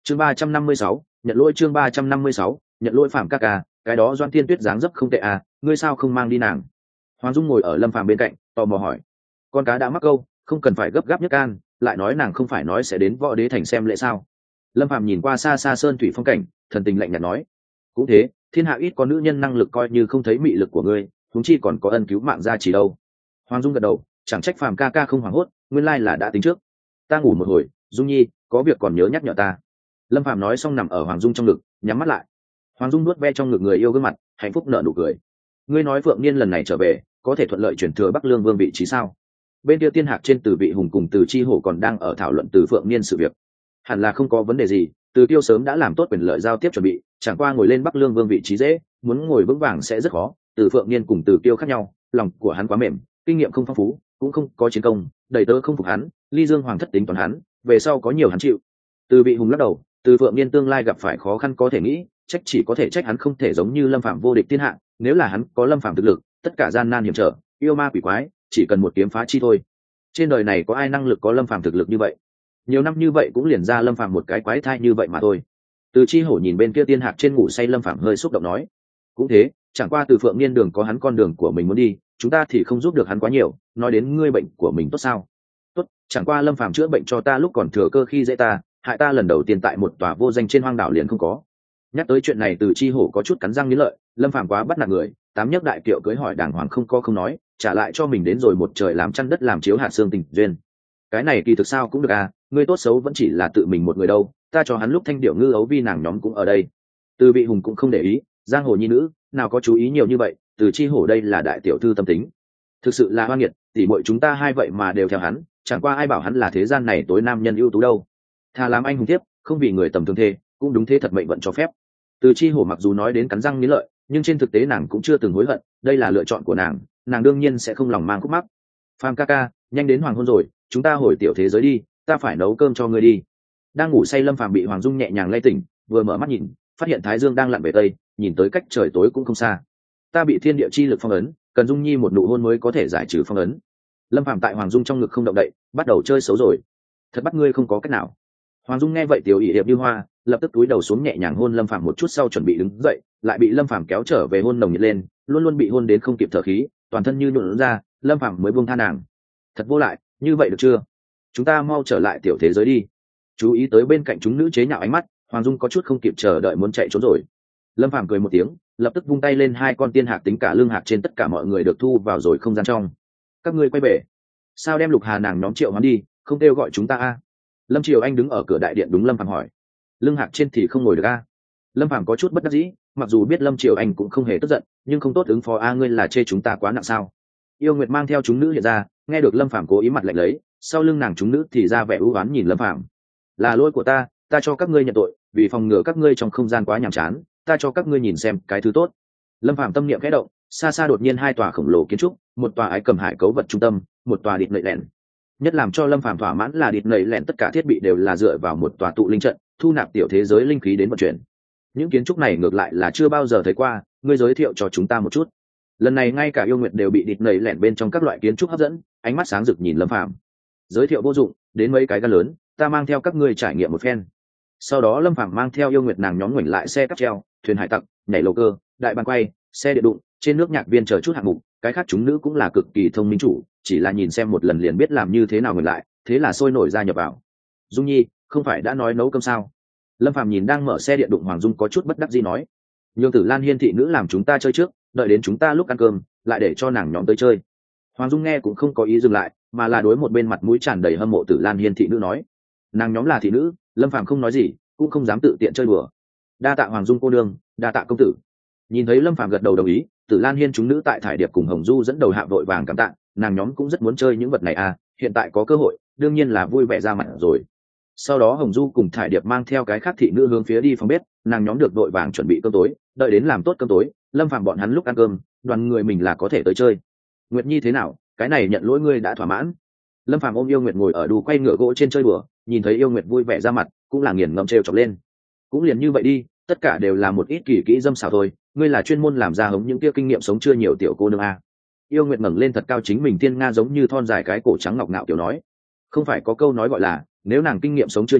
Chương 356, nhận lỗi. Chương 356, nhận lỗi. Phạm ca ca, cái đó Doan Thiên Tuyết dáng dấp không tệ à, ngươi sao không mang đi nàng? Hoàng Dung ngồi ở Lâm Phàm bên cạnh, tò mò hỏi. Con cá đã mắc câu, không cần phải gấp gáp nhất can, lại nói nàng không phải nói sẽ đến Võ Đế thành xem lễ sao? Lâm Phàm nhìn qua xa xa sơn thủy phong cảnh, thần tình lạnh nhạt nói. Cũng thế, thiên hạ ít có nữ nhân năng lực coi như không thấy mị lực của ngươi, huống chi còn có ân cứu mạng gia chỉ đâu. Hoàng Dung gật đầu, chẳng trách Phàm ca ca không hoảng hốt, nguyên lai là đã tính trước. Ta ngủ một hồi, Dung nhi, có việc còn nhớ nhắc nhở ta. Lâm Phàm nói xong nằm ở Hoàng Dung trong ngực, nhắm mắt lại. Hoàng Dung nuốt ve trong ngực người yêu gương mặt, hạnh phúc nở nụ cười. Ngươi nói Phượng Niên lần này trở về, có thể thuận lợi chuyển thừa Bắc Lương Vương vị trí sao? Bên kia Tiên Hạc trên Từ Vị Hùng cùng Từ Chi Hổ còn đang ở thảo luận Từ Phượng Niên sự việc. Hẳn là không có vấn đề gì, Từ Tiêu sớm đã làm tốt quyền lợi giao tiếp chuẩn bị, chẳng qua ngồi lên Bắc Lương Vương vị trí dễ, muốn ngồi vững vàng sẽ rất khó. Từ Phượng Niên cùng Từ Tiêu khác nhau, lòng của hắn quá mềm, kinh nghiệm không phong phú, cũng không có chiến công, đầy tớ không phục hắn, Ly Dương Hoàng thất tính toán hắn, về sau có nhiều hắn chịu. Từ Vị Hùng lắc đầu, Từ Phượng Niên tương lai gặp phải khó khăn có thể nghĩ, trách chỉ có thể trách hắn không thể giống như Lâm Phạm vô địch thiên hạ, nếu là hắn có Lâm Phạm thực lực, tất cả gian nan hiểm trở, yêu ma quỷ quái, chỉ cần một kiếm phá chi thôi. Trên đời này có ai năng lực có Lâm Phạm thực lực như vậy? Nhiều năm như vậy cũng liền ra Lâm Phạm một cái quái thai như vậy mà thôi. Từ Chi Hổ nhìn bên kia Tiên Hạc trên ngủ say Lâm Phạm hơi xúc động nói, cũng thế, chẳng qua Từ Phượng Niên đường có hắn con đường của mình muốn đi, chúng ta thì không giúp được hắn quá nhiều, nói đến ngươi bệnh của mình tốt sao? Tốt, chẳng qua Lâm Phạm chữa bệnh cho ta lúc còn thừa cơ khi dễ ta, hại ta lần đầu tiên tại một tòa vô danh trên hoang đảo liền không có. Nhắc tới chuyện này Từ Chi Hổ có chút cắn răng nghiến lợi, Lâm Phàm quá bắt nạt người, tám nhấc đại kiệu cưới hỏi đàng hoàng không có không nói, trả lại cho mình đến rồi một trời làm chăn đất làm chiếu hạt xương tình duyên. Cái này kỳ thực sao cũng được à, ngươi tốt xấu vẫn chỉ là tự mình một người đâu, ta cho hắn lúc thanh điệu ngư ấu vi nàng nhóm cũng ở đây. Từ Vị Hùng cũng không để ý, giang hồ nhi nữ, nào có chú ý nhiều như vậy, Từ Chi Hổ đây là đại tiểu thư tâm tính. Thực sự là hoan nghiệt, tỉ muội chúng ta hai vậy mà đều theo hắn, chẳng qua ai bảo hắn là thế gian này tối nam nhân ưu tú đâu. Thà làm anh hùng tiếp, không vì người tầm thường thê, cũng đúng thế thật mệnh vận cho phép. Từ Chi Hổ mặc dù nói đến cắn răng nghiến lợi, nhưng trên thực tế nàng cũng chưa từng hối hận, đây là lựa chọn của nàng đương nhiên sẽ không lòng mang khúc mắc. Phàm ca ca, nhanh đến hoàng hôn rồi, chúng ta hồi tiểu thế giới đi, ta phải nấu cơm cho ngươi đi. Đang ngủ say Lâm Phàm bị Hoàng Dung nhẹ nhàng lay tỉnh, vừa mở mắt nhìn, phát hiện Thái Dương đang lặn về tây, nhìn tới cách trời tối cũng không xa. Ta bị thiên địa chi lực phong ấn, cần Dung Nhi một nụ hôn mới có thể giải trừ phong ấn. Lâm Phàm tại Hoàng Dung trong ngực không động đậy, bắt đầu chơi xấu rồi. Thật bắt ngươi không có cách nào. Hoàng Dung nghe vậy tiểu ỷ hiệp như hoa, lập tức túi đầu xuống nhẹ nhàng hôn Lâm Phàm một chút sau chuẩn bị đứng dậy, lại bị Lâm Phàm kéo trở về hôn nồng nhiệt lên, luôn luôn bị hôn đến không kịp thở khí, toàn thân như nhũn ra, Lâm Phàm mới buông tha nàng. Thật vô lại, như vậy được chưa? Chúng ta mau trở lại tiểu thế giới đi. Chú ý tới bên cạnh chúng nữ chế nhạo ánh mắt, Hoàng Dung có chút không kịp chờ đợi muốn chạy trốn rồi. Lâm Phàm cười một tiếng, lập tức vung tay lên hai con tiên hạc tính cả lương hạc trên tất cả mọi người được thu vào rồi không gian trong. Các ngươi quay về. Sao đem Lục Hà nàng nhóm triệu hoán đi, không kêu gọi chúng ta a? Lâm Triều Anh đứng ở cửa đại điện đúng Lâm Phàm hỏi. Lương hạc trên thì không ngồi được a? Lâm Phàm có chút bất đắc dĩ, mặc dù biết Lâm Triều Anh cũng không hề tức giận, nhưng không tốt ứng phó a, ngươi là chê chúng ta quá nặng sao? Yêu Nguyệt mang theo chúng nữ hiện ra, nghe được Lâm Phàm cố ý mặt lạnh lấy, sau lưng nàng chúng nữ thì ra vẻ ưu oán nhìn Lâm Phàm. Là lỗi của ta cho các ngươi nhận tội, vì phòng ngừa các ngươi trong không gian quá nhàm chán, ta cho các ngươi nhìn xem cái thứ tốt. Lâm Phàm tâm niệm khẽ động, xa xa đột nhiên hai tòa khổng lồ kiến trúc, một tòa ái cầm hải cấu vật trung tâm, một tòa địt nậy lẹn. Nhất làm cho Lâm Phàm thỏa mãn là địt nậy lẹn tất cả thiết bị đều là dựa vào một tòa tụ linh trận, thu nạp tiểu thế giới linh khí đến vận chuyển. Những kiến trúc này ngược lại là chưa bao giờ thấy qua, ngươi giới thiệu cho chúng ta một chút. Lần này ngay cả Yêu Nguyệt đều bị địt nậy lẹn bên trong các loại kiến trúc hấp dẫn, ánh mắt sáng rực nhìn Lâm Phàm. Giới thiệu vô dụng, đến mấy cái gan lớn, ta mang theo các ngươi trải nghiệm một phen. Sau đó Lâm Phàm mang theo Yêu Nguyệt nàng nhóm ngoảnh lại xe cáp treo, thuyền hải tặc, nhảy lầu cơ, đại bàn quay, xe điện đụng, trên nước nhạc viên chờ chút hạng mục, cái khác chúng nữ cũng là cực kỳ thông minh chủ, chỉ là nhìn xem một lần liền biết làm như thế nào ngoảnh lại, thế là sôi nổi ra nhập vào. Dung Nhi, không phải đã nói nấu cơm sao? Lâm Phàm nhìn đang mở xe điện đụng Hoàng Dung có chút bất đắc dĩ nói. Nhường Tử Lan Hiên thị nữ làm chúng ta chơi trước, đợi đến chúng ta lúc ăn cơm, lại để cho nàng nhóm tới chơi. Hoàng Dung nghe cũng không có ý dừng lại, mà là đối một bên mặt mũi tràn đầy hâm mộ Tử Lan Hiên thị nữ nói. Nàng nhóm là thị nữ, Lâm Phàm không nói gì, cũng không dám tự tiện chơi đùa. Đa tạ Hoàng Dung cô nương, đa tạ công tử. Nhìn thấy Lâm Phàm gật đầu đồng ý, Tử Lan Hiên chúng nữ tại thải điệp cùng Hồng Du dẫn đầu hạ vội vàng cảm tạ, nàng nhóm cũng rất muốn chơi những vật này à, hiện tại có cơ hội, đương nhiên là vui vẻ ra mặt rồi. Sau đó Hồng Du cùng thải điệp mang theo cái khác thị nữ hướng phía đi phòng bếp, nàng nhóm được vội vàng chuẩn bị cơm tối, đợi đến làm tốt cơm tối, Lâm Phàm bọn hắn lúc ăn cơm, đoàn người mình là có thể tới chơi. Nguyệt Nhi thế nào, cái này nhận lỗi ngươi đã thỏa mãn. Lâm Phàm ôm Yêu Nguyệt ngồi ở đu quay ngựa gỗ trên chơi đùa, nhìn thấy Yêu Nguyệt vui vẻ ra mặt, cũng là nghiền ngẫm trêu chọc lên. Cũng liền như vậy đi, tất cả đều là một ít kỳ kỹ dâm xảo thôi, ngươi là chuyên môn làm ra hống những kia kinh nghiệm sống chưa nhiều tiểu cô nương a. Yêu Nguyệt ngẩng lên thật cao chính mình tiên nga giống như thon dài cái cổ trắng ngọc ngạo kiểu nói, không phải có câu nói gọi là nếu nàng kinh nghiệm sống chưa nhiều,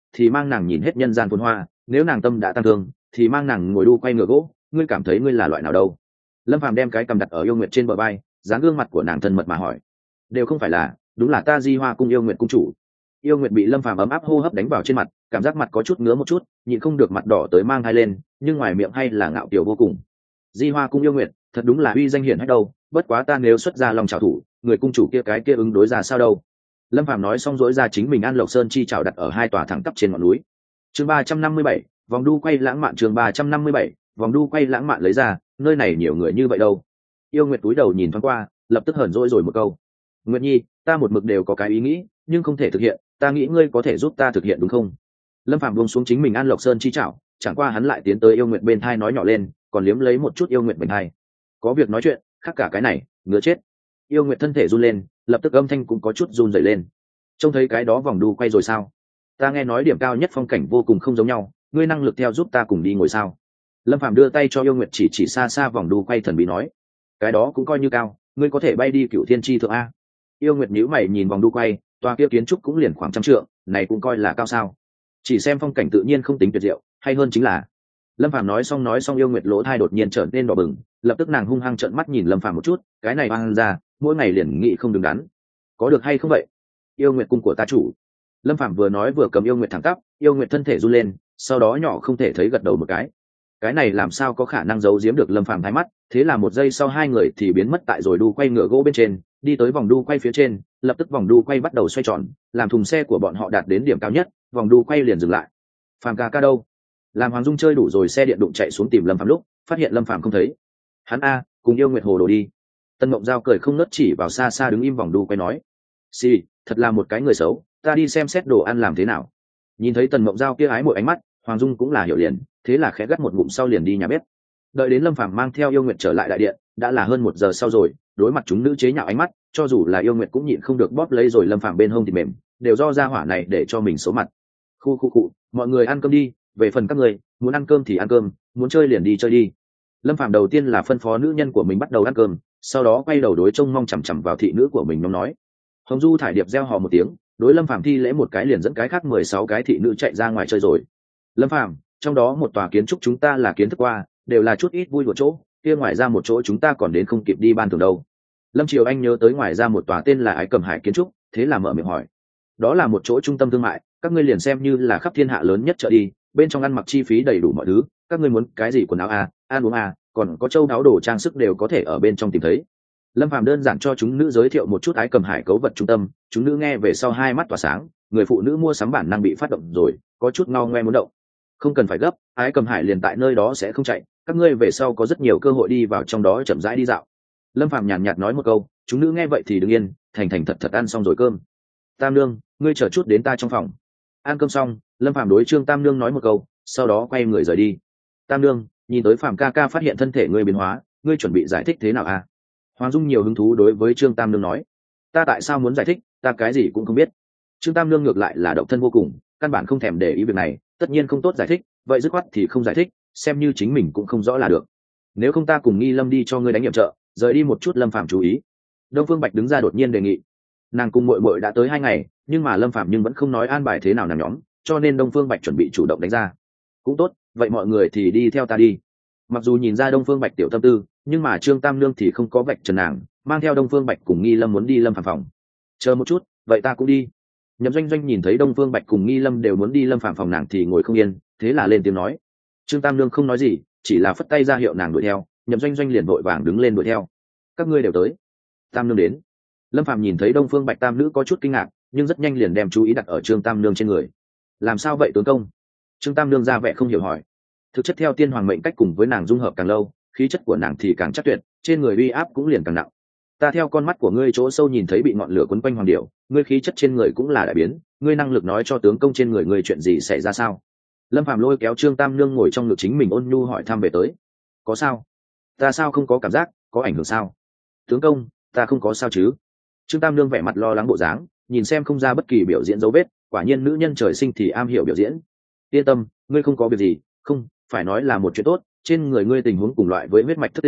thì mang nàng nhìn hết nhân gian phồn hoa, nếu nàng tâm đã tăng thương thì mang nàng ngồi đu quay ngựa gỗ. Ngươi cảm thấy ngươi là loại nào đâu? Lâm Phàm đem cái cầm đặt ở yêu nguyệt trên bờ vai, dán gương mặt của nàng thân mật mà hỏi. Đều không phải là, đúng là ta Di Hoa cung yêu nguyệt cung chủ. Yêu nguyệt bị Lâm Phàm ấm áp hô hấp đánh vào trên mặt, cảm giác mặt có chút ngứa một chút, nhịn không được mặt đỏ tới mang hai lên, nhưng ngoài miệng hay là ngạo kiều vô cùng. Di Hoa cung yêu nguyệt thật đúng là uy danh hiển hách đâu, bất quá ta nếu xuất ra lòng trảo thủ, người cung chủ kia cái kia ứng đối ra sao đâu? Lâm Phàm nói xong dỗi ra chính mình An Lộc Sơn chi trảo đặt ở hai tòa thẳng tắp trên ngọn núi. Chương 357, vòng đu quay lãng mạn. Chương 357, vòng đu quay lãng mạn lấy ra, nơi này nhiều người như vậy đâu? Yêu nguyệt túi đầu nhìn thoáng qua, lập tức hờn dỗi rồi một câu. Nguyệt Nhi, ta một mực đều có cái ý nghĩ, nhưng không thể thực hiện, ta nghĩ ngươi có thể giúp ta thực hiện đúng không? Lâm Phàm buông xuống chính mình An Lộc Sơn chi trảo, chẳng qua hắn lại tiến tới yêu nguyệt bên thai nói nhỏ lên, còn liếm lấy một chút yêu nguyệt bên thai. Có việc nói chuyện, khác cả cái này, ngứa chết. Yêu nguyệt thân thể run lên, lập tức âm thanh cũng có chút run rẩy lên. Trông thấy cái đó vòng đu quay rồi sao? Ta nghe nói điểm cao nhất phong cảnh vô cùng không giống nhau, ngươi năng lực theo giúp ta cùng đi ngồi sao? Lâm Phàm đưa tay cho yêu nguyệt chỉ xa xa vòng đu quay thần bí nói, cái đó cũng coi như cao, ngươi có thể bay đi Cửu Thiên Chi thượng a. Yêu nguyệt nhíu mày nhìn vòng đu quay, tòa kia kiến trúc cũng liền khoảng 100 trượng, này cũng coi là cao sao? Chỉ xem phong cảnh tự nhiên không tính tuyệt diệu, hay hơn chính là. Lâm Phàm nói xong yêu nguyệt lỗ thai đột nhiên trở nên đỏ bừng, lập tức nàng hung hăng trợn mắt nhìn Lâm Phàm một chút, cái này oan ra, mỗi ngày liền nghĩ không đứng đắn. Có được hay không vậy? Yêu nguyệt cung của ta chủ. Lâm Phàm vừa nói vừa cầm yêu nguyệt thẳng tắp, yêu nguyệt thân thể run lên, sau đó nhỏ không thể thấy gật đầu một cái này làm sao có khả năng giấu giếm được Lâm Phàm thái mắt, thế là một giây sau hai người thì biến mất tại rồi đu quay ngựa gỗ bên trên, đi tới vòng đu quay phía trên, lập tức vòng đu quay bắt đầu xoay tròn, làm thùng xe của bọn họ đạt đến điểm cao nhất, vòng đu quay liền dừng lại. Phàm ca đâu? Làm Hoàng Dung chơi đủ rồi xe điện đụng chạy xuống tìm Lâm Phàm lúc, phát hiện Lâm Phàm không thấy. Hắn a, cùng yêu nguyệt hồ đồ đi. Tân Mộng Giao cười không nớt chỉ vào xa xa đứng im vòng đu quay nói, xì, thật là một cái người xấu, ta đi xem xét đồ ăn làm thế nào. Nhìn thấy Tần Mộng Giao kia ái mội ánh mắt, Hoàng Dung cũng là hiểu liền, thế là khẽ gắt một ngụm sau liền đi nhà bếp. Đợi đến Lâm Phàm mang theo yêu nguyệt trở lại đại điện, đã là hơn 1 giờ sau rồi, đối mặt chúng nữ chế nhạo ánh mắt, cho dù là yêu nguyệt cũng nhịn không được bóp lấy rồi Lâm Phàm bên hông thì mềm, đều do ra hỏa này để cho mình xấu mặt. Khu, mọi người ăn cơm đi, về phần các người, muốn ăn cơm thì ăn cơm, muốn chơi liền đi chơi đi. Lâm Phàm đầu tiên là phân phó nữ nhân của mình bắt đầu ăn cơm, sau đó quay đầu đối trông mong chằm chằm vào thị nữ của mình nhóm nói. Hồng Du thải điệp reo hò một tiếng, đối Lâm Phàm thi lễ một cái liền dẫn cái khác 16 cái thị nữ chạy ra ngoài chơi rồi. Lâm Phàm, trong đó một tòa kiến trúc chúng ta là kiến thức qua, đều là chút ít vui của chỗ, kia ngoài ra một chỗ chúng ta còn đến không kịp đi ban thường đâu. Lâm Triều Anh nhớ tới ngoài ra một tòa tên là Ái Cầm Hải kiến trúc, thế là mở miệng hỏi. Đó là một chỗ trung tâm thương mại, các ngươi liền xem như là khắp thiên hạ lớn nhất chợ đi, bên trong ăn mặc chi phí đầy đủ mọi thứ, các ngươi muốn cái gì quần áo à, ăn uống à, còn có châu đáo đồ trang sức đều có thể ở bên trong tìm thấy. Lâm Phàm đơn giản cho chúng nữ giới thiệu một chút Ái Cầm Hải cấu vật trung tâm, chúng nữ nghe về sau hai mắt tỏa sáng, người phụ nữ mua sắm bản năng bị phát động rồi, có chút ngao ngoe muốn động. Không cần phải gấp, Ái Cầm Hải liền tại nơi đó sẽ không chạy, các ngươi về sau có rất nhiều cơ hội đi vào trong đó chậm rãi đi dạo. Lâm Phàm nhàn nhạt nói một câu, chúng nữ nghe vậy thì đương yên, thành thật thật ăn xong rồi cơm. Tam nương, ngươi chờ chút đến ta trong phòng. Ăn cơm xong, Lâm Phàm đối Trương Tam nương nói một câu, sau đó quay người rời đi. Tam nương, nhìn tới Phàm ca ca phát hiện thân thể ngươi biến hóa, ngươi chuẩn bị giải thích thế nào à? Hoàng Dung nhiều hứng thú đối với Trương Tam nương nói. Ta tại sao muốn giải thích, ta cái gì cũng không biết. Trương Tam nương ngược lại là độc thân vô cùng, căn bản không thèm để ý việc này, tất nhiên không tốt giải thích, vậy dứt khoát thì không giải thích, xem như chính mình cũng không rõ là được. Nếu không ta cùng Nghi Lâm đi cho ngươi đánh nhiệm trợ, rời đi một chút. Lâm Phàm chú ý. Đông Phương Bạch đứng ra đột nhiên đề nghị. Nàng cùng muội muội đã tới 2 ngày, nhưng mà Lâm Phàm nhưng vẫn không nói an bài thế nào nàng nhóm, cho nên Đông Phương Bạch chuẩn bị chủ động đánh ra. Cũng tốt, vậy mọi người thì đi theo ta đi. Mặc dù nhìn ra Đông Phương Bạch tiểu tâm tư, nhưng mà Trương Tam nương thì không có vạch trần nàng, mang theo Đông Phương Bạch cùng Nghi Lâm muốn đi Lâm Phàm phòng. Chờ một chút, vậy ta cũng đi. Nhậm Doanh Doanh nhìn thấy Đông Phương Bạch cùng Nghi Lâm đều muốn đi Lâm Phàm phòng nàng thì ngồi không yên, thế là lên tiếng nói. Trương Tam nương không nói gì, chỉ là phất tay ra hiệu nàng đuổi theo. Nhậm Doanh Doanh liền vội vàng đứng lên đuổi theo. Các ngươi đều tới. Tam nương đến. Lâm Phàm nhìn thấy Đông Phương Bạch tam nữ có chút kinh ngạc, nhưng rất nhanh liền đem chú ý đặt ở Trương Tam nương trên người. Làm sao vậy tướng công? Trương Tam nương ra vẻ không hiểu hỏi. Thực chất theo tiên hoàng mệnh cách cùng với nàng dung hợp càng lâu, khí chất của nàng thì càng chắc tuyệt, trên người uy áp cũng liền càng nặng. Ta theo con mắt của ngươi chỗ sâu nhìn thấy bị ngọn lửa quấn quanh hoàng điểu, ngươi khí chất trên người cũng là đại biến, ngươi năng lực nói cho tướng công trên người ngươi chuyện gì xảy ra sao? Lâm Phàm lôi kéo Trương Tam nương ngồi trong ngực chính mình ôn nhu hỏi thăm về tới. Có sao? Ta sao không có cảm giác, có ảnh hưởng sao? Tướng công, ta không có sao chứ? Trương Tam nương vẻ mặt lo lắng bộ dáng, nhìn xem không ra bất kỳ biểu diễn dấu vết, quả nhiên nữ nhân trời sinh thì am hiểu biểu diễn. Yên tâm, ngươi không có việc gì, không phải nói là một chuyện tốt, trên người ngươi tình huống cùng loại với huyết mạch thất tỉnh,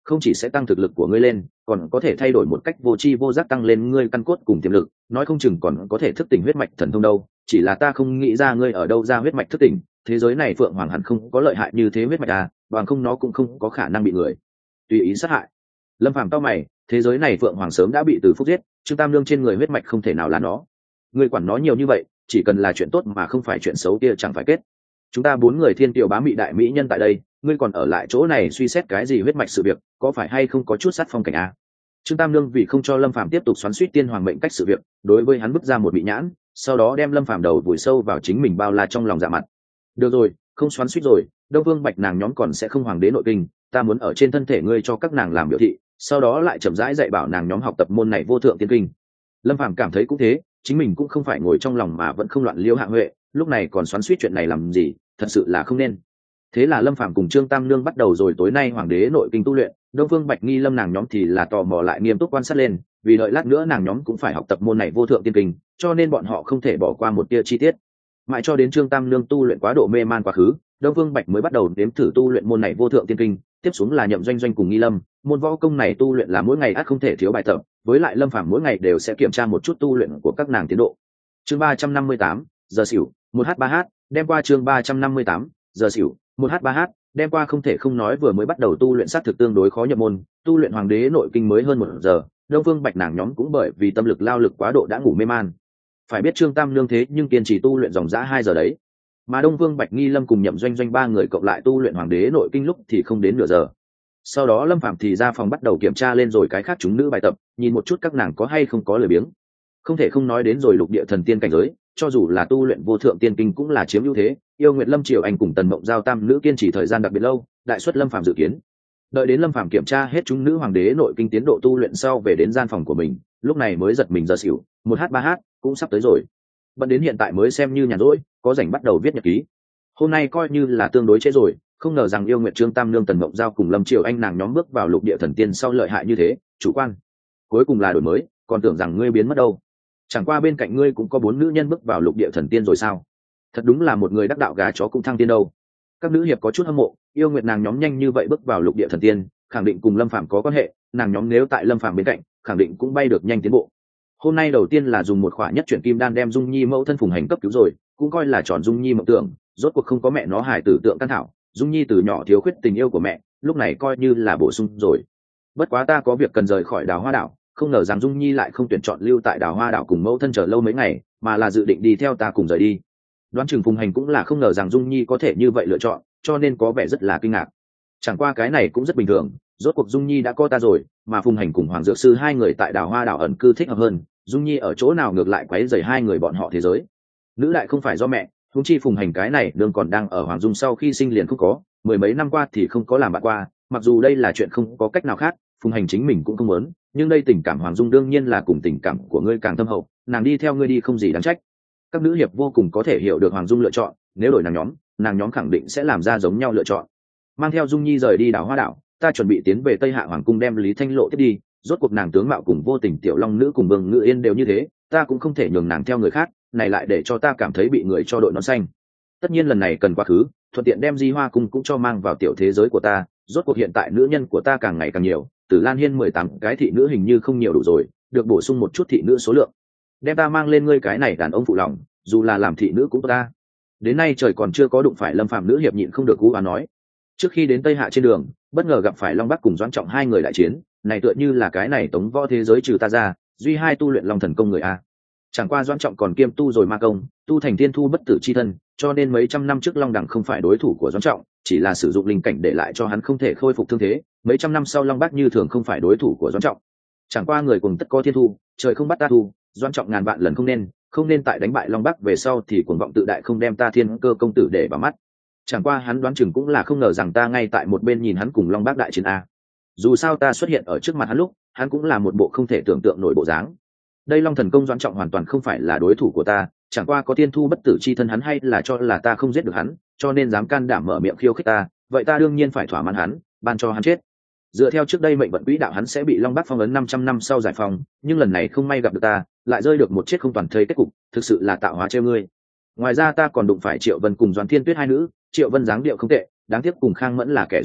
không chỉ sẽ tăng thực lực của ngươi lên, còn có thể thay đổi một cách vô tri vô giác tăng lên ngươi căn cốt cùng tiềm lực, nói không chừng còn có thể thức tỉnh huyết mạch thần thông đâu. Chỉ là ta không nghĩ ra ngươi ở đâu ra huyết mạch thức tỉnh, thế giới này phượng hoàng hẳn không có lợi hại như thế huyết mạch à, bằng không nó cũng không có khả năng bị người tùy ý sát hại. Lâm Phàm cau mày, thế giới này phượng hoàng sớm đã bị Từ Phúc giết, Trương Tam Nương trên người huyết mạch không thể nào là nó. Ngươi quản nó nhiều như vậy, chỉ cần là chuyện tốt mà không phải chuyện xấu kia chẳng phải kết. Chúng ta 4 người thiên kiều bá mị đại mỹ nhân tại đây, ngươi còn ở lại chỗ này suy xét cái gì huyết mạch sự việc, có phải hay không có chút sát phong cảnh à? Trương Tam Nương vì không cho Lâm Phàm tiếp tục xoắn xuýt tiên hoàng mệnh cách sự việc, đối với hắn bứt ra một bị nhãn, sau đó đem Lâm Phàm đầu vùi sâu vào chính mình bao la trong lòng dạ mặt. Được rồi, không xoắn xuýt rồi, Đông Vương Bạch nàng nhóm còn sẽ không hoàng đế nội kinh, ta muốn ở trên thân thể ngươi cho các nàng làm biểu thị, sau đó lại chậm rãi dạy bảo nàng nhóm học tập môn này vô thượng tiên kinh. Lâm Phàm cảm thấy cũng thế, chính mình cũng không phải ngồi trong lòng mà vẫn không loạn liêu Hạ Huệ, lúc này còn xoắn xuýt chuyện này làm gì, thật sự là không nên. Thế là Lâm Phàm cùng Trương Tam Nương bắt đầu rồi tối nay hoàng đế nội kinh tu luyện, Đông Phương Bạch Nghi Lâm nàng nhóm thì là tò mò lại nghiêm túc quan sát lên, vì đợi lát nữa nàng nhóm cũng phải học tập môn này vô thượng tiên kinh, cho nên bọn họ không thể bỏ qua một tia chi tiết. Mãi cho đến Trương Tam Nương tu luyện quá độ mê man quá khứ, Đông Phương Bạch mới bắt đầu nếm thử tu luyện môn này vô thượng tiên kinh, tiếp xuống là Nhậm Doanh Doanh cùng Nghi Lâm, môn võ công này tu luyện là mỗi ngày ắt không thể thiếu bài tập, với lại Lâm Phàm mỗi ngày đều sẽ kiểm tra một chút tu luyện của các nàng tiến độ. Chương 358, giờ xỉu, 1h3h, đem qua chương 358, giờ xỉu, 1h3h, đem qua không thể không nói vừa mới bắt đầu tu luyện sát thực tương đối khó nhập môn, tu luyện hoàng đế nội kinh mới hơn 1 giờ, Đông Phương Bạch nàng nhóm cũng bởi vì tâm lực lao lực quá độ đã ngủ mê man. Phải biết Trương Tam Nương thế nhưng kiên trì tu luyện dòng dã 2 giờ đấy, mà Đông Phương Bạch Nghi Lâm cùng Nhậm Doanh Doanh 3 người cộng lại tu luyện hoàng đế nội kinh lúc thì không đến nửa giờ. Sau đó Lâm Phàm thì ra phòng bắt đầu kiểm tra lên rồi cái khác chúng nữ bài tập, nhìn một chút các nàng có hay không có lười biếng. Không thể không nói đến rồi lục địa thần tiên cảnh giới, cho dù là tu luyện vô thượng tiên kinh cũng là chiếm ưu thế. Yêu Nguyệt Lâm Triều Anh cùng Tần Mộng Giao tam nữ kiên trì thời gian đặc biệt lâu, đại suất Lâm Phàm dự kiến. Đợi đến Lâm Phàm kiểm tra hết chúng nữ hoàng đế nội kinh tiến độ tu luyện sau về đến gian phòng của mình, lúc này mới giật mình giờ xỉu, 1h3h cũng sắp tới rồi. Bận đến hiện tại mới xem như nhàn rỗi, có rảnh bắt đầu viết nhật ký. Hôm nay coi như là tương đối trễ rồi, không ngờ rằng Yêu Nguyệt Trương Tam Nương Tần Mộng Giao cùng Lâm Triều Anh nàng nhóm bước vào lục địa thần tiên sau lợi hại như thế, chủ quan. Cuối cùng là đổi mới, còn tưởng rằng ngươi biến mất đâu. Chẳng qua bên cạnh ngươi cũng có 4 nữ nhân bước vào lục địa thần tiên rồi sao? Thật đúng là một người đắc đạo gà chó cũng thăng tiên đâu. Các nữ hiệp có chút hâm mộ, Yêu Nguyệt nàng nhóm nhanh như vậy bước vào lục địa thần tiên, khẳng định cùng Lâm Phàm có quan hệ, nàng nhóm nếu tại Lâm Phàm bên cạnh, khẳng định cũng bay được nhanh tiến bộ. Hôm nay đầu tiên là dùng một khỏa nhất chuyển kim đan đem Dung Nhi mẫu thân Phùng Hành cấp cứu rồi, cũng coi là tròn Dung Nhi mộng tưởng, rốt cuộc không có mẹ nó hài tử tượng căn thảo, Dung Nhi từ nhỏ thiếu khuyết tình yêu của mẹ, lúc này coi như là bổ sung rồi. Bất quá ta có việc cần rời khỏi Đào Hoa đảo, không ngờ rằng Dung Nhi lại không tuyển chọn lưu tại Đào Hoa đảo cùng mẫu thân chờ lâu mấy ngày, mà là dự định đi theo ta cùng rời đi. Đoán chừng Phùng Hành cũng là không ngờ rằng Dung Nhi có thể như vậy lựa chọn, cho nên có vẻ rất là kinh ngạc. Chẳng qua cái này cũng rất bình thường, rốt cuộc Dung Nhi đã có ta rồi, mà Phùng Hành cùng Hoàng Dược Sư 2 người tại Đào Hoa đảo ẩn cư thích hợp hơn, Dung Nhi ở chỗ nào ngược lại quấy rầy 2 người bọn họ thế giới. Nữ đại không phải do mẹ, huống chi Phùng Hành cái này đương còn đang ở Hoàng Dung sau khi sinh liền không có, 10 mấy năm qua thì không có làm bạn qua, mặc dù đây là chuyện không có cách nào khác, Phùng Hành chính mình cũng không muốn, nhưng đây tình cảm Hoàng Dung đương nhiên là cùng tình cảm của ngươi càng thâm hậu, nàng đi theo ngươi đi không gì đáng trách. Các nữ hiệp vô cùng có thể hiểu được Hoàng Dung lựa chọn, nếu đổi nàng nhóm khẳng định sẽ làm ra giống nhau lựa chọn. Mang theo Dung Nhi rời đi Đào Hoa đảo, ta chuẩn bị tiến về Tây Hạ Hoàng cung đem Lý Thanh Lộ tiếp đi, rốt cuộc nàng tướng mạo cùng Vô Tình tiểu long nữ cùng Vương Ngự Yên đều như thế, ta cũng không thể nhường nàng theo người khác, này lại để cho ta cảm thấy bị người cho đội nón xanh. Tất nhiên lần này cần quá khứ, thuận tiện đem Di Hoa cung cũng cho mang vào tiểu thế giới của ta, rốt cuộc hiện tại nữ nhân của ta càng ngày càng nhiều, Tử Lan Hiên 18 cái thị nữ hình như không nhiều đủ rồi, được bổ sung một chút thị nữ số lượng. Đem ta mang lên ngươi cái này đàn ông phụ lòng, dù là làm thị nữ cũng tốt ta. Đến nay trời còn chưa có đụng phải Lâm Phàm nữ hiệp nhịn không được cú nói. Trước khi đến Tây Hạ trên đường, bất ngờ gặp phải Long Bắc cùng Doãn Trọng 2 người đại chiến, này tựa như là cái này tống võ thế giới trừ ta ra, duy 2 tu luyện Long thần công người a. Chẳng qua Doãn Trọng còn kiêm tu rồi ma công, tu thành tiên thu bất tử chi thân, cho nên mấy trăm năm trước Long Đẳng không phải đối thủ của Doãn Trọng, chỉ là sử dụng linh cảnh để lại cho hắn không thể khôi phục thương thế, mấy trăm năm sau Long Bắc như thường không phải đối thủ của Doãn Trọng. Chẳng qua người cùng tất có thiên thu, trời không bắt ta thu, Doãn Trọng ngàn vạn lần không nên tại đánh bại Long Bắc về sau thì cuồng vọng tự đại không đem ta Thiên Cơ công tử để vào mắt. Chẳng qua hắn đoán chừng cũng là không ngờ rằng ta ngay tại một bên nhìn hắn cùng Long Bắc đại chiến a. Dù sao ta xuất hiện ở trước mặt hắn lúc, hắn cũng là một bộ không thể tưởng tượng nổi bộ dáng. Đây Long thần công Doãn Trọng hoàn toàn không phải là đối thủ của ta, chẳng qua có tiên thu bất tử chi thân hắn hay là cho là ta không giết được hắn, cho nên dám can đảm mở miệng khiêu khích ta, vậy ta đương nhiên phải thỏa mãn hắn, ban cho hắn chết. Dựa theo trước đây mệnh vận quỹ đạo hắn sẽ bị Long Bắc phong ấn 500 năm sau giải phóng, nhưng lần này không may gặp được ta, lại rơi được một chết không toàn thây kết cục, thực sự là tạo hóa trêu ngươi. Ngoài ra ta còn đụng phải Triệu Vân cùng Doãn Thiên Tuyết 2 nữ, Triệu Vân dáng điệu không tệ, đáng tiếc cùng Khang Mẫn là kẻ giống nhau,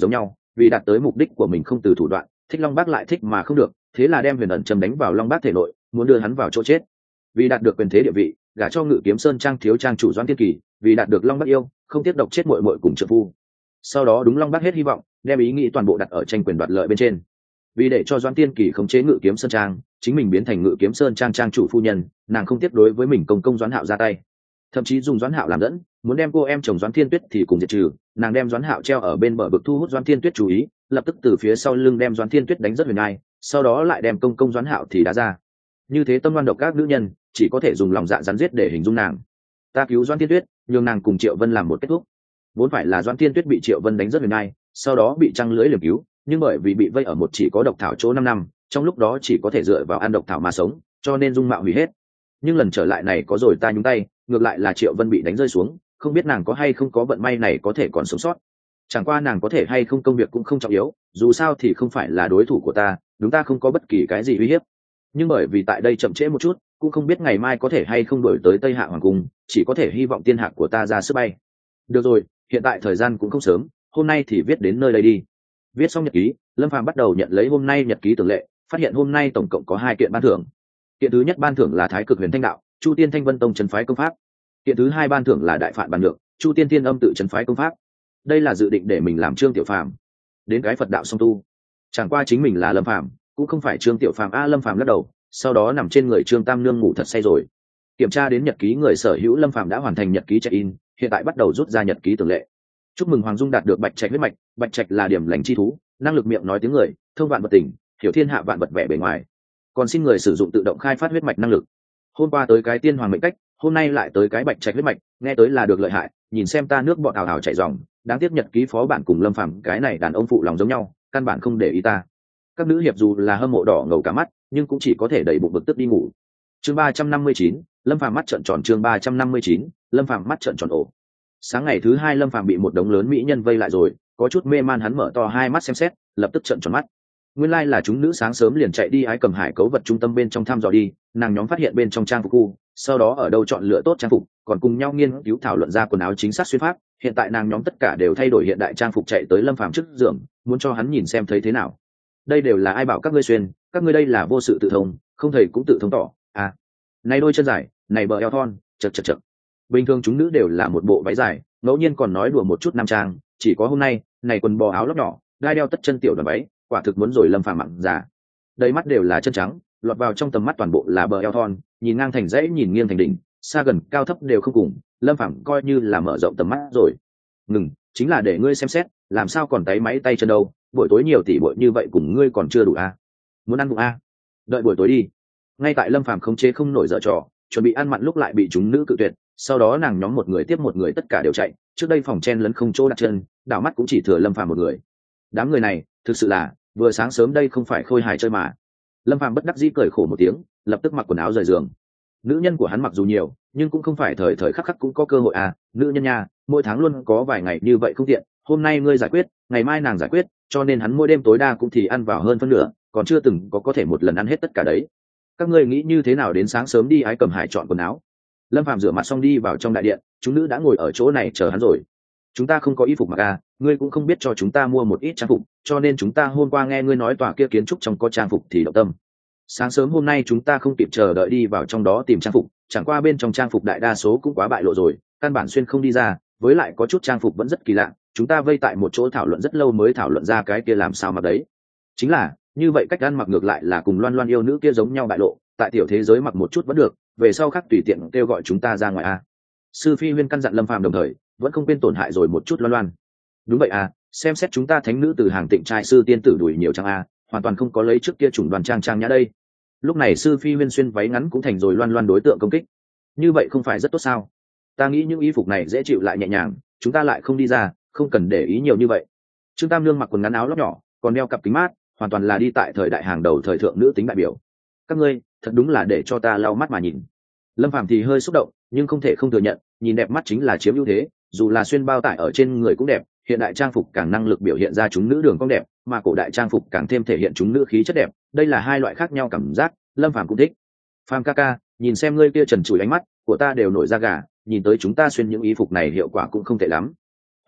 vì đạt tới mục đích của mình không từ thủ đoạn, thích Long Bác lại thích mà không được, thế là đem huyền ẩn châm đánh vào Long Bác thể nội, muốn đưa hắn vào chỗ chết. Vì đạt được quyền thế địa vị, gả cho Ngự Kiếm Sơn trang thiếu trang chủ Doãn Thiên Kỳ, vì đạt được Long Bác yêu, không tiếc độc chết muội muội cùng trợ phu. Sau đó đúng Long Bác hết hy vọng, đem ý nghĩ toàn bộ đặt ở tranh quyền đoạt lợi bên trên. Vì để cho Doãn Thiên Kỳ khống chế Ngự Kiếm Sơn trang, chính mình biến thành Ngự Kiếm Sơn trang trang chủ phu nhân, nàng không tiếc đối với mình công công Doãn Hạo ra tay, thậm chí dùng Doãn Hạo làm dẫn, muốn đem cô em chồng Doãn Thiên Tuyết thì cùng diệt trừ. Nàng đem Doãn Hạo treo ở bên bờ vực thu hút Doãn Thiên Tuyết chú ý, lập tức từ phía sau lưng đem Doãn Thiên Tuyết đánh rất huyền ai, sau đó lại đem công công Doãn Hạo thì đá ra. Như thế tâm ngoan độc các nữ nhân, chỉ có thể dùng lòng dạ rắn giết để hình dung nàng. Ta cứu Doãn Thiên Tuyết, nhường nàng cùng Triệu Vân làm một kết thúc. Vốn phải là Doãn Thiên Tuyết bị Triệu Vân đánh rất huyền ai, sau đó bị trăng lưỡi liềm cứu, nhưng bởi vì bị vây ở một chỉ có độc thảo chỗ 5 năm, trong lúc đó chỉ có thể dựa vào ăn độc thảo mà sống, cho nên dung mạo hủy hết. Nhưng lần trở lại này có rồi ta nhúng tay, ngược lại là Triệu Vân bị đánh rơi xuống, không biết nàng có hay không có vận may này có thể còn sống sót. Chẳng qua nàng có thể hay không công việc cũng không trọng yếu, dù sao thì không phải là đối thủ của ta, đúng ta không có bất kỳ cái gì uy hiếp. Nhưng bởi vì tại đây chậm trễ một chút, cũng không biết ngày mai có thể hay không đổi tới Tây Hạ hoàng cung, chỉ có thể hy vọng tiên hạc của ta ra sức bay. Được rồi, hiện tại thời gian cũng không sớm, hôm nay thì viết đến nơi đây đi. Viết xong nhật ký, Lâm Phàm bắt đầu nhận lấy hôm nay nhật ký tường lệ, phát hiện hôm nay tổng cộng có 2 kiện ban thưởng. Kiện thứ nhất ban thưởng là Thái Cực Huyền Thanh Đạo, Chu Tiên Thanh Vân Tông trấn phái công pháp. Kiện thứ hai ban thưởng là Đại Phạn Bàn Nhược, Chu Tiên Tiên Âm tự trấn phái công pháp. Đây là dự định để mình làm Trương Tiểu Phàm, đến cái Phật đạo song tu. Chẳng qua chính mình là Lâm Phàm, cũng không phải Trương Tiểu Phàm. Lâm Phàm lắc đầu, sau đó nằm trên người Trương Tam Nương ngủ thật say rồi. Kiểm tra đến nhật ký người sở hữu, Lâm Phàm đã hoàn thành nhật ký check-in, hiện tại bắt đầu rút ra nhật ký tường lệ. Chúc mừng Hoàng Dung đạt được Bạch Trạch huyết mạch, Bạch Trạch là điểm lành chi thú, năng lực miệng nói tiếng người, thông vạn vật tình, hiểu thiên hạ vạn vật vẻ bề ngoài. Còn xin người sử dụng tự động khai phát huyết mạch năng lực. Hôm qua tới cái tiên hoàng mệnh cách, hôm nay lại tới cái Bạch Trạch huyết mạch, nghe tới là được lợi hại, nhìn xem ta nước bọt ào ào chảy ròng. Đáng tiếc nhật ký phó bản cùng Lâm Phàm cái này đàn ông phụ lòng giống nhau, căn bản không để ý ta. Các nữ hiệp dù là hâm mộ đỏ ngầu cả mắt, nhưng cũng chỉ có thể đẩy bụng bực tức đi ngủ. Chương 359, Lâm Phàm mắt trợn tròn. Chương 359, Lâm Phàm mắt trợn tròn. Ổ. Sáng ngày thứ 2, Lâm Phàm bị một đống lớn mỹ nhân vây lại rồi, có chút mê man, hắn mở to hai mắt xem xét, lập tức trợn tròn mắt. Nguyên lai là chúng nữ sáng sớm liền chạy đi Ái Cầm Hải cấu vật trung tâm bên trong thăm dò đi, nàng nhóm phát hiện bên trong trang phục khu, sau đó ở đâu chọn lựa tốt trang phục, còn cùng nhau nghiên cứu thảo luận ra quần áo chính xác xuyên pháp. Hiện tại nàng nhóm tất cả đều thay đổi hiện đại trang phục chạy tới Lâm Phàm trước giường, muốn cho hắn nhìn xem thấy thế nào. Đây đều là ai bảo các ngươi xuyên, các ngươi đây là vô sự tự thông, không thầy cũng tự thông tỏ. À, này đôi chân dài, này bờ eo thon, chật chật chật. Bình thường chúng nữ đều là một bộ váy dài, ngẫu nhiên còn nói đùa một chút nam trang, chỉ có hôm nay, này quần bò áo lót nhỏ, gai đeo tất chân tiểu đoàn váy, quả thực muốn rồi Lâm Phàm mặn già. Đầy mắt đều là chân trắng, lọt vào trong tầm mắt toàn bộ là bờ eo thon, nhìn ngang thành dãy, nhìn nghiêng thành đỉnh, xa gần cao thấp đều không cùng, Lâm Phàm coi như là mở rộng tầm mắt rồi. Ngừng, chính là để ngươi xem xét, làm sao còn tay máy tay chân đâu, buổi tối nhiều tỷ bội như vậy cùng ngươi còn chưa đủ à? Muốn ăn bụng à? Đợi buổi tối đi. Ngay tại Lâm Phàm không chế không nổi giở trò, chuẩn bị ăn mặn lúc lại bị chúng nữ cự tuyệt, sau đó nàng nhóm một người tiếp một người tất cả đều chạy, trước đây phòng chen lấn không chỗ đặt chân, đảo mắt cũng chỉ thừa Lâm Phàm một người. Đám người này, thực sự là, vừa sáng sớm đây không phải khôi hài chơi mà. Lâm Phàm bất đắc dĩ cười khổ một tiếng, lập tức mặc quần áo rời giường. Nữ nhân của hắn mặc dù nhiều, nhưng cũng không phải thời thời khắc khắc cũng có cơ hội à, nữ nhân nha, mỗi tháng luôn có vài ngày như vậy không tiện, hôm nay ngươi giải quyết, ngày mai nàng giải quyết, cho nên hắn mỗi đêm tối đa cũng thì ăn vào hơn phân nửa, còn chưa từng có thể một lần ăn hết tất cả đấy. Các ngươi nghĩ như thế nào đến sáng sớm đi Ái Cầm Hải chọn quần áo? Lâm Phàm rửa mặt xong đi vào trong đại điện, chúng nữ đã ngồi ở chỗ này chờ hắn rồi. Chúng ta không có y phục mặc à, ngươi cũng không biết cho chúng ta mua một ít trang phục, cho nên chúng ta hôm qua nghe ngươi nói tòa kia kiến trúc trong có trang phục thì động tâm. Sáng sớm hôm nay chúng ta không kịp chờ đợi đi vào trong đó tìm trang phục, chẳng qua bên trong trang phục đại đa số cũng quá bại lộ rồi, căn bản xuyên không đi ra, với lại có chút trang phục vẫn rất kỳ lạ, chúng ta vây tại một chỗ thảo luận rất lâu mới thảo luận ra cái kia làm sao mặc đấy. Chính là, như vậy cách ăn mặc ngược lại là cùng Loan Loan yêu nữ kia giống nhau bại lộ, tại tiểu thế giới mặc một chút vẫn được, về sau khác tùy tiện kêu gọi chúng ta ra ngoài a. Sư Phi Huyên căn dặn Lâm Phàm đồng thời, vẫn không quên tổn hại rồi một chút Loan Loan. Đúng vậy à, xem xét chúng ta thánh nữ từ hàng Tịnh trai sư tiên tử đuổi nhiều trang a, hoàn toàn không có lấy trước kia chủng đoàn trang trang nhã đây. Lúc này Sư Phi Huyên xuyên váy ngắn cũng thành rồi Loan Loan đối tượng công kích. Như vậy không phải rất tốt sao? Ta nghĩ những y phục này dễ chịu lại nhẹ nhàng, chúng ta lại không đi ra, không cần để ý nhiều như vậy. Trương Tam Nương mặc quần ngắn áo lót nhỏ, còn đeo cặp kính mát, hoàn toàn là đi tại thời đại hàng đầu thời thượng nữ tính đại biểu. Các ngươi, thật đúng là để cho ta lau mắt mà nhìn. Lâm Phàm thì hơi xúc động, nhưng không thể không thừa nhận, nhìn đẹp mắt chính là chiếm ưu thế, dù là xuyên bao tải ở trên người cũng đẹp, hiện đại trang phục càng năng lực biểu hiện ra chúng nữ đường cong đẹp, mà cổ đại trang phục càng thêm thể hiện chúng nữ khí chất đẹp, đây là hai loại khác nhau cảm giác, Lâm Phàm cũng thích. Phàm ca ca, nhìn xem ngươi kia trần trụi ánh mắt, của ta đều nổi da gà, nhìn tới chúng ta xuyên những y phục này hiệu quả cũng không tệ lắm.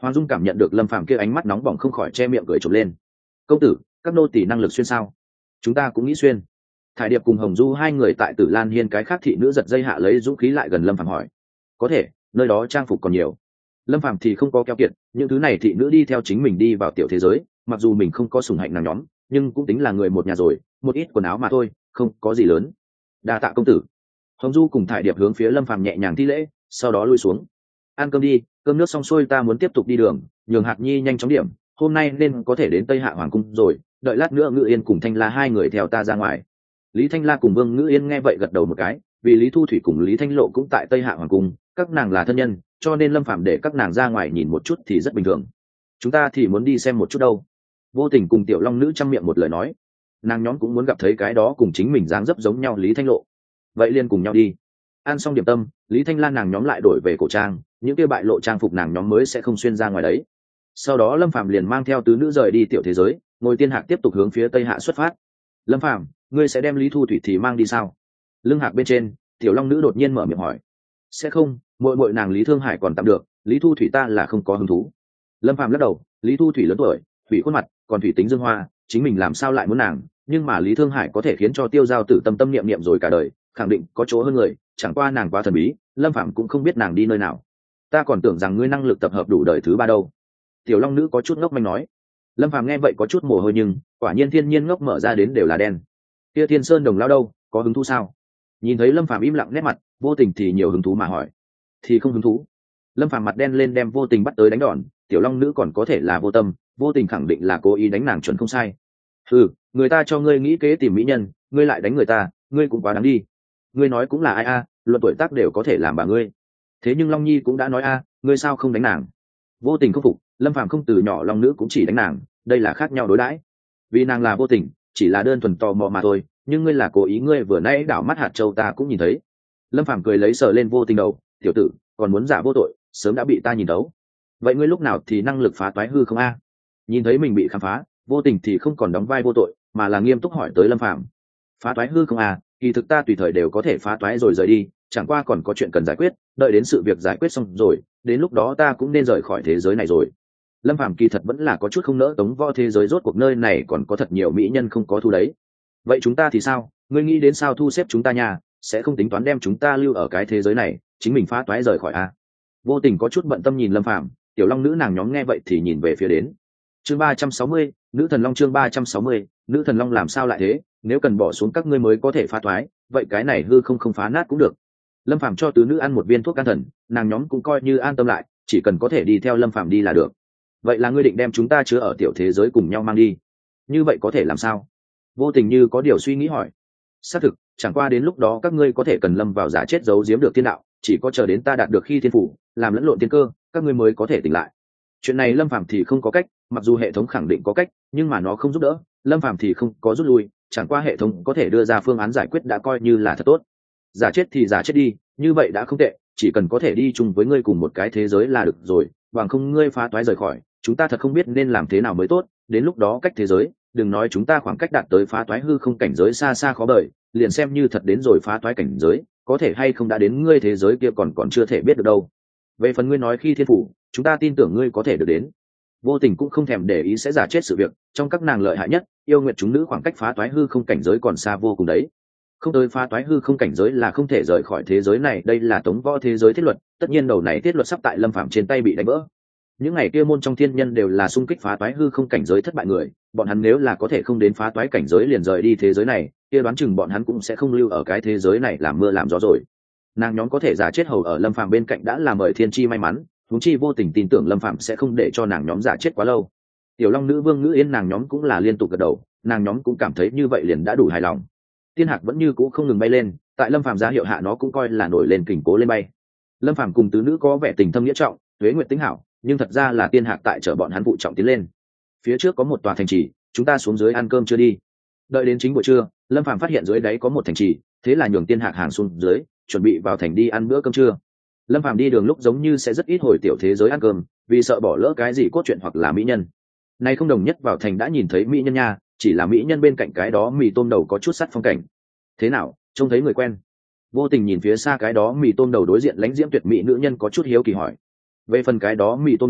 Hoàng Dung cảm nhận được Lâm Phàm kia ánh mắt nóng bỏng không khỏi che miệng cười trộm lên. Công tử, các nô tỳ năng lực xuyên sao? Chúng ta cũng nghĩ xuyên. Thải Điệp cùng Hồng Du hai người tại Tử Lan Hiên cái khác thị nữ giật dây hạ lấy dũng khí lại gần Lâm Phàm hỏi. Có thể, nơi đó trang phục còn nhiều. Lâm Phàm thì không có keo kiệt, những thứ này thị nữ đi theo chính mình đi vào tiểu thế giới, mặc dù mình không có sủng hạnh nàng nhóm, nhưng cũng tính là người một nhà rồi, một ít quần áo mà thôi, không có gì lớn. Đa tạ công tử. Hồng Du cùng Thải Điệp hướng phía Lâm Phàm nhẹ nhàng thi lễ, sau đó lui xuống. Ăn cơm đi, cơm nước xong xuôi ta muốn tiếp tục đi đường, nhường Hạc Nhi nhanh chóng điểm, hôm nay nên có thể đến Tây Hạ Hoàng cung rồi, đợi lát nữa Ngự Yên cùng Thanh La hai người theo ta ra ngoài. Lý Thanh La cùng Vương Ngự Yên nghe vậy gật đầu một cái, vì Lý Thu Thủy cùng Lý Thanh Lộ cũng tại Tây Hạ Hoàng cung, các nàng là thân nhân, cho nên Lâm Phàm để các nàng ra ngoài nhìn một chút thì rất bình thường. Chúng ta thì muốn đi xem một chút đâu. Vô Tình cùng Tiểu Long nữ chăm miệng một lời nói, nàng nhóm cũng muốn gặp thấy cái đó cùng chính mình dáng dấp giống nhau Lý Thanh Lộ. Vậy liền cùng nhau đi. Ăn xong điểm tâm, Lý Thanh Lan nàng nhóm lại đổi về cổ trang, những kia bại lộ trang phục nàng nhóm mới sẽ không xuyên ra ngoài đấy. Sau đó Lâm Phàm liền mang theo tứ nữ rời đi tiểu thế giới, ngồi tiên hạc tiếp tục hướng phía Tây Hạ xuất phát. Lâm Phàm, ngươi sẽ đem Lý Thu Thủy thì mang đi sao? Lưng hạc bên trên, Tiểu Long nữ đột nhiên mở miệng hỏi. Sẽ không, muội nàng Lý Thương Hải còn tạm được, Lý Thu Thủy ta là không có hứng thú. Lâm Phàm lắc đầu, Lý Thu Thủy lớn tuổi, thủy khuôn mặt, còn thủy tính dương hoa, chính mình làm sao lại muốn nàng, nhưng mà Lý Thương Hải có thể khiến cho Tiêu Giao Tử tâm tâm niệm niệm rồi cả đời, khẳng định có chỗ hơn người, chẳng qua nàng quá thần bí, Lâm Phàm cũng không biết nàng đi nơi nào. Ta còn tưởng rằng ngươi năng lực tập hợp đủ đời thứ ba đâu. Tiểu Long nữ có chút ngốc manh nói. Lâm Phàm nghe vậy có chút mồ hôi, nhưng quả nhiên thiên nhiên ngốc mở ra đến đều là đen. Kia Thiên Sơn Đồng lao đâu, có hứng thú sao? Nhìn thấy Lâm Phàm im lặng nét mặt, Vô Tình thì nhiều hứng thú mà hỏi. Thì không hứng thú. Lâm Phàm mặt đen lên đem Vô Tình bắt tới đánh đòn, Tiểu Long nữ còn có thể là vô tâm, Vô Tình khẳng định là cố ý đánh nàng chuẩn không sai. Ừ, người ta cho ngươi nghĩ kế tìm mỹ nhân, ngươi lại đánh người ta, ngươi cũng quá đáng đi. Ngươi nói cũng là ai a, luận tuổi tác đều có thể làm bà ngươi. Thế nhưng Long Nhi cũng đã nói a, ngươi sao không đánh nàng? Vô Tình không phục, Lâm Phàm không từ nhỏ Long nữ cũng chỉ đánh nàng, đây là khác nhau đối đãi. Vì nàng là Vô Tình, chỉ là đơn thuần tò mò mà thôi, nhưng ngươi là cố ý, ngươi vừa nãy đảo mắt hạt châu ta cũng nhìn thấy. Lâm Phàm cười lấy sờ lên Vô Tình đầu, tiểu tử, còn muốn giả vô tội, sớm đã bị ta nhìn thấu. Vậy ngươi lúc nào thì năng lực phá toái hư không a? Nhìn thấy mình bị khám phá, Vô Tình thì không còn đóng vai vô tội, mà là nghiêm túc hỏi tới Lâm Phàm. Phá toái hư không a? Kỳ thực ta tùy thời đều có thể phá toái rồi rời đi, chẳng qua còn có chuyện cần giải quyết, đợi đến sự việc giải quyết xong rồi, đến lúc đó ta cũng nên rời khỏi thế giới này rồi. Lâm Phàm kỳ thật vẫn là có chút không nỡ Tống Võ thế giới, rốt cuộc nơi này còn có thật nhiều mỹ nhân không có thu đấy. Vậy chúng ta thì sao? Ngươi nghĩ đến sao thu xếp chúng ta nha, sẽ không tính toán đem chúng ta lưu ở cái thế giới này, chính mình phá toái rời khỏi a? Vô Tình có chút bận tâm nhìn Lâm Phàm, Tiểu Long nữ nàng nhóm nghe vậy thì nhìn về phía đến. Chương 360, Nữ Thần Long. Chương 360, Nữ Thần Long làm sao lại thế, nếu cần bỏ xuống các ngươi mới có thể phá toái, vậy cái này hư không phá nát cũng được. Lâm Phàm cho tứ nữ ăn một viên thuốc can thần, nàng nhóm cũng coi như an tâm lại, chỉ cần có thể đi theo Lâm Phàm đi là được. Vậy là ngươi định đem chúng ta chứa ở tiểu thế giới cùng nhau mang đi, như vậy có thể làm sao? Vô Tình như có điều suy nghĩ hỏi. Xác thực, chẳng qua đến lúc đó các ngươi có thể cần lâm vào giả chết giấu giếm được thiên đạo, chỉ có chờ đến ta đạt được khi thiên phủ làm lẫn lộn thiên cơ, các ngươi mới có thể tỉnh lại. Chuyện này Lâm Phàm thì không có cách, mặc dù hệ thống khẳng định có cách, nhưng mà nó không giúp đỡ, Lâm Phàm thì không có rút lui, chẳng qua hệ thống có thể đưa ra phương án giải quyết đã coi như là thật tốt. Giả chết thì giả chết đi, như vậy đã không tệ, chỉ cần có thể đi chung với ngươi cùng một cái thế giới là được rồi, bằng không ngươi phá toái rời khỏi, chúng ta thật không biết nên làm thế nào mới tốt, đến lúc đó cách thế giới, đừng nói chúng ta khoảng cách đạt tới phá toái hư không cảnh giới xa xa khó bời, liền xem như thật đến rồi phá toái cảnh giới, có thể hay không đã đến ngươi thế giới kia còn chưa thể biết được đâu. Về phần ngươi nói khi thiên phủ, chúng ta tin tưởng ngươi có thể được đến. Vô Tình cũng không thèm để ý sẽ giả chết sự việc, trong các nàng lợi hại nhất, yêu nguyệt chúng nữ khoảng cách phá toái hư không cảnh giới còn xa vô cùng đấy. Không tới phá toái hư không cảnh giới là không thể rời khỏi thế giới này, đây là Tống Võ thế giới thiết luật, tất nhiên đầu này thiết luật sắp tại Lâm Phàm trên tay bị đánh vỡ. Những ngày kia môn trong thiên nhân đều là xung kích phá toái hư không cảnh giới thất bại người, bọn hắn nếu là có thể không đến phá toái cảnh giới liền rời đi thế giới này, kia đoán chừng bọn hắn cũng sẽ không lưu ở cái thế giới này làm mưa làm gió rồi. Nàng nhóm có thể giả chết hầu ở Lâm Phàm bên cạnh đã là mời thiên chi may mắn, huống chi Vô Tình tin tưởng Lâm Phàm sẽ không để cho nàng nhóm giả chết quá lâu. Tiểu Long nữ Vương Ngữ Yên nàng nhóm cũng là liên tục gật đầu, nàng nhóm cũng cảm thấy như vậy liền đã đủ hài lòng. Tiên hạc vẫn như cũ không ngừng bay lên, tại Lâm Phàm ra hiệu hạ nó cũng coi là nổi lên kình cố lên bay. Lâm Phàm cùng tứ nữ có vẻ tình thâm nghĩa trọng, tuế nguyệt tính hảo, nhưng thật ra là tiên hạc tại chở bọn hắn vụ trọng tiến lên. Phía trước có một tòa thành trì, chúng ta xuống dưới ăn cơm chưa đi. Đợi đến chính buổi trưa, Lâm Phàm phát hiện dưới đáy có một thành trì, thế là nhường tiên hạc hàng xuống dưới, chuẩn bị vào thành đi ăn bữa cơm trưa. Lâm Phàm đi đường lúc giống như sẽ rất ít hồi tiểu thế giới ăn cơm, vì sợ bỏ lỡ cái gì cốt truyện hoặc là mỹ nhân. Nay không đồng nhất vào thành đã nhìn thấy mỹ nhân nha, chỉ là mỹ nhân bên cạnh cái đó mì tôm đầu có chút sắt phong cảnh. Thế nào, trông thấy người quen? Vô Tình nhìn phía xa cái đó mì tôm đầu đối diện lãnh diễm tuyệt mỹ nữ nhân có chút hiếu kỳ hỏi. Về phần cái đó mì tôm đầu,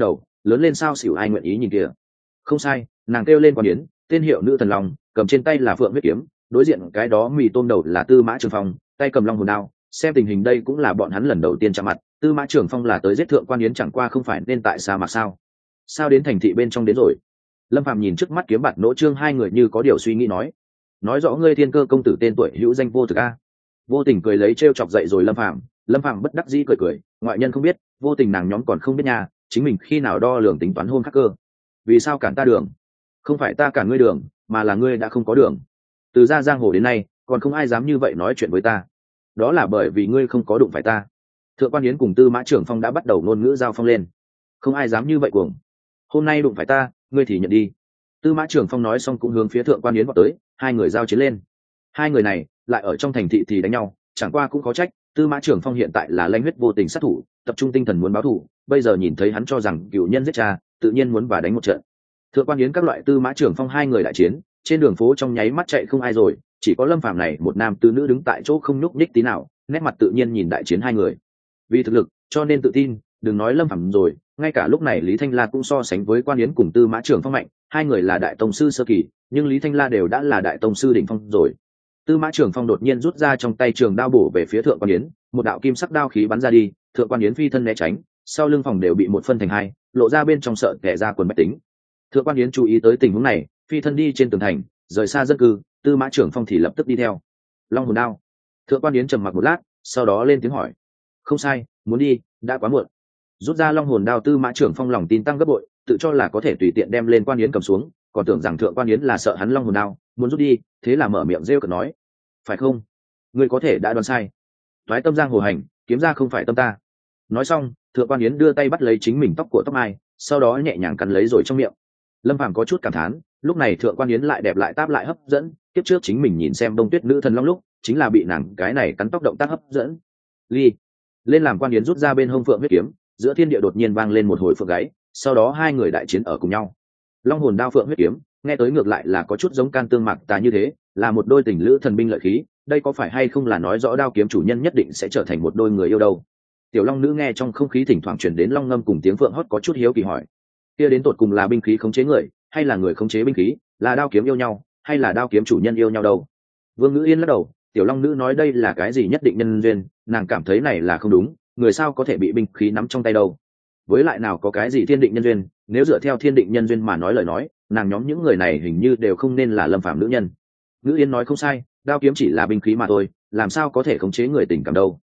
lớn lên sao xỉu ai nguyện ý nhìn kìa. Không sai, nàng kêu lên Quan Yến, tên hiệu nữ thần long, cầm trên tay là phượng huyết kiếm, đối diện cái đó mì tôm đầu là Tư Mã Trường Phong, tay cầm long hồn đao. Xem tình hình đây cũng là bọn hắn lần đầu tiên chạm mặt. Tư Mã Trường Phong là tới giết thượng Quan Yến, chẳng qua không phải nên tại sa mạc sao đến thành thị bên trong đến rồi. Lâm Phàm nhìn trước mắt kiếm bạt nỗ trương hai người như có điều suy nghĩ nói rõ ngươi Thiên Cơ công tử tên tuổi hữu danh vô thực a. Vô Tình cười lấy trêu chọc dậy rồi Lâm Phàm bất đắc dĩ cười, ngoại nhân không biết, Vô Tình nàng nhóm còn không biết nha, chính mình khi nào đo lường tính toán hôn khắc cơ. Vì sao cản ta đường? Không phải ta cản ngươi đường, mà là ngươi đã không có đường. Từ ra giang hồ đến nay, còn không ai dám như vậy nói chuyện với ta. Đó là bởi vì ngươi không có đụng phải ta. Thượng Quan Yến cùng Tư Mã Trưởng Phong đã bắt đầu ngôn ngữ giao phong lên. Không ai dám như vậy cuồng. Hôm nay đụng phải ta, ngươi thì nhận đi. Tư Mã Trưởng Phong nói xong cũng hướng phía Thượng Quan Yến vọt tới, hai người giao chiến lên. Hai người này lại ở trong thành thị thì đánh nhau, chẳng qua cũng có trách, Tư Mã Trưởng Phong hiện tại là lãnh huyết vô tình sát thủ, tập trung tinh thần muốn báo thù, bây giờ nhìn thấy hắn cho rằng cựu nhân giết cha, tự nhiên muốn và đánh một trận. Thượng Quan Yến các loại Tư Mã Trưởng Phong hai người đại chiến, trên đường phố trong nháy mắt chạy không ai rồi, chỉ có Lâm Phàm này một nam tứ nữ đứng tại chỗ không nhúc nhích tí nào, nét mặt tự nhiên nhìn đại chiến hai người. Vì thực lực, cho nên tự tin, đừng nói Lâm Phàm rồi, ngay cả lúc này Lý Thanh La cũng so sánh với Quan Yến cùng Tư Mã Trưởng Phong mạnh, hai người là đại tông sư sơ kỳ, nhưng Lý Thanh La đều đã là đại tông sư đỉnh phong rồi. Tư Mã Trưởng Phong đột nhiên rút ra trong tay trường đao bổ về phía Thượng Quan Yến, một đạo kim sắc đao khí bắn ra đi, Thượng Quan Yến phi thân né tránh, sau lưng phòng đều bị một phân thành hai, lộ ra bên trong sợ kẻ ra quần bách tính. Thượng Quan Yến chú ý tới tình huống này, phi thân đi trên tường thành, rời xa dân cư, Tư Mã Trưởng Phong thì lập tức đi theo. Long hồn đao. Thượng Quan Yến trầm mặc một lát, sau đó lên tiếng hỏi. Không sai, muốn đi, đã quá muộn. Rút ra long hồn đao, Tư Mã Trưởng Phong lòng tin tăng gấp bội, tự cho là có thể tùy tiện đem lên Quan Yến cầm xuống, còn tưởng rằng Thượng Quan Yến là sợ hắn long hồn đao, muốn rút đi, thế là mở miệng rêu cợt nói. Phải không? Ngươi có thể đã đoán sai. Toái tâm giang hồ hành, kiếm ra không phải tâm ta. Nói xong, Thượng Quan Yến đưa tay bắt lấy chính mình tóc của tóc mai, sau đó nhẹ nhàng cắn lấy rồi trong miệng. Lâm Phàm có chút cảm thán, lúc này Thượng Quan Yến lại đẹp lại táp lại hấp dẫn, tiếp trước chính mình nhìn xem Đông Tuyết nữ thần long lúc, chính là bị nàng cái này cắn tóc động tác hấp dẫn. Ly lên làm Quan Yến rút ra bên hông phượng huyết kiếm, giữa thiên địa đột nhiên vang lên một hồi phượng gáy, sau đó hai người đại chiến ở cùng nhau. Long hồn đao phượng huyết kiếm, nghe tới ngược lại là có chút giống can tương mạc tà như thế, là một đôi tình lữ thần binh lợi khí, đây có phải hay không là nói rõ đao kiếm chủ nhân nhất định sẽ trở thành một đôi người yêu đâu. Tiểu Long nữ nghe trong không khí thỉnh thoảng truyền đến long ngâm cùng tiếng phượng hót có chút hiếu kỳ hỏi, kia đến tột cùng là binh khí khống chế người, hay là người khống chế binh khí, là đao kiếm yêu nhau, hay là đao kiếm chủ nhân yêu nhau đâu? Vương Ngữ Yên lắc đầu, Tiểu Long nữ nói đây là cái gì nhất định nhân duyên, nàng cảm thấy này là không đúng, người sao có thể bị binh khí nắm trong tay đâu? Với lại nào có cái gì thiên định nhân duyên, nếu dựa theo thiên định nhân duyên mà nói lời nói, nàng nhóm những người này hình như đều không nên là Lâm Phàm nữ nhân. Ngữ Yên nói không sai, đao kiếm chỉ là binh khí mà thôi, làm sao có thể khống chế người tình cảm đâu?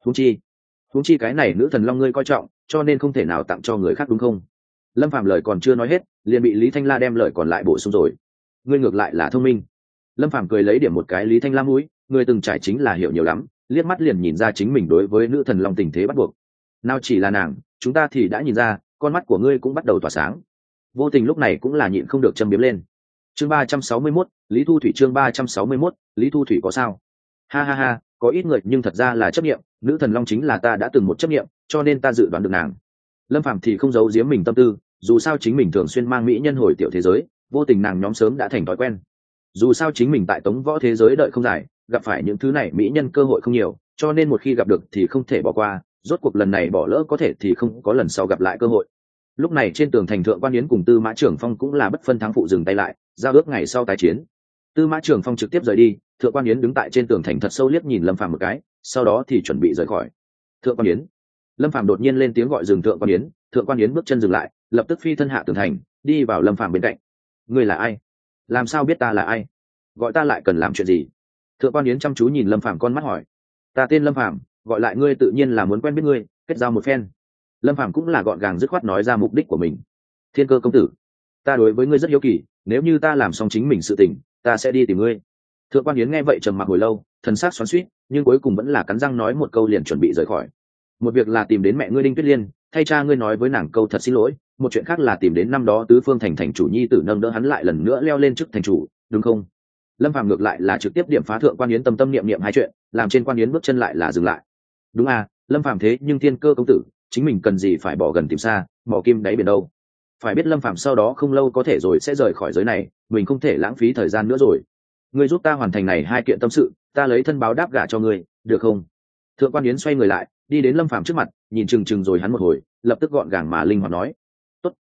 Huống chi cái này nữ thần long ngươi coi trọng, cho nên không thể nào tặng cho người khác đúng không? Lâm Phàm lời còn chưa nói hết, liền bị Lý Thanh La đem lời còn lại bổ sung rồi. Ngươi ngược lại là thông minh. Lâm Phàm cười lấy điểm một cái Lý Thanh La mũi, người từng trải chính là hiểu nhiều lắm, liếc mắt liền nhìn ra chính mình đối với nữ thần long tình thế bắt buộc. Nào chỉ là nàng, chúng ta thì đã nhìn ra, con mắt của ngươi cũng bắt đầu tỏa sáng. Vô Tình lúc này cũng là nhịn không được châm biếm lên. Chương 361, Lý Thu Thủy. Chương 361, Lý Thu Thủy có sao? Ha ha ha, có ít người nhưng thật ra là chấp niệm, nữ thần long chính là ta đã từng một chấp niệm, cho nên ta dự đoán được nàng. Lâm Phàm thì không giấu giếm mình tâm tư, dù sao chính mình thường xuyên mang mỹ nhân hồi tiểu thế giới, Vô Tình nàng nhóm sớm đã thành thói quen. Dù sao chính mình tại tống võ thế giới đợi không dài, gặp phải những thứ này mỹ nhân cơ hội không nhiều, cho nên một khi gặp được thì không thể bỏ qua, rốt cuộc lần này bỏ lỡ có thể thì không có lần sau gặp lại cơ hội. Lúc này trên tường thành Thượng Quan Yến cùng Tư Mã Trưởng Phong cũng là bất phân thắng phụ dừng tay lại, giao ước ngày sau tái chiến. Tư Mã Trưởng Phong trực tiếp rời đi, Thượng Quan Yến đứng tại trên tường thành thật sâu liếc nhìn Lâm Phàm một cái, sau đó thì chuẩn bị rời khỏi. Thượng Quan Yến. Lâm Phàm đột nhiên lên tiếng gọi dừng Thượng Quan Yến, Thượng Quan Yến bước chân dừng lại, lập tức phi thân hạ tường thành, đi vào Lâm Phàm bên cạnh. Ngươi là ai? Làm sao biết ta là ai? Gọi ta lại cần làm chuyện gì? Thượng Quan Yến chăm chú nhìn Lâm Phàm con mắt hỏi. Ta tên Lâm Phàm, gọi lại ngươi tự nhiên là muốn quen biết ngươi, kết giao một phen. Lâm Phàm cũng là gọn gàng dứt khoát nói ra mục đích của mình. Thiên Cơ công tử, ta đối với ngươi rất hiếu kỳ, nếu như ta làm xong chính mình sự tình, ta sẽ đi tìm ngươi. Thượng Quan Yến nghe vậy trầm mặc hồi lâu, thần sắc xoắn xuýt, nhưng cuối cùng vẫn là cắn răng nói một câu liền chuẩn bị rời khỏi. Một việc là tìm đến mẹ ngươi Đinh Tuyết Liên, thay cha ngươi nói với nàng câu thật xin lỗi, một chuyện khác là tìm đến năm đó Tứ Phương thành thành chủ nhi tử nâng đỡ hắn lại lần nữa leo lên chức thành chủ, đúng không? Lâm Phàm ngược lại là trực tiếp điểm phá Thượng Quan Yến tâm tâm niệm niệm hai chuyện, làm trên Quan Yến bước chân lại là dừng lại. Đúng à, Lâm Phàm thế nhưng Thiên Cơ công tử, chính mình cần gì phải bỏ gần tìm xa, mò kim đáy biển đâu? Phải biết Lâm Phàm sau đó không lâu có thể rồi sẽ rời khỏi giới này, mình không thể lãng phí thời gian nữa rồi. Ngươi giúp ta hoàn thành này hai kiện tâm sự, ta lấy thân báo đáp gả cho ngươi, được không? Thượng Quan Yến xoay người lại, đi đến Lâm Phàm trước mặt, nhìn chừng chừng rồi hắn một hồi, lập tức gọn gàng mà linh hoạt nói: "Tốt,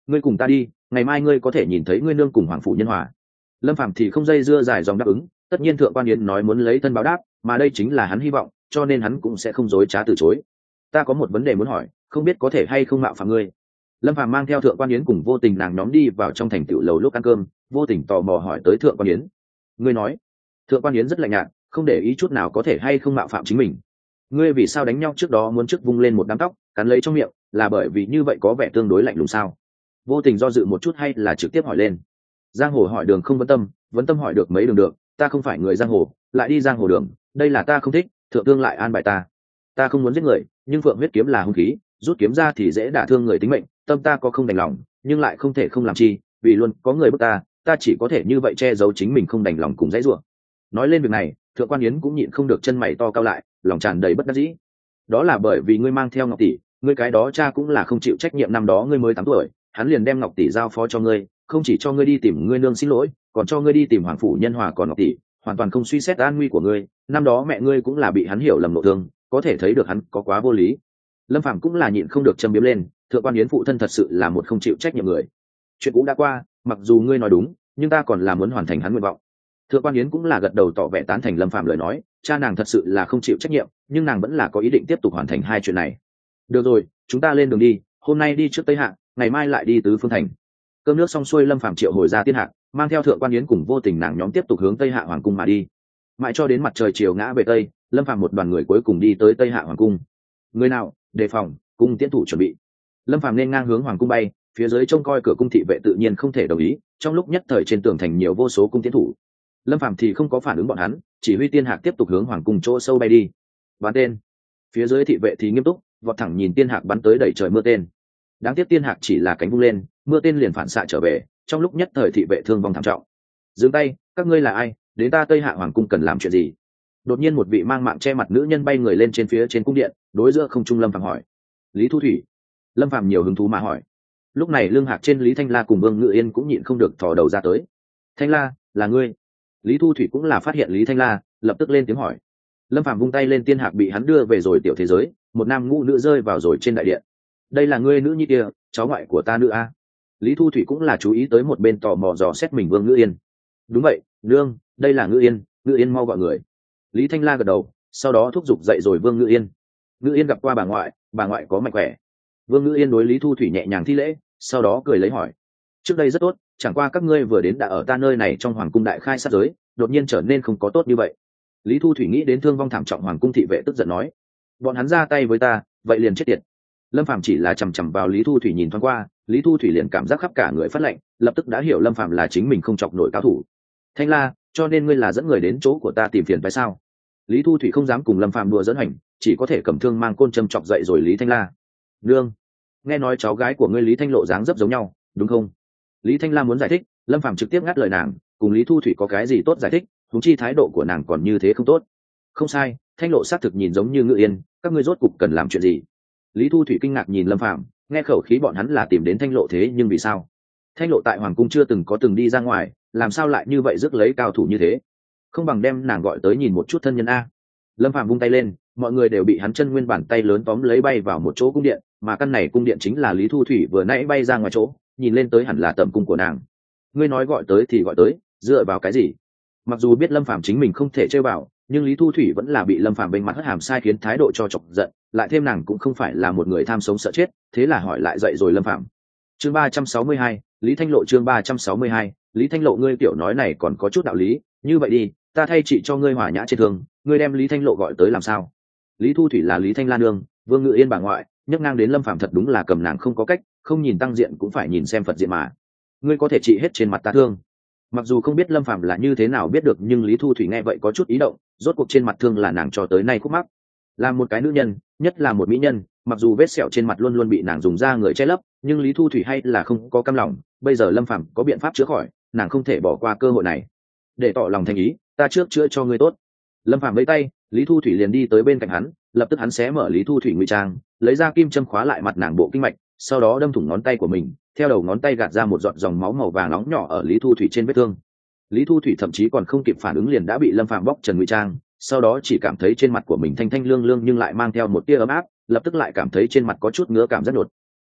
ngươi cùng ta đi, ngày mai ngươi có thể nhìn thấy ngươi nương cùng hoàng phủ nhân hòa. Lâm Phàm thì không dây dưa dài dòng đáp ứng, tất nhiên thượng quan yến nói muốn lấy thân báo đáp, mà đây chính là hắn hy vọng, cho nên hắn cũng sẽ không dối trá từ chối. Ta có một vấn đề muốn hỏi, không biết có thể hay không mạo phạm ngươi. Lâm Phàm mang theo thượng quan yến cùng Vô Tình nàng nhóm đi vào trong thành tựu lầu lúc ăn cơm. Vô Tình tò mò hỏi tới thượng quan yến. Ngươi nói. Thượng quan yến rất lạnh nhạt, không để ý chút nào có thể hay không mạo phạm chính mình. Ngươi vì sao đánh nhau trước đó muốn trước vung lên một đám tóc cắn lấy trong miệng, là bởi vì như vậy có vẻ tương đối lạnh lùng sao? Vô Tình do dự một chút hay là trực tiếp hỏi lên. Giang hồ hỏi đường không vấn tâm hỏi được mấy đường được, ta không phải người giang hồ, lại đi giang hồ đường, đây là ta không thích, thượng tương lại an bài ta không muốn giết người, nhưng phượng huyết kiếm là hung khí, rút kiếm ra thì dễ đả thương người tính mệnh, tâm ta có không đành lòng, nhưng lại không thể không làm chi, vì luôn có người bức ta chỉ có thể như vậy che giấu chính mình không đành lòng cùng dãy rủa. Nói lên việc này, thượng quan yến cũng nhịn không được chân mày to cao lại, lòng tràn đầy bất đắc dĩ. Đó là bởi vì ngươi mang theo Ngọc tỷ, ngươi cái đó cha cũng là không chịu trách nhiệm, năm đó ngươi mới 8 tuổi, hắn liền đem Ngọc tỷ giao phó cho ngươi, không chỉ cho ngươi đi tìm ngươi nương xin lỗi, còn cho ngươi đi tìm hoàng phủ nhân hòa, còn Ngọc tỷ hoàn toàn không suy xét an nguy của ngươi, năm đó mẹ ngươi cũng là bị hắn hiểu lầm nội thương, có thể thấy được hắn có quá vô lý. Lâm Phàm cũng là nhịn không được châm biếm lên, thượng quan yến phụ thân thật sự là một không chịu trách nhiệm người. Chuyện cũ đã qua, mặc dù ngươi nói đúng, nhưng ta còn là muốn hoàn thành hắn nguyện vọng. Thượng quan yến cũng là gật đầu tỏ vẻ tán thành Lâm Phàm lời nói, cha nàng thật sự là không chịu trách nhiệm, nhưng nàng vẫn là có ý định tiếp tục hoàn thành hai chuyện này. Được rồi, chúng ta lên đường đi, hôm nay đi trước Tây Hạ, ngày mai lại đi tứ phương thành. Cơm nước xong xuôi, Lâm Phàm triệu hồi ra Tiên Hạc, mang theo thượng quan yến cùng Vô Tình nàng nhóm tiếp tục hướng Tây Hạ hoàng cung mà đi. Mãi cho đến mặt trời chiều ngã về tây, Lâm Phàm một đoàn người cuối cùng đi tới Tây Hạ hoàng cung. Người nào đề phòng, cung tiễn thủ chuẩn bị. Lâm Phàm nên ngang hướng hoàng cung bay, phía dưới trông coi cửa cung thị vệ tự nhiên không thể đồng ý, trong lúc nhất thời trên tường thành nhiều vô số cung tiễn thủ. Lâm Phàm thì không có phản ứng bọn hắn, chỉ huy Tiên Hạc tiếp tục hướng hoàng cung chỗ sâu bay đi. Bắn tên. Phía dưới thị vệ thì nghiêm túc, vọt thẳng nhìn Tiên Hạc bắn tới đẩy trời mưa tên. Đáng tiếc Tiên Hạc chỉ là cánh vung lên, mưa tên liền phản xạ trở về, trong lúc nhất thời thị vệ thương vong thảm trọng. Dừng tay, các ngươi là ai, đến ta Tây Hạ hoàng cung cần làm chuyện gì? Đột nhiên một vị mang mạng che mặt nữ nhân bay người lên trên phía trên cung điện, đối giữa không trung Lâm Phàm hỏi. Lý Thu Thủy. Lâm Phàm nhiều hứng thú mà hỏi. Lúc này lương hạc trên Lý Thanh La cùng Vương Ngự Yên cũng nhịn không được thò đầu ra tới. Thanh La, là ngươi? Lý Thu Thủy cũng là phát hiện Lý Thanh La, lập tức lên tiếng hỏi. Lâm Phàm vung tay lên, Tiên Hạc bị hắn đưa về rồi tiểu thế giới, một nam ngũ nữ rơi vào rồi trên đại điện. Đây là ngươi nữ nhi kia, cháu ngoại của ta nữ a. Lý Thu Thủy cũng là chú ý tới một bên tò mò dò xét mình Vương Ngự Yên. Đúng vậy, nương, đây là Ngự Yên, Ngự Yên mau gọi người. Lý Thanh La gật đầu, sau đó thúc giục dậy rồi Vương Ngự Yên. Ngự Yên gặp qua bà ngoại có mạnh khỏe. Vương Ngự Yên đối Lý Thu Thủy nhẹ nhàng thi lễ, sau đó cười lấy hỏi. Trước đây rất tốt, chẳng qua các ngươi vừa đến đã ở ta nơi này trong hoàng cung đại khai sát giới, đột nhiên trở nên không có tốt như vậy. Lý Thu Thủy nghĩ đến thương vong thảm trọng hoàng cung thị vệ, tức giận nói. Bọn hắn ra tay với ta, vậy liền chết tiệt. Lâm Phàm chỉ là chằm chằm vào Lý Thu Thủy nhìn thoáng qua, Lý Thu Thủy liền cảm giác khắp cả người phát lạnh, lập tức đã hiểu Lâm Phàm là chính mình không chọc nổi cao thủ. Thanh La, cho nên ngươi là dẫn người đến chỗ của ta tìm phiền phải sao? Lý Thu Thủy không dám cùng Lâm Phàm đùa dẫn hành, chỉ có thể cầm thương mang côn châm chọc dậy rồi Lý Thanh La. Nương, nghe nói cháu gái của ngươi Lý Thanh Lộ dáng dấp giống nhau, đúng không? Lý Thanh La muốn giải thích, Lâm Phàm trực tiếp ngắt lời nàng, cùng Lý Thu Thủy có cái gì tốt giải thích, huống chi thái độ của nàng còn như thế không tốt. Không sai, Thanh Lộ xác thực nhìn giống như Ngự Yên, các ngươi rốt cục cần làm chuyện gì? Lý Thu Thủy kinh ngạc nhìn Lâm Phàm, nghe khẩu khí bọn hắn là tìm đến Thanh Lộ, thế nhưng vì sao? Thanh Lộ tại hoàng cung chưa từng có từng đi ra ngoài, làm sao lại như vậy rước lấy cao thủ như thế? Không bằng đem nàng gọi tới nhìn một chút thân nhân a. Lâm Phàm vung tay lên, mọi người đều bị hắn chân nguyên bàn tay lớn tóm lấy bay vào một chỗ cung điện, mà căn này cung điện chính là Lý Thu Thủy vừa nãy bay ra ngoài chỗ, nhìn lên tới hẳn là tẩm cung của nàng. Ngươi nói gọi tới thì gọi tới, dựa vào cái gì? Mặc dù biết Lâm Phàm chính mình không thể chơi vào, nhưng Lý Thu Thủy vẫn là bị Lâm Phàm bên mặt hất hàm sai khiến thái độ cho chọc giận, lại thêm nàng cũng không phải là một người tham sống sợ chết, thế là hỏi lại dậy rồi Lâm Phàm. Chương 362, Lý Thanh Lộ. Chương 362, Lý Thanh Lộ. Ngươi tiểu nói này còn có chút đạo lý, như vậy đi, ta thay chị cho ngươi hỏa nhã trên thương, ngươi đem Lý Thanh Lộ gọi tới làm sao? Lý Thu Thủy là Lý Thanh La nương, Vương Ngự Yên bà ngoại, nhấc ngang đến Lâm Phàm thật đúng là cầm nàng không có cách, không nhìn tăng diện cũng phải nhìn xem Phật diện mà. Ngươi có thể trị hết trên mặt ta thương. Mặc dù không biết Lâm Phàm là như thế nào biết được, nhưng Lý Thu Thủy nghe vậy có chút ý động, rốt cuộc trên mặt thương là nàng cho tới nay khúc mắc. Là một cái nữ nhân, nhất là một mỹ nhân, mặc dù vết sẹo trên mặt luôn luôn bị nàng dùng da người che lấp, nhưng Lý Thu Thủy hay là không có cam lòng, bây giờ Lâm Phàm có biện pháp chữa khỏi, nàng không thể bỏ qua cơ hội này. Để tỏ lòng thành ý, ta trước chữa cho ngươi tốt. Lâm Phàm vẫy tay, Lý Thu Thủy liền đi tới bên cạnh hắn, lập tức hắn xé mở Lý Thu Thủy ngụy trang, lấy ra kim châm khóa lại mặt nàng bộ kinh mạch, sau đó đâm thủng ngón tay của mình, theo đầu ngón tay gạt ra một giọt dòng máu màu vàng nóng nhỏ ở Lý Thu Thủy trên vết thương. Lý Thu Thủy thậm chí còn không kịp phản ứng liền đã bị Lâm Phàm bóc trần ngụy trang, sau đó chỉ cảm thấy trên mặt của mình thanh thanh lương lương nhưng lại mang theo một tia ấm áp, lập tức lại cảm thấy trên mặt có chút ngứa cảm rất đột.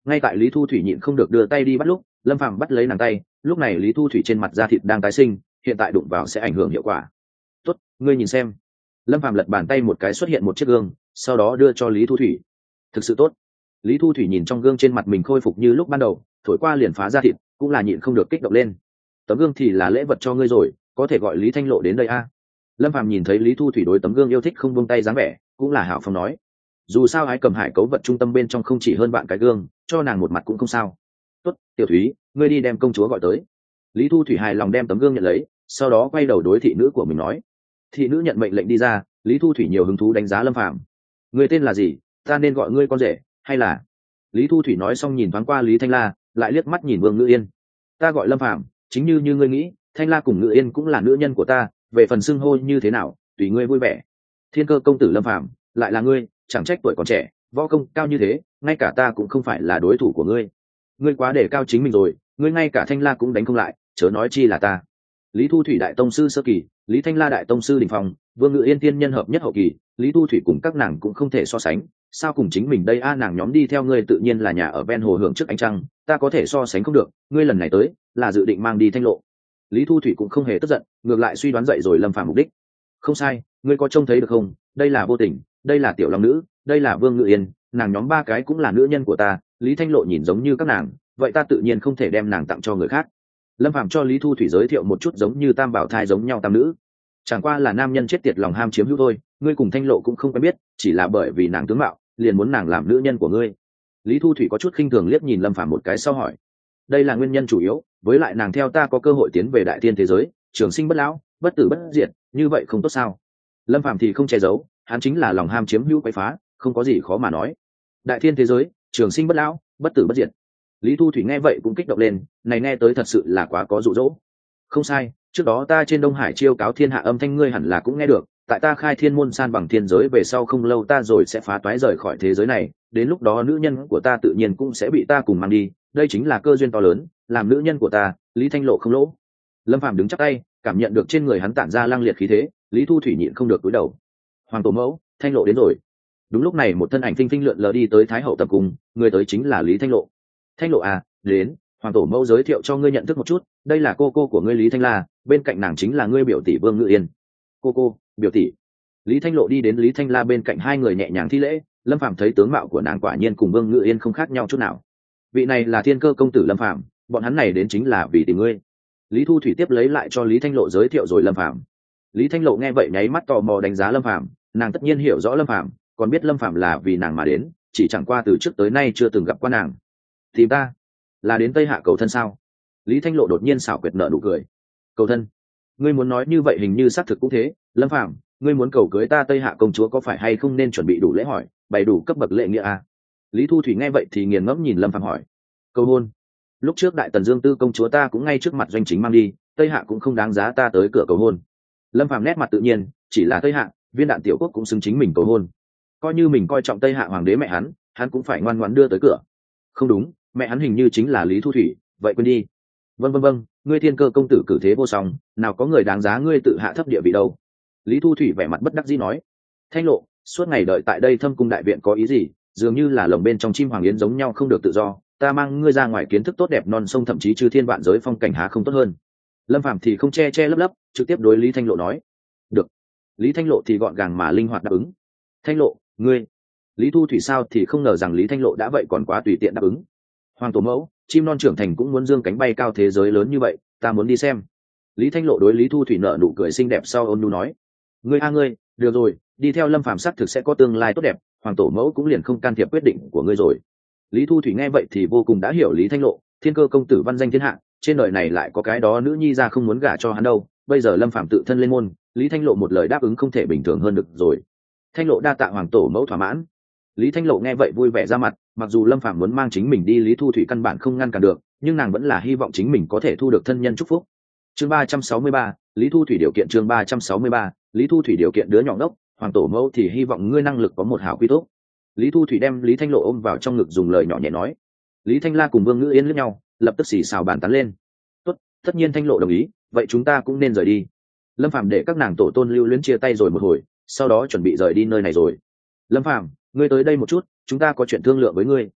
ngay tại lý thu thủy nhịn không được đưa tay đi bắt lúc, lâm phàm bắt lấy nàng tay. Lúc này lý thu thủy trên mặt da thịt đang tái sinh, hiện tại đụng vào sẽ ảnh hưởng hiệu quả. Tốt, ngươi nhìn xem. Lâm phàm lật bàn tay một cái, xuất hiện một chiếc gương, sau đó đưa cho lý thu thủy. Thực sự tốt. Lý thu thủy nhìn trong gương trên mặt mình khôi phục như lúc ban đầu, thổi qua liền phá da thịt, cũng là nhịn không được kích động lên. Tấm gương thì là lễ vật cho ngươi rồi, có thể gọi Lý Thanh Lộ đến đây a. Lâm phàm nhìn thấy lý thu thủy đối tấm gương yêu thích không buông tay dáng vẻ, cũng là hảo phong nói. Dù sao Ái Cầm Hải cấu vật trung tâm bên trong không chỉ hơn bạn cái gương, cho nàng một mặt cũng không sao. Tốt, tiểu thúy, ngươi đi đem công chúa gọi tới. Lý thu thủy hài lòng đem tấm gương nhận lấy, sau đó quay đầu đối thị nữ của mình nói. Thị nữ nhận mệnh lệnh đi ra. Lý thu thủy nhiều hứng thú đánh giá lâm phàm. Người tên là gì, ta nên gọi ngươi con rể hay là? Lý thu thủy nói xong nhìn thoáng qua Lý Thanh La, lại liếc mắt nhìn Vương Ngữ Yên. Ta gọi lâm phàm, chính như ngươi nghĩ, Thanh La cùng Ngữ Yên cũng là nữ nhân của ta, về phần xưng hô như thế nào tùy ngươi vui vẻ. Thiên Cơ công tử lâm phàm, lại là ngươi, chẳng trách tuổi còn trẻ, võ công cao như thế, ngay cả ta cũng không phải là đối thủ của ngươi. Ngươi quá để cao chính mình rồi, ngươi ngay cả Thanh La cũng đánh không lại, chớ nói chi là ta. Lý thu thủy đại tông sư sơ kỳ, Lý Thanh La đại tông sư đỉnh phong, Vương Ngự Yên tiên nhân hợp nhất hậu kỳ, Lý thu thủy cùng các nàng cũng không thể so sánh. Sao cùng chính mình đây a? Nàng nhóm đi theo ngươi tự nhiên là nhà ở ven hồ hưởng trước ánh trăng, ta có thể so sánh không được. Ngươi lần này tới là dự định mang đi Thanh Lộ. Lý thu thủy cũng không hề tức giận, ngược lại suy đoán dậy rồi lâm phàm mục đích. Không sai, ngươi có trông thấy được không, đây là vô tình, đây là tiểu long nữ, đây là Vương Ngự Yên, nàng nhóm ba cái cũng là nữ nhân của ta. Lý Thanh Lộ nhìn giống như các nàng, vậy ta tự nhiên không thể đem nàng tặng cho người khác. Lâm phàm cho Lý thu thủy giới thiệu một chút giống như tam bảo thai giống nhau tam nữ, chẳng qua là nam nhân chết tiệt lòng ham chiếm hữu thôi. Ngươi cùng Thanh Lộ cũng không quen biết, chỉ là bởi vì nàng tướng mạo liền muốn nàng làm nữ nhân của ngươi. Lý thu thủy có chút khinh thường liếc nhìn lâm phàm một cái sau hỏi. Đây là nguyên nhân chủ yếu, với lại nàng theo ta có cơ hội tiến về đại thiên thế giới, trường sinh bất lão, bất tử bất diệt, như vậy không tốt sao? Lâm phàm thì không che giấu, hắn chính là lòng ham chiếm hữu quấy phá, không có gì khó mà nói. Đại thiên thế giới, trường sinh bất lão, bất tử bất diệt. Lý thu thủy nghe vậy cũng kích động lên, này nghe tới thật sự là quá có dụ dỗ. Không sai, trước đó ta trên Đông Hải chiêu cáo thiên hạ âm thanh ngươi hẳn là cũng nghe được, tại ta khai thiên môn san bằng thiên giới về sau không lâu ta rồi sẽ phá toái rời khỏi thế giới này, đến lúc đó nữ nhân của ta tự nhiên cũng sẽ bị ta cùng mang đi, đây chính là cơ duyên to lớn, làm nữ nhân của ta, Lý Thanh Lộ không lỗ. Lâm phàm đứng chắp tay, cảm nhận được trên người hắn tản ra lăng liệt khí thế. Lý thu thủy nhịn không được cúi đầu. Hoàng tổ mẫu, Thanh Lộ đến rồi. Đúng lúc này một thân ảnh phinh phinh lượn lờ đi tới thái hậu tập cung, người tới chính là Lý Thanh Lộ. Thanh Lộ à, đến, hoàng tổ mẫu giới thiệu cho ngươi nhận thức một chút, đây là cô cô của ngươi Lý Thanh La, bên cạnh nàng chính là ngươi biểu tỷ Vương Ngự Yên. Cô, biểu tỷ. Lý Thanh Lộ đi đến Lý Thanh La bên cạnh, hai người nhẹ nhàng thi lễ. Lâm phàm thấy tướng mạo của nàng quả nhiên cùng Vương Ngự Yên không khác nhau chút nào. Vị này là Thiên Cơ công tử Lâm phàm, bọn hắn này đến chính là vì tìm ngươi. Lý thu thủy tiếp lấy lại cho Lý Thanh Lộ giới thiệu rồi Lâm phàm. Lý Thanh Lộ nghe vậy nháy mắt tò mò đánh giá Lâm phàm, nàng tất nhiên hiểu rõ Lâm phàm, còn biết Lâm phàm là vì nàng mà đến, chỉ chẳng qua từ trước tới nay chưa từng gặp qua nàng. Thì ta là đến Tây Hạ cầu thân sao? Lý Thanh Lộ đột nhiên xảo quyệt nở nụ cười. Cầu thân? Ngươi muốn nói như vậy hình như xác thực cũng thế. Lâm phàm, ngươi muốn cầu cưới ta Tây Hạ công chúa có phải hay không nên chuẩn bị đủ lễ hỏi, bày đủ cấp bậc lễ nghĩa à? Lý thu thủy nghe vậy thì nghiền ngẫm nhìn Lâm phàm hỏi. Cầu hôn? Lúc trước đại tần dương tư công chúa ta cũng ngay trước mặt doanh chính mang đi, Tây Hạ cũng không đáng giá ta tới cửa cầu hôn. Lâm phàm nét mặt tự nhiên, chỉ là Tây Hạ, viên đạn tiểu quốc cũng xứng chính mình cầu hôn. Coi như mình coi trọng Tây Hạ hoàng đế mẹ hắn cũng phải ngoan ngoãn đưa tới cửa. Không đúng, mẹ hắn hình như chính là Lý thu thủy, vậy quên đi. Vâng, ngươi Thiên Cơ công tử cử thế vô song, nào có người đáng giá ngươi tự hạ thấp địa vị đâu. Lý thu thủy vẻ mặt bất đắc dĩ nói. Thanh Lộ, suốt ngày đợi tại đây thâm cung đại viện có ý gì? Dường như là lồng bên trong chim hoàng yến giống nhau không được tự do, ta mang ngươi ra ngoài kiến thức tốt đẹp non sông thậm chí chư thiên vạn giới phong cảnh há không tốt hơn. Lâm phàm thì không che lấp lấp, trực tiếp đối Lý Thanh Lộ nói. Được. Lý Thanh Lộ thì gọn gàng mà linh hoạt đáp ứng. Thanh Lộ, ngươi. Lý thu thủy sao thì không ngờ rằng Lý Thanh Lộ đã vậy còn quá tùy tiện đáp ứng. Hoàng tổ mẫu, chim non trưởng thành cũng muốn dương cánh bay cao thế giới lớn như vậy, ta muốn đi xem. Lý Thanh Lộ đối Lý thu thủy nở nụ cười xinh đẹp sau ôn nhu nói. Ngươi, được rồi, đi theo Lâm phàm xác thực sẽ có tương lai tốt đẹp, hoàng tổ mẫu cũng liền không can thiệp quyết định của ngươi rồi. Lý thu thủy nghe vậy thì vô cùng đã hiểu Lý Thanh Lộ, Thiên Cơ công tử văn danh thiên hạ, trên đời này lại có cái đó nữ nhi ra không muốn gả cho hắn đâu. Bây giờ Lâm phàm tự thân lên môn, Lý Thanh Lộ một lời đáp ứng không thể bình thường hơn được rồi. Thanh Lộ đa tạ hoàng tổ mẫu thỏa mãn. Lý Thanh Lộ nghe vậy vui vẻ ra mặt, mặc dù Lâm phàm muốn mang chính mình đi Lý thu thủy căn bản không ngăn cản được, nhưng nàng vẫn là hy vọng chính mình có thể thu được thân nhân chúc phúc. Chương 363, Lý thu thủy điều kiện. Chương 363, Lý thu thủy điều kiện. Đứa nhỏ đốc, hoàng tổ mẫu thì hy vọng ngươi năng lực có một hảo quy tốt. Lý thu thủy đem Lý Thanh Lộ ôm vào trong ngực dùng lời nhỏ nhẹ nói. Lý Thanh La cùng Vương Ngữ Yên liếc nhau, lập tức xì xào bàn tán lên. Tốt, tất nhiên Thanh Lộ đồng ý, vậy chúng ta cũng nên rời đi. Lâm phàm để các nàng tổ tôn lưu luyến chia tay rồi một hồi, sau đó chuẩn bị rời đi nơi này rồi. Lâm phàm, ngươi tới đây một chút, chúng ta có chuyện thương lượng với ngươi.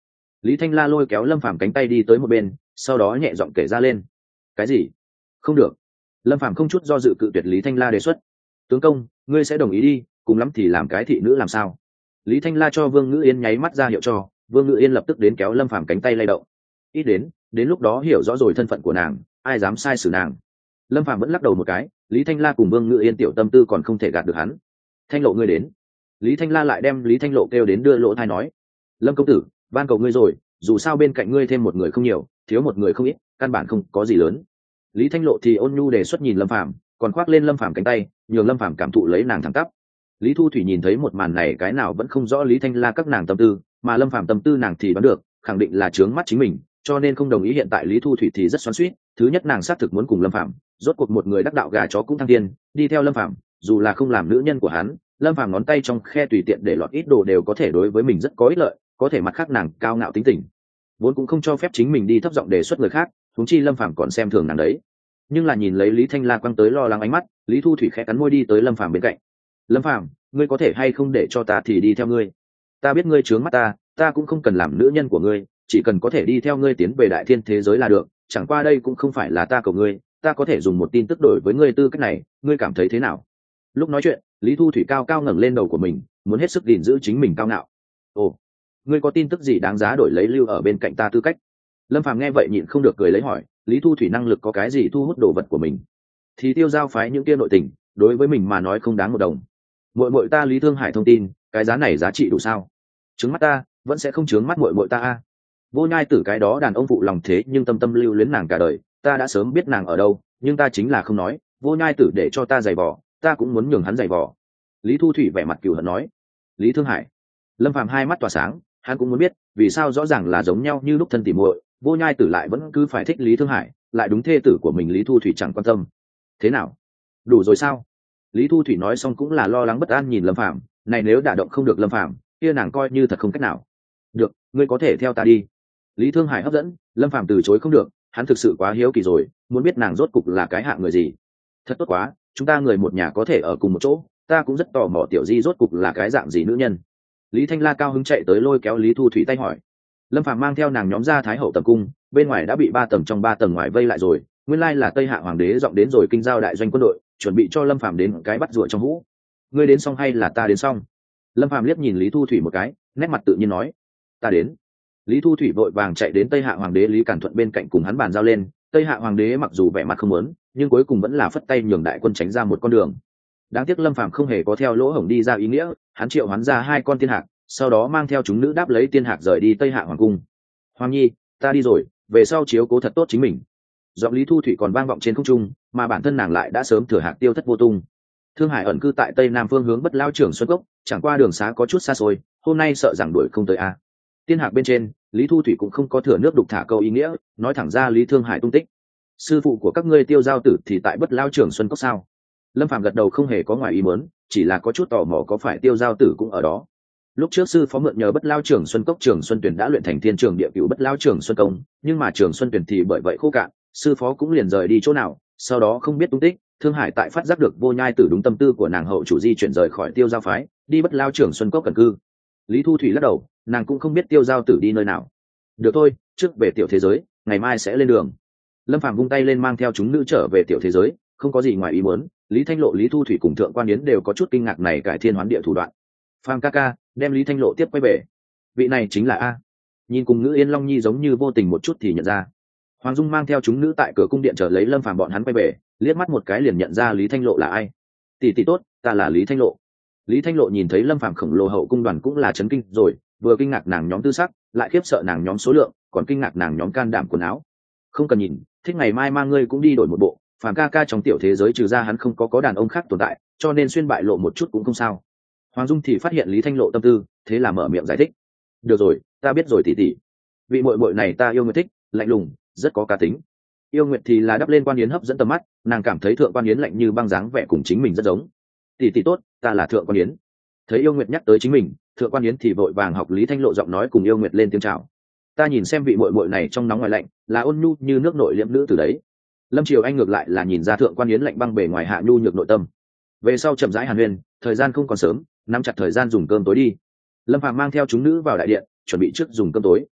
Lý Thanh La lôi kéo Lâm Phàm cánh tay đi tới một bên, sau đó nhẹ giọng kể ra lên. Cái gì? Không được. Lâm Phàm không chút do dự cự tuyệt Lý Thanh La đề xuất. Tướng công, ngươi sẽ đồng ý đi, cùng lắm thì làm cái thị nữ làm sao? Lý Thanh La cho Vương Ngữ Yên nháy mắt ra hiệu cho, Vương Ngữ Yên lập tức đến kéo Lâm Phàm cánh tay lay động. Ít đến lúc đó hiểu rõ rồi thân phận của nàng, ai dám sai xử nàng. Lâm Phàm vẫn lắc đầu một cái, Lý Thanh La cùng Vương Ngữ Yên tiểu tâm tư còn không thể gạt được hắn. Thanh Lộ ngươi đến. Lý Thanh La lại đem Lý Thanh Lộ kêu đến đưa lỗ tai nói. Lâm công tử, van cầu ngươi rồi, dù sao bên cạnh ngươi thêm một người không nhiều, thiếu một người không ít, căn bản không có gì lớn. Lý Thanh Lộ thì ôn nhu đề xuất nhìn Lâm Phàm, còn khoác lên Lâm Phàm cánh tay, nhường Lâm Phàm cảm thụ lấy nàng thẳng tắp. Lý Thu Thủy nhìn thấy một màn này cái nào vẫn không rõ Lý Thanh La các nàng tâm tư, mà Lâm Phàm tâm tư nàng thì đoán được, khẳng định là trướng mắt chính mình, cho nên không đồng ý. Hiện tại Lý Thu Thủy thì rất xoắn xuýt, thứ nhất nàng xác thực muốn cùng Lâm Phàm, rốt cuộc một người đắc đạo gà chó cũng thăng tiên, đi theo Lâm Phàm, dù là không làm nữ nhân của hắn, Lâm Phàm ngón tay trong khe tùy tiện để lọt ít đồ đều có thể đối với mình rất có ích lợi, có thể mặt khác nàng cao ngạo tính tình, vốn cũng không cho phép chính mình đi thấp giọng đề xuất người khác, huống chi Lâm Phàm còn xem thường nàng đấy. Nhưng là nhìn lấy Lý Thanh La quăng tới lo lắng ánh mắt, Lý Thu Thủy khẽ cắn môi đi tới Lâm Phàm bên cạnh. Lâm Phàm, ngươi có thể hay không để cho ta thì đi theo ngươi? Ta biết ngươi trướng mắt ta cũng không cần làm nữ nhân của ngươi, chỉ cần có thể đi theo ngươi tiến về đại thiên thế giới là được. Chẳng qua đây cũng không phải là ta cầu ngươi, ta có thể dùng một tin tức đổi với ngươi tư cách này, ngươi cảm thấy thế nào? Lúc nói chuyện, Lý Thu Thủy cao cao ngẩng lên đầu của mình, muốn hết sức gìn giữ chính mình cao ngạo. Ồ, ngươi có tin tức gì đáng giá đổi lấy lưu ở bên cạnh ta tư cách? Lâm Phàm nghe vậy nhịn không được cười lấy hỏi, Lý Thu Thủy năng lực có cái gì thu hút đồ vật của mình? Thì tiêu giao phái những kia nội tình, đối với mình mà nói không đáng một đồng. Muội ta Lý Thương Hải thông tin, cái giá này giá trị đủ sao? Trứng mắt ta, vẫn sẽ không trướng mắt muội ta a. Vô Nhai Tử cái đó đàn ông phụ lòng thế nhưng tâm tâm lưu luyến nàng cả đời, ta đã sớm biết nàng ở đâu, nhưng ta chính là không nói. Vô Nhai Tử để cho ta giày vò, ta cũng muốn nhường hắn giày vò. Lý Thu Thủy vẻ mặt cừu hận nói. Lý Thương Hải. Lâm Phàm hai mắt tỏa sáng, hắn cũng muốn biết vì sao rõ ràng là giống nhau như lúc thân tỉ muội, Vô Nhai Tử lại vẫn cứ phải thích Lý Thương Hải, lại đúng thê tử của mình Lý Thu Thủy chẳng quan tâm. Thế nào? Đủ rồi sao? Lý Thu Thủy nói xong cũng là lo lắng bất an nhìn Lâm Phàm, này nếu đả động không được Lâm Phàm, kia nàng coi như thật không cách nào. Được, ngươi có thể theo ta đi. Lý Thương Hải hấp dẫn, Lâm Phàm từ chối không được, hắn thực sự quá hiếu kỳ rồi, muốn biết nàng rốt cục là cái hạng người gì. Thật tốt quá, chúng ta người một nhà có thể ở cùng một chỗ, ta cũng rất tò mò Tiểu Di rốt cục là cái dạng gì nữ nhân. Lý Thanh La cao hứng chạy tới lôi kéo Lý Thu Thủy tay hỏi. Lâm Phàm mang theo nàng nhóm ra Thái Hậu tầm cung, bên ngoài đã bị 3 tầng trong 3 tầng ngoài vây lại rồi, nguyên lai là Tây Hạ hoàng đế giọng đến rồi kinh giao đại doanh quân đội, chuẩn bị cho Lâm Phàm đến cái bắt rùa trong hũ. Ngươi đến xong hay là ta đến xong? Lâm Phàm liếc nhìn Lý Thu Thủy một cái, nét mặt tự nhiên nói. Ta đến. Lý Thu Thủy vội vàng chạy đến Tây Hạ hoàng đế Lý Cản Thuận bên cạnh cùng hắn bàn giao lên. Tây Hạ hoàng đế mặc dù vẻ mặt không muốn, nhưng cuối cùng vẫn là phất tay nhường đại quân tránh ra một con đường. Đáng tiếc Lâm Phàm không hề có theo lỗ hổng đi ra ý nghĩa, hắn triệu hắn ra 2 con tiên hạc, sau đó mang theo chúng nữ đáp lấy tiên hạc rời đi Tây Hạ hoàng cung. Hoàng nhi, ta đi rồi, về sau chiếu cố thật tốt chính mình. Giọng Lý Thu Thủy còn vang vọng trên không trung, mà bản thân nàng lại đã sớm thừa hạc tiêu thất vô tung. Thương Hải ẩn cư tại tây nam phương hướng Bất Lao Trưởng Xuân Cốc, chẳng qua đường xá có chút xa xôi, hôm nay sợ rằng đuổi không tới a. Tiên hạc bên trên, Lý Thu Thủy cũng không có thừa nước đục thả câu ý nghĩa, nói thẳng ra Lý Thương Hải tung tích. Sư phụ của các ngươi Tiêu Giao Tử thì tại Bất Lao Trưởng Xuân Cốc sao? Lâm Phàm gật đầu không hề có ngoài ý muốn, chỉ là có chút tò mò có phải Tiêu Giao Tử cũng ở đó. Lúc trước sư phó mượn nhờ Bất Lao Trưởng Xuân Cốc Trường Xuân Tuyển đã luyện thành Thiên Trường Địa Cửu Bất Lao Trưởng Xuân Công, nhưng mà Trường Xuân Tuyển thì bởi vậy khô cạn, sư phó cũng liền rời đi chỗ nào, sau đó không biết tung tích. Thương Hải tại phát giác được Vô Nhai Tử đúng tâm tư của nàng hậu chủ di chuyển rời khỏi Tiêu Giao phái, đi Bất Lao Trưởng Xuân Cốc cẩn cư. Lý Thu Thủy lắc đầu, nàng cũng không biết Tiêu Giao Tử đi nơi nào. Được thôi, trước về tiểu thế giới, ngày mai sẽ lên đường. Lâm Phàm vung tay lên mang theo chúng nữ trở về tiểu thế giới, không có gì ngoài ý muốn. Lý Thanh Lộ, Lý Thu Thủy cùng Thượng Quan Yến đều có chút kinh ngạc này cải thiên hoán địa thủ đoạn. Phàm ca ca, đem Lý Thanh Lộ tiếp quay về. Vị này chính là a. Nhìn cùng Ngữ Yên Long Nhi giống như vô tình một chút thì nhận ra. Hoàng Dung mang theo chúng nữ tại cửa cung điện chờ lấy Lâm Phàm bọn hắn quay về, liếc mắt một cái liền nhận ra Lý Thanh Lộ là ai. Tỷ tỷ tốt, ta là Lý Thanh Lộ. Lý Thanh Lộ nhìn thấy Lâm Phàm khổng lồ hậu cung đoàn cũng là chấn kinh rồi, vừa kinh ngạc nàng nhóm tư sắc, lại khiếp sợ nàng nhóm số lượng, còn kinh ngạc nàng nhóm can đảm quần áo. Không cần nhìn, thích ngày mai mang ngươi cũng đi đổi một bộ. Phàm ca ca trong tiểu thế giới trừ ra hắn không có đàn ông khác tồn tại, cho nên xuyên bại lộ một chút cũng không sao. Hoàng Dung thì phát hiện Lý Thanh Lộ tâm tư, thế là mở miệng giải thích. Được rồi, ta biết rồi tỷ tỷ. Vị muội muội này ta yêu người thích, lạnh lùng, rất có cá tính. Yêu Nguyệt thì là đắp lên Quan Yến hấp dẫn tầm mắt, nàng cảm thấy Thượng Quan Yến lạnh như băng dáng vẻ cùng chính mình rất giống. Tỷ tỷ tốt, ta là Thượng Quan Yến. Thấy Yêu Nguyệt nhắc tới chính mình, Thượng Quan Yến thì vội vàng học Lý Thanh Lộ giọng nói cùng Yêu Nguyệt lên tiếng chào. Ta nhìn xem vị muội muội này trong nóng ngoài lạnh, là ôn nhu như nước nội liễm nữ từ đấy. Lâm Triều Anh ngược lại là nhìn ra Thượng Quan Yến lạnh băng bề ngoài hạ nhu nhược nội tâm. Về sau chậm rãi hàn huyên, thời gian không còn sớm, nắm chặt thời gian dùng cơm tối đi. Lâm Phàm mang theo chúng nữ vào đại điện, chuẩn bị trước dùng cơm tối.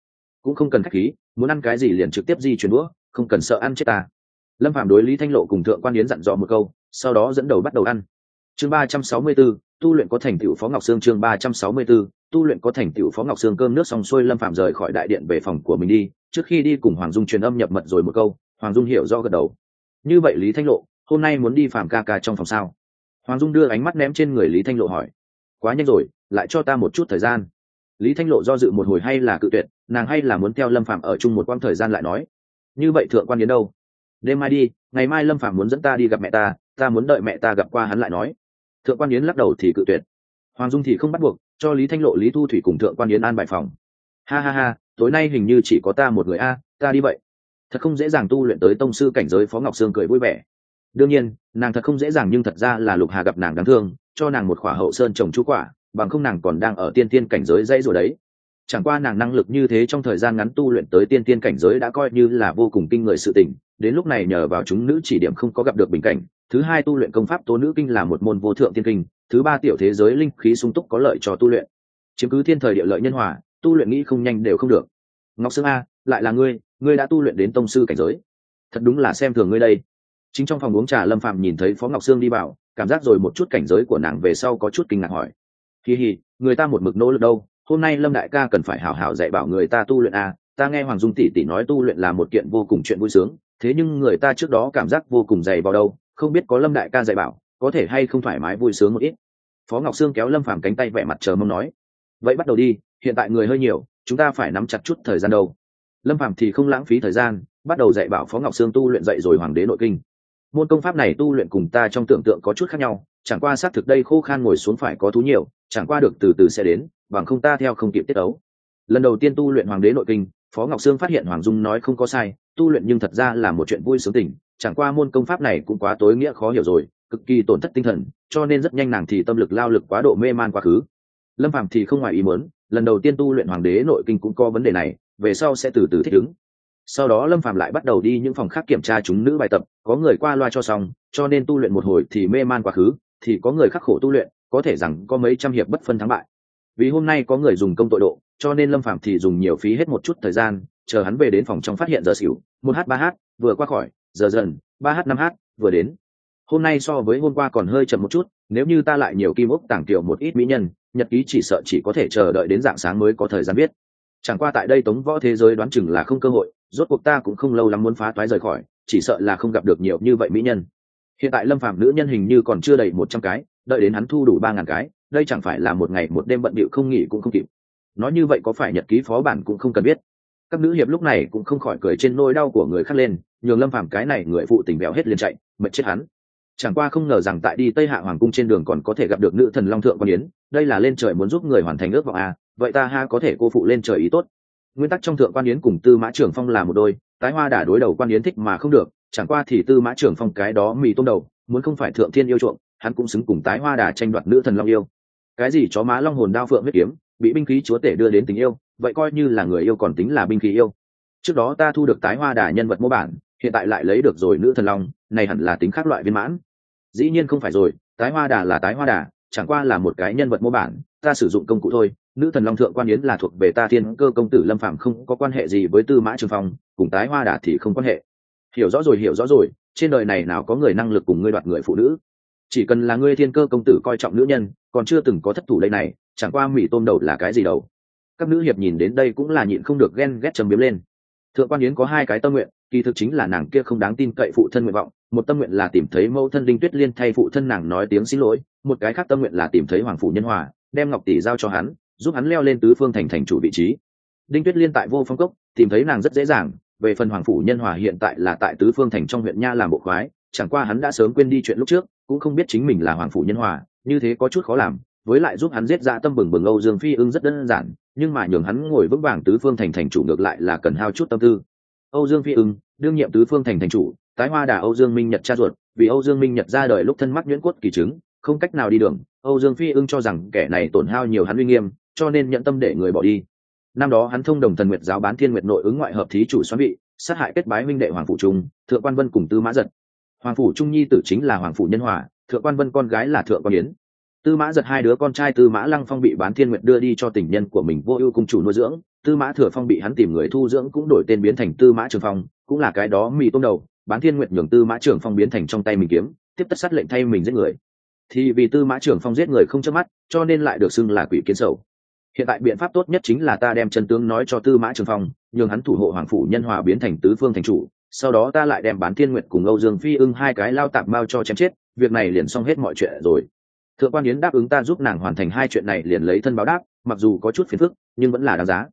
cũng không cần khách khí, muốn ăn cái gì liền trực tiếp di chuyển đũa, không cần sợ ăn chết ta. Lâm Phàm đối Lý Thanh Lộ cùng Thượng Quan Yến dặn dò một câu, sau đó dẫn đầu bắt đầu ăn. Chương 364, tu luyện có thành tựu Phó Ngọc Sương. Chương 364, tu luyện có thành tựu Phó Ngọc Sương. Cơm nước xong xuôi, Lâm Phàm rời khỏi đại điện về phòng của mình đi. Trước khi đi cùng Hoàng Dung truyền âm nhập mật rồi một câu, Hoàng Dung hiểu rõ gật đầu. Như vậy Lý Thanh Lộ hôm nay muốn đi Phàm ca ca trong phòng sao? Hoàng Dung đưa ánh mắt ném trên người Lý Thanh Lộ hỏi. Quá nhanh rồi, lại cho ta một chút thời gian. Lý Thanh Lộ do dự một hồi hay là cự tuyệt, nàng hay là muốn theo Lâm Phàm ở chung một quãng thời gian lại nói. Như vậy Thượng Quan Yến đâu? Đêm mai đi, ngày mai Lâm Phàm muốn dẫn ta đi gặp mẹ ta muốn đợi mẹ ta gặp qua hắn lại nói. Thượng Quan Yến lắc đầu thì cự tuyệt. Hoàng Dung thì không bắt buộc, cho Lý Thanh Lộ, Lý Thu Thủy cùng Thượng Quan Yến an bài phòng. Ha ha ha, tối nay hình như chỉ có ta một người a, ta đi vậy. Thật không dễ dàng tu luyện tới tông sư cảnh giới. Phó Ngọc Sương cười vui vẻ. Đương nhiên, nàng thật không dễ dàng, nhưng thật ra là Lục Hà gặp nàng đáng thương, cho nàng một khỏa hậu sơn trồng chú quả, bằng không nàng còn đang ở tiên tiên cảnh giới dãy rồi đấy. Chẳng qua nàng năng lực như thế trong thời gian ngắn tu luyện tới tiên tiên cảnh giới đã coi như là vô cùng kinh người sự tình, đến lúc này nhờ vào chúng nữ chỉ điểm không có gặp được bình cảnh. Thứ hai, tu luyện công pháp Tố Nữ Kinh là một môn vô thượng tiên kinh. Thứ ba, tiểu thế giới linh khí sung túc có lợi cho tu luyện, chiếm cứ thiên thời địa lợi nhân hòa, tu luyện nghĩ không nhanh đều không được. Ngọc Sương a, lại là ngươi đã tu luyện đến tông sư cảnh giới, thật đúng là xem thường ngươi đây. Chính trong phòng uống trà, Lâm Phạm nhìn thấy Phó Ngọc Sương đi vào, cảm giác rồi một chút cảnh giới của nàng về sau có chút kinh ngạc hỏi. Hi hi, người ta một mực nỗ lực đâu, hôm nay Lâm đại ca cần phải hảo hảo dạy bảo người ta tu luyện a. Ta nghe Hoàng Dung tỷ tỷ nói tu luyện là một kiện vô cùng chuyện vui sướng, thế nhưng người ta trước đó cảm giác vô cùng dày vào đâu, không biết có Lâm đại ca dạy bảo, có thể hay không thoải mái vui sướng một ít. Phó Ngọc Sương kéo Lâm Phàm cánh tay, vẻ mặt chờ mong nói. Vậy bắt đầu đi, hiện tại người hơi nhiều, chúng ta phải nắm chặt chút thời gian đâu. Lâm Phàm thì không lãng phí thời gian, bắt đầu dạy bảo Phó Ngọc Sương tu luyện, dạy rồi Hoàng đế nội kinh. Môn công pháp này tu luyện cùng ta trong tưởng tượng có chút khác nhau, chẳng qua xác thực đây khô khan ngồi xuống phải có thú nhiều, chẳng qua được từ từ sẽ đến, bằng không ta theo không kịp tiết ấu. Lần đầu tiên tu luyện Hoàng đế nội kinh, Phó Ngọc Sương phát hiện Hoàng Dung nói không có sai, tu luyện nhưng thật ra là một chuyện vui sướng tình, chẳng qua môn công pháp này cũng quá tối nghĩa khó hiểu rồi, cực kỳ tổn thất tinh thần, cho nên rất nhanh nàng thì tâm lực lao lực quá độ, mê man quá khứ. Lâm Phàm thì không ngoài ý muốn, lần đầu tiên tu luyện Hoàng đế nội kinh cũng có vấn đề này, về sau sẽ từ từ thích ứng. Sau đó Lâm Phàm lại bắt đầu đi những phòng khác kiểm tra chúng nữ bài tập, có người qua loa cho xong, cho nên tu luyện một hồi thì mê man quá khứ, thì có người khắc khổ tu luyện, có thể rằng có mấy trăm hiệp bất phân thắng bại. Vì hôm nay có người dùng công tội độ, cho nên Lâm Phàm thì dùng nhiều phí hết một chút thời gian, chờ hắn về đến phòng trong phát hiện giờ xỉu, 1h 3h vừa qua khỏi, giờ dần 3h 5h vừa đến. Hôm nay so với hôm qua còn hơi chậm một chút, nếu như ta lại nhiều kim ốc tàng tiểu một ít mỹ nhân, nhật ký chỉ sợ chỉ có thể chờ đợi đến rạng sáng mới có thời gian viết. Chẳng qua tại đây Tống Võ thế giới đoán chừng là không cơ hội, rốt cuộc ta cũng không lâu lắm muốn phá toái rời khỏi, chỉ sợ là không gặp được nhiều như vậy mỹ nhân. Hiện tại Lâm Phàm nữ nhân hình như còn chưa đầy 100 cái, đợi đến hắn thu đủ 3000 cái, đây chẳng phải là một ngày một đêm bận bịu không nghỉ cũng không kịp. Nói như vậy có phải nhật ký phó bản cũng không cần biết. Các nữ hiệp lúc này cũng không khỏi cười trên nỗi đau của người khác lên, nhường Lâm Phàm cái này người phụ tình béo hết liền chạy, mệt chết hắn. Chẳng qua không ngờ rằng tại đi Tây Hạ Hoàng cung trên đường còn có thể gặp được nữ thần Long Thượng Quan Yến, đây là lên trời muốn giúp người hoàn thành ước vọng à, vậy ta ha có thể cô phụ lên trời ý tốt. Nguyên tắc trong Thượng Quan Yến cùng Tư Mã Trưởng Phong là một đôi, tái hoa đả đối đầu Quan Yến thích mà không được, chẳng qua thì Tư Mã Trưởng Phong cái đó mì tôm đầu, muốn không phải thượng thiên yêu chuộng, hắn cũng xứng cùng tái hoa đả tranh đoạt nữ thần Long yêu. Cái gì chó má long hồn đao phượng huyết kiếm, bị binh khí chúa tể đưa đến tình yêu, vậy coi như là người yêu còn tính là binh khí yêu. Trước đó ta thu được tái hoa đả nhân vật mô bản, hiện tại lại lấy được rồi nữ thần long, này hẳn là tính khác loại viên mãn. Dĩ nhiên không phải rồi, tái hoa đả là tái hoa đả, chẳng qua là một cái nhân vật mô bản, ta sử dụng công cụ thôi. Nữ thần Long Thượng Quan Yến là thuộc về ta Thiên Cơ công tử Lâm Phàm, không có quan hệ gì với Tư Mã Trường Phong, cùng tái hoa đả thì không quan hệ. Hiểu rõ rồi, trên đời này nào có người năng lực cùng ngươi đoạt người phụ nữ. Chỉ cần là ngươi Thiên Cơ công tử coi trọng nữ nhân, còn chưa từng có thất thủ đây này, chẳng qua mỉ tôm đầu là cái gì đâu. Các nữ hiệp nhìn đến đây cũng là nhịn không được ghen ghét châm biếm lên. Thượng Quan Yến có hai cái tâm nguyện, kỳ thực chính là nàng kia không đáng tin cậy phụ thân nguyện vọng, một tâm nguyện là tìm thấy mẫu thân Đinh Tuyết Liên thay phụ thân nàng nói tiếng xin lỗi, một cái khác tâm nguyện là tìm thấy hoàng phủ Nhân Hòa, đem ngọc tỷ giao cho hắn, giúp hắn leo lên tứ phương thành thành chủ vị trí. Đinh Tuyết Liên tại Vô Phong Cốc tìm thấy nàng rất dễ dàng, về phần hoàng phủ Nhân Hòa hiện tại là tại tứ phương thành trong huyện nha làm bộ khoái, chẳng qua hắn đã sớm quên đi chuyện lúc trước, cũng không biết chính mình là hoàng phủ Nhân Hòa, như thế có chút khó làm, với lại giúp hắn giết dạ tâm bừng bừng Âu Dương Phi Ưng rất đơn giản, nhưng mà nhường hắn ngồi vững vàng tứ phương thành thành chủ ngược lại là cần hao chút tâm tư. Âu Dương Phi Ưng đương nhiệm tứ phương thành thành chủ, tái hoa đà Âu Dương Minh Nhật cha ruột, vì Âu Dương Minh Nhật ra đời lúc thân mắc nhuyễn cốt kỳ chứng, không cách nào đi đường, Âu Dương Phi Ưng cho rằng kẻ này tổn hao nhiều hắn uy nghiêm, cho nên nhận tâm để người bỏ đi. Năm đó hắn thông đồng Thần Nguyệt giáo Bán Thiên Nguyệt nội ứng ngoại hợp thí chủ xoán vị, sát hại kết bái huynh đệ Hoàng phủ Trung, Thượng Quan Vân cùng Tư Mã Giật. Hoàng phủ Trung nhi tử chính là Hoàng phủ Nhân Hòa, Thượng Quan Vân con gái là Thượng Quan Yến. Tư Mã Giật hai đứa con trai Tư Mã Lăng Phong bị Bán Thiên Nguyệt đưa đi cho tình nhân của mình Vô Ưu cung chủ nuôi dưỡng, Tư Mã Thừa Phong bị hắn tìm người thu dưỡng cũng đổi tên biến thành Tư Mã Trường Phong, cũng là cái đó mì tôm đầu, Bán Thiên Nguyệt nhường Tư Mã Trường Phong biến thành trong tay mình kiếm, tiếp tất sát lệnh thay mình giết người. Thì vì Tư Mã Trường Phong giết người không chớp mắt, cho nên lại được xưng là quỷ kiến sầu. Hiện tại biện pháp tốt nhất chính là ta đem chân tướng nói cho Tư Mã Trường Phong, nhường hắn thủ hộ hoàng phủ Nhân Hòa biến thành tứ phương thành chủ, sau đó ta lại đem Bán Thiên Nguyệt cùng Âu Dương Phi Ưng hai cái lao tạp mao cho chém chết, việc này liền xong hết mọi chuyện rồi. Thượng quan Yến đáp ứng ta giúp nàng hoàn thành hai chuyện này liền lấy thân báo đáp, mặc dù có chút phiền phức nhưng vẫn là đáng giá.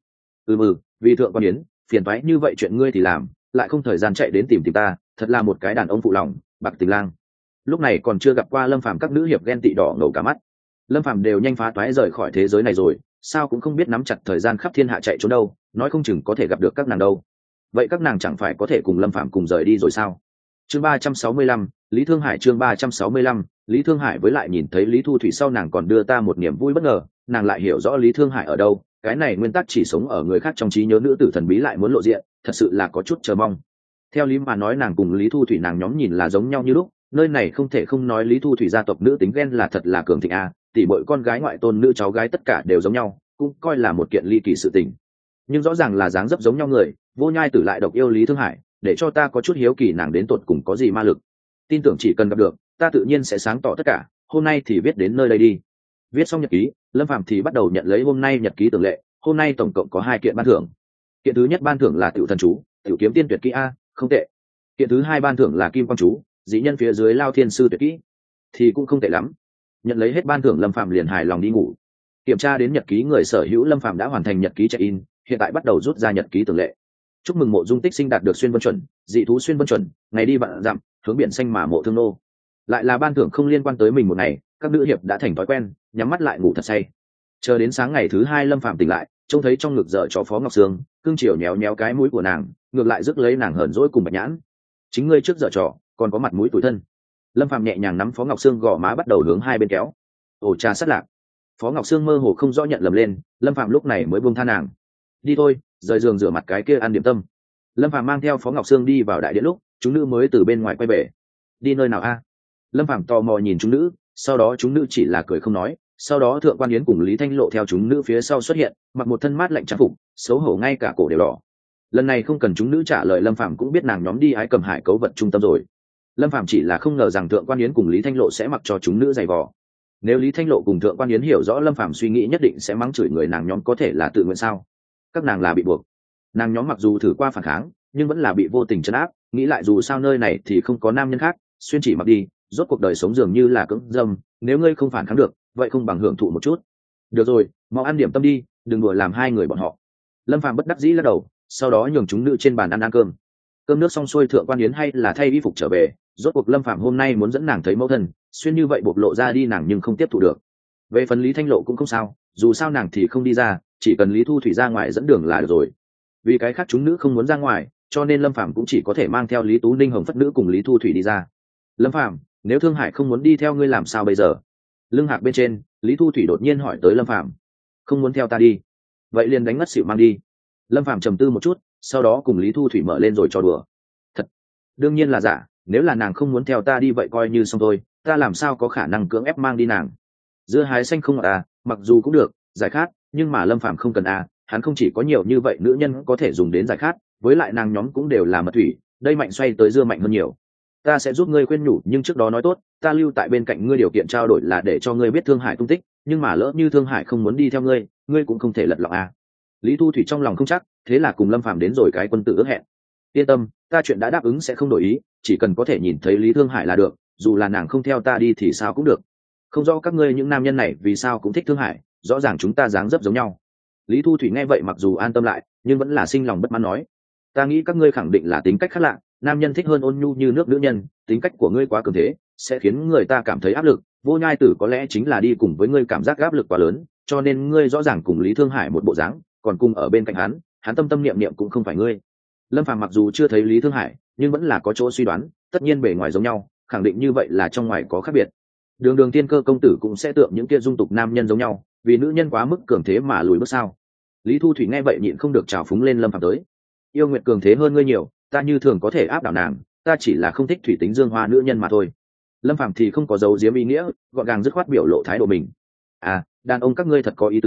Vì Thượng quan Yến, phiền toái như vậy chuyện ngươi thì làm, lại không thời gian chạy đến tìm ta, thật là một cái đàn ông phụ lòng, bạc tình lang. Lúc này còn chưa gặp qua Lâm Phàm các nữ hiệp ghen tị đỏ ngầu cả mắt. Lâm Phàm đều nhanh phá toái rời khỏi thế giới này rồi, sao cũng không biết nắm chặt thời gian khắp thiên hạ chạy trốn đâu, nói không chừng có thể gặp được các nàng đâu. Vậy các nàng chẳng phải có thể cùng Lâm Phàm cùng rời đi rồi sao? Chương 365, Lý Thương Hải. Chương 365, Lý Thương Hải. Với lại nhìn thấy Lý Thu Thủy sau nàng còn đưa ta một niềm vui bất ngờ, nàng lại hiểu rõ Lý Thương Hải ở đâu, cái này nguyên tắc chỉ sống ở người khác trong trí nhớ nữ tử thần bí lại muốn lộ diện, thật sự là có chút chờ mong. Theo lý mà nói nàng cùng Lý Thu Thủy nàng nhóm nhìn là giống nhau như lúc, nơi này không thể không nói Lý Thu Thủy gia tộc nữ tính ghen là thật là cường thịnh a, tỷ muội con gái ngoại tôn nữ cháu gái tất cả đều giống nhau, cũng coi là một kiện ly kỳ sự tình. Nhưng rõ ràng là dáng dấp giống nhau người, Vô Nhai Tử lại độc yêu Lý Thương Hải, để cho ta có chút hiếu kỳ nàng đến tột cùng có gì ma lực. Tin tưởng chỉ cần gặp được, ta tự nhiên sẽ sáng tỏ tất cả, hôm nay thì viết đến nơi đây đi. Viết xong nhật ký, Lâm Phàm thì bắt đầu nhận lấy hôm nay nhật ký tường lệ, hôm nay tổng cộng có 2 kiện ban thưởng. Kiện thứ nhất ban thưởng là Tiểu Thần chú, Tiểu Kiếm Tiên tuyệt kỹ a, không tệ. Kiện thứ hai ban thưởng là Kim Quang chú, dị nhân phía dưới Lao Thiên sư tuyệt kỹ, thì cũng không tệ lắm. Nhận lấy hết ban thưởng Lâm Phàm liền hài lòng đi ngủ. Kiểm tra đến nhật ký người sở hữu, Lâm Phàm đã hoàn thành nhật ký check-in, hiện tại bắt đầu rút ra nhật ký tường lệ. Chúc mừng Mộ Dung Tích Sinh đạt được xuyên vân chuẩn, dị thú xuyên vân chuẩn, ngày đi vạn dặm, hướng biển xanh mà mộ thương nô. Lại là ban thưởng không liên quan tới mình một ngày, các nữ hiệp đã thành thói quen, nhắm mắt lại ngủ thật say. Chờ đến sáng ngày thứ hai Lâm Phàm tỉnh lại, trông thấy trong ngực dở cho Phó Ngọc Sương, cương chiều nhéo nhéo cái mũi của nàng, ngược lại rước lấy nàng hờn dỗi cùng Bạch Nhãn. Chính ngươi trước dở trò, còn có mặt mũi tủi thân. Lâm Phàm nhẹ nhàng nắm Phó Ngọc Sương gò má bắt đầu hướng hai bên kéo. Ồ cha sát lạc. Phó Ngọc Sương mơ hồ không rõ nhận lầm lên, Lâm Phàm lúc này mới buông tha nàng. Đi thôi, rời giường rửa mặt cái kia ăn điểm tâm. Lâm Phàm mang theo Phó Ngọc Sương đi vào đại điện lúc, chúng nữ mới từ bên ngoài quay về. Đi nơi nào a? Lâm Phàm tò mò nhìn chúng nữ, sau đó chúng nữ chỉ là cười không nói. Sau đó Thượng quan Yến cùng Lý Thanh Lộ theo chúng nữ phía sau xuất hiện, mặc một thân mát lạnh trang phục, xấu hổ ngay cả cổ đều đỏ. Lần này không cần chúng nữ trả lời, Lâm Phàm cũng biết nàng nhóm đi Ái Cầm Hải cấu vật trung tâm rồi. Lâm Phàm chỉ là không ngờ rằng Thượng quan Yến cùng Lý Thanh Lộ sẽ mặc cho chúng nữ giày vò. Nếu Lý Thanh Lộ cùng Thượng quan Yến hiểu rõ Lâm Phàm suy nghĩ, nhất định sẽ mắng chửi người nàng nhóm có thể là tự nguyện sao? Các nàng là bị buộc. Nàng nhóm mặc dù thử qua phản kháng, nhưng vẫn là bị vô tình trấn áp, nghĩ lại dù sao nơi này thì không có nam nhân khác, xuyên chỉ mặc đi, rốt cuộc đời sống dường như là cưỡng dâm, nếu ngươi không phản kháng được, vậy không bằng hưởng thụ một chút. Được rồi, mau ăn điểm tâm đi, đừng đùa làm hai người bọn họ. Lâm Phàm bất đắc dĩ lắc đầu, sau đó nhường chúng nữ trên bàn ăn cơm. Cơm nước xong xuôi, Thượng quan Yến hay là thay y phục trở về, rốt cuộc Lâm Phàm hôm nay muốn dẫn nàng thấy mẫu thân, xuyên như vậy bộc lộ ra đi nàng nhưng không tiếp thụ được. Về phần Lý Thanh Lộ cũng không sao, dù sao nàng thì không đi ra, chỉ cần Lý Thu Thủy ra ngoài dẫn đường là được rồi. Vì cái khác chúng nữ không muốn ra ngoài, cho nên Lâm Phàm cũng chỉ có thể mang theo Lý Tú Ninh, Hồng Phất Nữ cùng Lý Thu Thủy đi ra. Lâm Phàm, nếu Thương Hải không muốn đi theo ngươi làm sao bây giờ? Lưng hạc bên trên, Lý Thu Thủy đột nhiên hỏi tới Lâm Phàm. Không muốn theo ta đi, vậy liền đánh ngất xỉu mang đi. Lâm Phàm trầm tư một chút, sau đó cùng Lý Thu Thủy mở lên rồi trò đùa. Thật, đương nhiên là giả, nếu là nàng không muốn theo ta đi vậy coi như xong thôi, ta làm sao có khả năng cưỡng ép mang đi nàng. Dưa hái xanh không ngọt à, mặc dù cũng được giải khát, nhưng mà Lâm Phàm không cần à, hắn không chỉ có nhiều như vậy nữ nhân có thể dùng đến giải khát, với lại nàng nhóm cũng đều là mật thủy, đây mạnh xoay tới dưa mạnh hơn nhiều. Ta sẽ giúp ngươi khuyên nhủ, nhưng trước đó nói tốt, ta lưu tại bên cạnh ngươi điều kiện trao đổi là để cho ngươi biết Thương Hải tung tích, nhưng mà lỡ như Thương Hải không muốn đi theo ngươi, ngươi cũng không thể lật lọng à. Lý Thu Thủy trong lòng không chắc, thế là cùng Lâm Phàm đến rồi cái quân tử ước hẹn. Yên tâm, ta chuyện đã đáp ứng sẽ không đổi ý, chỉ cần có thể nhìn thấy Lý Thương Hải là được, dù là nàng không theo ta đi thì sao cũng được. Không rõ các ngươi những nam nhân này vì sao cũng thích Thương Hải, rõ ràng chúng ta dáng dấp giống nhau. Lý Thu Thủy nghe vậy mặc dù an tâm lại, nhưng vẫn là sinh lòng bất mãn nói: ta nghĩ các ngươi khẳng định là tính cách khác lạ, nam nhân thích hơn ôn nhu như nước nữ nhân, tính cách của ngươi quá cường thế, sẽ khiến người ta cảm thấy áp lực. Vô Nhai Tử có lẽ chính là đi cùng với ngươi cảm giác áp lực quá lớn, cho nên ngươi rõ ràng cùng Lý Thương Hải một bộ dáng, còn cùng ở bên cạnh hắn tâm tâm niệm niệm cũng không phải ngươi. Lâm Phàm mặc dù chưa thấy Lý Thương Hải, nhưng vẫn là có chỗ suy đoán, tất nhiên bề ngoài giống nhau, khẳng định như vậy là trong ngoài có khác biệt. Đường Đường Tiên Cơ công tử cũng sẽ tượng những kia dung tục nam nhân giống nhau, vì nữ nhân quá mức cường thế mà lùi bước sao? Lý Thu Thủy nghe vậy nhịn không được trào phúng lên Lâm Phàm tới: yêu nguyệt cường thế hơn ngươi nhiều, ta như thường có thể áp đảo nàng, ta chỉ là không thích thủy tính dương hoa nữ nhân mà thôi. Lâm Phàm thì không có giấu giếm ý nghĩa, gọn gàng dứt khoát biểu lộ thái độ mình. À, đàn ông các ngươi thật có ý tứ,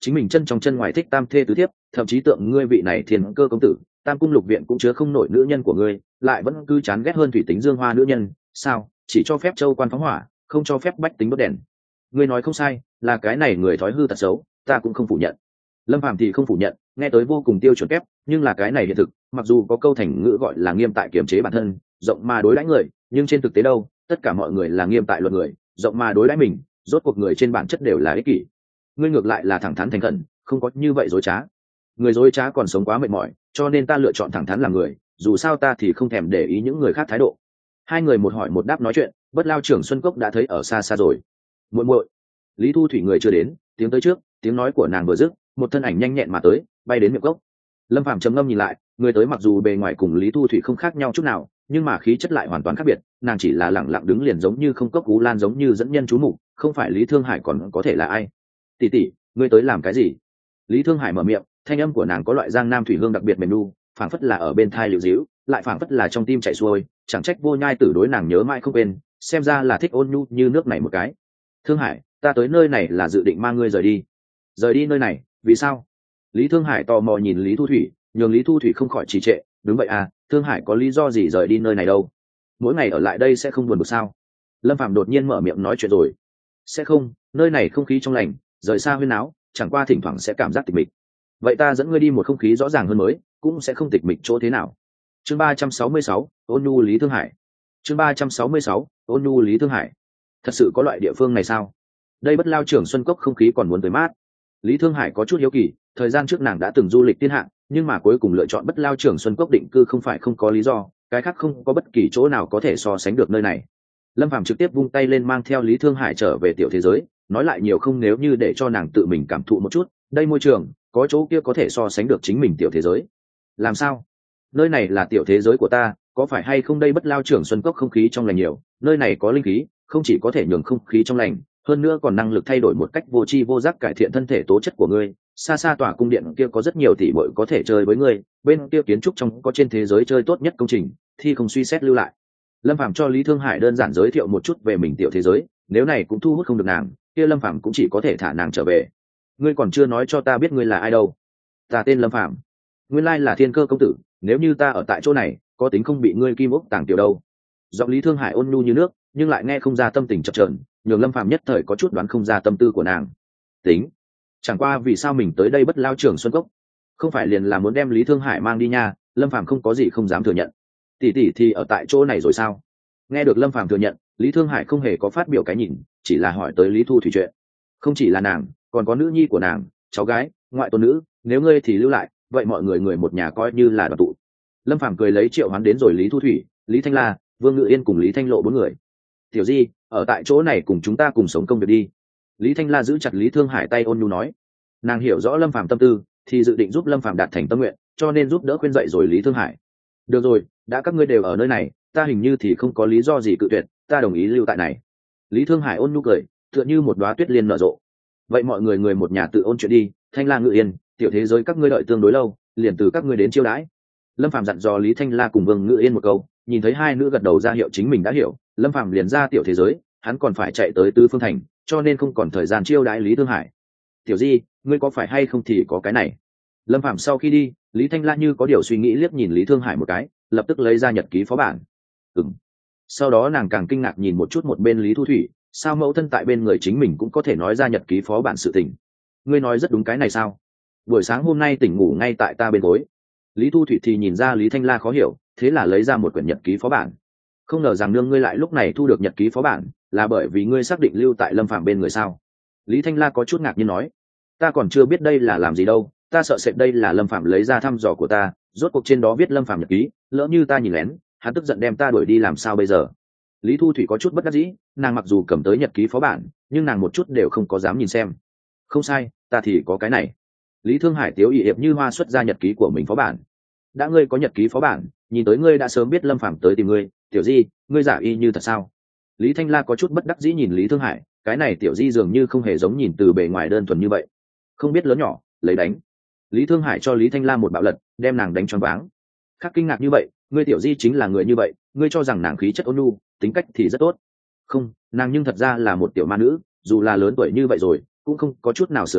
chính mình chân trong chân ngoài thích tam thê tứ thiếp, thậm chí tượng ngươi vị này thiên cơ công tử, tam cung lục viện cũng chứa không nổi nữ nhân của ngươi, lại vẫn cứ chán ghét hơn thủy tính dương hoa nữ nhân, sao chỉ cho phép châu quan phóng hỏa, không cho phép bách tính đốt đèn. Ngươi nói không sai, là cái này người thói hư tật xấu, ta cũng không phủ nhận. Lâm Phàm thì không phủ nhận, nghe tới vô cùng tiêu chuẩn kép, nhưng là cái này hiện thực, mặc dù có câu thành ngữ gọi là nghiêm tại kiềm chế bản thân, rộng mà đối đãi người, nhưng trên thực tế đâu, tất cả mọi người là nghiêm tại luật người, rộng mà đối đãi mình, rốt cuộc người trên bản chất đều là ích kỷ. Ngươi ngược lại là thẳng thắn thành khẩn, không có như vậy dối trá. Người dối trá còn sống quá mệt mỏi, cho nên ta lựa chọn thẳng thắn làm người, dù sao ta thì không thèm để ý những người khác thái độ. Hai người một hỏi một đáp nói chuyện, Bất Lao trưởng Xuân Cốc đã thấy ở xa xa rồi. Muội muội, Lý Thu Thủy người chưa đến, tiếng tới trước, tiếng nói của nàng vừa dứt, một thân ảnh nhanh nhẹn mà tới, bay đến miệng cốc. Lâm Phàm trầm ngâm nhìn lại, người tới mặc dù bề ngoài cùng Lý Thu Thủy không khác nhau chút nào, nhưng mà khí chất lại hoàn toàn khác biệt. Nàng chỉ là lẳng lặng đứng liền giống như không cốc cú lan, giống như dẫn nhân chú mục, không phải Lý Thương Hải còn có thể là ai? Tỷ tỷ, ngươi tới làm cái gì? Lý Thương Hải mở miệng, thanh âm của nàng có loại giang nam thủy hương đặc biệt mềm nu, phảng phất là ở bên thai liễu díu, lại phảng phất là trong tim chảy xuôi, chẳng trách Vô Nhai Tử đối nàng nhớ mãi không quên, xem ra là thích ôn nhu như nước này một cái. Thương Hải, ta tới nơi này là dự định mang ngươi rời đi. Rời đi nơi này, vì sao? Lý Thương Hải tò mò nhìn Lý Thu Thủy, nhường Lý Thu Thủy không khỏi trì trệ. Đúng vậy à, Thương Hải có lý do gì rời đi nơi này đâu? Mỗi ngày ở lại đây sẽ không buồn bực sao? Lâm Phàm đột nhiên mở miệng nói chuyện rồi. Sẽ không, nơi này không khí trong lành, rời xa huyên náo, chẳng qua thỉnh thoảng sẽ cảm giác tịch mịch. Vậy ta dẫn ngươi đi một không khí rõ ràng hơn mới, cũng sẽ không tịch mịch chỗ thế nào. Chương 366, Ôn Nhu Lý Thương Hải. Chương 366, Ôn Nhu Lý Thương Hải. Thật sự có loại địa phương này sao? Đây Bất Lao trưởng Xuân Cốc không khí còn muốn tới mát. Lý Thương Hải có chút hiếu kỳ, thời gian trước nàng đã từng du lịch thiên hạ, nhưng mà cuối cùng lựa chọn Bất Lao trưởng Xuân Cốc định cư không phải không có lý do, cái khác không có bất kỳ chỗ nào có thể so sánh được nơi này. Lâm Phàm trực tiếp vung tay lên mang theo Lý Thương Hải trở về tiểu thế giới, nói lại nhiều không nếu như để cho nàng tự mình cảm thụ một chút, đây môi trường, có chỗ kia có thể so sánh được chính mình tiểu thế giới. Làm sao? Nơi này là tiểu thế giới của ta, có phải hay không đây Bất Lao trưởng Xuân Cốc không khí trong lành nhiều, nơi này có linh khí, không chỉ có thể nhường không khí trong lành, hơn nữa còn năng lực thay đổi một cách vô tri vô giác cải thiện thân thể tố chất của ngươi. Xa xa tòa cung điện kia có rất nhiều tỷ muội có thể chơi với ngươi, bên kia kiến trúc trong có trên thế giới chơi tốt nhất công trình, thì không suy xét lưu lại. Lâm Phàm cho Lý Thương Hải đơn giản giới thiệu một chút về mình tiểu thế giới, nếu này cũng thu hút không được nàng, kia Lâm Phàm cũng chỉ có thể thả nàng trở về. Ngươi còn chưa nói cho ta biết ngươi là ai đâu. Ta tên Lâm Phàm, nguyên lai là Thiên Cơ công tử, nếu như ta ở tại chỗ này, có tính không bị ngươi kim ốc tàng tiểu đâu. Giọng Lý Thương Hải ôn nhu như nước, nhưng lại nghe không ra tâm tình chập chờn, nhường Lâm Phàm nhất thời có chút đoán không ra tâm tư của nàng. Tính, chẳng qua vì sao mình tới đây Bất Lao trưởng Xuân Cốc, không phải liền là muốn đem Lý Thương Hải mang đi nha? Lâm Phàm không có gì không dám thừa nhận. Tỷ tỷ thì ở tại chỗ này rồi sao? Nghe được Lâm Phàm thừa nhận, Lý Thương Hải không hề có phát biểu cái nhìn, chỉ là hỏi tới Lý Thu Thủy chuyện. Không chỉ là nàng, còn có nữ nhi của nàng, cháu gái, ngoại tôn nữ, nếu ngươi thì lưu lại, vậy mọi người người một nhà coi như là đoàn tụ. Lâm Phàm cười lấy triệu hoán đến rồi Lý Thu Thủy, Lý Thanh La, Vương Ngự Yên cùng Lý Thanh Lộ bốn người. Tiểu Di, ở tại chỗ này cùng chúng ta cùng sống công việc đi. Lý Thanh La giữ chặt Lý Thương Hải tay ôn nhu nói. Nàng hiểu rõ Lâm Phàm tâm tư, thì dự định giúp Lâm Phàm đạt thành tâm nguyện, cho nên giúp đỡ khuyên dạy rồi Lý Thương Hải. Được rồi, đã các ngươi đều ở nơi này, ta hình như thì không có lý do gì cự tuyệt, ta đồng ý lưu tại này. Lý Thương Hải ôn nhu cười, tựa như một đóa tuyết liên nở rộ. Vậy mọi người người một nhà tự ôn chuyện đi, Thanh La Ngự Yên, tiểu thế giới các ngươi đợi tương đối lâu, liền từ các ngươi đến chiêu đãi. Lâm Phàm dặn dò Lý Thanh La cùng Vương Ngự Yên một câu, nhìn thấy hai nữ gật đầu ra hiệu chính mình đã hiểu, Lâm Phàm liền ra tiểu thế giới, hắn còn phải chạy tới Tứ Phương Thành, cho nên không còn thời gian chiêu đãi Lý Thương Hải. Tiểu Di, ngươi có phải hay không thì có cái này. Lâm Phàm sau khi đi, Lý Thanh La như có điều suy nghĩ liếc nhìn Lý Thương Hải một cái, lập tức lấy ra nhật ký phó bản. Sau đó nàng càng kinh ngạc nhìn một chút một bên Lý Thu Thủy, sao mẫu thân tại bên người chính mình cũng có thể nói ra nhật ký phó bản sự tình. Ngươi nói rất đúng cái này sao? Buổi sáng hôm nay tỉnh ngủ ngay tại ta bên gối. Lý Thu Thủy thì nhìn ra Lý Thanh La khó hiểu, thế là lấy ra một quyển nhật ký phó bản. Không ngờ rằng nương ngươi lại lúc này thu được nhật ký phó bản, là bởi vì ngươi xác định lưu tại Lâm Phàm bên người sao? Lý Thanh La có chút ngạc nhiên nói. Ta còn chưa biết đây là làm gì đâu, ta sợ sệt đây là Lâm Phàm lấy ra thăm dò của ta, rốt cuộc trên đó viết Lâm Phàm nhật ký, lỡ như ta nhìn lén, hắn tức giận đem ta đuổi đi làm sao bây giờ? Lý Thu Thủy có chút bất đắc dĩ, nàng mặc dù cầm tới nhật ký phó bản, nhưng nàng một chút đều không có dám nhìn xem. Không sai, ta thì có cái này. Lý Thương Hải tiếu ỵ hiệp như hoa xuất ra nhật ký của mình phó bản. Đã ngươi có nhật ký phó bản, nhìn tới ngươi đã sớm biết Lâm Phàm tới tìm ngươi, Tiểu Di, ngươi giả y như thật sao? Lý Thanh La có chút bất đắc dĩ nhìn Lý Thương Hải, cái này Tiểu Di dường như không hề giống nhìn từ bề ngoài đơn thuần như vậy. Không biết lớn nhỏ, lấy đánh. Lý Thương Hải cho Lý Thanh La một bạo lật, đem nàng đánh choáng váng. Khác kinh ngạc như vậy, ngươi Tiểu Di chính là người như vậy, ngươi cho rằng nàng khí chất ôn nhu, tính cách thì rất tốt. Không, nàng nhưng thật ra là một tiểu ma nữ, dù là lớn tuổi như vậy rồi, cũng không có chút nào sửa đổi,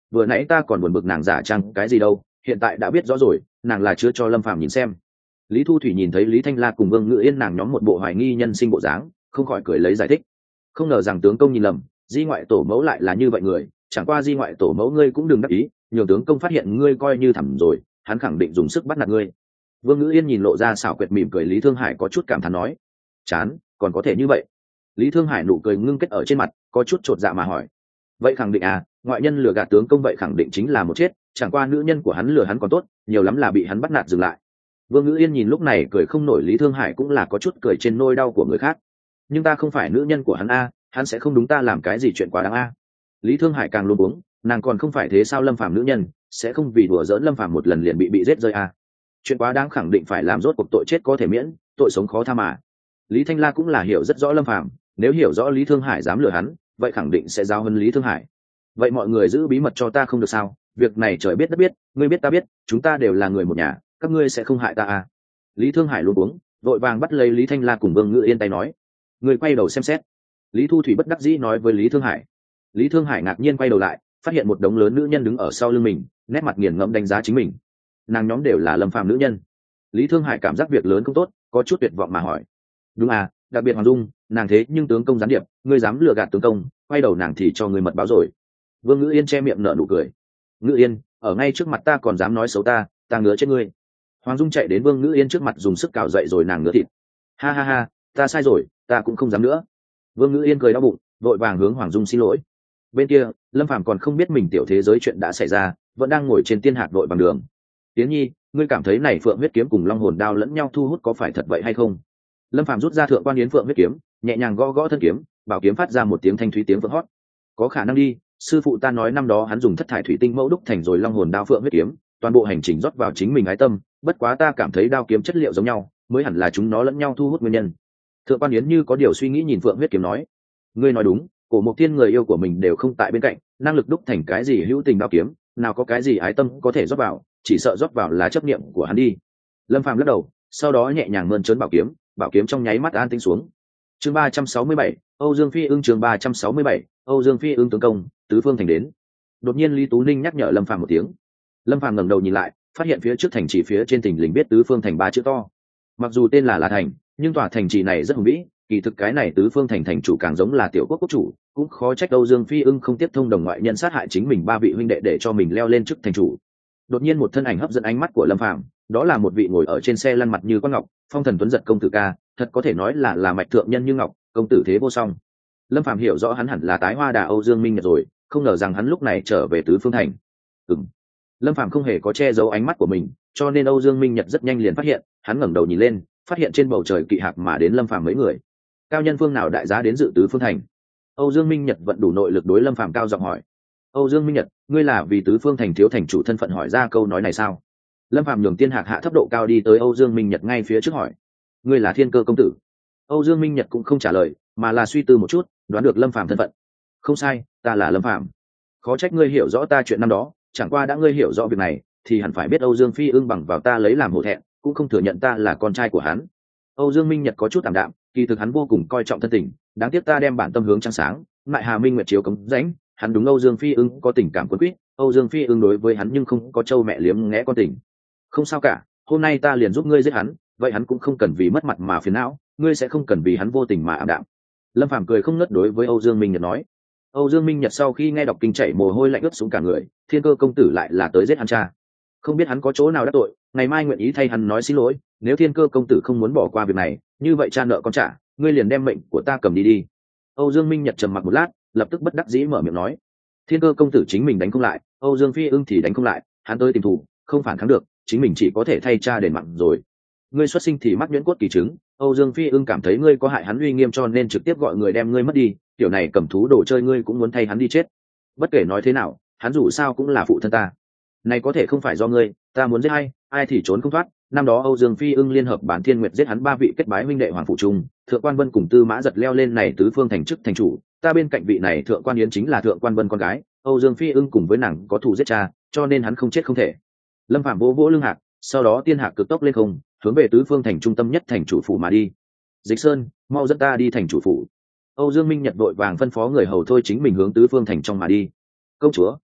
vừa nãy ta còn buồn bực nàng giả trang cái gì đâu, hiện tại đã biết rõ rồi, nàng là chưa cho Lâm Phàm nhìn xem. Lý Thu Thủy nhìn thấy Lý Thanh La cùng Vương Ngự Yên nàng nhóm một bộ hoài nghi nhân sinh bộ dáng, không khỏi cười lấy giải thích. Không ngờ rằng tướng công nhìn lầm, di ngoại tổ mẫu lại là như vậy người, chẳng qua di ngoại tổ mẫu ngươi cũng đừng đắc ý, nhường tướng công phát hiện ngươi coi như thẳm rồi, hắn khẳng định dùng sức bắt nạt ngươi. Vương Ngữ Yên nhìn lộ ra xảo quyệt mỉm cười Lý Thương Hải có chút cảm thán nói, chán, còn có thể như vậy. Lý Thương Hải nụ cười ngưng kết ở trên mặt, có chút chột dạ mà hỏi, vậy khẳng định à, ngoại nhân lừa gạt tướng công vậy khẳng định chính là một chết, chẳng qua nữ nhân của hắn lừa hắn còn tốt, nhiều lắm là bị hắn bắt nạt dừng lại. Vương Ngữ Yên nhìn lúc này cười không nổi Lý Thương Hải cũng là có chút cười trên nôi đau của người khác. Nhưng ta không phải nữ nhân của hắn a, hắn sẽ không đúng ta làm cái gì chuyện quá đáng a. Lý Thương Hải càng luôn uống, nàng còn không phải thế sao, Lâm Phàm nữ nhân sẽ không vì đùa giỡn Lâm Phàm một lần liền bị giết rơi a. Chuyện quá đáng khẳng định phải làm, rốt cuộc tội chết có thể miễn, tội sống khó tha mà. Lý Thanh La cũng là hiểu rất rõ Lâm Phàm, nếu hiểu rõ Lý Thương Hải dám lừa hắn, vậy khẳng định sẽ giao hơn Lý Thương Hải. Vậy mọi người giữ bí mật cho ta không được sao? Việc này trời biết đất biết, ngươi biết ta biết, chúng ta đều là người một nhà, các ngươi sẽ không hại ta à? Lý Thương Hải luôn uống, vội vàng bắt lấy Lý Thanh La cùng Vương Ngự Yên tay nói, người quay đầu xem xét. Lý Thu Thủy bất đắc dĩ nói với Lý Thương Hải. Lý Thương Hải ngạc nhiên quay đầu lại, phát hiện một đống lớn nữ nhân đứng ở sau lưng mình, nét mặt nghiền ngẫm đánh giá chính mình. Nàng nhóm đều là Lâm Phàm nữ nhân. Lý Thương Hải cảm giác việc lớn không tốt, có chút tuyệt vọng mà hỏi, đúng à, đặc biệt Hoàng Dung, nàng thế nhưng tướng công gián điệp, ngươi dám lừa gạt tướng công, quay đầu nàng thì cho ngươi mật báo rồi. Vương Ngữ Yên che miệng nở nụ cười. Ngữ Yên, ở ngay trước mặt ta còn dám nói xấu ta ngứa chết ngươi. Hoàng Dung chạy đến Vương Ngữ Yên trước mặt dùng sức cào dậy rồi nàng ngứa thịt. Ha ha ha, ta sai rồi, ta cũng không dám nữa. Vương Ngữ Yên cười đau bụng, vội vàng hướng Hoàng Dung xin lỗi. Bên kia Lâm Phàm còn không biết mình tiểu thế giới chuyện đã xảy ra, vẫn đang ngồi trên tiên hạt vội bằng đường. Tiến Nhi, ngươi cảm thấy này Phượng huyết kiếm cùng Long hồn đao lẫn nhau thu hút có phải thật vậy hay không? Lâm Phàm rút ra Thượng Quan Yến Phượng huyết kiếm, nhẹ nhàng gõ gõ thân kiếm, bảo kiếm phát ra một tiếng thanh thúy tiếng vỡ hót. Có khả năng đi, sư phụ ta nói năm đó hắn dùng thất thải thủy tinh mẫu đúc thành rồi Long hồn đao Phượng huyết kiếm, toàn bộ hành trình rót vào chính mình ái tâm, bất quá ta cảm thấy đao kiếm chất liệu giống nhau, mới hẳn là chúng nó lẫn nhau thu hút nguyên nhân. Thượng Quan Yến như có điều suy nghĩ nhìn Phượng huyết kiếm nói, ngươi nói đúng, cổ Mộc Thiên người yêu của mình đều không tại bên cạnh, năng lực đúc thành cái gì hữu tình đao kiếm, nào có cái gì ái tâm có thể rót vào, chỉ sợ rót vào là chấp niệm của hắn đi. Lâm Phàm lắc đầu, sau đó nhẹ nhàng mơn trớn bảo kiếm trong nháy mắt an tĩnh xuống. Chương 367, Âu Dương Phi Ưng. Chương 367, Âu Dương Phi Ưng tướng công, tứ phương thành đến. Đột nhiên Lý Tú Ninh nhắc nhở Lâm Phàm một tiếng. Lâm Phàm ngẩng đầu nhìn lại, phát hiện phía trước thành trì phía trên thình lình biết tứ phương thành ba chữ to. Mặc dù tên là thành, nhưng tòa thành trì này rất hùng vĩ, kỳ thực cái này tứ phương thành thành chủ càng giống là tiểu quốc quốc chủ, cũng khó trách Âu Dương Phi Ưng không tiếp thông đồng ngoại nhân sát hại chính mình ba vị huynh đệ để cho mình leo lên chức thành chủ. Đột nhiên một thân ảnh hấp dẫn ánh mắt của Lâm Phàm, đó là một vị ngồi ở trên xe lăn mặt như con ngọc, phong thần tuấn giật công tử ca, thật có thể nói là mạch thượng nhân như ngọc, công tử thế vô song. Lâm Phàm hiểu rõ hắn hẳn là tái hoa đà Âu Dương Minh Nhật rồi, không ngờ rằng hắn lúc này trở về tứ phương thành. Lâm Phàm không hề có che giấu ánh mắt của mình, cho nên Âu Dương Minh Nhật rất nhanh liền phát hiện, hắn ngẩng đầu nhìn lên, phát hiện trên bầu trời kỵ hạc mà đến Lâm Phàm mấy người. Cao nhân phương nào đại giá đến dự tứ phương thành? Âu Dương Minh Nhật vận đủ nội lực đối Lâm Phàm cao giọng hỏi. Âu Dương Minh Nhật, ngươi là vì tứ phương thành thiếu thành chủ thân phận hỏi ra câu nói này sao? Lâm Phàm nhường tiên hạc hạ thấp độ cao đi tới Âu Dương Minh Nhật ngay phía trước hỏi. Ngươi là Thiên Cơ công tử? Âu Dương Minh Nhật cũng không trả lời, mà là suy tư một chút, đoán được Lâm Phàm thân phận. Không sai, ta là Lâm Phàm. Khó trách ngươi hiểu rõ ta chuyện năm đó, chẳng qua đã ngươi hiểu rõ việc này, thì hẳn phải biết Âu Dương Phi Ưng bằng vào ta lấy làm hổ thẹn, cũng không thừa nhận ta là con trai của hắn. Âu Dương Minh Nhật có chút tạm đạm, kỳ thực hắn vô cùng coi trọng thân tình, đáng tiếc ta đem bản tâm hướng trăng sáng, lại Hà Minh Nguyệt chiếu cống rãnh, hắn đúng Âu Dương Phi Ưng có tình cảm cuốn quýt, Âu Dương Phi Ưng đối với hắn nhưng không có trâu mẹ liếm ngẽ con tình. Không sao cả, hôm nay ta liền giúp ngươi giết hắn, vậy hắn cũng không cần vì mất mặt mà phiền não, ngươi sẽ không cần vì hắn vô tình mà ảm đạm. Lâm Phàm cười không ngớt đối với Âu Dương Minh Nhật nói. Âu Dương Minh Nhật sau khi nghe đọc kinh chảy mồ hôi lạnh ướt xuống cả người, Thiên Cơ công tử lại là tới giết hắn cha. Không biết hắn có chỗ nào đắc tội, ngày mai nguyện ý thay hắn nói xin lỗi, nếu Thiên Cơ công tử không muốn bỏ qua việc này, như vậy cha nợ con trả, ngươi liền đem mệnh của ta cầm đi đi. Âu Dương Minh Nhật trầm mặc một lát, lập tức bất đắc dĩ mở miệng nói. Thiên Cơ công tử chính mình đánh không lại, Âu Dương Phi Ưng thì đánh không lại, hắn tới tìm thù, không phản kháng được, chính mình chỉ có thể thay cha đền mạng rồi. Ngươi xuất sinh thì mắc nhuyễn cốt kỳ chứng, Âu Dương Phi Ưng cảm thấy ngươi có hại hắn uy nghiêm cho nên trực tiếp gọi người đem ngươi mất đi, kiểu này cầm thú đồ chơi ngươi cũng muốn thay hắn đi chết. Bất kể nói thế nào, hắn dù sao cũng là phụ thân ta. Này có thể không phải do ngươi, ta muốn giết ai thì trốn không thoát. Năm đó Âu Dương Phi Ưng liên hợp Bản Thiên Nguyệt giết hắn ba vị kết bái huynh đệ Hoàng Phủ Trung, Thượng Quan Vân cùng Tư Mã Giật leo lên này tứ phương thành chức thành chủ, ta bên cạnh vị này Thượng Quan Yến chính là Thượng Quan Vân con gái, Âu Dương Phi Ưng cùng với nàng có thù giết cha, cho nên hắn không chết không thể. Lâm Phàm vỗ vỗ lưng hạc, sau đó tiên hạc cực tốc lên không, hướng về tứ phương thành trung tâm nhất thành chủ phủ mà đi. Dịch Sơn, mau dẫn ta đi thành chủ phủ. Âu Dương Minh Nhật vội vàng phân phó người hầu thôi chính mình hướng tứ phương thành trong mà đi. Công chúa,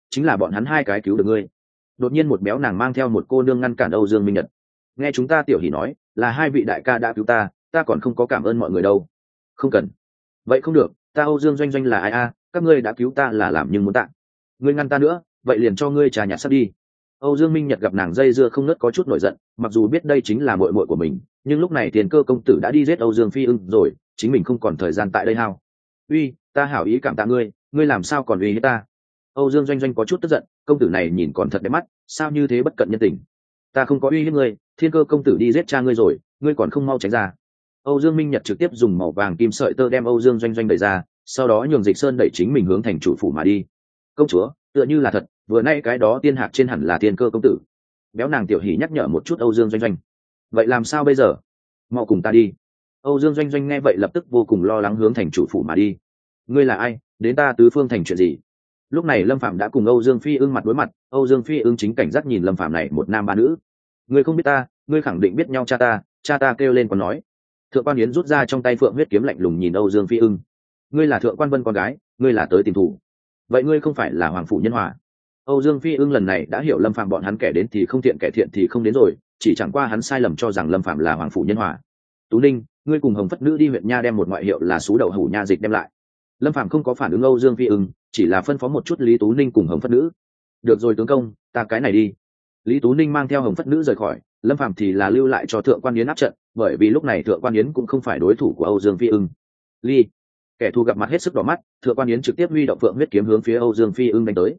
chính là bọn hắn hai cái cứu được ngươi. Đột nhiên một béo nàng mang theo một cô nương ngăn cản Âu Dương Minh Nhật. Nghe chúng ta tiểu hỉ nói là hai vị đại ca đã cứu ta, ta còn không có cảm ơn mọi người đâu. Không cần. Vậy không được, ta Âu Dương Doanh Doanh là ai a? Các ngươi đã cứu ta là làm nhưng muốn tạ. Ngươi ngăn ta nữa, vậy liền cho ngươi trà nhạt sắp đi. Âu Dương Minh Nhật gặp nàng dây dưa không nớt có chút nổi giận, mặc dù biết đây chính là muội muội của mình, nhưng lúc này Tiền Cơ công tử đã đi giết Âu Dương Phi Ưng rồi, chính mình không còn thời gian tại đây hao. Uy, ta hảo ý cảm tạ ngươi, ngươi làm sao còn uy hiếp ta? Âu Dương Doanh Doanh có chút tức giận, công tử này nhìn còn thật đẹp mắt, sao như thế bất cận nhân tình? Ta không có uy hiếp ngươi, Thiên Cơ công tử đi giết cha ngươi rồi, ngươi còn không mau tránh ra. Âu Dương Minh Nhật trực tiếp dùng màu vàng kim sợi tơ đem Âu Dương Doanh Doanh đẩy ra, sau đó nhường Dịch Sơn đẩy chính mình hướng thành chủ phủ mà đi. Công chúa, tựa như là thật, vừa nay cái đó tiên hạc trên hẳn là Thiên Cơ công tử. Béo nàng tiểu hỉ nhắc nhở một chút Âu Dương Doanh Doanh. Vậy làm sao bây giờ? Mau cùng ta đi. Âu Dương Doanh Doanh nghe vậy lập tức vô cùng lo lắng hướng thành chủ phủ mà đi. Ngươi là ai, đến ta tứ phương thành chuyện gì? Lúc này Lâm Phạm đã cùng Âu Dương Phi Ưng mặt đối mặt, Âu Dương Phi Ưng chính cảnh giác nhìn Lâm Phạm này một nam ba nữ. Ngươi không biết ta, ngươi khẳng định biết nhau cha ta kêu lên còn nói. Thượng quan Yến rút ra trong tay phượng huyết kiếm lạnh lùng nhìn Âu Dương Phi Ưng. Ngươi là Thượng quan Vân con gái, ngươi là tới tìm thủ. Vậy ngươi không phải là Hoàng phủ Nhân Hòa? Âu Dương Phi Ưng lần này đã hiểu Lâm Phạm bọn hắn kẻ đến thì không thiện kẻ thiện thì không đến rồi, chỉ chẳng qua hắn sai lầm cho rằng Lâm Phạm là Hoàng phủ Nhân Hòa. Tú Ninh, ngươi cùng Hồng Phất Nữ đi huyện nha đem một ngoại hiệu là Sú Đậu Hủ nha dịch đem lại. Lâm Phạm không có phản ứng Âu Dương Phi Ưng, chỉ là phân phó một chút Lý Tú Ninh cùng Hồng Phất Nữ. Được rồi tướng công, ta cái này đi. Lý Tú Ninh mang theo Hồng Phất Nữ rời khỏi, Lâm Phạm thì là lưu lại cho Thượng quan Yến áp trận, bởi vì lúc này Thượng quan Yến cũng không phải đối thủ của Âu Dương Phi Ưng. Ly, kẻ thù gặp mặt hết sức đỏ mắt, Thượng quan Yến trực tiếp huy động phượng huyết kiếm hướng phía Âu Dương Phi Ưng đánh tới.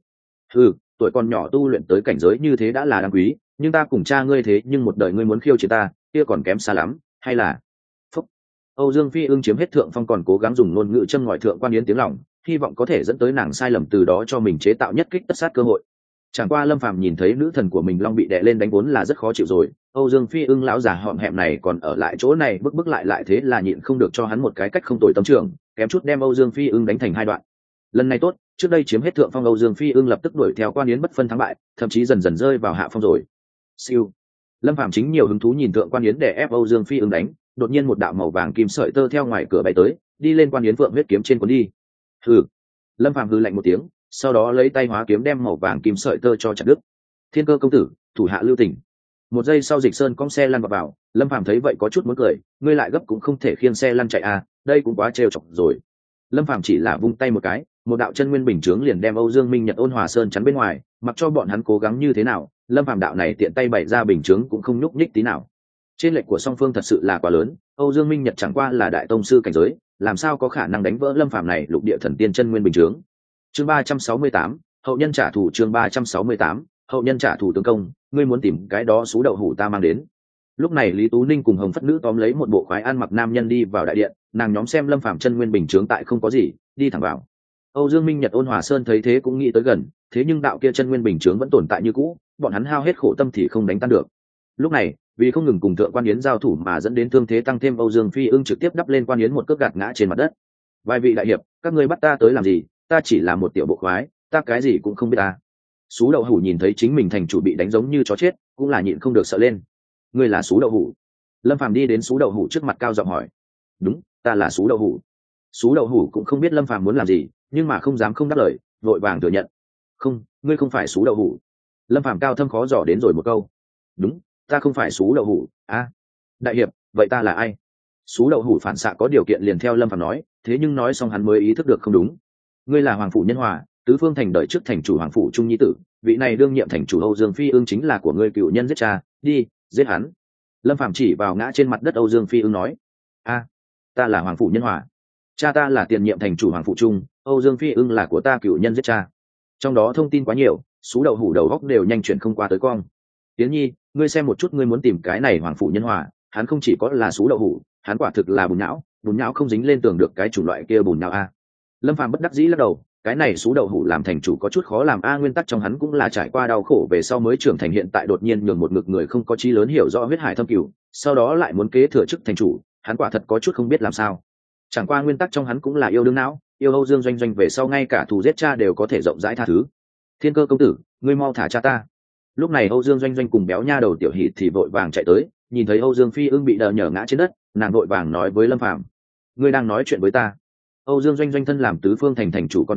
Tuổi còn nhỏ tu luyện tới cảnh giới như thế đã là đáng quý, nhưng ta cùng cha ngươi thế nhưng một đời ngươi muốn khiêu chiến ta, kia còn kém xa lắm, hay là... Phúc. Âu Dương Phi Ưng chiếm hết thượng phong còn cố gắng dùng ngôn ngữ châm ngòi Thượng quan Yến tiếng lòng, hy vọng có thể dẫn tới nàng sai lầm từ đó cho mình chế tạo nhất kích tất sát cơ hội. Chẳng qua Lâm Phàm nhìn thấy nữ thần của mình long bị đè lên đánh vốn là rất khó chịu rồi, Âu Dương Phi Ưng lão già họm hẹm này còn ở lại chỗ này bức lại thế là nhịn không được cho hắn một cái cách không tồi tâm trường, kém chút đem Âu Dương Phi Ưng đánh thành hai đoạn. Lần này tốt, trước đây chiếm hết thượng phong Âu Dương Phi Ưng lập tức đuổi theo quan Yến bất phân thắng bại, thậm chí dần dần rơi vào hạ phong rồi. Siêu. Lâm Phàm chính nhiều hứng thú nhìn thượng quan Yến để ép Âu Dương Phi Ưng đánh, đột nhiên một đạo màu vàng kim sợi tơ theo ngoài cửa bay tới, đi lên quan Yến vượng huyết kiếm trên cuốn đi. Hừ. Lâm Phàm hừ lạnh một tiếng, sau đó lấy tay hóa kiếm đem màu vàng kim sợi tơ cho chặt đứt. Thiên Cơ công tử, thủ hạ lưu tình. Một giây sau Dịch Sơn cong xe lăn vào, Lâm Phàm thấy vậy có chút muốn cười, ngươi lại gấp cũng không thể khiêng xe lăn chạy à, đây cũng quá trêu chọc rồi. Lâm Phàm chỉ là vung tay một cái, một đạo chân nguyên bình chướng liền đem Âu Dương Minh Nhật Ôn Hòa Sơn chắn bên ngoài, mặc cho bọn hắn cố gắng như thế nào, Lâm Phàm đạo này tiện tay bày ra bình chướng cũng không nhúc nhích tí nào. Trên lệch của song phương thật sự là quá lớn, Âu Dương Minh Nhật chẳng qua là đại tông sư cảnh giới, làm sao có khả năng đánh vỡ Lâm Phàm này lục địa thần tiên chân nguyên bình chướng. Chương 368, hậu nhân trả thù. Chương 368, hậu nhân trả thù tướng công, ngươi muốn tìm cái đó Sú Đậu Hủ ta mang đến. Lúc này Lý Tú Ninh cùng Hồng Phất Nữ tóm lấy một bộ khoái ăn mặc nam nhân đi vào đại điện, nàng nhóm xem Lâm Phàm chân nguyên bình chướng tại không có gì, đi thẳng vào. Âu Dương Minh Nhật Ôn Hòa Sơn thấy thế cũng nghĩ tới gần, thế nhưng đạo kia chân nguyên bình chướng vẫn tồn tại như cũ, bọn hắn hao hết khổ tâm thì không đánh tan được. Lúc này, vì không ngừng cùng Thượng quan Yến giao thủ mà dẫn đến thương thế tăng thêm, Âu Dương Phi Ưng trực tiếp đắp lên quan Yến một cước gạt ngã trên mặt đất. Vài vị đại hiệp, các ngươi bắt ta tới làm gì? Ta chỉ là một tiểu bộ khoái, ta cái gì cũng không biết ta. Sú Đậu Hủ nhìn thấy chính mình thành chủ bị đánh giống như chó chết, cũng là nhịn không được sợ lên. Ngươi là Sú Đậu Hủ? Lâm Phàm đi đến Sú Đậu Hủ trước mặt cao giọng hỏi. Đúng, ta là Sú Đậu Hủ. Sú Đậu Hủ cũng không biết Lâm Phàm muốn làm gì, nhưng mà không dám không đáp lời, vội vàng thừa nhận. Không, ngươi không phải Sú Đậu Hủ. Lâm Phàm cao thâm khó dò đến rồi một câu. Đúng, ta không phải Sú Đậu Hủ. Đại hiệp, vậy ta là ai? Sú Đậu Hủ phản xạ có điều kiện liền theo Lâm Phàm nói, thế nhưng nói xong hắn mới ý thức được không đúng. Ngươi là Hoàng phủ Nhân Hòa, tứ phương thành đợi trước thành chủ Hoàng phủ Trung nhi tử, vị này đương nhiệm thành chủ Âu Dương Phi Ưng chính là của ngươi cựu nhân giết cha, đi, giết hắn. Lâm Phàm chỉ vào ngã trên mặt đất Âu Dương Phi Ưng nói. Ta là Hoàng phủ Nhân Hòa, cha ta là tiền nhiệm thành chủ Hoàng phủ Trung, Âu Dương Phi Ưng là của ta cựu nhân giết cha. Trong đó thông tin quá nhiều, Sú Đậu Hủ đầu góc đều nhanh chuyển không qua tới cong. Tiến Nhi, ngươi xem một chút, ngươi muốn tìm cái này Hoàng phủ Nhân Hòa, hắn không chỉ có là Sú Đậu Hủ, hắn quả thực là bùn nhão không dính lên tường được cái chủng loại kia bùn nhão a. Lâm Phàm bất đắc dĩ lắc đầu, cái này Sú Đậu Hủ làm thành chủ có chút khó làm a, nguyên tắc trong hắn cũng là trải qua đau khổ về sau mới trưởng thành, hiện tại đột nhiên nhường một ngực người không có chí lớn hiểu rõ huyết hải thâm cửu, sau đó lại muốn kế thừa chức thành chủ, hắn quả thật có chút không biết làm sao. Chẳng qua nguyên tắc trong hắn cũng là yêu đương não, yêu Âu Dương Doanh Doanh về sau ngay cả thù giết cha đều có thể rộng rãi tha thứ. Thiên Cơ công tử, ngươi mau thả cha ta. Lúc này Âu Dương Doanh Doanh cùng béo nha đầu Tiểu Hỷ thì vội vàng chạy tới, nhìn thấy Âu Dương Phi Ưng bị đờ nhở ngã trên đất, nàng vội vàng nói với Lâm Phàm, ngươi đang nói chuyện với ta? Âu Dương Doanh Doanh thân làm tứ phương thành thành chủ con gái,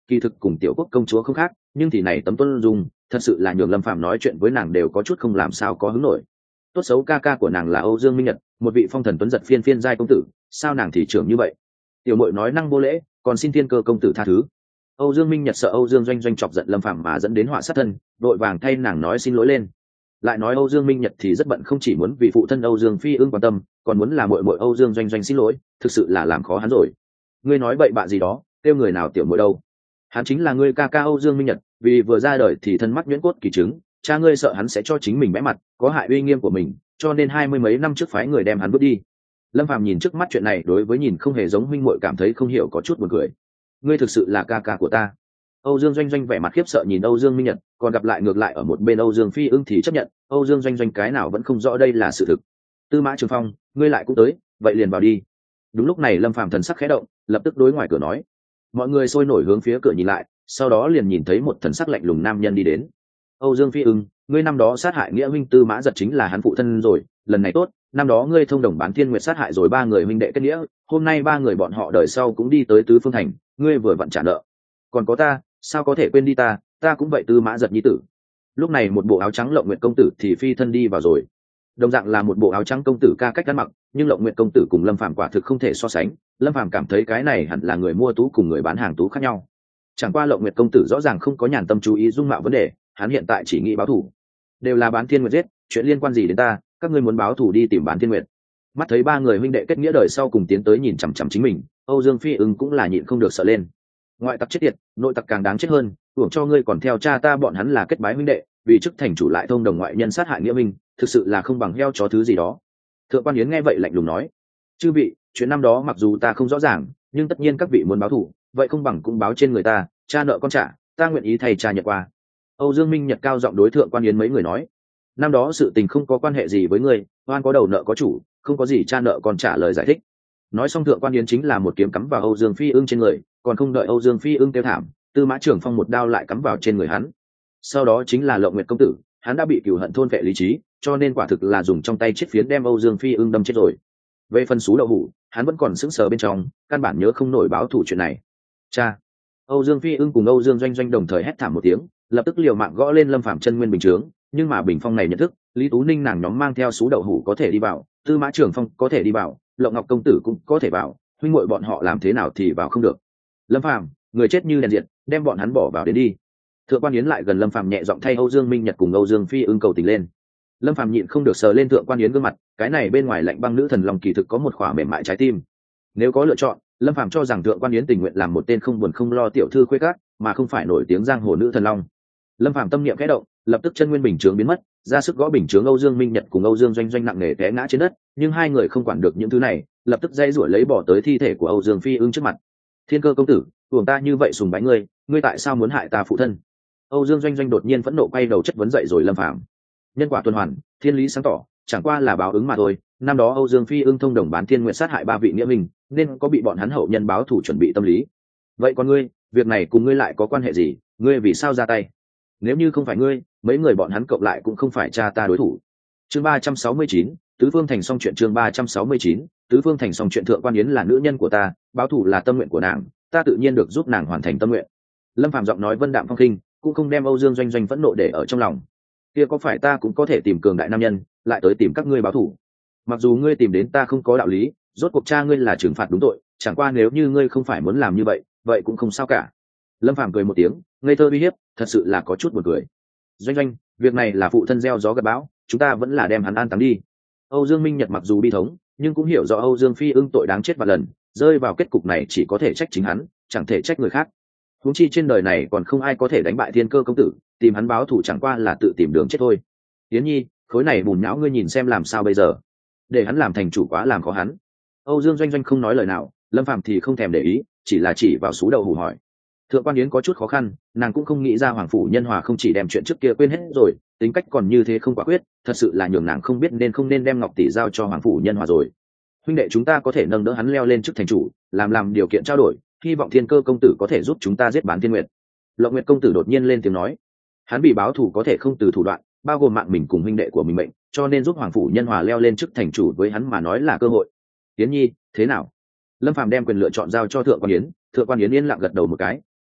kỳ thực cùng tiểu quốc công chúa không khác, nhưng thì này tấm tuân dung thật sự là nhường Lâm Phàm nói chuyện với nàng đều có chút không làm sao có hứng nổi. Tốt xấu ca ca của nàng là Âu Dương Minh Nhật, một vị phong thần tuấn giật phiên phiên giai công tử, sao nàng thì trưởng như vậy? Tiểu muội nói năng vô lễ, còn xin thiên cơ công tử tha thứ. Âu Dương Minh Nhật sợ Âu Dương Doanh Doanh chọc giận Lâm Phàm mà dẫn đến họa sát thân, đội vàng thay nàng nói xin lỗi lên. Lại nói Âu Dương Minh Nhật thì rất bận, không chỉ muốn vì phụ thân Âu Dương Phi Ưng quan tâm, còn muốn là muội muội Âu Dương Doanh Doanh xin lỗi, thực sự là làm khó hắn rồi. Ngươi nói bậy bạ gì đó, kêu người nào tiểu muội đâu? Hắn chính là ngươi ca ca Âu Dương Minh Nhật, vì vừa ra đời thì thân mắc nhuyễn cốt kỳ chứng, cha ngươi sợ hắn sẽ cho chính mình bẽ mặt, có hại uy nghiêm của mình, cho nên 20 mấy năm trước phái người đem hắn vứt đi. Lâm Phàm nhìn trước mắt chuyện này, đối với nhìn không hề giống huynh muội cảm thấy không hiểu, có chút buồn cười. Ngươi thực sự là ca ca của ta. Âu Dương Doanh Doanh vẻ mặt khiếp sợ nhìn Âu Dương Minh Nhật, còn gặp lại ngược lại ở một bên Âu Dương Phi Ưng thì chấp nhận, Âu Dương Doanh Doanh cái nào vẫn không rõ đây là sự thực. Tư Mã Trường Phong, ngươi lại cũng tới, vậy liền vào đi. Đúng lúc này Lâm Phàm thần sắc khẽ động, lập tức đối ngoài cửa nói. Mọi người sôi nổi hướng phía cửa nhìn lại, sau đó liền nhìn thấy một thần sắc lạnh lùng nam nhân đi đến. Âu Dương Phi Ưng, ngươi năm đó sát hại nghĩa huynh Tư Mã Giật chính là hắn phụ thân rồi, lần này tốt, năm đó ngươi thông đồng Bán Thiên Nguyệt sát hại rồi 3 người huynh đệ kết nghĩa, hôm nay 3 người bọn họ đời sau cũng đi tới Tứ Phương Thành, ngươi vừa vặn trả nợ. Còn có ta, sao có thể quên đi ta cũng vậy Tư Mã Giật nhi tử. Lúc này một bộ áo trắng Lộng Nguyệt công tử thì phi thân đi vào rồi. Đồng dạng là một bộ áo trắng công tử ca cách ăn mặc, nhưng Lộng Nguyệt công tử cùng Lâm Phàm quả thực không thể so sánh, Lâm Phàm cảm thấy cái này hẳn là người mua tú cùng người bán hàng tú khác nhau. Chẳng qua Lộng Nguyệt công tử rõ ràng không có nhàn tâm chú ý dung mạo vấn đề, hắn hiện tại chỉ nghĩ báo thù. Đều là Bán Thiên Nguyệt giết, chuyện liên quan gì đến ta, các ngươi muốn báo thù đi tìm Bán Thiên Nguyệt. Mắt thấy 3 người huynh đệ kết nghĩa đời sau cùng tiến tới nhìn chằm chằm chính mình, Âu Dương Phi Ưng cũng là nhịn không được sợ lên. Ngoại tặc chết tiệt, nội tặc càng đáng chết hơn, hưởng cho ngươi còn theo cha ta bọn hắn là kết bái huynh đệ, vì chức thành chủ lại thông đồng ngoại nhân sát hại nghĩa minh, thực sự là không bằng heo chó thứ gì đó. Thượng quan Yến nghe vậy lạnh lùng nói, chư vị, chuyện năm đó mặc dù ta không rõ ràng, nhưng tất nhiên các vị muốn báo thù, vậy không bằng cũng báo trên người ta, cha nợ con trả, ta nguyện ý thay cha nhận qua. Âu Dương Minh Nhật cao giọng đối Thượng quan Yến mấy người nói, năm đó sự tình không có quan hệ gì với ngươi, oan có đầu nợ có chủ, không có gì cha nợ còn trả lời giải thích. Nói xong Thượng quan Yến chính là một kiếm cắm vào Âu Dương Phi Ưng trên người, còn không đợi Âu Dương Phi Ưng kêu thảm, Tư Mã Trường Phong một đao lại cắm vào trên người hắn. Sau đó chính là Lộng Nguyệt công tử, hắn đã bị cừu hận thôn vệ lý trí, cho nên quả thực là dùng trong tay chiếc phiến đem Âu Dương Phi Ưng đâm chết rồi. Về phần Sú Đậu Hủ, hắn vẫn còn sững sờ bên trong, căn bản nhớ không nổi báo thù chuyện này. Cha! Âu Dương Phi Ưng cùng Âu Dương Doanh Doanh đồng thời hét thảm một tiếng, lập tức liều mạng gõ lên Lâm Phàm chân nguyên bình chướng, nhưng mà bình phong này nhận thức, Lý Tú Ninh nàng nhóm mang theo Sú Đậu Hủ có thể đi vào, Tư Mã Trường Phong có thể đi vào, Lộng Ngọc công tử cũng có thể vào, huynh muội bọn họ làm thế nào thì vào không được. Lâm Phàm, người chết như đèn diệt, đem bọn hắn bỏ vào đến đi. Thượng quan Yến lại gần Lâm Phàm nhẹ giọng thay Âu Dương Minh Nhật cùng Âu Dương Phi Ưng cầu tình lên. Lâm Phàm nhịn không được sờ lên Thượng quan Yến gương mặt, cái này bên ngoài lạnh băng nữ thần lòng kỳ thực có một khỏa mềm mại trái tim. Nếu có lựa chọn, Lâm Phàm cho rằng Thượng quan Yến tình nguyện làm một tên không buồn không lo tiểu thư khuê các, mà không phải nổi tiếng giang hồ nữ thần long. Lâm Phàm tâm niệm khẽ động, lập tức chân nguyên bình chướng biến mất, ra sức gõ bình chướng Âu Dương Minh Nhật cùng Âu Dương Doanh Doanh nặng nề té ngã trên đất, nhưng hai người không quản được những thứ này, lập tức dây rủa lấy bỏ tới thi thể của Âu Dương Phi Ưng trước mặt. Thiên Cơ công tử, tuồng ta như vậy sùng bái ngươi, ngươi tại sao muốn hại ta phụ thân? Âu Dương Doanh Doanh đột nhiên phẫn nộ quay đầu chất vấn dậy rồi Lâm Phàm. Nhân quả tuần hoàn, thiên lý sáng tỏ, chẳng qua là báo ứng mà thôi. Năm đó Âu Dương Phi Ưng thông đồng Bán Thiên Nguyệt sát hại 3 vị nghĩa minh, nên có bị bọn hắn hậu nhân báo thủ chuẩn bị tâm lý. Vậy còn ngươi, việc này cùng ngươi lại có quan hệ gì? Ngươi vì sao ra tay? Nếu như không phải ngươi, mấy người bọn hắn cộng lại cũng không phải cha ta đối thủ. Chương 369, Tứ Phương Thành xong chuyện. Chương 369, Tứ Phương Thành xong chuyện. Thượng quan Yến là nữ nhân của ta, báo thủ là tâm nguyện của nàng, ta tự nhiên được giúp nàng hoàn thành tâm nguyện. Lâm Phàm giọng nói vân đạm phong khinh, cũng không đem Âu Dương Doanh Doanh phẫn nộ để ở trong lòng. Kia có phải ta cũng có thể tìm cường đại nam nhân, lại tới tìm các ngươi báo thủ? Mặc dù ngươi tìm đến ta không có đạo lý, rốt cuộc cha ngươi là trừng phạt đúng tội, chẳng qua nếu như ngươi không phải muốn làm như vậy, vậy cũng không sao cả. Lâm Phàm cười một tiếng, ngây thơ uy hiếp, thật sự là có chút buồn cười. Doanh Doanh, việc này là phụ thân gieo gió gặt bão, chúng ta vẫn là đem hắn an táng đi. Âu Dương Minh Nhật mặc dù bi thống, nhưng cũng hiểu rõ Âu Dương Phi Ưng tội đáng chết vạn lần, rơi vào kết cục này chỉ có thể trách chính hắn, chẳng thể trách người khác. Huống chi trên đời này còn không ai có thể đánh bại Thiên Cơ công tử, tìm hắn báo thù chẳng qua là tự tìm đường chết thôi. Yến Nhi, khối này bùn nhão ngươi nhìn xem làm sao bây giờ? Để hắn làm thành chủ quá làm khó hắn. Âu Dương Doanh Doanh không nói lời nào, Lâm Phàm thì không thèm để ý, chỉ là chỉ vào Sú Đậu Hủ hỏi. Thượng quan Yến có chút khó khăn, nàng cũng không nghĩ ra Hoàng phủ Nhân Hòa không chỉ đem chuyện trước kia quên hết rồi, tính cách còn như thế không quả quyết, thật sự là nhường nàng không biết nên không nên đem Ngọc tỷ giao cho Hoàng phủ Nhân Hòa rồi. Huynh đệ chúng ta có thể nâng đỡ hắn leo lên chức thành chủ, làm điều kiện trao đổi, hy vọng Thiên Cơ công tử có thể giúp chúng ta giết Bán Thiên Nguyệt. Lộng Nguyệt công tử đột nhiên lên tiếng nói, hắn bị báo thù có thể không từ thủ đoạn, bao gồm mạng mình cùng huynh đệ của mình mệnh, cho nên giúp Hoàng phủ Nhân Hòa leo lên chức thành chủ với hắn mà nói là cơ hội. Yến Nhi, thế nào? Lâm Phàm đem quyền lựa chọn giao cho Thượng quan Yến, Thượng quan Yến yên lặng gật đầu một cái,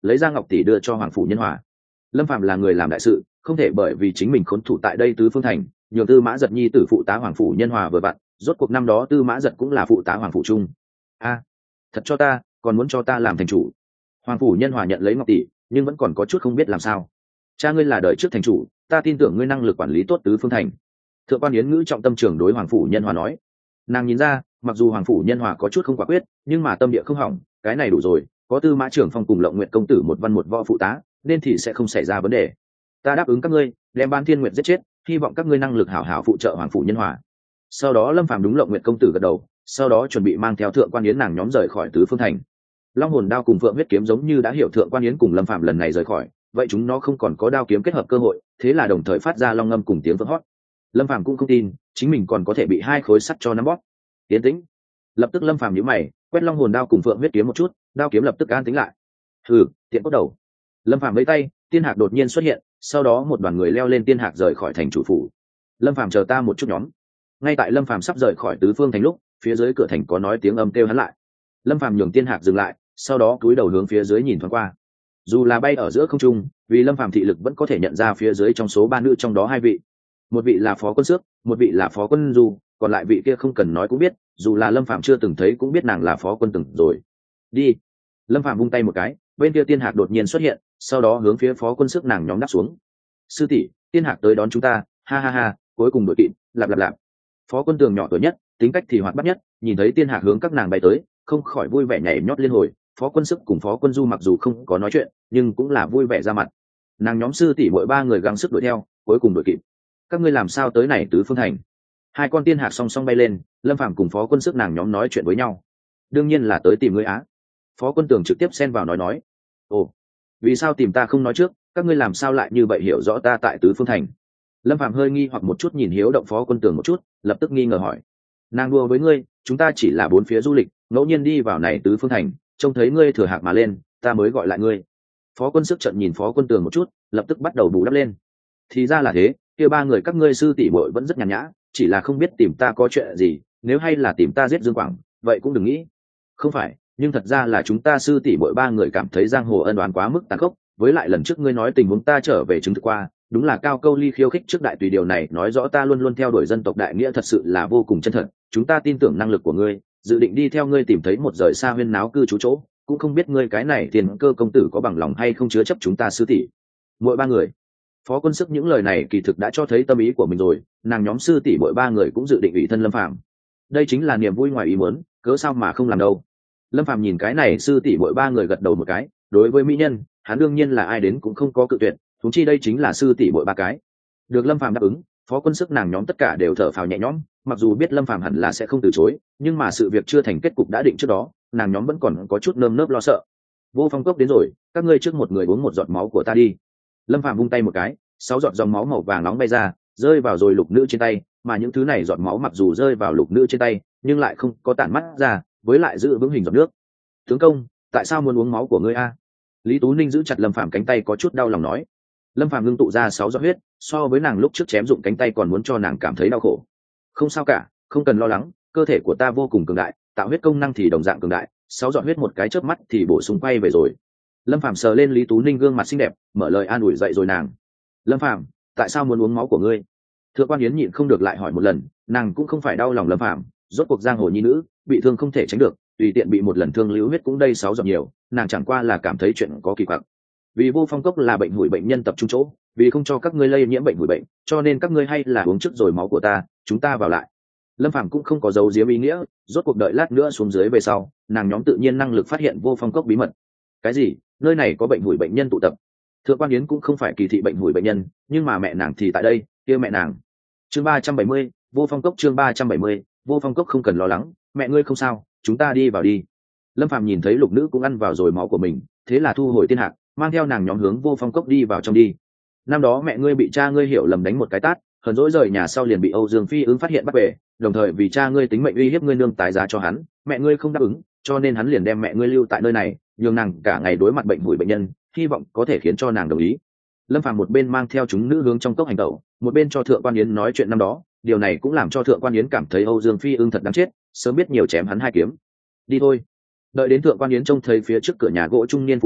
lấy ra ngọc tỷ đưa cho hoàng phủ nhân hòa. Lâm Phàm là người làm đại sự, không thể bởi vì chính mình khốn thủ tại đây tứ phương thành, nhường Tư Mã Giật nhi tử phụ tá hoàng phủ nhân hòa vừa vặn, rốt cuộc năm đó Tư Mã Giật cũng là phụ tá hoàng phủ trung. A, thật cho ta, còn muốn cho ta làm thành chủ. Hoàng phủ nhân hòa nhận lấy ngọc tỷ, nhưng vẫn còn có chút không biết làm sao. Cha ngươi là đời trước thành chủ, ta tin tưởng ngươi năng lực quản lý tốt tứ phương thành. Thượng quan Yến ngữ trọng tâm trường đối hoàng phủ nhân hòa nói. Nàng nhìn ra, mặc dù hoàng phủ nhân hòa có chút không quả quyết, nhưng mà tâm địa không hỏng, cái này đủ rồi. Có Tư Mã Trưởng Phong cùng Lộng Nguyệt công tử một văn một võ phụ tá, nên thì sẽ không xảy ra vấn đề. Ta đáp ứng các ngươi, đem Ban Thiên Nguyệt giết chết, hy vọng các ngươi năng lực hảo hảo phụ trợ hoàng phủ nhân hòa. Sau đó Lâm Phàm đúng Lộng Nguyệt công tử gật đầu, sau đó chuẩn bị mang theo Thượng quan Yến nàng nhóm rời khỏi tứ phương thành. Long hồn đao cùng Phượng huyết kiếm giống như đã hiểu Thượng quan Yến cùng Lâm Phàm lần này rời khỏi, vậy chúng nó không còn có đao kiếm kết hợp cơ hội, thế là đồng thời phát ra long ngâm cùng tiếng vỡ hót. Lâm Phàm cũng không tin chính mình còn có thể bị hai khối sắt cho nắm bóp. Tiến tĩnh. Lập tức Lâm Phàm nhíu mày, quét long hồn đao cùng Phượng huyết kiếm một chút, đao kiếm lập tức an tĩnh lại. Hừ, tiện cốt đầu. Lâm Phàm vẫy tay, tiên hạc đột nhiên xuất hiện, sau đó một đoàn người leo lên tiên hạc rời khỏi thành chủ phủ. Lâm Phàm chờ ta một chút nhóm. Ngay tại Lâm Phàm sắp rời khỏi tứ phương thành lúc, phía dưới cửa thành có nói tiếng âm kêu hắn lại. Lâm Phàm nhường tiên hạc dừng lại, sau đó cúi đầu hướng phía dưới nhìn thoáng qua. Dù là bay ở giữa không trung, vì Lâm Phàm thị lực vẫn có thể nhận ra phía dưới trong số ba nữ trong đó hai vị. Một vị là Phó Quân Xước, một vị là Phó Quân Du, còn lại vị kia không cần nói cũng biết, dù là Lâm Phàm chưa từng thấy cũng biết nàng là Phó Quân từng rồi. Đi. Lâm Phàm vung tay một cái, bên kia tiên hạc đột nhiên xuất hiện, sau đó hướng phía Phó Quân Xước nàng nhóm đáp xuống. Sư tỷ, tiên hạc tới đón chúng ta, ha ha ha, cuối cùng đội kỵ, lạp lạp lạp. Phó Quân Tường nhỏ tuổi nhất, tính cách thì hoạt bát nhất, nhìn thấy tiên hạc hướng các nàng bay tới, không khỏi vui vẻ nhảy nhót liên hồi. Phó Quân Sức cùng Phó Quân Du mặc dù không có nói chuyện, nhưng cũng là vui vẻ ra mặt. Nàng nhóm sư tỷ mỗi ba người gắng sức đuổi theo, cuối cùng đuổi kịp. Các ngươi làm sao tới này tứ phương thành? Hai con tiên hạc song song bay lên, Lâm Phàm cùng Phó Quân Sức nàng nhóm nói chuyện với nhau. Đương nhiên là tới tìm ngươi á. Phó Quân Tường trực tiếp xen vào nói. Ồ, vì sao tìm ta không nói trước? Các ngươi làm sao lại như vậy hiểu rõ ta tại tứ phương thành? Lâm Phàm hơi nghi hoặc một chút nhìn Hiếu Động Phó Quân Tường một chút, lập tức nghi ngờ hỏi. Nàng đùa với ngươi, chúng ta chỉ là bốn phía du lịch, ngẫu nhiên đi vào này tứ phương thành, trông thấy ngươi thừa hạc mà lên, ta mới gọi lại ngươi. Phó Quân Sức trợn nhìn Phó Quân Tường một chút, lập tức bắt đầu bù đắp lên. Thì ra là thế, kia ba người các ngươi sư tỷ muội vẫn rất nhàn nhã, chỉ là không biết tìm ta có chuyện gì, nếu hay là tìm ta giết Dương Quảng, vậy cũng đừng nghĩ. Không phải, nhưng thật ra là chúng ta sư tỷ muội ba người cảm thấy giang hồ ân oán quá mức tàn khốc, với lại lần trước ngươi nói tình huống ta trở về chứng thực qua, đúng là cao câu ly khiêu khích trước đại tùy, điều này nói rõ ta luôn luôn theo đuổi dân tộc đại nghĩa thật sự là vô cùng chân thật, chúng ta tin tưởng năng lực của ngươi, dự định đi theo ngươi tìm thấy một rời xa huyên náo cư trú chỗ, cũng không biết ngươi cái này tiền cơ công tử có bằng lòng hay không chứa chấp chúng ta sư tỷ mỗi ba người. Phó Quân Sức những lời này kỳ thực đã cho thấy tâm ý của mình rồi, nàng nhóm sư tỷ mỗi ba người cũng dự định ủy thân Lâm Phàm. Đây chính là niềm vui ngoài ý muốn, cớ sao mà không làm đâu. Lâm Phàm nhìn cái này sư tỷ mỗi ba người gật đầu một cái, đối với mỹ nhân, hắn đương nhiên là ai đến cũng không có cự tuyệt, huống chi đây chính là sư tỷ mỗi ba cái. Được Lâm Phàm đáp ứng, Phó Quân Sức nàng nhóm tất cả đều thở phào nhẹ nhõm, mặc dù biết Lâm Phàm hẳn là sẽ không từ chối, nhưng mà sự việc chưa thành kết cục đã định trước đó, nàng nhóm vẫn còn có chút nơm nớp lo sợ. Vô Phong Cốc đến rồi, các ngươi trước một người uống một giọt máu của ta đi. Lâm Phàm vung tay một cái, 6 giọt dòng máu màu vàng nóng bay ra, rơi vào rồi lục nữ trên tay, mà những thứ này giọt máu mặc dù rơi vào lục nữ trên tay, nhưng lại không có tản mắt ra, với lại giữ vững hình giọt nước. Tướng công, tại sao muốn uống máu của ngươi a? Lý Tú Ninh giữ chặt Lâm Phàm cánh tay có chút đau lòng nói. Lâm Phàm ngưng tụ ra 6 giọt huyết, so với nàng lúc trước chém dụng cánh tay còn muốn cho nàng cảm thấy đau khổ. Không sao cả, không cần lo lắng, cơ thể của ta vô cùng cường đại, tạo huyết công năng thì đồng dạng cường đại, 6 giọt huyết một cái chớp mắt thì bổ sung quay về rồi. Lâm Phàm sờ lên Lý Tú Ninh gương mặt xinh đẹp, mở lời an ủi dậy rồi nàng. Lâm Phàm, tại sao muốn uống máu của ngươi? Thượng quan Yến nhịn không được lại hỏi một lần, nàng cũng không phải đau lòng Lâm Phàm, rốt cuộc giang hồ nhi nữ, bị thương không thể tránh được, tùy tiện bị một lần thương lưu huyết cũng đây 6 giọt nhiều, nàng chẳng qua là cảm thấy chuyện có kỳ quặc. Vì Vô Phong Cốc là bệnh hủi bệnh nhân tập trung chỗ, vì không cho các ngươi lây nhiễm bệnh hủi bệnh, cho nên các ngươi hay là uống trước rồi máu của ta, chúng ta vào lại. Lâm Phàm cũng không có giấu giếm ý nghĩa, rốt cuộc đợi lát nữa xuống dưới về sau, nàng nhóm tự nhiên năng lực phát hiện Vô Phong Cốc bí mật. Cái gì? Nơi này có bệnh hủi bệnh nhân tụ tập? Thượng quan Yến cũng không phải kỳ thị bệnh hủi bệnh nhân, nhưng mà mẹ nàng thì tại đây, kia mẹ nàng. Chương 370, Vô Phong Cốc chương 370, Vô Phong Cốc không cần lo lắng, mẹ ngươi không sao, chúng ta đi vào đi. Lâm Phàm nhìn thấy lục nữ cũng ăn vào rồi máu của mình, thế là thu hồi tiên hạc, mang theo nàng nhóm hướng Vô Phong Cốc đi vào trong đi. Năm đó mẹ ngươi bị cha ngươi hiểu lầm đánh một cái tát, hờn dỗi rời nhà sau liền bị Âu Dương Phi ứng phát hiện bắt về, đồng thời vì cha ngươi tính mệnh uy hiếp ngươi nương tái giá cho hắn, mẹ ngươi không đáp ứng, cho nên hắn liền đem mẹ ngươi lưu tại nơi này, nhường nàng cả ngày đối mặt bệnh hủi bệnh nhân, hy vọng có thể khiến cho nàng đồng ý. Lâm Phàm một bên mang theo chúng nữ hướng trong cốc hành tẩu, một bên cho Thượng quan Yến nói chuyện năm đó, điều này cũng làm cho Thượng quan Yến cảm thấy Âu Dương Phi ưng thật đáng chết, sớm biết nhiều chém hắn hai kiếm. Đi thôi. Đợi đến Thượng quan Yến trông thấy phía trước cửa nhà gỗ trung niên phụ nhân,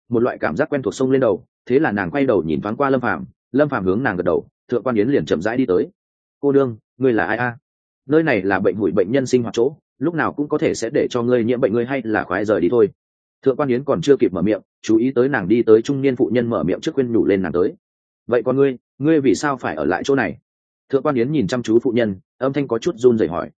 một loại cảm giác quen thuộc xông lên đầu, thế là nàng quay đầu nhìn thoáng qua Lâm Phàm hướng nàng gật đầu, Thượng Quan Yến liền chậm rãi đi tới. Cô đương, ngươi là ai a? Nơi này là bệnh hủi bệnh nhân sinh hoạt chỗ, lúc nào cũng có thể sẽ để cho ngươi nhiễm bệnh, ngươi hay là khoái rời đi thôi. Thượng Quan Yến còn chưa kịp mở miệng, chú ý tới nàng đi tới trung niên phụ nhân mở miệng trước khuyên nhủ lên nàng tới. Vậy còn ngươi vì sao phải ở lại chỗ này? Thượng Quan Yến nhìn chăm chú phụ nhân, âm thanh có chút run rẩy hỏi.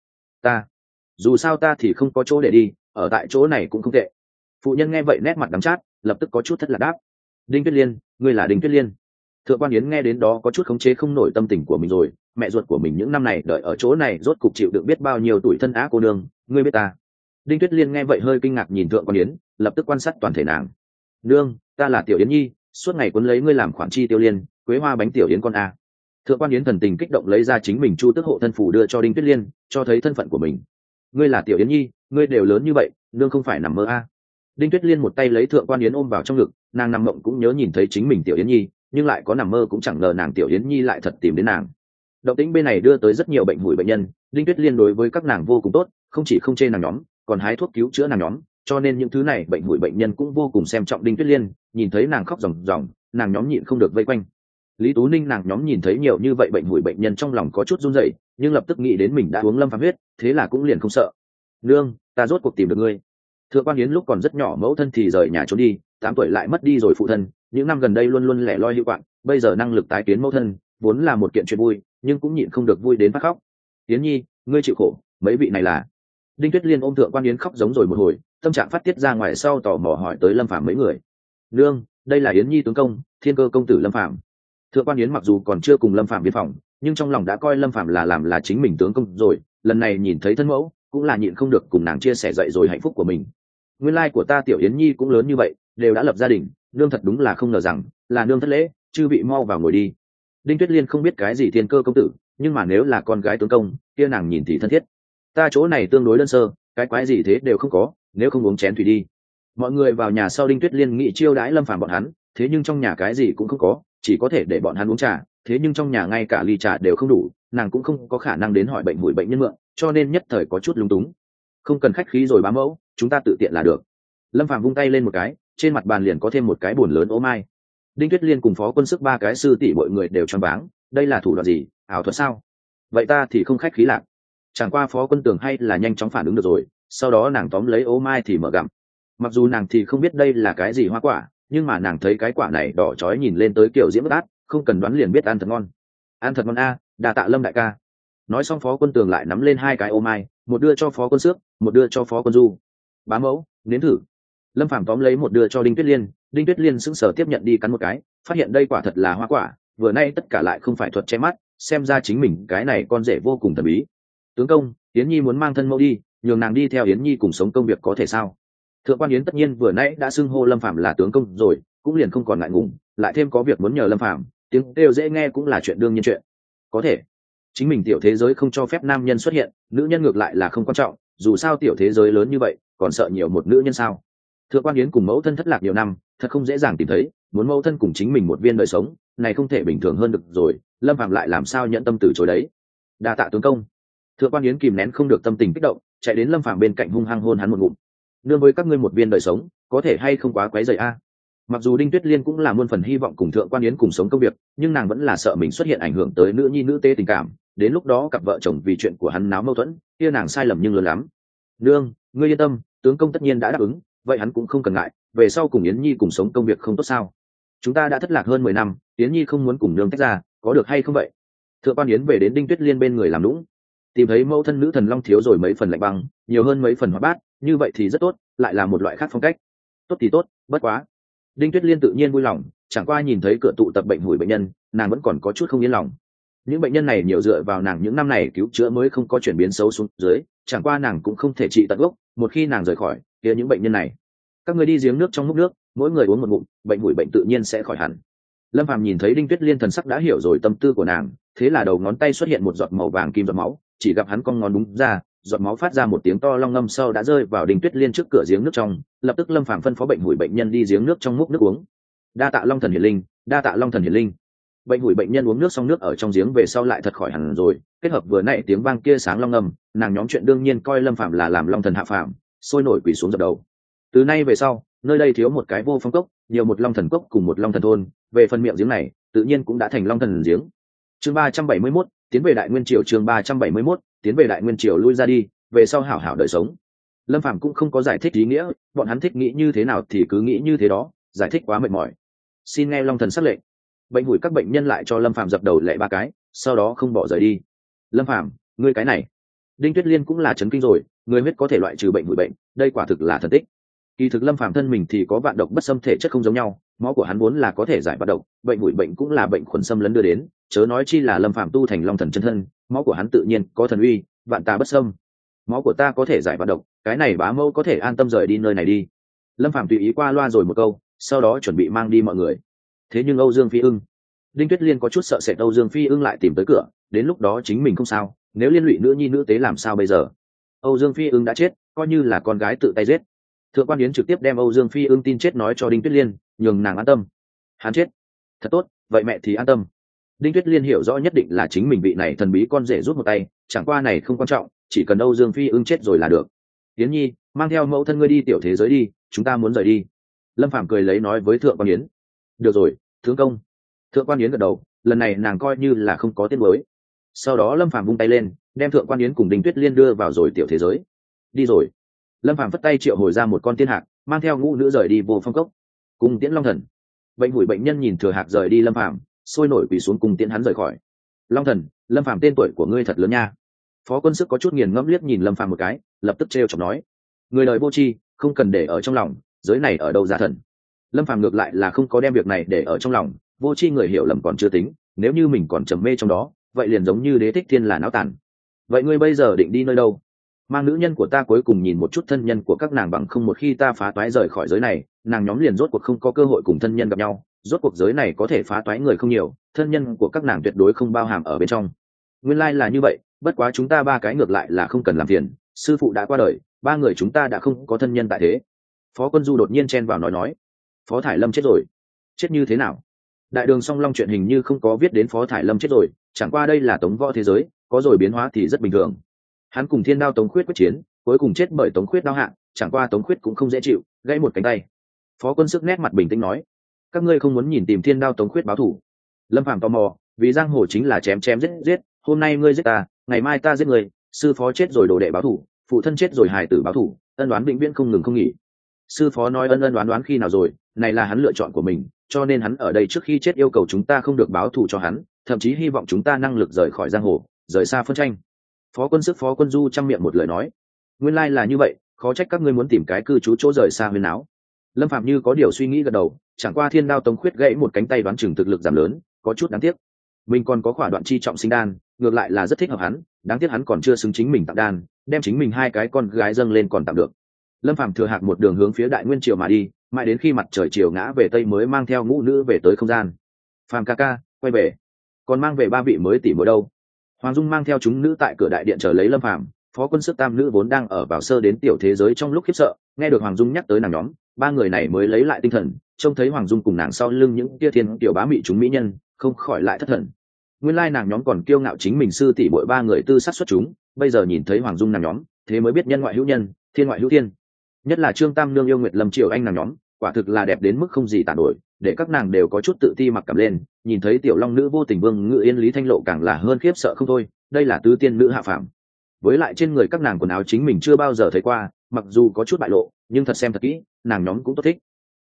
Dù sao ta thì không có chỗ để đi, ở tại chỗ này cũng không tệ. Phụ nhân nghe vậy nét mặt đắng chát, lập tức có chút thất lạc đáp. Đinh Tuyết Liên, ngươi là Đinh Tuyết Liên? Thượng Quan Yến nghe đến đó có chút khống chế không nổi tâm tình của mình rồi, mẹ ruột của mình những năm này đợi ở chỗ này rốt cục chịu đựng biết bao nhiêu tuổi thân á cô nương, ngươi biết ta? Đinh Tuyết Liên nghe vậy hơi kinh ngạc nhìn Thượng Quan Yến, lập tức quan sát toàn thể nàng. Nương, ta là Tiểu Yến Nhi, suốt ngày quấn lấy ngươi làm khoản chi tiêu liên, quế hoa bánh Tiểu Yến con a. Thượng Quan Yến thần tình kích động lấy ra chính mình chu tước hộ thân phù đưa cho Đinh Tuyết Liên, cho thấy thân phận của mình. Ngươi là Tiểu Yến Nhi, ngươi đều lớn như vậy, nương không phải nằm mơ a. Đinh Tuyết Liên một tay lấy Thượng Quan Yến ôm vào trong ngực, nàng nằm mộng cũng nhớ nhìn thấy chính mình Tiểu Yến Nhi, nhưng lại có nằm mơ cũng chẳng ngờ nàng Tiểu Yến Nhi lại thật tìm đến nàng. Động tĩnh bên này đưa tới rất nhiều bệnh hủi bệnh nhân, Đinh Tuyết Liên đối với các nàng vô cùng tốt, không chỉ không chê nàng nhóm, còn hái thuốc cứu chữa nàng nhóm, cho nên những thứ này bệnh hủi bệnh nhân cũng vô cùng xem trọng Đinh Tuyết Liên, nhìn thấy nàng khóc ròng ròng, nàng nhóm nhịn không được vây quanh. Lý Tú Ninh nàng nhóm nhìn thấy nhiều như vậy bệnh hủi bệnh nhân trong lòng có chút run rẩy, nhưng lập tức nghĩ đến mình đã uống Lâm Phàm huyết, thế là cũng liền không sợ. Nương, ta rốt cuộc tìm được ngươi. Thượng Quan Yến lúc còn rất nhỏ mẫu thân thì rời nhà trốn đi, 8 tuổi lại mất đi rồi phụ thân, những năm gần đây luôn luôn lẻ loi hữu quạng, bây giờ năng lực tái kiến mẫu thân, vốn là một kiện chuyện vui, nhưng cũng nhịn không được vui đến phát khóc. Yến Nhi, ngươi chịu khổ, mấy vị này là? Đinh Tuyết Liên ôm Thượng Quan Yến khóc giống rồi một hồi, tâm trạng phát tiết ra ngoài sau tò mò hỏi tới Lâm Phàm mấy người. Nương, đây là Yến Nhi tướng công, Thiên Cơ công tử Lâm Phàm. Thượng Quan Yến mặc dù còn chưa cùng Lâm Phàm biên phòng, nhưng trong lòng đã coi Lâm Phàm là chính mình tướng công rồi, lần này nhìn thấy thân mẫu, cũng là nhịn không được cùng nàng chia sẻ dậy rồi hạnh phúc của mình. Nguyên lai của ta Tiểu Yến Nhi cũng lớn như vậy, đều đã lập gia đình, nương thật đúng là không ngờ rằng là nương thất lễ, chư vị mau vào ngồi đi. Đinh Tuyết Liên không biết cái gì Thiên Cơ công tử, nhưng mà nếu là con gái tướng công, kia nàng nhìn thì thân thiết. Ta chỗ này tương đối đơn sơ, cái quái gì thế đều không có, nếu không uống chén thủy đi. Mọi người vào nhà sau, Đinh Tuyết Liên nghị chiêu đãi Lâm Phàm bọn hắn, thế nhưng trong nhà cái gì cũng không có, chỉ có thể để bọn hắn uống trà, thế nhưng trong nhà ngay cả ly trà đều không đủ, nàng cũng không có khả năng đến hỏi bệnh hủi bệnh nhân mượn, cho nên nhất thời có chút lúng túng. Không cần khách khí rồi bá mẫu, chúng ta tự tiện là được. Lâm Phàm vung tay lên một cái, trên mặt bàn liền có thêm một cái bồn lớn ô mai. Đinh Tuyết Liên cùng Phó Quân Sức ba cái sư tỷ mọi người đều choáng váng, đây là thủ đoạn gì, ảo thuật sao? Vậy ta thì không khách khí lạc. Chẳng qua Phó Quân Tường hay là nhanh chóng phản ứng được rồi, sau đó nàng tóm lấy ô mai thì mở gặm. Mặc dù nàng thì không biết đây là cái gì hoa quả, nhưng mà nàng thấy cái quả này đỏ chói nhìn lên tới kiểu diễm bất át, không cần đoán liền biết ăn thật ngon. Ăn thật ngon a, đà tạ Lâm đại ca. Nói xong Phó Quân Tường lại nắm lên hai cái ô mai, một đưa cho Phó Quân Xước, một đưa cho Phó Quân Du. Bá mẫu, nếm thử. Lâm Phàm tóm lấy một đưa cho Đinh Tuyết Liên, Đinh Tuyết Liên sững sờ tiếp nhận đi cắn một cái, phát hiện đây quả thật là hoa quả, vừa nay tất cả lại không phải thuật che mắt, xem ra chính mình cái này con rể vô cùng thần bí. Tướng công, Yến Nhi muốn mang thân mẫu đi, nhường nàng đi theo Yến Nhi cùng sống công việc có thể sao? Thượng Quan Yến tất nhiên vừa nãy đã xưng hô Lâm Phàm là tướng công rồi, cũng liền không còn ngại ngùng, lại thêm có việc muốn nhờ Lâm Phàm, tiếng kêu dễ nghe cũng là chuyện đương nhiên chuyện. Có thể. Chính mình tiểu thế giới không cho phép nam nhân xuất hiện, nữ nhân ngược lại là không quan trọng, dù sao tiểu thế giới lớn như vậy, còn sợ nhiều một nữ nhân sao? Thượng Quan Yến cùng mẫu thân thất lạc nhiều năm, thật không dễ dàng tìm thấy, muốn mẫu thân cùng chính mình một viên đời sống, này không thể bình thường hơn được rồi, Lâm Phàm lại làm sao nhẫn tâm từ chối đấy. Đa tạ tướng công. Thượng Quan Yến kìm nén không được tâm tình kích động, chạy đến Lâm Phàm bên cạnh hung hăng hôn hắn một ngụm. Nương với các ngươi một viên đời sống, có thể hay không quá quấy rầy a? Mặc dù Đinh Tuyết Liên cũng là muôn phần hy vọng cùng Thượng Quan Yến cùng sống công việc, nhưng nàng vẫn là sợ mình xuất hiện ảnh hưởng tới nữ nhi nữ tế tình cảm, đến lúc đó cặp vợ chồng vì chuyện của hắn náo mâu thuẫn, kia nàng sai lầm nhưng lớn lắm. Nương, ngươi yên tâm, tướng công tất nhiên đã đáp ứng, vậy hắn cũng không cần ngại, về sau cùng Yến Nhi cùng sống công việc không tốt sao? Chúng ta đã thất lạc hơn 10 năm, Yến Nhi không muốn cùng nương tách ra, có được hay không vậy? Thượng Quan Yến về đến Đinh Tuyết Liên bên người làm lũng, tìm thấy mẫu thân nữ thần long thiếu rồi mấy phần lạnh băng, nhiều hơn mấy phần hoạt bát, như vậy thì rất tốt, lại là một loại khác phong cách. Tốt thì tốt, bất quá. Đinh Tuyết Liên tự nhiên vui lòng, chẳng qua nhìn thấy cửa tụ tập bệnh hủi bệnh nhân, nàng vẫn còn có chút không yên lòng. Những bệnh nhân này nhiều dựa vào nàng những năm này cứu chữa mới không có chuyển biến xấu xuống dưới, chẳng qua nàng cũng không thể trị tận gốc, một khi nàng rời khỏi, kia những bệnh nhân này, các người đi giếng nước trong múc nước, mỗi người uống một ngụm, bệnh hủi bệnh tự nhiên sẽ khỏi hẳn. Lâm Phàm nhìn thấy Đinh Tuyết Liên thần sắc đã hiểu rồi tâm tư của nàng, thế là đầu ngón tay xuất hiện một giọt màu vàng kim giọt máu, chỉ gặp hắn cong ngón đúng ra, giọt máu phát ra một tiếng to long ngâm sau đã rơi vào Đinh Tuyết Liên trước cửa giếng nước trong, lập tức Lâm Phàm phân phó bệnh hủi bệnh nhân đi giếng nước trong múc nước uống. Đa tạ Long thần hiển linh, đa tạ Long thần hiển linh. Bệnh hủi bệnh nhân uống nước xong nước ở trong giếng về sau lại thật khỏi hẳn rồi, kết hợp vừa nãy tiếng vang kia sáng long ngâm, nàng nhóm chuyện đương nhiên coi Lâm Phàm là làm Long thần hạ phàm, sôi nổi quỳ xuống dập đầu. Từ nay về sau, nơi đây thiếu một cái vô phong cốc, nhiều một long thần cốc cùng một long thần thôn, về phần miệng giếng này tự nhiên cũng đã thành long thần giếng. Chương 371, tiến về đại nguyên triều. Chương 371, tiến về đại nguyên triều lui ra đi, về sau hảo hảo đời sống. Lâm Phàm cũng không có giải thích ý nghĩa, bọn hắn thích nghĩ như thế nào thì cứ nghĩ như thế đó, giải thích quá mệt mỏi. Xin nghe long thần sắc lệnh. Bệnh hủi các bệnh nhân lại cho Lâm Phàm dập đầu lệ 3 cái, sau đó không bỏ rời đi. Lâm Phàm, ngươi cái này. Đinh Tuyết Liên cũng là chấn kinh rồi, người huyết có thể loại trừ bệnh hủi bệnh, đây quả thực là thần tích. Kỳ thực Lâm Phàm thân mình thì có vạn độc bất xâm thể chất không giống nhau, máu của hắn vốn là có thể giải vạn độc, bệnh hủi bệnh cũng là bệnh khuẩn xâm lấn đưa đến, chớ nói chi là Lâm Phàm tu thành long thần chân thân, máu của hắn tự nhiên có thần uy, vạn tà bất xâm. Máu của ta có thể giải vạn độc, cái này bá mẫu có thể an tâm rời đi nơi này đi. Lâm Phàm tùy ý qua loa rồi một câu, sau đó chuẩn bị mang đi mọi người. Thế nhưng Âu Dương Phi Ưng, Đinh Tuyết Liên có chút sợ sệt Âu Dương Phi Ưng lại tìm tới cửa, đến lúc đó chính mình không sao, nếu liên lụy nữ nhi nữ tế làm sao bây giờ? Âu Dương Phi Ưng đã chết, coi như là con gái tự tay giết. Thượng quan Yến trực tiếp đem Âu Dương Phi Ưng tin chết nói cho Đinh Tuyết Liên, nhường nàng an tâm. Hắn chết, thật tốt, vậy mẹ thì an tâm. Đinh Tuyết Liên hiểu rõ nhất định là chính mình vị này thần bí con rể rút một tay, chẳng qua này không quan trọng, chỉ cần Âu Dương Phi Ưng chết rồi là được. Yến Nhi, mang theo mẫu thân ngươi đi tiểu thế giới đi, chúng ta muốn rời đi. Lâm Phàm cười lấy nói với Thượng quan Yến. Được rồi, tướng công. Thượng quan Yến gật đầu, lần này nàng coi như là không có tiếng mới. Sau đó Lâm Phàm vung tay lên, đem Thượng quan Yến cùng Đinh Tuyết Liên đưa vào rồi tiểu thế giới. Đi rồi. Lâm Phàm phất tay triệu hồi ra một con tiên hạc, mang theo ngũ nữ rời đi Vô Phong Cốc. Cùng tiễn long thần. Bệnh hủi bệnh nhân nhìn thừa hạc rời đi Lâm Phàm, sôi nổi quỳ xuống cùng tiễn hắn rời khỏi. Long thần, Lâm Phàm tên tuổi của ngươi thật lớn nha. Phó Quân Sức có chút nghiền ngẫm liếc nhìn Lâm Phàm một cái, lập tức trêu chọc nói: người đời vô tri, không cần để ở trong lòng, giới này ở đâu ra thần. Lâm Phàm ngược lại là không có đem việc này để ở trong lòng, vô tri người hiểu lầm còn chưa tính, nếu như mình còn trầm mê trong đó, vậy liền giống như Đế Thích Thiên là náo tản. Vậy ngươi bây giờ định đi nơi đâu? Mang nữ nhân của ta cuối cùng nhìn một chút thân nhân của các nàng, bằng không một khi ta phá toái rời khỏi giới này, nàng nhóm liền rốt cuộc không có cơ hội cùng thân nhân gặp nhau, rốt cuộc giới này có thể phá toái người không nhiều, thân nhân của các nàng tuyệt đối không bao hàm ở bên trong. Nguyên lai là như vậy, bất quá chúng ta 3 cái ngược lại là không cần làm phiền, sư phụ đã qua đời, 3 người chúng ta đã không có thân nhân tại thế. Phó Quân Du đột nhiên chen vào nói. Phó Thải Lâm chết rồi. Chết như thế nào? Đại đường Song Long chuyện hình như không có viết đến Phó Thải Lâm chết rồi, chẳng qua đây là Tống Võ thế giới, có rồi biến hóa thì rất bình thường. Hắn cùng Thiên Đao Tống Khuyết quyết chiến, cuối cùng chết bởi Tống Khuyết đao hạ, chẳng qua Tống Khuyết cũng không dễ chịu, gãy một cánh tay. Phó Quân Sức nét mặt bình tĩnh nói: các ngươi không muốn nhìn tìm Thiên Đao Tống Khuyết báo thù? Lâm Phàm tò mò, vì giang hồ chính là chém chém giết giết, hôm nay ngươi giết ta, ngày mai ta giết người, sư phó chết rồi đồ đệ báo thù, phụ thân chết rồi hài tử báo thù, ân oán vĩnh viễn không ngừng không nghỉ. Sư phó nói ân ân đoán đoán khi nào rồi, này là hắn lựa chọn của mình, cho nên hắn ở đây trước khi chết yêu cầu chúng ta không được báo thù cho hắn, thậm chí hy vọng chúng ta năng lực rời khỏi giang hồ, rời xa phân tranh. Phó Quân Sức Phó Quân Du trăm miệng một lời nói: nguyên lai là như vậy, khó trách các ngươi muốn tìm cái cư trú chỗ rời xa huyền áo. Lâm Phạm như có điều suy nghĩ gật đầu, chẳng qua Thiên Đao Tống Khuyết gãy một cánh tay đoán chừng thực lực giảm lớn, có chút đáng tiếc. Mình còn có khỏa đoạn chi trọng sinh đan, ngược lại là rất thích hợp hắn, đáng tiếc hắn còn chưa xứng chính mình tặng đan, đem chính mình 2 cái con gái dâng lên còn tặng được. Lâm Phàm thừa hạc một đường hướng phía Đại Nguyên triều mà đi, mãi đến khi mặt trời chiều ngã về tây mới mang theo ngũ nữ về tới không gian. Phàm ca ca, quay về. Còn mang về 3 vị mới tỷ muội đâu? Hoàng Dung mang theo chúng nữ tại cửa đại điện chờ lấy Lâm Phàm. Phó Quân Sức tam nữ vốn đang ở vào sơ đến tiểu thế giới trong lúc khiếp sợ, nghe được Hoàng Dung nhắc tới nàng nhóm, 3 người này mới lấy lại tinh thần, trông thấy Hoàng Dung cùng nàng sau lưng những tia thiên tiểu bá mị chúng mỹ nhân, không khỏi lại thất thần. Nguyên lai nàng nhóm còn kiêu ngạo chính mình sư tỷ muội 3 người tư sắc xuất chúng, bây giờ nhìn thấy Hoàng Dung nàng nhóm, thế mới biết nhân ngoại hữu nhân, thiên ngoại hữu thiên. Nhất là Trương Tam nương yêu Nguyệt Lâm Triều Anh nàng nhóm, quả thực là đẹp đến mức không gì tả nổi, để các nàng đều có chút tự ti mặc cảm lên. Nhìn thấy tiểu long nữ Vô Tình Vương Ngự Yên Lý Thanh Lộ càng là hơn khiếp sợ không thôi, đây là tứ tiên nữ hạ phàm. Với lại trên người các nàng quần áo chính mình chưa bao giờ thấy qua, mặc dù có chút bại lộ, nhưng thật xem thật kỹ, nàng nhóm cũng tốt thích.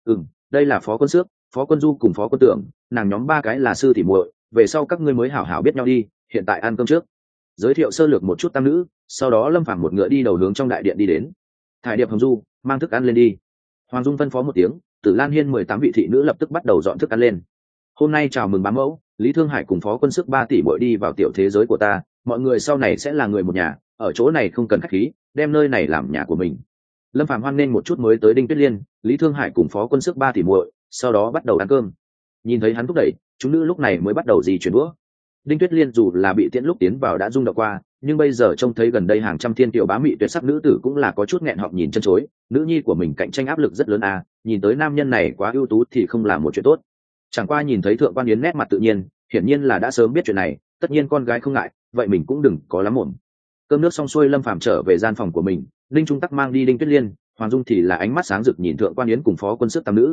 Đây là Phó Quân Xước, Phó Quân Du cùng Phó Quân Tưởng, nàng nhóm 3 cái là sư tỷ muội, về sau các ngươi mới hảo hảo biết nhau đi, hiện tại ăn cơm trước. Giới thiệu sơ lược một chút tam nữ, sau đó Lâm Phàm một ngựa đi đầu hướng trong đại điện đi đến. Thải Điệp Hồng Du, mang thức ăn lên đi. Hoàng Dung phân phó một tiếng, Tử Lan Hiên 18 vị thị nữ lập tức bắt đầu dọn thức ăn lên. Hôm nay chào mừng bá mẫu, Lý Thương Hải cùng Phó Quân Sức 3 tỷ muội đi vào tiểu thế giới của ta, mọi người sau này sẽ là người một nhà, ở chỗ này không cần khách khí, đem nơi này làm nhà của mình. Lâm Phàm hoan nghênh một chút mới tới Đinh Tuyết Liên, Lý Thương Hải cùng Phó Quân Sức 3 tỷ muội, sau đó bắt đầu ăn cơm. Nhìn thấy hắn thúc đẩy, chúng nữ lúc này mới bắt đầu di chuyển đũa. Đinh Tuyết Liên dù là bị tiễn lúc tiến vào đã rung động qua, nhưng bây giờ trông thấy gần đây hàng trăm thiên tiểu bá mị tuyệt sắc nữ tử cũng là có chút nghẹn họng nhìn chân chối, nữ nhi của mình cạnh tranh áp lực rất lớn à, nhìn tới nam nhân này quá ưu tú thì không làm một chuyện tốt. Chẳng qua nhìn thấy Thượng quan Yến nét mặt tự nhiên, hiển nhiên là đã sớm biết chuyện này, tất nhiên con gái không ngại, vậy mình cũng đừng có lắm mồm. Cơm nước xong xuôi, Lâm Phàm trở về gian phòng của mình, Đinh Trung Tắc mang đi Đinh Tuyết Liên, Hoàng Dung thì là ánh mắt sáng rực nhìn Thượng quan Yến cùng Phó Quân Sức tam nữ.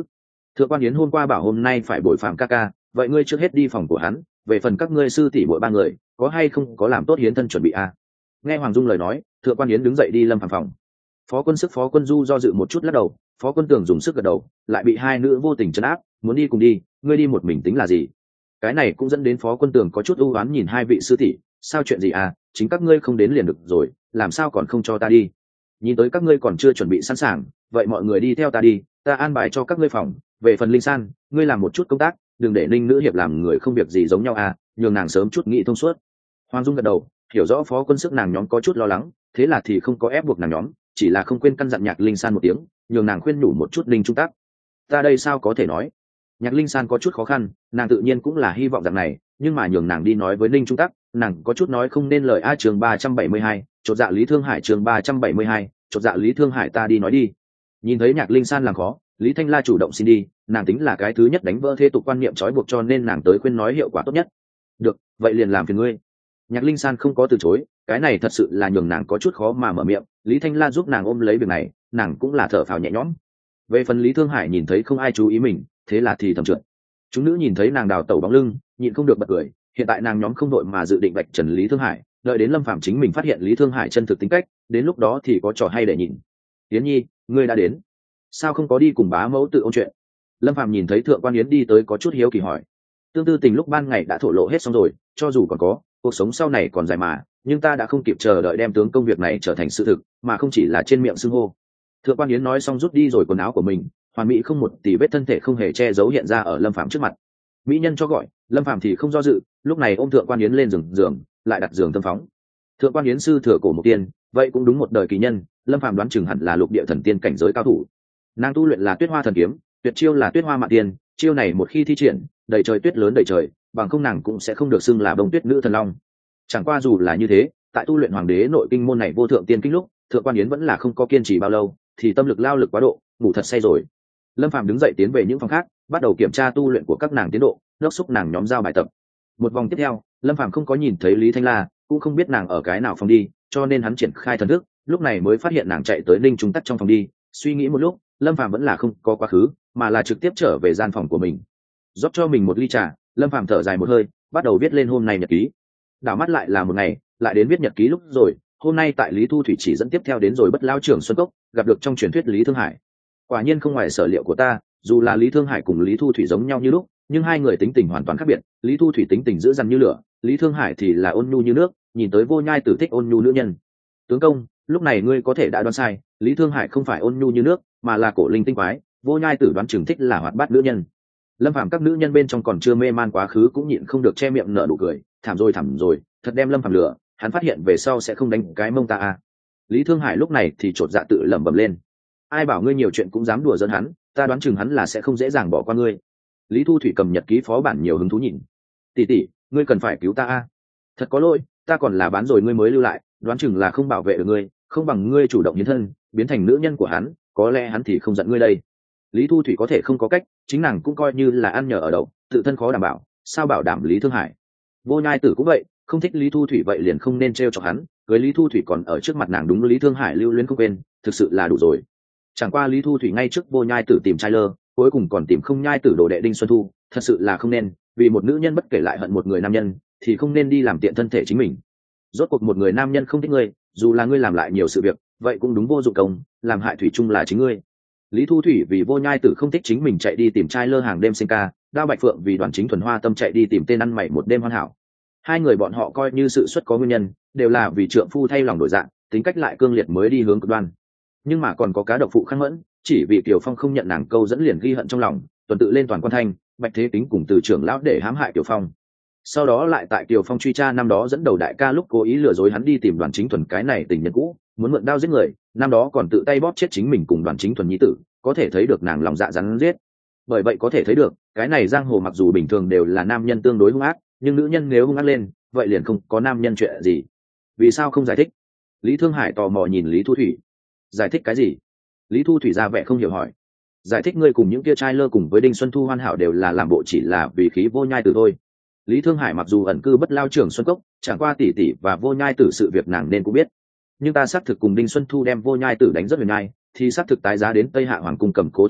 Thượng quan Yến hôm qua bảo hôm nay phải bồi Phạm ca ca, vậy ngươi trước hết đi phòng của hắn, về phần các ngươi sư tỷ mỗi ba người có hay không có làm tốt hiến thân chuẩn bị a? Nghe Hoàng Dung lời nói, Thượng quan Yến đứng dậy đi Lâm Phàm phòng. Phó quân sức Phó quân Du do dự một chút lắc đầu, Phó quân Tường dùng sức gật đầu, lại bị hai nữ vô tình trấn áp, muốn đi cùng đi, ngươi đi một mình tính là gì? Cái này cũng dẫn đến Phó quân Tường có chút ưu oán nhìn hai vị sư tỷ, sao chuyện gì à, chính các ngươi không đến liền được rồi, làm sao còn không cho ta đi? Nhìn tới các ngươi còn chưa chuẩn bị sẵn sàng, vậy mọi người đi theo ta đi, ta an bài cho các ngươi phòng. Về phần Linh San, ngươi làm một chút công tác, đừng để Ninh nữ hiệp làm người không việc gì giống nhau à, nhường nàng sớm chút nghĩ thông suốt. Hoàng Dung gật đầu, hiểu rõ Phó quân sức nàng nhóm có chút lo lắng, thế là thì không có ép buộc nàng nhóm, chỉ là không quên căn dặn Nhạc Linh San một tiếng, nhường nàng khuyên nhủ một chút Linh Trung Tác. Ta đây sao có thể nói? Nhạc Linh San có chút khó khăn, nàng tự nhiên cũng là hy vọng rằng này, nhưng mà nhường nàng đi nói với Linh Trung Tác, nàng có chút nói không nên lời. A chương 372, chột dạ Lý Thương Hải chương 372, chột dạ Lý Thương Hải ta đi nói đi. Nhìn thấy Nhạc Linh San làm khó, Lý Thanh La chủ động xin đi, nàng tính là cái thứ nhất đánh vỡ thế tục quan niệm trói buộc, cho nên nàng tới khuyên nói hiệu quả tốt nhất. Được, vậy liền làm phiền ngươi. Nhạc Linh San không có từ chối, cái này thật sự là nhường nàng có chút khó mà mở miệng. Lý Thanh La giúp nàng ôm lấy việc này, nàng cũng là thở phào nhẹ nhõm. Về phần Lý Thương Hải nhìn thấy không ai chú ý mình, thế là thì thầm trượt. Chúng nữ nhìn thấy nàng đào tẩu bóng lưng, nhịn không được bật cười. Hiện tại nàng nhóm không đội mà dự định vạch trần Lý Thương Hải, đợi đến Lâm Phàm chính mình phát hiện Lý Thương Hải chân thực tính cách, đến lúc đó thì có trò hay để nhìn. Yến Nhi, ngươi đã đến, sao không có đi cùng bá mẫu tự ôn chuyện? Lâm Phàm nhìn thấy Thượng quan Yến đi tới có chút hiếu kỳ hỏi. Tương tư tình lúc ban ngày đã thổ lộ hết xong rồi, cho dù còn có cuộc sống sau này còn dài mà, nhưng ta đã không kịp chờ đợi đem tướng công việc này trở thành sự thực, mà không chỉ là trên miệng xưng hô. Thượng quan Yến nói xong rút đi rồi quần áo của mình, hoàn mỹ không một tì vết thân thể không hề che giấu hiện ra ở Lâm Phàm trước mặt. Mỹ nhân cho gọi, Lâm Phàm thì không do dự, lúc này ôm Thượng quan Yến lên giường, lại đặt giường tâm phóng. Thượng quan Yến sư thừa cổ một tiên, vậy cũng đúng một đời kỳ nhân, Lâm Phàm đoán chừng hẳn là lục địa thần tiên cảnh giới cao thủ. Nàng tu luyện là Tuyết Hoa thần kiếm, tuyệt chiêu là Tuyết Hoa mạn tiên, chiêu này một khi thi triển, đầy trời tuyết lớn đầy trời, bằng không nàng cũng sẽ không được xưng là bông tuyết nữ thần long. Chẳng qua dù là như thế, tại tu luyện hoàng đế nội kinh môn này vô thượng tiên kinh lúc, Thượng quan Yến vẫn là không có kiên trì bao lâu, thì tâm lực lao lực quá độ, ngủ thật say rồi. Lâm Phàm đứng dậy tiến về những phòng khác, bắt đầu kiểm tra tu luyện của các nàng tiến độ, đốc thúc nàng nhóm giao bài tập. Một vòng tiếp theo, Lâm Phàm không có nhìn thấy Lý Thanh La, cũng không biết nàng ở cái nào phòng đi, cho nên hắn triển khai thần thức, lúc này mới phát hiện nàng chạy tới Ninh Trung Tắc trong phòng đi. Suy nghĩ một lúc, Lâm Phàm vẫn là không có quá khứ, mà là trực tiếp trở về gian phòng của mình. Rót cho mình một ly trà, Lâm Phàm thở dài một hơi, bắt đầu viết lên hôm nay nhật ký. Đảo mắt lại là một ngày, lại đến viết nhật ký lúc rồi. Hôm nay tại Lý Thu Thủy chỉ dẫn tiếp theo đến rồi Bất Lao trưởng Xuân Cốc, gặp được trong truyền thuyết Lý Thương Hải. Quả nhiên không ngoài sở liệu của ta, dù là Lý Thương Hải cùng Lý Thu Thủy giống nhau như lúc, nhưng hai người tính tình hoàn toàn khác biệt. Lý Thu Thủy tính tình dữ dằn như lửa, Lý Thương Hải thì là ôn nhu như nước, nhìn tới Vô Nhai Tử thích ôn nhu nữ nhân. Tướng công, lúc này ngươi có thể đã đoán sai, Lý Thương Hải không phải ôn nhu như nước, mà là cổ linh tinh quái. Vô Nhai Tử đoán chừng thích là hoạt bát nữ nhân. Lâm Phàm các nữ nhân bên trong còn chưa mê man quá khứ cũng nhịn không được che miệng nở nụ cười, thảm rồi, thật đem Lâm Phàm lừa, hắn phát hiện về sau sẽ không đánh cái mông ta à. Lý Thương Hải lúc này thì chột dạ tự lẩm bẩm lên, ai bảo ngươi nhiều chuyện cũng dám đùa giỡn hắn, ta đoán chừng hắn là sẽ không dễ dàng bỏ qua ngươi. Lý Thu Thủy cầm nhật ký phó bản nhiều hứng thú nhìn, tỷ tỷ, ngươi cần phải cứu ta à. Thật có lỗi, ta còn là bán rồi ngươi mới lưu lại, đoán chừng là không bảo vệ được ngươi, không bằng ngươi chủ động hiến thân, biến thành nữ nhân của hắn, có lẽ hắn thì không giận ngươi đây. Lý Thu Thủy có thể không có cách, chính nàng cũng coi như là ăn nhờ ở đậu, tự thân khó đảm bảo, sao bảo đảm Lý Thương Hải. Vô Nhai Tử cũng vậy, không thích Lý Thu Thủy vậy liền không nên trêu chọc hắn, cưới Lý Thu Thủy còn ở trước mặt nàng đúng Lý Thương Hải lưu luyến không quên, thực sự là đủ rồi. Chẳng qua Lý Thu Thủy ngay trước Vô Nhai Tử tìm trai lơ, cuối cùng còn tìm không Nhai Tử đồ đệ Đinh Xuân Thu, thật sự là không nên, vì một nữ nhân bất kể lại hận một người nam nhân, thì không nên đi làm tiện thân thể chính mình. Rốt cuộc một người nam nhân không thích ngươi, dù là ngươi làm lại nhiều sự việc, vậy cũng đúng vô dụng công, làm hại thủy chung là chính ngươi. Lý Thu Thủy vì Vô Nhai Tử không thích chính mình chạy đi tìm trai lơ hàng đêm sinh ca, Đao Bạch Phượng vì Đoàn Chính Thuần hoa tâm chạy đi tìm tên ăn mày một đêm hoàn hảo. Hai người bọn họ coi như sự xuất có nguyên nhân, đều là vì trượng phu thay lòng đổi dạng, tính cách lại cương liệt mới đi hướng cực đoan. Nhưng mà còn có cá độc phụ Khang Mẫn, chỉ vì Kiều Phong không nhận nàng câu dẫn liền ghi hận trong lòng, tuần tự lên toàn quan thanh, Bạch Thế Kính cùng từ trưởng lão để hãm hại Kiều Phong. Sau đó lại tại Kiều Phong truy tra năm đó dẫn đầu đại ca lúc cố ý lừa dối hắn đi tìm Đoàn Chính Thuần cái này tình nhân cũ, muốn mượn đao giết người, năm đó còn tự tay bóp chết chính mình cùng Đoàn Chính Thuần nhi tử, có thể thấy được nàng lòng dạ rắn giết. Bởi vậy có thể thấy được, cái này giang hồ mặc dù bình thường đều là nam nhân tương đối hung ác, nhưng nữ nhân nếu hung ác lên, vậy liền không có nam nhân chuyện gì. Vì sao không giải thích? Lý Thương Hải tò mò nhìn Lý Thu Thủy. Giải thích cái gì? Lý Thu Thủy ra vẻ không hiểu hỏi. Giải thích ngươi cùng những kia trai lơ cùng với Đinh Xuân Thu hoàn hảo đều là làm bộ chỉ là vì khí Vô Nhai Tử thôi. Lý Thương Hải mặc dù ẩn cư Bất Lao trưởng Xuân Cốc, chẳng qua tỷ tỷ và Vô Nhai Tử sự việc nàng nên cũng biết. Nhưng ta xác thực cùng Đinh Xuân Thu đem Vô Nhai Tử đánh rất huyền nhai, thì xác thực tái giá đến Tây Hạ Hoàng cung cầm cố thái hậu,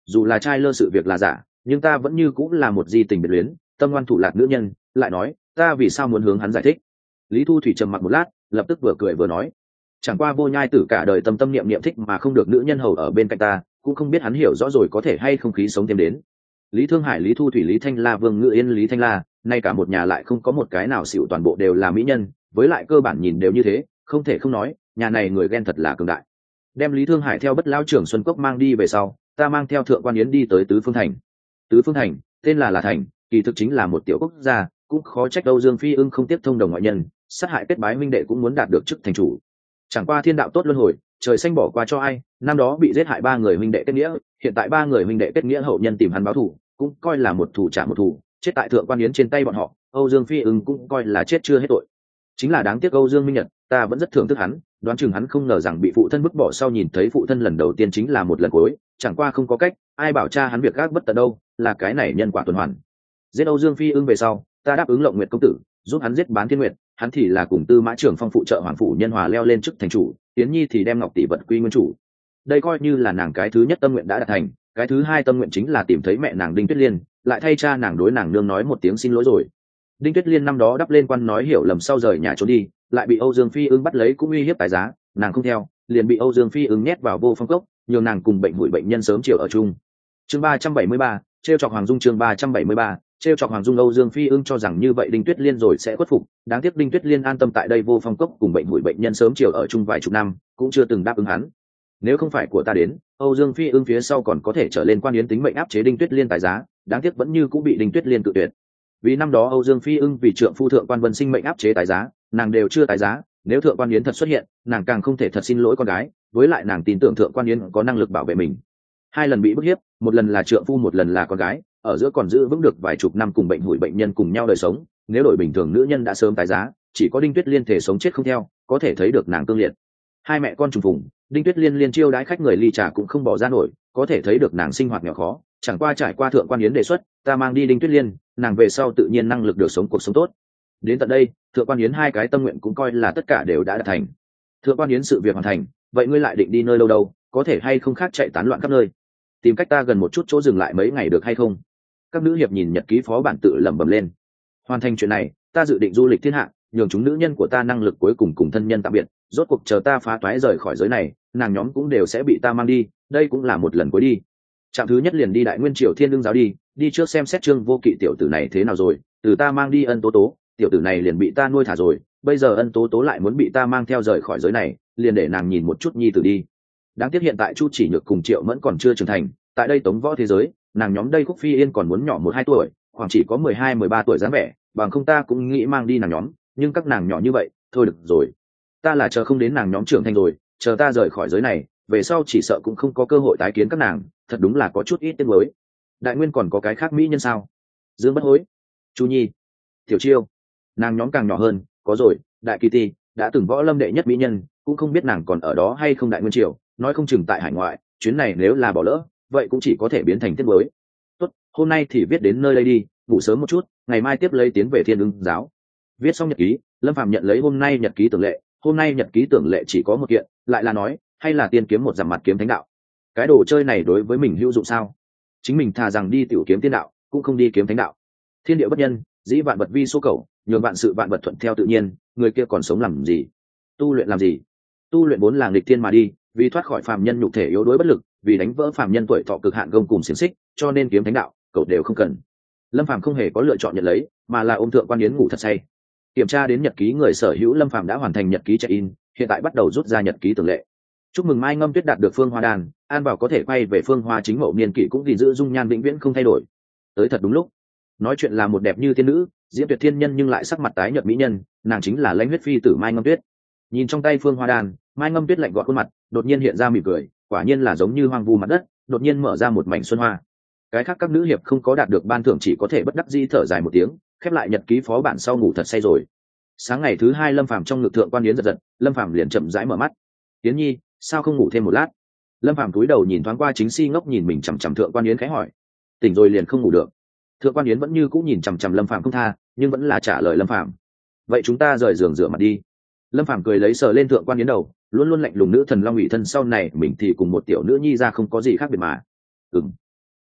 dù là trai lơ sự việc là giả, nhưng ta vẫn như cũng là một di tình biệt luyến, tâm ngoan thủ lạc nữ nhân. Lại nói, ta vì sao muốn hướng hắn giải thích? Lý Thu Thủy trầm mặc một lát, lập tức vừa cười vừa nói, chẳng qua Vô Nhai Tử cả đời tâm tâm niệm niệm thích mà không được nữ nhân hầu ở bên cạnh ta, cũng không biết hắn hiểu rõ rồi có thể hay không khí sống thêm đến. Lý Thương Hải, Lý Thu Thủy, Lý Thanh La, Vương Ngự Yên, Lý Thanh La, nay cả một nhà lại không có một cái nào xỉu, toàn bộ đều là mỹ nhân, với lại cơ bản nhìn đều như thế, không thể không nói, nhà này người ghen thật là cường đại. Đem Lý Thương Hải theo Bất Lão trưởng Xuân Cốc mang đi về sau, ta mang theo Thượng Quan Yến đi tới Tứ Phương Thành. Tứ Phương Thành, tên là Thành, kỳ thực chính là một tiểu quốc gia, cũng khó trách Âu Dương Phi Ưng không tiếp thông đồng ngoại nhân, sát hại kết bái minh đệ cũng muốn đạt được chức thành chủ. Chẳng qua thiên đạo tốt luân hồi, trời xanh bỏ qua cho ai, năm đó bị giết hại 3 người huynh đệ kết nghĩa, hiện tại 3 người huynh đệ kết nghĩa hậu nhân tìm hắn báo thù, cũng coi là một thù trả một thù, chết tại Thượng Quan Yến trên tay bọn họ, Âu Dương Phi Ưng cũng coi là chết chưa hết tội. Chính là đáng tiếc Âu Dương Minh Nhật, ta vẫn rất thưởng thức hắn, đoán chừng hắn không ngờ rằng bị phụ thân bức bỏ, sau nhìn thấy phụ thân lần đầu tiên chính là một lần cuối, chẳng qua không có cách, ai bảo cha hắn việc gác bất tận đâu, là cái này nhân quả tuần hoàn. Giết Âu Dương Phi Ưng về sau, ta đáp ứng Lộng Nguyệt công tử, giúp hắn giết Bán Thiên Nguyệt, hắn thì là cùng Tư Mã Trưởng Phong phụ trợ hoàng phủ nhân hòa leo lên chức thành chủ, Tiến Nhi thì đem Ngọc tỷ vận quy nguyên chủ. Đây coi như là nàng cái thứ nhất tâm nguyện đã đạt thành, cái thứ hai tâm nguyện chính là tìm thấy mẹ nàng Đinh Tuyết Liên, lại thay cha nàng đối nàng nương nói một tiếng xin lỗi rồi. Đinh Tuyết Liên năm đó đắp lên quan nói hiểu lầm sau rời nhà trốn đi, lại bị Âu Dương Phi Ưng bắt lấy cũng uy hiếp tài giá, nàng không theo, liền bị Âu Dương Phi Ưng nhét vào Vô Phong Cốc, nhường nàng cùng bệnh hủi bệnh nhân sớm chiều ở chung. Chương 373, trêu chọc Hoàng Dung. Chương 373, trêu chọc Hoàng Dung. Âu Dương Phi Ưng cho rằng như vậy Đinh Tuyết Liên rồi sẽ khuất phục, đáng tiếc Đinh Tuyết Liên an tâm tại đây Vô Phong Cốc cùng bệnh hủi bệnh nhân sớm chiều ở chung vài chục năm, cũng chưa từng đáp ứng hắn. Nếu không phải của ta đến, Âu Dương Phi Ưng phía sau còn có thể trở lên Quan Yến tính mệnh áp chế Đinh Tuyết Liên tài giá, đáng tiếc vẫn như cũng bị Đinh Tuyết Liên cự tuyệt. Vì năm đó Âu Dương Phi Ưng vì trượng phu Thượng Quan Vân sinh mệnh áp chế tài giá, nàng đều chưa tài giá, nếu Thượng Quan Yến thật xuất hiện, nàng càng không thể thật xin lỗi con gái, với lại nàng tin tưởng Thượng Quan Yến có năng lực bảo vệ mình. 2 lần bị bức hiếp, một lần là trượng phu, một lần là con gái, ở giữa còn giữ vững được vài chục năm cùng bệnh hủi bệnh nhân cùng nhau đời sống, nếu đổi bình thường nữ nhân đã sớm tài giá, chỉ có Đinh Tuyết Liên thể sống chết không theo, có thể thấy được nàng tương liệt. 2 mẹ con trùng phùng, Đinh Tuyết Liên liên chiêu đãi khách người ly trà cũng không bỏ ra nổi, có thể thấy được nàng sinh hoạt nghèo khó, chẳng qua trải qua Thượng Quan Yến đề xuất, ta mang đi Đinh Tuyết Liên, nàng về sau tự nhiên năng lực được sống cuộc sống tốt. Đến tận đây, Thượng Quan Yến 2 cái tâm nguyện cũng coi là tất cả đều đã đạt thành. Thượng Quan Yến sự việc hoàn thành, vậy ngươi lại định đi nơi đâu, có thể hay không khác chạy tán loạn khắp nơi, tìm cách ta gần một chút chỗ dừng lại mấy ngày được hay không? Các nữ hiệp nhìn nhật ký phó bản tự lẩm bẩm lên. Hoàn thành chuyện này, ta dự định du lịch thiên hạ, nhường chúng nữ nhân của ta năng lực cuối cùng cùng thân nhân tạm biệt, rốt cuộc chờ ta phá toái rời khỏi giới này, nàng nhóm cũng đều sẽ bị ta mang đi, đây cũng là một lần cuối đi. Trạm thứ nhất liền đi Đại Nguyên Triều Thiên Lương giáo đi trước xem xét Trương Vô Kỵ tiểu tử này thế nào rồi, từ ta mang đi Ân Tố Tố, tiểu tử này liền bị ta nuôi thả rồi, bây giờ Ân Tố Tố lại muốn bị ta mang theo rời khỏi giới này, liền để nàng nhìn một chút nhi tử đi. Đáng tiếc hiện tại Chu Chỉ Nhược cùng Triệu Mẫn còn chưa trưởng thành, tại đây Tống Võ thế giới, nàng nhóm đây Khúc Phi Yên còn muốn nhỏ 1-2 tuổi, khoảng chỉ có 12-13 tuổi dáng vẻ, bằng không ta cũng nghĩ mang đi nàng nhóm, nhưng các nàng nhỏ như vậy, thôi được rồi. Ta là chờ không đến nàng nhóm trưởng thành rồi, chờ ta rời khỏi giới này, về sau chỉ sợ cũng không có cơ hội tái kiến các nàng, thật đúng là có chút ít tiếc nuối. Đại Nguyên còn có cái khác mỹ nhân sao? Dương Bất Hối, Chu Nhi, Tiểu Chiêu, nàng nhóm càng nhỏ hơn, có rồi, Đại Kỳ Ti đã từng võ lâm đệ nhất mỹ nhân, cũng không biết nàng còn ở đó hay không Đại Nguyên Triều, nói không chừng tại hải ngoại, chuyến này nếu là bỏ lỡ, vậy cũng chỉ có thể biến thành tiếc nuối. Tốt, hôm nay thì viết đến nơi đây đi, ngủ sớm một chút, ngày mai tiếp lấy tiến về Thiên Ưng giáo. Viết xong nhật ký, Lâm Phàm nhận lấy hôm nay nhật ký tưởng lệ, hôm nay nhật ký tưởng lệ chỉ có một kiện, lại là nói, hay là tiên kiếm một dặm mặt kiếm thánh đạo. Cái đồ chơi này đối với mình hữu dụng sao? Chính mình thà rằng đi tiểu kiếm tiên đạo, cũng không đi kiếm thánh đạo. Thiên địa bất nhân, dĩ vạn vật vi số cầu, nhường vạn sự vạn vật thuận theo tự nhiên, người kia còn sống làm gì? Tu luyện làm gì? Tu luyện vốn là nghịch thiên mà đi, vì thoát khỏi phàm nhân nhục thể yếu đuối bất lực, vì đánh vỡ phàm nhân tuổi thọ cực hạn gông cùng xiềng xích, cho nên kiếm thánh đạo, cậu đều không cần. Lâm Phàm không hề có lựa chọn nhận lấy, mà là ôm Thượng Quan Yến ngủ thật say. Kiểm tra đến nhật ký người sở hữu, Lâm Phàm đã hoàn thành nhật ký check-in, hiện tại bắt đầu rút ra nhật ký tưởng lệ. Chúc mừng Mai Ngâm Tuyết đạt được Phương Hoa đan, an bảo có thể quay về Phương Hoa chính mậu niên kỷ cũng gìn giữ dung nhan vĩnh viễn không thay đổi. Tới thật đúng lúc. Nói chuyện là một đẹp như tiên nữ, diễm tuyệt thiên nhân nhưng lại sắc mặt tái nhợt mỹ nhân, nàng chính là Lãnh Huyết phi tử Mai Ngâm Tuyết. Nhìn trong tay Phương Hoa đan, Mai Ngâm Tuyết lạnh gọn khuôn mặt, đột nhiên hiện ra mỉm cười, quả nhiên là giống như hoang vu mặt đất, đột nhiên mở ra một mảnh xuân hoa. Cái khác các nữ hiệp không có đạt được ban thưởng chỉ có thể bất đắc dĩ thở dài một tiếng, khép lại nhật ký phó bản sau ngủ thật say rồi. Sáng ngày thứ 2 Lâm Phàm trong ngực Thượng Quan Yến giật giật, Lâm Phàm liền chậm rãi mở mắt. Yến Nhi, sao không ngủ thêm một lát? Lâm Phàm cúi đầu nhìn thoáng qua chính si ngốc nhìn mình chằm chằm Thượng Quan Yến khẽ hỏi. Tỉnh rồi liền không ngủ được. Thượng Quan Yến vẫn như cũ nhìn chằm chằm Lâm Phàm không tha, nhưng vẫn là trả lời Lâm Phàm. Vậy chúng ta rời giường rửa mặt đi. Lâm Phàm cười lấy sờ lên Thượng Quan Yến đầu, luôn luôn lạnh lùng nữ thần long ủy thân sau này mình thì cùng một tiểu nữ nhi ra không có gì khác biệt mà.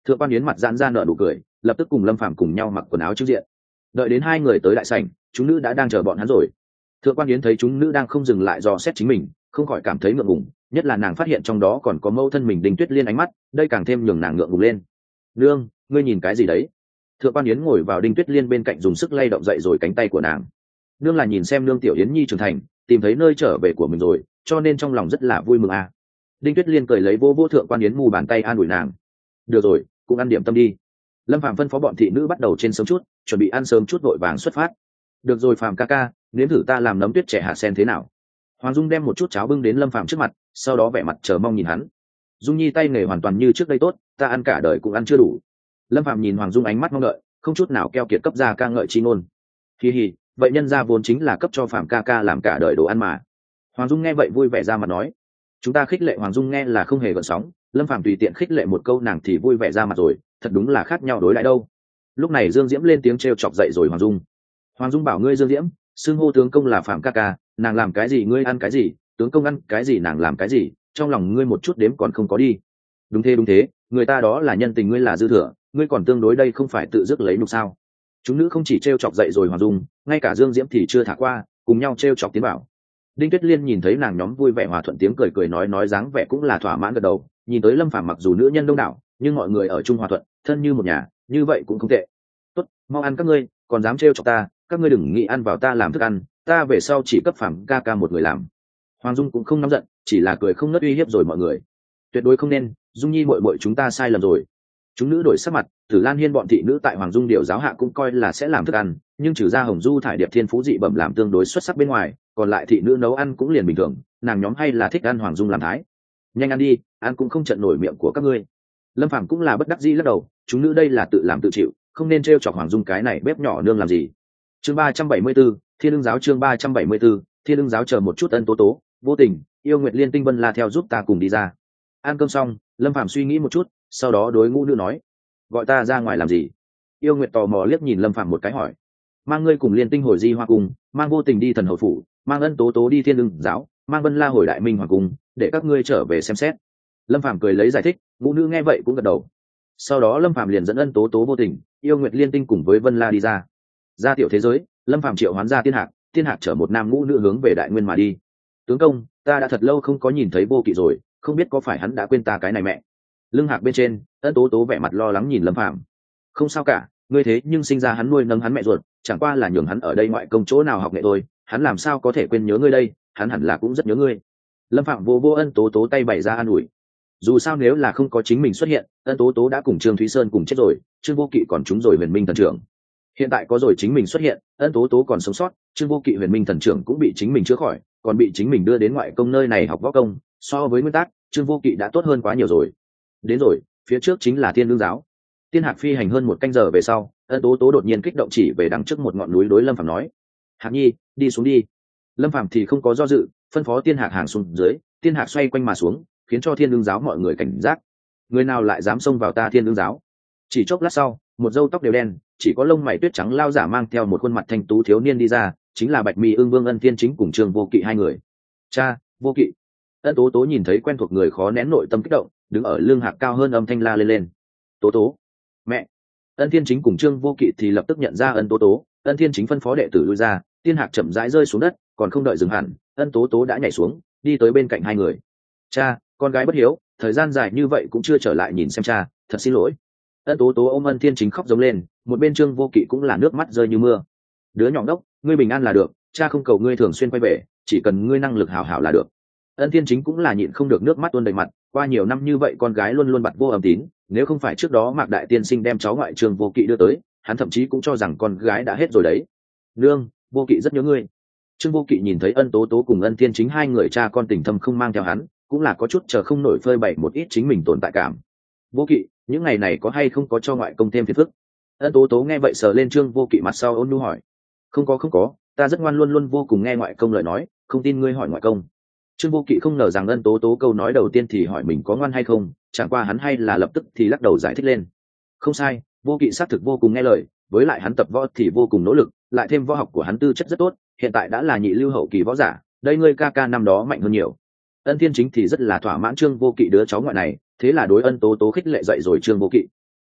Thượng quan yến mặt giãn ra nở nụ cười, lập tức cùng lâm phàm cùng nhau mặc quần áo trước diện. Đợi đến hai người tới đại sảnh, chúng nữ đã đang chờ bọn hắn rồi. Thượng quan yến thấy chúng nữ đang không dừng lại dò xét chính mình, không khỏi cảm thấy ngượng ngùng, nhất là nàng phát hiện trong đó còn có mẫu thân mình Đinh Tuyết Liên ánh mắt, đây càng thêm nhường nàng ngượng ngùng lên. Nương, ngươi nhìn cái gì đấy? Thượng quan yến ngồi vào Đinh Tuyết Liên bên cạnh dùng sức lay động dậy rồi cánh tay của nàng. Nương là nhìn xem nương tiểu yến nhi trưởng thành, tìm thấy nơi trở về của mình rồi, cho nên trong lòng rất là vui mừng à. Đinh Tuyết Liên cười lấy vô vô Thượng quan yến mù bàn tay an ủi nàng. Được rồi, cũng ăn điểm tâm đi. Lâm Phàm phân phó bọn thị nữ bắt đầu trên sớm chút, chuẩn bị ăn sớm chút vội vàng xuất phát. Được rồi Phàm ca ca, nếm thử ta làm nấm tuyết trẻ hạt sen thế nào. Hoàng Dung đem một chút cháo bưng đến Lâm Phàm trước mặt, sau đó vẻ mặt chờ mong nhìn hắn. Dung nhi tay nghề hoàn toàn như trước đây tốt, ta ăn cả đời cũng ăn chưa đủ. Lâm Phàm nhìn Hoàng Dung ánh mắt mong đợi, không chút nào keo kiệt cấp ra ca ngợi chi ngôn. Hi hi, vậy nhân gia vốn chính là cấp cho Phàm ca ca làm cả đời đồ ăn mà. Hoàng Dung nghe vậy vui vẻ ra mặt nói. Chúng ta khích lệ Hoàng Dung nghe là không hề gợn sóng, Lâm Phàm tùy tiện khích lệ một câu nàng thì vui vẻ ra mặt rồi, thật đúng là khác nhau đối đãi đâu. Lúc này Dương Diễm lên tiếng trêu chọc dậy rồi Hoàng Dung. Hoàng Dung bảo ngươi Dương Diễm, xưng hô tướng công là Phàm ca ca, nàng làm cái gì ngươi ăn cái gì, tướng công ăn cái gì nàng làm cái gì, trong lòng ngươi một chút đếm còn không có đi. Đúng thế, người ta đó là nhân tình ngươi là dư thừa, ngươi còn tương đối đây không phải tự dứt lấy nhục sao? Chúng nữ không chỉ trêu chọc dậy rồi Hoàng Dung, ngay cả Dương Diễm thì chưa thả qua, cùng nhau trêu chọc tiến bảo. Đinh Tuyết Liên nhìn thấy nàng nhóm vui vẻ hòa thuận tiếng cười cười nói dáng vẻ cũng là thỏa mãn gật đầu, nhìn tới Lâm Phàm mặc dù nữ nhân đông đảo, nhưng mọi người ở chung hòa thuận, thân như một nhà, như vậy cũng không tệ. Tốt, mau ăn các ngươi, còn dám trêu chọc ta, các ngươi đừng nghĩ ăn vào ta làm thức ăn, ta về sau chỉ cấp Phàm ca ca một người làm. Hoàng Dung cũng không nóng giận, chỉ là cười không ngớt uy hiếp rồi mọi người. Tuyệt đối không nên, Dung nhi muội muội chúng ta sai lầm rồi. Chúng nữ đổi sắc mặt, Tử Lan Hiên bọn thị nữ tại Hoàng Dung điều giáo hạ cũng coi là sẽ làm thức ăn, nhưng trừ ra Hồng Du thải điệp thiên phú dị bẩm làm tương đối xuất sắc bên ngoài, còn lại thị nữ nấu ăn cũng liền bình thường, nàng nhóm hay là thích ăn Hoàng Dung làm thái. Nhanh ăn đi, ăn cũng không trận nổi miệng của các ngươi. Lâm Phàm cũng là bất đắc dĩ lắc đầu, chúng nữ đây là tự làm tự chịu, không nên trêu chọc Hoàng Dung cái này bếp nhỏ nương làm gì. Chương 374, Thiên Ưng giáo chương 374, Thiên Ưng giáo chờ một chút Ân Tố Tố, Vô Tình, Yêu Nguyệt Liên Tinh Vân La theo giúp ta cùng đi ra. Ăn cơm xong, Lâm Phàm suy nghĩ một chút, sau đó đối ngũ nữ nói, gọi ta ra ngoài làm gì? Yêu Nguyệt tò mò liếc nhìn Lâm Phàm một cái hỏi, mang ngươi cùng Liên Tinh hồi Di Hoa cung, mang Vô Tình đi Thần Hầu phủ, mang Ân Tố Tố đi Thiên Ưng giáo, mang Vân La hồi Đại Minh hoàng cung, để các ngươi trở về xem xét. Lâm Phàm cười lấy giải thích, ngũ nữ nghe vậy cũng gật đầu. Sau đó Lâm Phàm liền dẫn Ân Tố Tố, Vô Tình, Yêu Nguyệt Liên Tinh cùng với Vân La đi ra. Ra tiểu thế giới, Lâm Phàm triệu hoán ra Thiên Hạc chở một nam ngũ nữ hướng về Đại Nguyên mà đi. Tướng công, ta đã thật lâu không có nhìn thấy Vô Kỵ rồi, không biết có phải hắn đã quên ta cái này mẹ. Lưng Hạc bên trên, Ân Tố Tố vẻ mặt lo lắng nhìn Lâm Phàm. Không sao cả, ngươi thế nhưng sinh ra hắn nuôi nấng hắn mẹ ruột, chẳng qua là nhường hắn ở đây ngoại công chỗ nào học nghệ thôi, hắn làm sao có thể quên nhớ ngươi đây, hắn hẳn là cũng rất nhớ ngươi. Lâm Phạm vô vô Ân Tố Tố tay bày ra an ủi. Dù sao nếu là không có chính mình xuất hiện, Ân Tố Tố đã cùng Trương Thúy Sơn cùng chết rồi, Trương Vô Kỵ còn trúng rồi Huyền Minh thần trưởng. Hiện tại có rồi chính mình xuất hiện, Ân Tố Tố còn sống sót, Trương Vô Kỵ Huyền Minh thần trưởng cũng bị chính mình chữa khỏi, còn bị chính mình đưa đến ngoại công nơi này học võ công, so với nguyên tắc, Trương Vô Kỵ đã tốt hơn quá nhiều rồi. Đến rồi, phía trước chính là Thiên Lương giáo. Thiên Hạc phi hành hơn một canh giờ về sau, Ân Tố Tố đột nhiên kích động chỉ về đằng trước một ngọn núi đối Lâm Phàm nói, Hạc nhi, đi xuống đi. Lâm Phàm thì không có do dự, phân phó Thiên Hạc hàng xuống dưới, Thiên Hạc xoay quanh mà xuống, khiến cho Thiên Lương giáo mọi người cảnh giác. Người nào lại dám xông vào ta Thiên Lương giáo? Chỉ chốc lát sau, một râu tóc đều đen, chỉ có lông mày tuyết trắng lao giả mang theo một khuôn mặt thanh tú thiếu niên đi ra, chính là Bạch Mi Ưng Vương Ân Thiên Chính cùng Trương Vô Kỵ hai người. Cha, Vô Kỵ. Ân Tố Tố nhìn thấy quen thuộc người khó nén nội tâm kích động, đứng ở lưng Hạc cao hơn âm thanh la lên. Tố Tố, mẹ. Ân Thiên Chính cùng Trương Vô Kỵ thì lập tức nhận ra Ân Tố Tố. Ân Thiên Chính phân phó đệ tử lui ra, Thiên Hạc chậm rãi rơi xuống đất, còn không đợi dừng hẳn, Ân Tố Tố đã nhảy xuống, đi tới bên cạnh hai người. Cha, con gái bất hiếu, thời gian dài như vậy cũng chưa trở lại nhìn xem cha, thật xin lỗi. Ân Tố Tố ôm Ân Thiên Chính khóc giống lên, một bên Trương Vô Kỵ cũng là nước mắt rơi như mưa. Đứa nhỏ ngốc, ngươi bình an là được, cha không cầu ngươi thường xuyên quay về, chỉ cần ngươi năng lực hảo hảo là được. Ân Thiên Chính cũng là nhịn không được nước mắt tuôn đầy mặt, qua nhiều năm như vậy con gái luôn luôn bặt vô âm tín, nếu không phải trước đó Mạc Đại Tiên Sinh đem cháu ngoại Trương Vô Kỵ đưa tới, hắn thậm chí cũng cho rằng con gái đã hết rồi đấy. Nương, Vô Kỵ rất nhớ ngươi. Trương Vô Kỵ nhìn thấy Ân Tố Tố cùng Ân Thiên Chính hai người cha con tình thâm không mang theo hắn, cũng là có chút chờ không nổi phơi bày một ít chính mình tồn tại cảm. Vô Kỵ, những ngày này có hay không có cho ngoại công thêm phiền phức? Ân Tố Tố nghe vậy sờ lên Trương Vô Kỵ mặt sau ôn nhu hỏi. Không có, ta rất ngoan luôn luôn vô cùng nghe ngoại công lời nói, không tin ngươi hỏi ngoại công. Trương Vô Kỵ không ngờ rằng Ân Tố Tố câu nói đầu tiên thì hỏi mình có ngoan hay không, chẳng qua hắn hay là lập tức thì lắc đầu giải thích lên. Không sai, Vô Kỵ xác thực vô cùng nghe lời, với lại hắn tập võ thì vô cùng nỗ lực, lại thêm võ học của hắn tư chất rất tốt, hiện tại đã là nhị lưu hậu kỳ võ giả, đây ngươi ca ca năm đó mạnh hơn nhiều. Ân Thiên Chính thì rất là thỏa mãn Trương Vô Kỵ đứa cháu ngoại này, thế là đối Ân Tố Tố khích lệ dạy rồi Trương Vô Kỵ.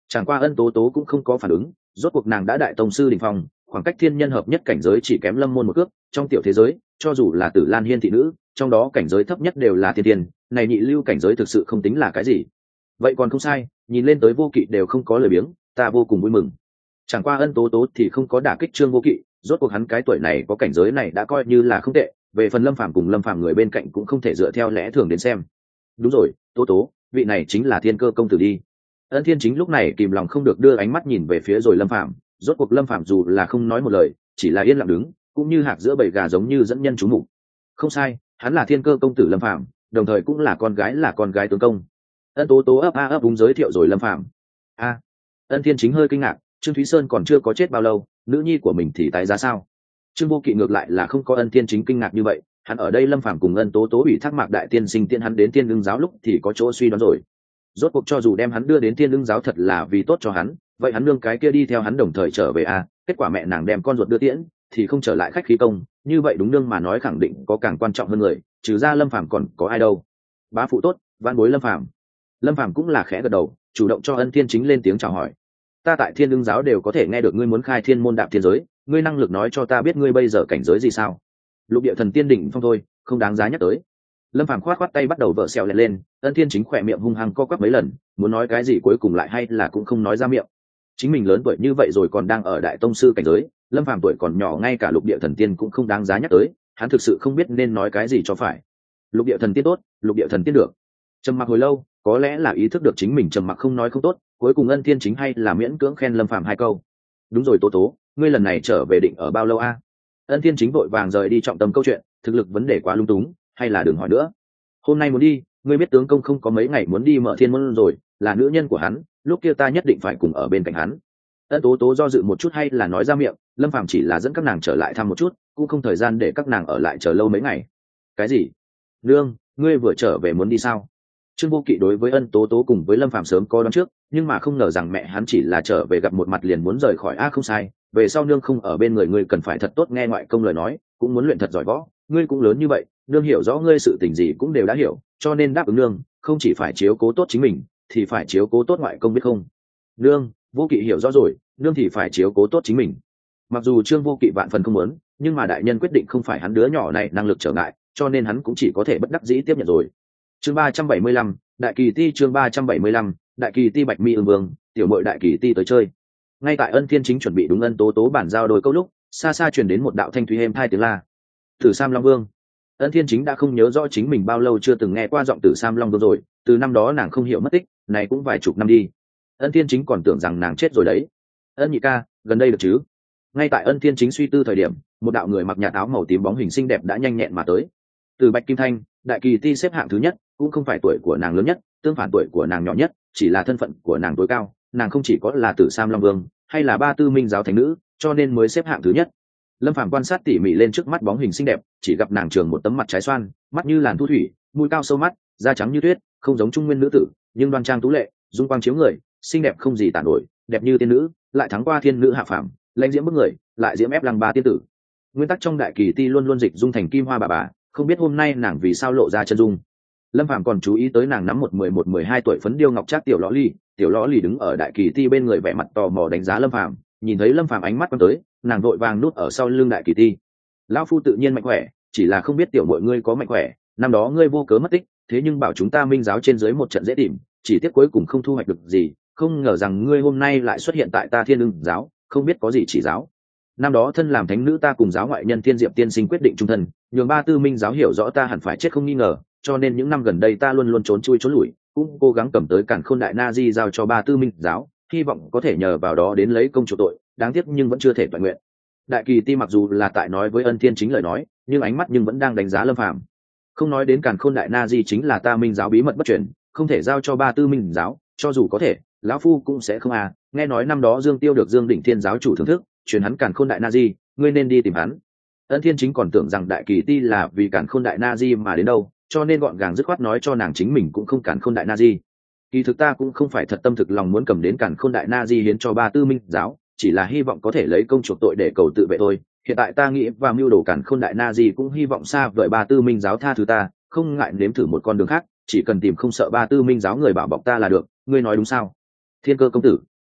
Chẳng qua Ân Tố Tố cũng không có phản ứng, rốt cuộc nàng đã đại tông sư đỉnh phong, khoảng cách thiên nhân hợp nhất cảnh giới chỉ kém Lâm Môn một cước, trong tiểu thế giới, cho dù là Tử Lan Hiên thị nữ, trong đó cảnh giới thấp nhất đều là thiên tiên, này nhị lưu cảnh giới thực sự không tính là cái gì. Vậy còn không sai, nhìn lên tới Vô Kỵ đều không có lời biếng, ta vô cùng vui mừng. Chẳng qua Ân Tố Tố thì không có đả kích Trương Vô Kỵ, rốt cuộc hắn cái tuổi này có cảnh giới này đã coi như là không tệ, về phần Lâm Phàm cùng Lâm Phàm người bên cạnh cũng không thể dựa theo lẽ thường đến xem. Đúng rồi, Tố Tố, vị này chính là Thiên Cơ công tử đi. Ân Thiên Chính lúc này kìm lòng không được đưa ánh mắt nhìn về phía rồi Lâm Phàm, rốt cuộc Lâm Phàm dù là không nói một lời, chỉ là yên lặng đứng, cũng như hạc giữa bầy gà giống như dẫn nhân chú mục. Không sai, hắn là Thiên Cơ công tử Lâm Phàm, đồng thời cũng là con gái tướng công. Ân Tố Tố ấp a ấp úng giới thiệu rồi Lâm Phàm. A. Ân Thiên Chính hơi kinh ngạc, Trương Thúy Sơn còn chưa có chết bao lâu, nữ nhi của mình thì tái giá sao? Trương Vô Kỵ ngược lại là không có Ân Thiên Chính kinh ngạc như vậy, hắn ở đây Lâm Phàm cùng Ân Tố Tố ủy thác Mạc đại tiên sinh tiên hắn đến Tiên Lương giáo lúc thì có chỗ suy đoán rồi. Rốt cuộc cho dù đem hắn đưa đến Tiên Lương giáo thật là vì tốt cho hắn, vậy hắn nương cái kia đi theo hắn đồng thời trở về a, kết quả mẹ nàng đem con ruột đưa tiễn, thì không trở lại khách khí công, như vậy đúng nương mà nói khẳng định có càng quan trọng hơn người, trừ ra Lâm Phàm còn có ai đâu. Bá phụ tốt, vạn bối Lâm Phàm. Lâm Phàm cũng là khẽ gật đầu, chủ động cho Ân Thiên Chính lên tiếng chào hỏi. Ta tại Thiên Lương giáo đều có thể nghe được ngươi muốn khai thiên môn đạp thiên giới, ngươi năng lực nói cho ta biết ngươi bây giờ cảnh giới gì sao? Lục địa thần tiên đỉnh phong thôi, không đáng giá nhắc tới. Lâm Phàm khoát tay bắt đầu vợ xèo lẹn lên, Ân Thiên Chính khỏe miệng hung hăng co quắp mấy lần, muốn nói cái gì cuối cùng lại hay là cũng không nói ra miệng. Chính mình lớn tuổi như vậy rồi còn đang ở đại tông sư cảnh giới, Lâm Phàm tuổi còn nhỏ ngay cả lục địa thần tiên cũng không đáng giá nhắc tới, hắn thực sự không biết nên nói cái gì cho phải. Lục địa thần tiên tốt, lục địa thần tiên được. Trầm mặc hồi lâu, có lẽ là ý thức được chính mình trầm mặc không nói không tốt, cuối cùng Ân Thiên Chính hay là miễn cưỡng khen Lâm Phàm hai câu. Đúng rồi Tố Tố, ngươi lần này trở về định ở bao lâu a? Ân Thiên Chính vội vàng rời đi trọng tâm câu chuyện, thực lực vấn đề quá lung túng, hay là đừng hỏi nữa. Hôm nay muốn đi, ngươi biết tướng công không có mấy ngày muốn đi mở thiên môn rồi, là nữ nhân của hắn, lúc kia ta nhất định phải cùng ở bên cạnh hắn. Ân Tố Tố do dự một chút hay là nói ra miệng, Lâm Phàm chỉ là dẫn các nàng trở lại thăm một chút, cũng không thời gian để các nàng ở lại chờ lâu mấy ngày. Cái gì? Nương, ngươi vừa trở về muốn đi sao? Trương Vô Kỵ đối với Ân Tố Tố cùng với Lâm Phàm sớm có đoán trước, nhưng mà không ngờ rằng mẹ hắn chỉ là trở về gặp một mặt liền muốn rời khỏi a không sai, về sau nương không ở bên người ngươi cần phải thật tốt nghe ngoại công lời nói, cũng muốn luyện thật giỏi võ, ngươi cũng lớn như vậy, nương hiểu rõ ngươi sự tình gì cũng đều đã hiểu, cho nên đáp ứng nương, không chỉ phải chiếu cố tốt chính mình, thì phải chiếu cố tốt ngoại công biết không? Nương, Vô Kỵ hiểu rõ rồi, nương thì phải chiếu cố tốt chính mình. Mặc dù Trương Vô Kỵ vạn phần không muốn, nhưng mà đại nhân quyết định không phải hắn đứa nhỏ này năng lực trở ngại, cho nên hắn cũng chỉ có thể bất đắc dĩ tiếp nhận rồi. Chương 375, Đại Kỳ Ti chương 375, Đại Kỳ Ti Bạch Mi Ưng Vương, tiểu muội Đại Kỳ Ti tới chơi. Ngay tại Ân Thiên Chính chuẩn bị đúng Ân Tố Tố bản giao đôi câu lúc, xa xa truyền đến một đạo thanh thúy êm tai tiếng la. Tử Sam Long Vương. Ân Thiên Chính đã không nhớ rõ chính mình bao lâu chưa từng nghe qua giọng Tử Sam Long Vương rồi, từ năm đó nàng không hiểu mất tích, này cũng vài chục năm đi. Ân Thiên Chính còn tưởng rằng nàng chết rồi đấy. Ân nhị ca, gần đây được chứ? Ngay tại Ân Thiên Chính suy tư thời điểm, một đạo người mặc nhạt áo màu tím bóng hình xinh đẹp đã nhanh nhẹn mà tới. Từ Bạch Kim Thanh, Đại Kỳ Ti xếp hạng thứ nhất, cũng không phải tuổi của nàng lớn nhất, tương phản tuổi của nàng nhỏ nhất, chỉ là thân phận của nàng tối cao, nàng không chỉ có là Tử Sam Long Vương, hay là Ba Tư Minh giáo thánh nữ, cho nên mới xếp hạng thứ nhất. Lâm Phàm quan sát tỉ mỉ lên trước mắt bóng hình xinh đẹp, chỉ gặp nàng trường một tấm mặt trái xoan, mắt như làn thu thủy, mũi cao sâu mắt, da trắng như tuyết, không giống trung nguyên nữ tử, nhưng đoan trang tú lệ, dung quang chiếu người, xinh đẹp không gì tả nổi, đẹp như tiên nữ, lại thắng qua thiên nữ hạ phàm, lãnh diễm bức người, lại diễm ép lăng ba tiên tử. Nguyên tắc trong Đại Kỳ Ti luôn luôn dịch dung thành kim hoa bà, không biết hôm nay nàng vì sao lộ ra chân dung. Lâm Phàm còn chú ý tới nàng nắm một 11-12 tuổi phấn điêu ngọc trác tiểu lõ lì đứng ở Đại Kỳ Ti bên người vẻ mặt tò mò đánh giá Lâm Phàm, nhìn thấy Lâm Phàm ánh mắt quăng tới, nàng vội vàng núp ở sau lưng Đại Kỳ Ti. Lão phu tự nhiên mạnh khỏe, chỉ là không biết tiểu muội ngươi có mạnh khỏe, năm đó ngươi vô cớ mất tích, thế nhưng bảo chúng ta Minh giáo trên dưới một trận dễ tìm, chỉ tiếc cuối cùng không thu hoạch được gì, không ngờ rằng ngươi hôm nay lại xuất hiện tại ta Thiên Ưng giáo, không biết có gì chỉ giáo. Năm đó thân làm thánh nữ ta cùng giáo ngoại nhân Thiên Diệp tiên sinh quyết định trung thân, nhường Ba Tư Minh giáo hiểu rõ ta hẳn phải chết không nghi ngờ, cho nên những năm gần đây ta luôn luôn trốn chui trốn lủi, cũng cố gắng cầm tới Càn Khôn Đại Na Di giao cho Ba Tư Minh giáo, hy vọng có thể nhờ vào đó đến lấy công chủ tội, đáng tiếc nhưng vẫn chưa thể toàn nguyện. Đại Kỳ Ti mặc dù là tại nói với Ân Thiên Chính lời nói, nhưng ánh mắt nhưng vẫn đang đánh giá Lâm Phàm. Không nói đến Càn Khôn Đại Na Di chính là ta Minh giáo bí mật bất truyền, không thể giao cho Ba Tư Minh giáo, cho dù có thể, lão phu cũng sẽ không à. Nghe nói năm đó Dương Tiêu được Dương Đỉnh Thiên giáo chủ thưởng thức, truyền hắn Càn Khôn Đại Na Di, ngươi nên đi tìm hắn. Ân Thiên Chính còn tưởng rằng Đại Kỳ Ti là vì Càn Khôn Đại Na Di mà đến đâu, cho nên gọn gàng dứt khoát nói cho nàng chính mình cũng không Càn Khôn Đại Na Di. Kỳ thực ta cũng không phải thật tâm thực lòng muốn cầm đến Càn Khôn Đại Na Di hiến cho Ba Tư Minh giáo, chỉ là hy vọng có thể lấy công chuộc tội để cầu tự vệ thôi. Hiện tại ta nghĩ và mưu đồ Càn Khôn Đại Na Di cũng hy vọng xa vời Ba Tư Minh giáo tha thứ ta, không ngại nếm thử một con đường khác, chỉ cần tìm không sợ Ba Tư Minh giáo người bảo bọc ta là được, ngươi nói đúng sao? Thiên Cơ công tử,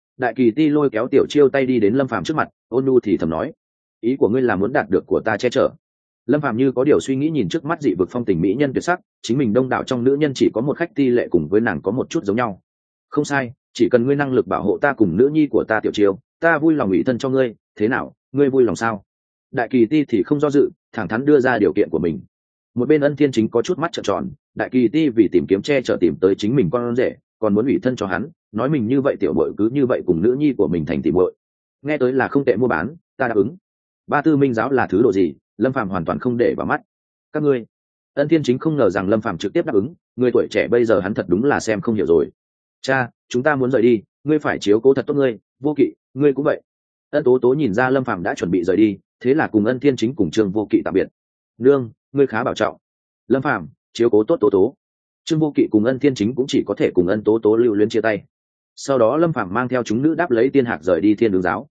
Đại Kỳ Ti lôi kéo Tiểu Chiêu tay đi đến Lâm Phàm trước mặt, ôn nhu thì thầm nói: ý của ngươi là muốn đạt được của ta che chở. Lâm Phàm như có điều suy nghĩ nhìn trước mắt dị vực phong tình mỹ nhân tuyệt sắc, chính mình đông đảo trong nữ nhân chỉ có một khách ti lệ cùng với nàng có một chút giống nhau. Không sai, chỉ cần ngươi năng lực bảo hộ ta cùng nữ nhi của ta Tiểu Chiêu, ta vui lòng ủy thân cho ngươi, thế nào, ngươi vui lòng sao? Đại Kỳ Ti thì không do dự, thẳng thắn đưa ra điều kiện của mình. Một bên Ân Thiên Chính có chút mắt trợn tròn, Đại Kỳ Ti vì tìm kiếm che chở tìm tới chính mình con rể, còn muốn ủy thân cho hắn, nói mình như vậy tiểu muội cứ như vậy cùng nữ nhi của mình thành tỷ muội. Nghe tới là không tệ mua bán, ta đáp ứng. Ba tư minh giáo là thứ độ gì, Lâm Phàm hoàn toàn không để vào mắt. Các ngươi, Ân Thiên Chính không ngờ rằng Lâm Phàm trực tiếp đáp ứng, người tuổi trẻ bây giờ hắn thật đúng là xem không hiểu rồi. Cha, chúng ta muốn rời đi, ngươi phải chiếu cố thật tốt ngươi, Vô Kỵ, ngươi cũng vậy. Ân Tố Tố nhìn ra Lâm Phàm đã chuẩn bị rời đi, thế là cùng Ân Thiên Chính cùng Trương Vô Kỵ tạm biệt. Nương, ngươi khá bảo trọng. Lâm Phàm, chiếu cố tốt Tố Tố. Trương Vô Kỵ cùng Ân Thiên Chính cũng chỉ có thể cùng Ân Tố Tố lưu luyến chia tay. Sau đó Lâm Phàm mang theo chúng nữ đáp lấy tiên hạc rời đi Thiên Đường giáo.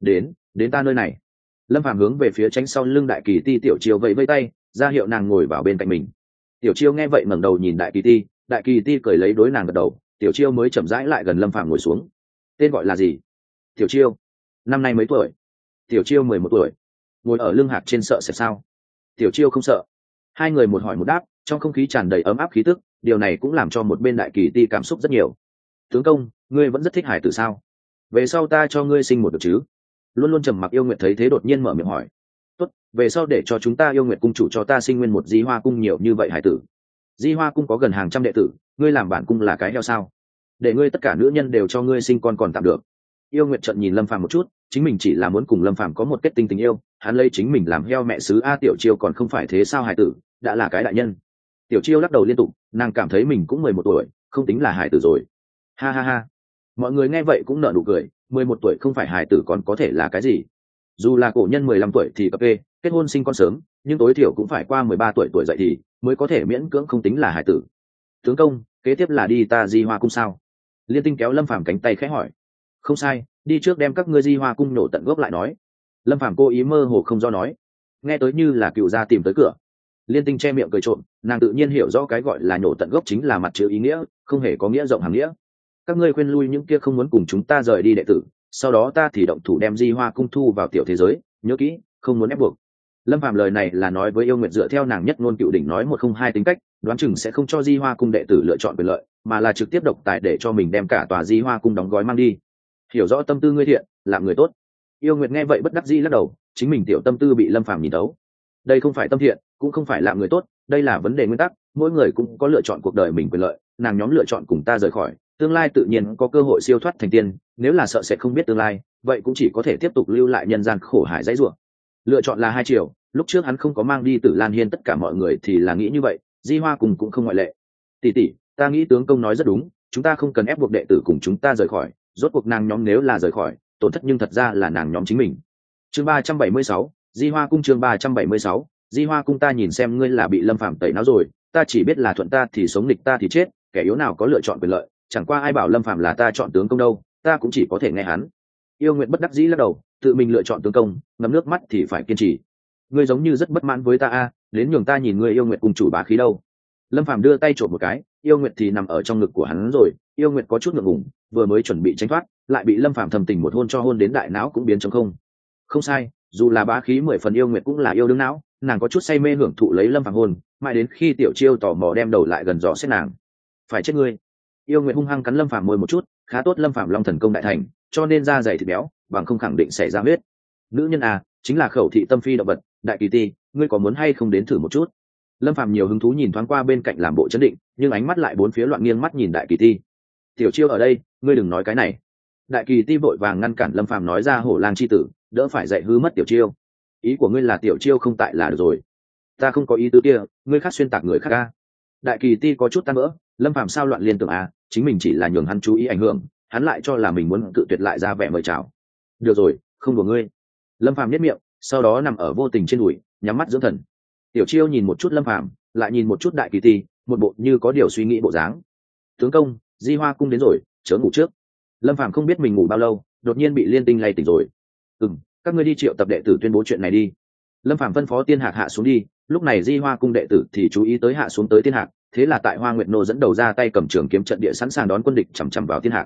Đến ta nơi này. Lâm Phàm hướng về phía tránh sau lưng Đại Kỳ Ti Tiểu Chiêu vẫy vẫy tay, ra hiệu nàng ngồi vào bên cạnh mình. Tiểu Chiêu nghe vậy ngẩng đầu nhìn Đại Kỳ Ti, Đại Kỳ Ti cười lấy đối nàng gật đầu, Tiểu Chiêu mới chậm rãi lại gần Lâm Phàm ngồi xuống. Tên gọi là gì? Tiểu Chiêu. Năm nay mấy tuổi? Tiểu Chiêu 11 tuổi. Ngồi ở lưng hạc trên sợ sẽ sao? Tiểu Chiêu không sợ. Hai người một hỏi một đáp, trong không khí tràn đầy ấm áp khí tức, điều này cũng làm cho một bên Đại Kỳ Ti cảm xúc rất nhiều. Tướng công, ngươi vẫn rất thích hải tử sao? Về sau ta cho ngươi sinh một được chứ? Luôn luôn trầm mặc Yêu Nguyệt thấy thế đột nhiên mở miệng hỏi. Tốt, về sau để cho chúng ta Yêu Nguyệt cung chủ cho ta sinh nguyên một Di Hoa cung nhiều như vậy hải tử. Di Hoa cung có gần hàng trăm đệ tử, ngươi làm bản cung là cái heo sao? Để ngươi tất cả nữ nhân đều cho ngươi sinh con còn tạm được. Yêu Nguyệt trợn nhìn Lâm Phàm một chút, chính mình chỉ là muốn cùng Lâm Phàm có một kết tinh tình yêu, hắn lấy chính mình làm heo mẹ xứ a. Tiểu Chiêu còn không phải thế sao hải tử, đã là cái đại nhân. Tiểu Chiêu lắc đầu liên tục, nàng cảm thấy mình cũng 11 tuổi, không tính là hải tử rồi. Ha ha ha. Mọi người nghe vậy cũng nở nụ cười, 11 tuổi không phải hải tử còn có thể là cái gì? Dù là cổ nhân 15 tuổi thì cập kê, kết hôn sinh con sớm, nhưng tối thiểu cũng phải qua 13 tuổi dậy thì mới có thể miễn cưỡng không tính là hải tử. Tướng công, kế tiếp là đi ta Di Hoa cung sao? Liên Tinh kéo Lâm Phàm cánh tay khẽ hỏi. Không sai, đi trước đem các ngươi Di Hoa cung nổ tận gốc lại nói. Lâm Phàm cố ý mơ hồ không do nói, nghe tới như là cựu gia tìm tới cửa. Liên Tinh che miệng cười trộm, nàng tự nhiên hiểu rõ cái gọi là nhổ tận gốc chính là mặt chữ ý nghĩa, không hề có nghĩa rộng hàm nghĩa. Các ngươi khuyên lui những kia không muốn cùng chúng ta rời đi đệ tử, sau đó ta thì động thủ đem Di Hoa cung thu vào tiểu thế giới, nhớ kỹ, không muốn ép buộc. Lâm Phàm lời này là nói với Yêu Nguyệt dựa theo nàng nhất ngôn cựu đỉnh nói 102 tính cách, đoán chừng sẽ không cho Di Hoa cung đệ tử lựa chọn quyền lợi, mà là trực tiếp độc tài để cho mình đem cả tòa Di Hoa cung đóng gói mang đi. Hiểu rõ tâm tư ngươi thiện, làm người tốt. Yêu Nguyệt nghe vậy bất đắc dĩ lắc đầu, chính mình tiểu tâm tư bị Lâm Phàm nhìn thấu. Đây không phải tâm thiện, cũng không phải làm người tốt, đây là vấn đề nguyên tắc, mỗi người cũng có lựa chọn cuộc đời mình quyền lợi, nàng nhóm lựa chọn cùng ta rời khỏi, tương lai tự nhiên có cơ hội siêu thoát thành tiên, nếu là sợ sẽ không biết tương lai, vậy cũng chỉ có thể tiếp tục lưu lại nhân gian khổ hải dãy rủa. Lựa chọn là hai chiều, lúc trước hắn không có mang đi Tử Lan Hiên tất cả mọi người thì là nghĩ như vậy, Di Hoa cùng cũng không ngoại lệ. Tỷ tỷ, ta nghĩ tướng công nói rất đúng, chúng ta không cần ép buộc đệ tử cùng chúng ta rời khỏi, rốt cuộc nàng nhóm nếu là rời khỏi, tổn thất nhưng thật ra là nàng nhóm chính mình. Chương 376, Di Hoa cung. Chương 376, Di Hoa cung. Ta nhìn xem ngươi là bị Lâm Phàm tẩy não rồi, ta chỉ biết là thuận ta thì sống, nghịch ta thì chết, kẻ yếu nào có lựa chọn quyền lợi, chẳng qua ai bảo Lâm Phàm là ta chọn tướng công đâu, ta cũng chỉ có thể nghe hắn. Yêu Nguyệt bất đắc dĩ lắc đầu, tự mình lựa chọn tướng công, ngậm nước mắt thì phải kiên trì. Ngươi giống như rất bất mãn với ta a, đến nhường ta nhìn ngươi Yêu Nguyệt cùng chủ bá khí đâu. Lâm Phàm đưa tay trộm một cái, Yêu Nguyệt thì nằm ở trong ngực của hắn rồi. Yêu Nguyệt có chút ngượng ngùng, vừa mới chuẩn bị tránh thoát, lại bị Lâm Phàm thầm tình một hôn cho hôn đến đại não cũng biến trống không. Không sai, dù là bá khí 10 phần Yêu Nguyệt cũng là yêu đương não, nàng có chút say mê hưởng thụ lấy Lâm Phàm hôn, mãi đến khi Tiểu Chiêu tò mò đem đầu lại gần dò xét nàng. Phải chết ngươi. Yêu Nguyệt hung hăng cắn Lâm Phàm môi một chút, khá tốt Lâm Phàm long thần công đại thành, cho nên da dày thịt béo, bằng không khẳng định xảy ra huyết. Nữ nhân à, chính là khẩu thị tâm phi động vật, Đại Kỳ Ti, ngươi có muốn hay không đến thử một chút? Lâm Phàm nhiều hứng thú nhìn thoáng qua bên cạnh làm bộ chấn định, nhưng ánh mắt lại bốn phía loạn nghiêng mắt nhìn Đại Kỳ Ti. Tiểu Chiêu ở đây, ngươi đừng nói cái này. Đại Kỳ Ti vội vàng ngăn cản Lâm Phàm nói ra hổ lang chi tử, đỡ phải dạy hư mất Tiểu Chiêu. Ý của ngươi là Tiểu Chiêu không tại là được rồi. Ta không có ý tứ kia, ngươi khác xuyên tạc người khác a. Đại Kỳ Ti có chút tan vỡ, Lâm Phàm sao loạn liên tưởng à, chính mình chỉ là nhường hắn chú ý ảnh hưởng, hắn lại cho là mình muốn cự tuyệt lại ra vẻ mời chào. Được rồi, không đùa ngươi. Lâm Phàm nhếch miệng, sau đó nằm ở vô tình trên đùi, nhắm mắt dưỡng thần. Tiểu Chiêu nhìn một chút Lâm Phàm, lại nhìn một chút Đại Kỳ Ti, một bộ như có điều suy nghĩ bộ dáng. Tướng công, Di Hoa cung đến rồi, chớ ngủ trước. Lâm Phàm không biết mình ngủ bao lâu, đột nhiên bị Liên Tinh lay tỉnh rồi. Các ngươi đi triệu tập đệ tử tuyên bố chuyện này đi. Lâm Phàm phân phó Tiên Hạc hạ xuống đi, lúc này Di Hoa cung đệ tử thì chú ý tới hạ xuống tới Tiên Hạc, thế là tại Hoa Nguyệt Nô dẫn đầu ra tay cầm trường kiếm trận địa sẵn sàng đón quân địch chằm chằm vào Tiên Hạc.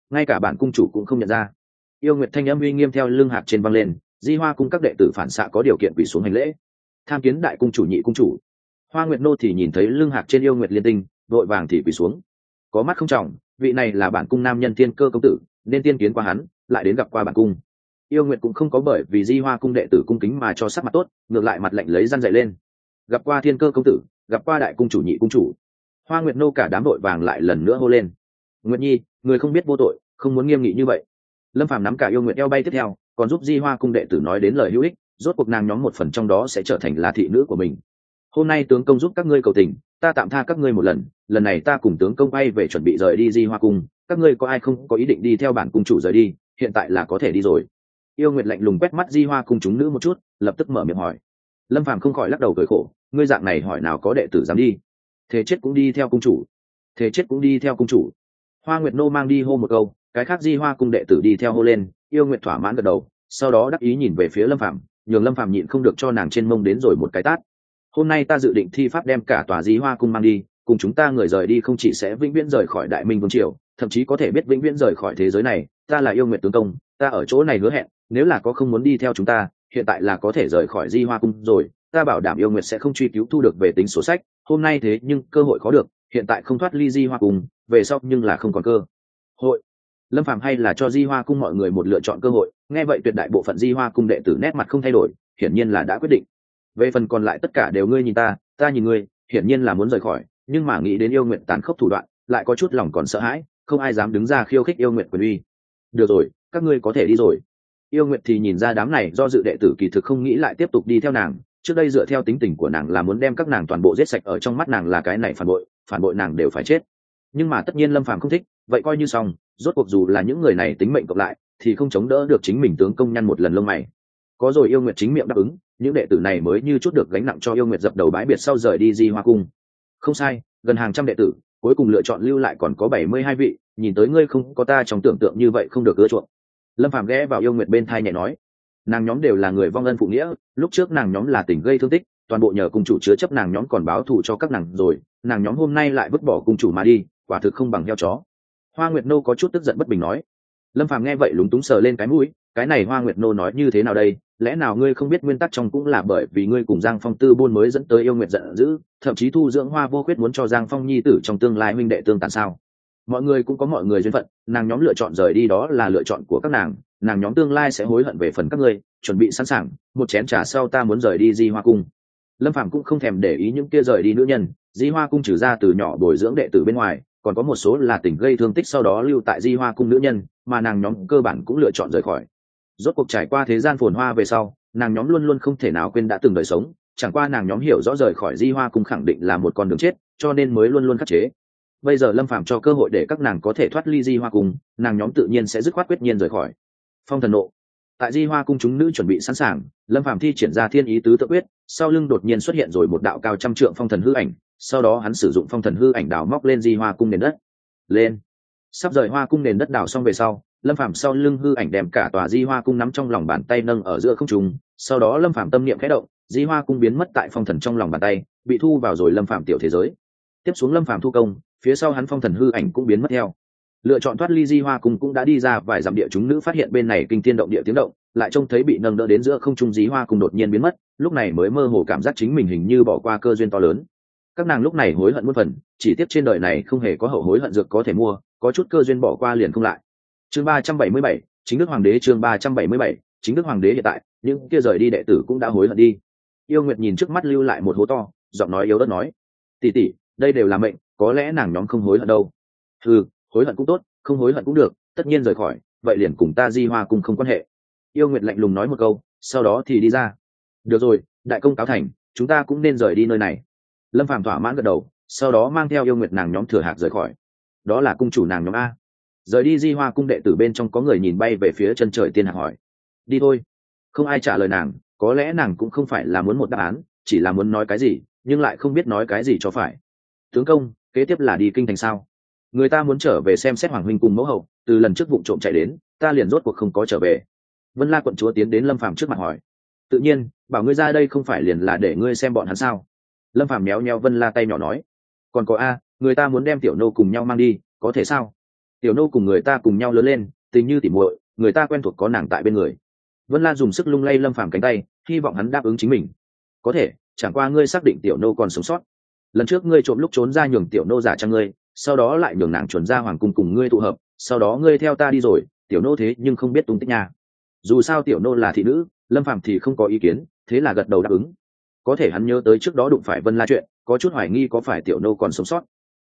ngay cả bản cung chủ cũng không nhận ra. Yêu Nguyệt thanh âm uy nghiêm theo lưng hạc trên văng lên, Di Hoa cung các đệ tử phản xạ có điều kiện quỳ xuống hành lễ. Tham kiến đại cung chủ, nhị cung chủ. Hoa Nguyệt nô thì nhìn thấy lưng hạc trên Yêu Nguyệt liên tinh, vội vàng thì quỳ xuống. Có mắt không trọng, vị này là bản cung nam nhân Thiên Cơ công tử, nên tiên kiến qua hắn, lại đến gặp qua bản cung. Yêu Nguyệt cũng không có bởi vì Di Hoa cung đệ tử cung kính mà cho sắc mặt tốt, ngược lại mặt lạnh lấy răn dậy lên. Gặp qua Thiên Cơ công tử, gặp qua đại cung chủ, nhị cung chủ. Hoa Nguyệt nô cả đám đội vàng lại lần nữa hô lên. Nguyệt Nhi, người không biết vô tội, không muốn nghiêm nghị như vậy. Lâm Phàm nắm cả Yêu Nguyệt eo bay tiếp theo, còn giúp Di Hoa cung đệ tử nói đến lời hữu ích, rốt cuộc nàng nhóm một phần trong đó sẽ trở thành là thị nữ của mình. Hôm nay tướng công giúp các ngươi cầu tình, ta tạm tha các ngươi một lần, lần này ta cùng tướng công bay về chuẩn bị rời đi Di Hoa cung, các ngươi có ai không có ý định đi theo bản cung chủ rời đi, hiện tại là có thể đi rồi. Yêu Nguyệt lạnh lùng quét mắt Di Hoa cung chúng nữ một chút, lập tức mở miệng hỏi. Lâm Phàm không khỏi lắc đầu cười khổ, ngươi dạng này hỏi nào có đệ tử dám đi. Thế chết cũng đi theo cung chủ, thế chết cũng đi theo cung chủ. Hoa Nguyệt nô mang đi hô một câu, cái khác Di Hoa cung đệ tử đi theo hô lên. Yêu Nguyệt thỏa mãn gật đầu, sau đó đắc ý nhìn về phía Lâm Phàm, nhường Lâm Phàm nhịn không được cho nàng trên mông đến rồi một cái tát. Hôm nay ta dự định thi pháp đem cả tòa Di Hoa cung mang đi, cùng chúng ta người rời đi không chỉ sẽ vĩnh viễn rời khỏi Đại Minh vương triều, thậm chí có thể biết vĩnh viễn rời khỏi thế giới này. Ta là Yêu Nguyệt tướng công, ta ở chỗ này hứa hẹn, nếu là có không muốn đi theo chúng ta, hiện tại là có thể rời khỏi Di Hoa cung rồi. Ta bảo đảm Yêu Nguyệt sẽ không truy cứu thu được về tính sổ sách. Hôm nay thế nhưng cơ hội khó được, hiện tại không thoát ly Di Hoa cung, về sau nhưng là không còn cơ hội. Lâm Phàm hay là cho Di Hoa cung mọi người một lựa chọn cơ hội, nghe vậy tuyệt đại bộ phận Di Hoa cung đệ tử nét mặt không thay đổi, hiển nhiên là đã quyết định. Về phần còn lại tất cả đều ngươi nhìn ta, ta nhìn ngươi, hiển nhiên là muốn rời khỏi, nhưng mà nghĩ đến Yêu Nguyệt tàn khốc thủ đoạn, lại có chút lòng còn sợ hãi, không ai dám đứng ra khiêu khích Yêu Nguyệt quyền uy. Được rồi, các ngươi có thể đi rồi. Yêu Nguyệt thì nhìn ra đám này do dự đệ tử kỳ thực không nghĩ lại tiếp tục đi theo nàng, trước đây dựa theo tính tình của nàng là muốn đem các nàng toàn bộ giết sạch, ở trong mắt nàng là cái này phản bội nàng đều phải chết. Nhưng mà tất nhiên Lâm Phàm không thích, vậy coi như xong, rốt cuộc dù là những người này tính mệnh cộng lại thì không chống đỡ được chính mình tướng công nhăn một lần lông mày. Có rồi Yêu Nguyệt chính miệng đáp ứng, những đệ tử này mới như chút được gánh nặng cho Yêu Nguyệt dập đầu bái biệt sau rời đi Di Hoa cung. Không sai, gần hàng trăm đệ tử, cuối cùng lựa chọn lưu lại còn có 72 vị, nhìn tới ngươi không có ta trong tưởng tượng như vậy không được ưa chuộng. Lâm Phàm ghé vào Yêu Nguyệt bên thai nhẹ nói, nàng nhóm đều là người vong ân phụ nghĩa, lúc trước nàng nhóm là tình gây thương tích, toàn bộ nhờ cung chủ chứa chấp nàng nhóm còn báo thù cho các nàng rồi, nàng nhóm hôm nay lại vứt bỏ cung chủ mà đi, quả thực không bằng heo chó. Hoa Nguyệt nô có chút tức giận bất bình nói. Lâm Phàm nghe vậy lúng túng sờ lên cái mũi, cái này Hoa Nguyệt nô nói như thế nào đây, lẽ nào ngươi không biết nguyên tắc trong cũng là bởi vì ngươi cùng Giang Phong tư buôn mới dẫn tới Yêu Nguyệt giận dữ, thậm chí thu dưỡng Hoa Vô Khuyết muốn cho Giang Phong nhi tử trong tương lai huynh đệ tương tàn sao? Mọi người cũng có mọi người duyên phận, nàng nhóm lựa chọn rời đi đó là lựa chọn của các nàng nhóm tương lai sẽ hối hận về phần các ngươi, chuẩn bị sẵn sàng, một chén trà sau ta muốn rời đi Di Hoa cung. Lâm Phàm cũng không thèm để ý những kia rời đi nữ nhân, Di Hoa cung trừ ra từ nhỏ bồi dưỡng đệ tử bên ngoài, còn có một số là tình gây thương tích sau đó lưu tại Di Hoa cung nữ nhân, mà nàng nhóm cơ bản cũng lựa chọn rời khỏi. Rốt cuộc trải qua thế gian phồn hoa về sau, nàng nhóm luôn luôn không thể nào quên đã từng đời sống, chẳng qua nàng nhóm hiểu rõ rời khỏi Di Hoa cung khẳng định là một con đường chết, cho nên mới luôn luôn khắc chế. Bây giờ Lâm Phàm cho cơ hội để các nàng có thể thoát ly Di Hoa cung, nàng nhóm tự nhiên sẽ dứt khoát quyết nhiên rời khỏi. Phong thần nộ. Tại Di Hoa cung chúng nữ chuẩn bị sẵn sàng, Lâm Phàm thi triển ra Thiên Ý Tứ Tự Quyết, sau lưng đột nhiên xuất hiện rồi một đạo cao trăm trượng phong thần hư ảnh, sau đó hắn sử dụng phong thần hư ảnh đào móc lên Di Hoa cung nền đất. Lên. Sắp rời Hoa cung nền đất đào xong về sau, Lâm Phàm sau lưng hư ảnh đem cả tòa Di Hoa cung nắm trong lòng bàn tay nâng ở giữa không trung, sau đó Lâm Phàm tâm niệm khẽ động, Di Hoa cung biến mất tại phong thần trong lòng bàn tay, bị thu vào rồi Lâm Phàm tiểu thế giới. Tiếp xuống Lâm Phàm thu công, phía sau hắn phong thần hư ảnh cũng biến mất theo. Lựa chọn thoát ly Di Hoa cung cũng đã đi ra vài dặm địa, chúng nữ phát hiện bên này kinh thiên động địa tiếng động, lại trông thấy bị nâng đỡ đến giữa không trung Di Hoa cung đột nhiên biến mất, lúc này mới mơ hồ cảm giác chính mình hình như bỏ qua cơ duyên to lớn. Các nàng lúc này hối hận muôn phần, chỉ tiếc trên đời này không hề có hậu hối hận dược có thể mua, có chút cơ duyên bỏ qua liền không lại. Chương 377, chính đức hoàng đế. Chương 377, chính đức hoàng đế. Hiện tại những kia rời đi đệ tử cũng đã hối hận đi. Yêu Nguyệt nhìn trước mắt lưu lại một hố to, giọng nói yếu ớt nói, tỷ tỷ, đây đều là mệnh, có lẽ nàng nhóm không hối hận đâu. Hối hận cũng tốt, không hối hận cũng được, tất nhiên rời khỏi, vậy liền cùng ta Di Hoa cung không quan hệ. Yêu Nguyệt lạnh lùng nói một câu, sau đó thì đi ra. Được rồi, đại công cáo thành, chúng ta cũng nên rời đi nơi này. Lâm Phàm thỏa mãn gật đầu, sau đó mang theo Yêu Nguyệt nàng nhóm thừa hạc rời khỏi. Đó là cung chủ nàng nhóm a. Rời đi Di Hoa cung đệ tử bên trong có người nhìn bay về phía chân trời tiên hạc hỏi, đi thôi. Không ai trả lời nàng, có lẽ nàng cũng không phải là muốn một đáp án, chỉ là muốn nói cái gì nhưng lại không biết nói cái gì cho phải. Tướng công, kế tiếp là đi kinh thành sao? Người ta muốn trở về xem xét hoàng huynh cùng mẫu hậu, từ lần trước vụ trộm chạy đến, ta liền rốt cuộc không có trở về. Vân La quận chúa tiến đến Lâm Phàm trước mặt hỏi. Tự nhiên, bảo ngươi ra đây không phải liền là để ngươi xem bọn hắn sao? Lâm Phàm méo méo Vân La tay nhỏ nói. Còn có a, người ta muốn đem tiểu nô cùng nhau mang đi, có thể sao? tiểu nô cùng người ta cùng nhau lớn lên, tình như tỉ muội, người ta quen thuộc có nàng tại bên người. Vân La dùng sức lung lay Lâm Phàm cánh tay, hy vọng hắn đáp ứng chính mình. Có thể, chẳng qua ngươi xác định tiểu nô còn sống sót. Lần trước ngươi trộm lúc trốn ra nhường tiểu nô giả trang ngươi, sau đó lại nhường nàng chuẩn ra hoàng cung cùng ngươi tụ hợp, sau đó ngươi theo ta đi rồi, tiểu nô thế nhưng không biết tung tích nha. Dù sao tiểu nô là thị nữ, Lâm Phàm thì không có ý kiến, thế là gật đầu đáp ứng. Có thể hắn nhớ tới trước đó đụng phải Vân La chuyện, có chút hoài nghi có phải tiểu nô còn sống sót.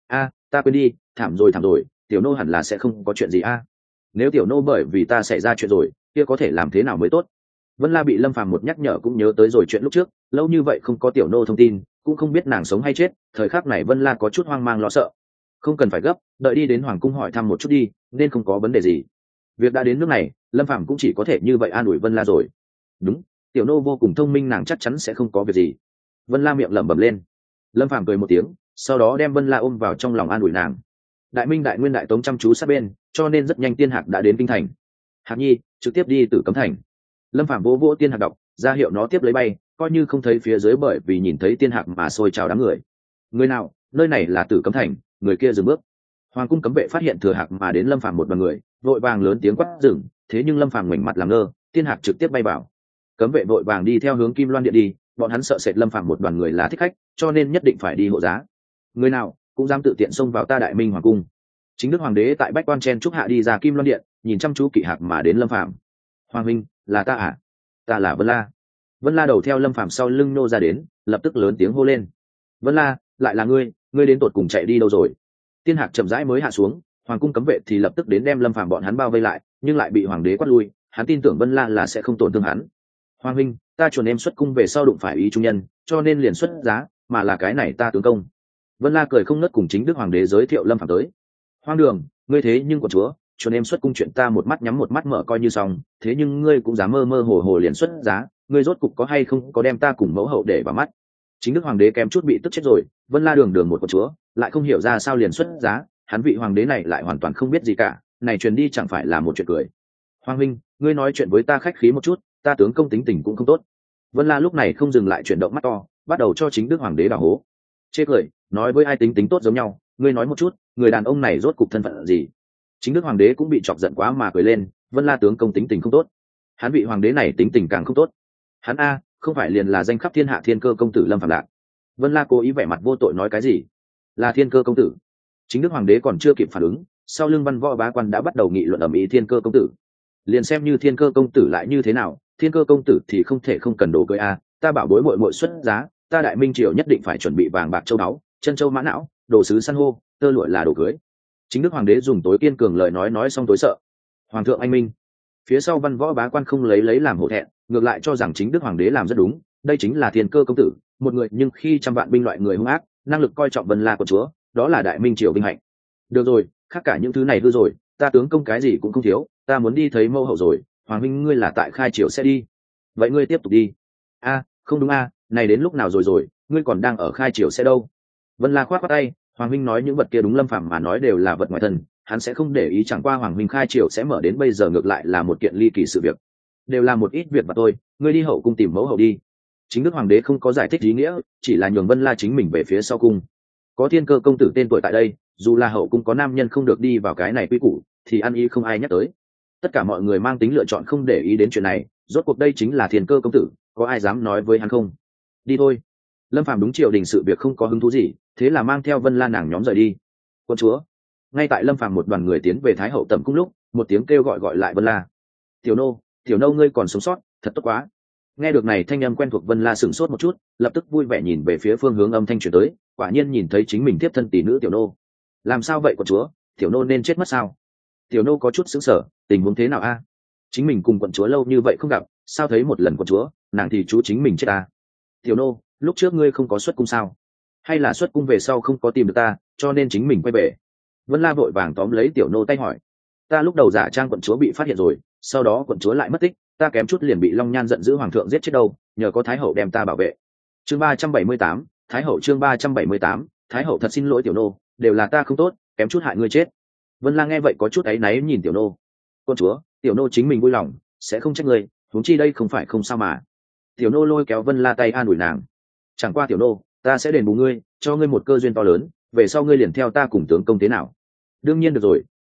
Ta quên đi, thảm rồi, tiểu nô hẳn là sẽ không có chuyện gì nếu tiểu nô bởi vì ta xảy ra chuyện rồi, kia có thể làm thế nào mới tốt. Vân La bị Lâm Phàm một nhắc nhở cũng nhớ tới rồi chuyện lúc trước, lâu như vậy không có tiểu nô thông tin, cũng không biết nàng sống hay chết, thời khắc này Vân La có chút hoang mang lo sợ. Không cần phải gấp, đợi đi đến hoàng cung hỏi thăm một chút đi, nên không có vấn đề gì. Việc đã đến nước này, Lâm Phàm cũng chỉ có thể như vậy an ủi Vân La rồi. Đúng, tiểu nô vô cùng thông minh, nàng chắc chắn sẽ không có việc gì. Vân La miệng lẩm bẩm lên. Lâm Phàm cười một tiếng, sau đó đem Vân La ôm vào trong lòng an ủi nàng. Đại Minh Đại Nguyên Đại Tống chăm chú sát bên, cho nên rất nhanh Tiên Hạc đã đến kinh thành. Hạc Nhi trực tiếp đi Tử Cấm Thành. Lâm Phàm vỗ vỗ Tiên Hạc đọc ra hiệu nó tiếp lấy bay, coi như không thấy phía dưới, bởi vì nhìn thấy Tiên Hạc mà sôi trào đám người. Người nào, nơi này là Tử Cấm Thành, người kia dừng bước. Hoàng cung cấm vệ phát hiện thừa Hạc mà đến Lâm Phàm một đoàn người, vội vàng lớn tiếng quát dừng, thế nhưng Lâm Phàm ngoảnh mặt làm ngơ, Tiên Hạc trực tiếp bay vào. Cấm vệ vội vàng đi theo hướng Kim Loan điện đi, bọn hắn sợ sệt Lâm Phàm một đoàn người là thích khách, cho nên nhất định phải đi hộ giá. Người nào cũng dám tự tiện xông vào ta Đại Minh hoàng cung. Chính đức hoàng đế tại bách quan chen trúc hạ đi ra Kim Loan điện, nhìn chăm chú kỵ Hạc mà đến Lâm Phàm. Hoàng huynh, là ta à? Ta là Vân La. Vân La đầu theo Lâm Phàm sau lưng nô ra đến, lập tức lớn tiếng hô lên. Vân La, lại là ngươi đến tột cùng chạy đi đâu rồi? Tiên Hạc chậm rãi mới hạ xuống, hoàng cung cấm vệ thì lập tức đến đem Lâm Phàm bọn hắn bao vây lại, nhưng lại bị hoàng đế quát lui, hắn tin tưởng Vân La là sẽ không tổn thương hắn. Hoàng huynh, ta chuẩn em xuất cung về sau đụng phải ý trung nhân, cho nên liền xuất giá, mà là cái này ta tướng công. Vân La cười không nớt cùng chính đức hoàng đế giới thiệu Lâm Phàm tới. Hoang đường, ngươi thế nhưng của chúa, chuẩn em xuất cung chuyện ta một mắt nhắm một mắt mở coi như xong, thế nhưng ngươi cũng dám mơ mơ hồ hồ liền xuất giá, ngươi rốt cục có hay không có đem ta cùng mẫu hậu để vào mắt. Chính đức hoàng đế kém chút bị tức chết rồi, Vân La đường một của chúa, lại không hiểu ra sao liền xuất giá, hắn vị hoàng đế này lại hoàn toàn không biết gì cả, này truyền đi chẳng phải là một chuyện cười. Hoàng huynh, ngươi nói chuyện với ta khách khí một chút, ta tướng công tính tình cũng không tốt. Vân La lúc này không dừng lại chuyển động mắt to, bắt đầu cho chính đức hoàng đế đào hố. Chê cười, nói với ai tính tính tốt giống nhau, ngươi nói một chút, người đàn ông này rốt cục thân phận gì? Chính đức hoàng đế cũng bị chọc giận quá mà cười lên, Vân La tướng công tính tình không tốt, hắn vị hoàng đế này tính tình càng không tốt. Hắn không phải liền là danh khắp thiên hạ thiên cơ công tử Lâm Phàm Lạc. Vân La cố ý vẻ mặt vô tội nói cái gì? Là thiên cơ công tử. Chính đức hoàng đế còn chưa kịp phản ứng, sau lưng văn võ bá quan đã bắt đầu nghị luận ầm ĩ thiên cơ công tử. Liền xem như thiên cơ công tử lại như thế nào, thiên cơ công tử thì không thể không cần đồ cưới ta bảo bối muội muội xuất giá, ta Đại Minh triều nhất định phải chuẩn bị vàng bạc châu báu, chân châu mã não, đồ sứ san hô, tơ lụa là đồ cưới. Chính đức hoàng đế dùng tối kiên cường lời nói xong tối sợ. Hoàng thượng anh minh. Phía sau văn võ bá quan không lấy làm hổ thẹn, ngược lại cho rằng chính đức hoàng đế làm rất đúng, đây chính là thiên cơ công tử, một người nhưng khi trăm vạn binh loại người hung ác, năng lực coi trọng Vân La của chúa, đó là Đại Minh triều vinh hạnh. Được rồi, khác cả những thứ này hư rồi, ta tướng công cái gì cũng không thiếu, ta muốn đi thấy mẫu hậu rồi. Hoàng minh ngươi là tại khai triều sẽ đi, vậy ngươi tiếp tục đi. Không đúng này đến lúc nào rồi, ngươi còn đang ở khai triều sẽ đâu? Vân La khoát khoát tay, Hoàng minh nói những vật kia đúng Lâm Phàm mà nói đều là vật ngoài thân, hắn sẽ không để ý, chẳng qua Hoàng minh khai triều sẽ mở đến bây giờ ngược lại là một kiện ly kỳ sự việc, đều là một ít việc mà thôi, ngươi đi hậu cung tìm mẫu hậu đi. Chính đức hoàng đế không có giải thích ý nghĩa, chỉ là nhường Vân La chính mình về phía sau cung. Có thiên cơ công tử tên tuổi tại đây, dù là hậu cung có nam nhân không được đi vào cái này quy củ, thì ăn ý không ai nhắc tới. Tất cả mọi người mang tính lựa chọn không để ý đến chuyện này, rốt cuộc đây chính là thiên cơ công tử, có ai dám nói với hắn không? Đi thôi. Lâm Phàm đúng triều đình sự việc không có hứng thú gì, thế là mang theo Vân La nàng nhóm rời đi. Quân chúa. Ngay tại Lâm Phàm một đoàn người tiến về Thái hậu tẩm cung lúc, một tiếng kêu gọi lại Vân La. Tiểu nô ngươi còn sống sót, thật tốt quá. Nghe được này thanh âm quen thuộc, Vân La sửng sốt một chút, lập tức vui vẻ nhìn về phía phương hướng âm thanh truyền tới, quả nhiên nhìn thấy chính mình tiếp thân tỷ nữ tiểu nô. Làm sao vậy quận chúa, tiểu nô nên chết mất sao? Tiểu nô có chút sững sờ, tình huống thế nào chính mình cùng quận chúa lâu như vậy không gặp, sao thấy một lần quận chúa nàng thì chú chính mình chết Tiểu nô, lúc trước ngươi không có xuất cung sao? Hay là xuất cung về sau không có tìm được ta, cho nên chính mình quay về? Vân La vội vàng tóm lấy tiểu nô tay hỏi. Ta lúc đầu giả trang quận chúa bị phát hiện rồi, sau đó quận chúa lại mất tích, ta kém chút liền bị Long Nhan giận dữ hoàng thượng giết chết đâu, nhờ có thái hậu đem ta bảo vệ. Chương 378, thái hậu. Chương 378, thái hậu thật xin lỗi tiểu nô, đều là ta không tốt, kém chút hại ngươi chết. Vân La nghe vậy có chút áy náy nhìn tiểu nô. Con chúa, tiểu nô chính mình vui lòng, sẽ không trách ngươi, huống chi đây không phải không sao mà. Tiểu nô lôi kéo Vân La tay an ủi nàng. Chẳng qua tiểu nô, ta sẽ đền bù ngươi, cho ngươi một cơ duyên to lớn, về sau ngươi liền theo ta cùng tướng công thế nào? Đương nhiên được rồi,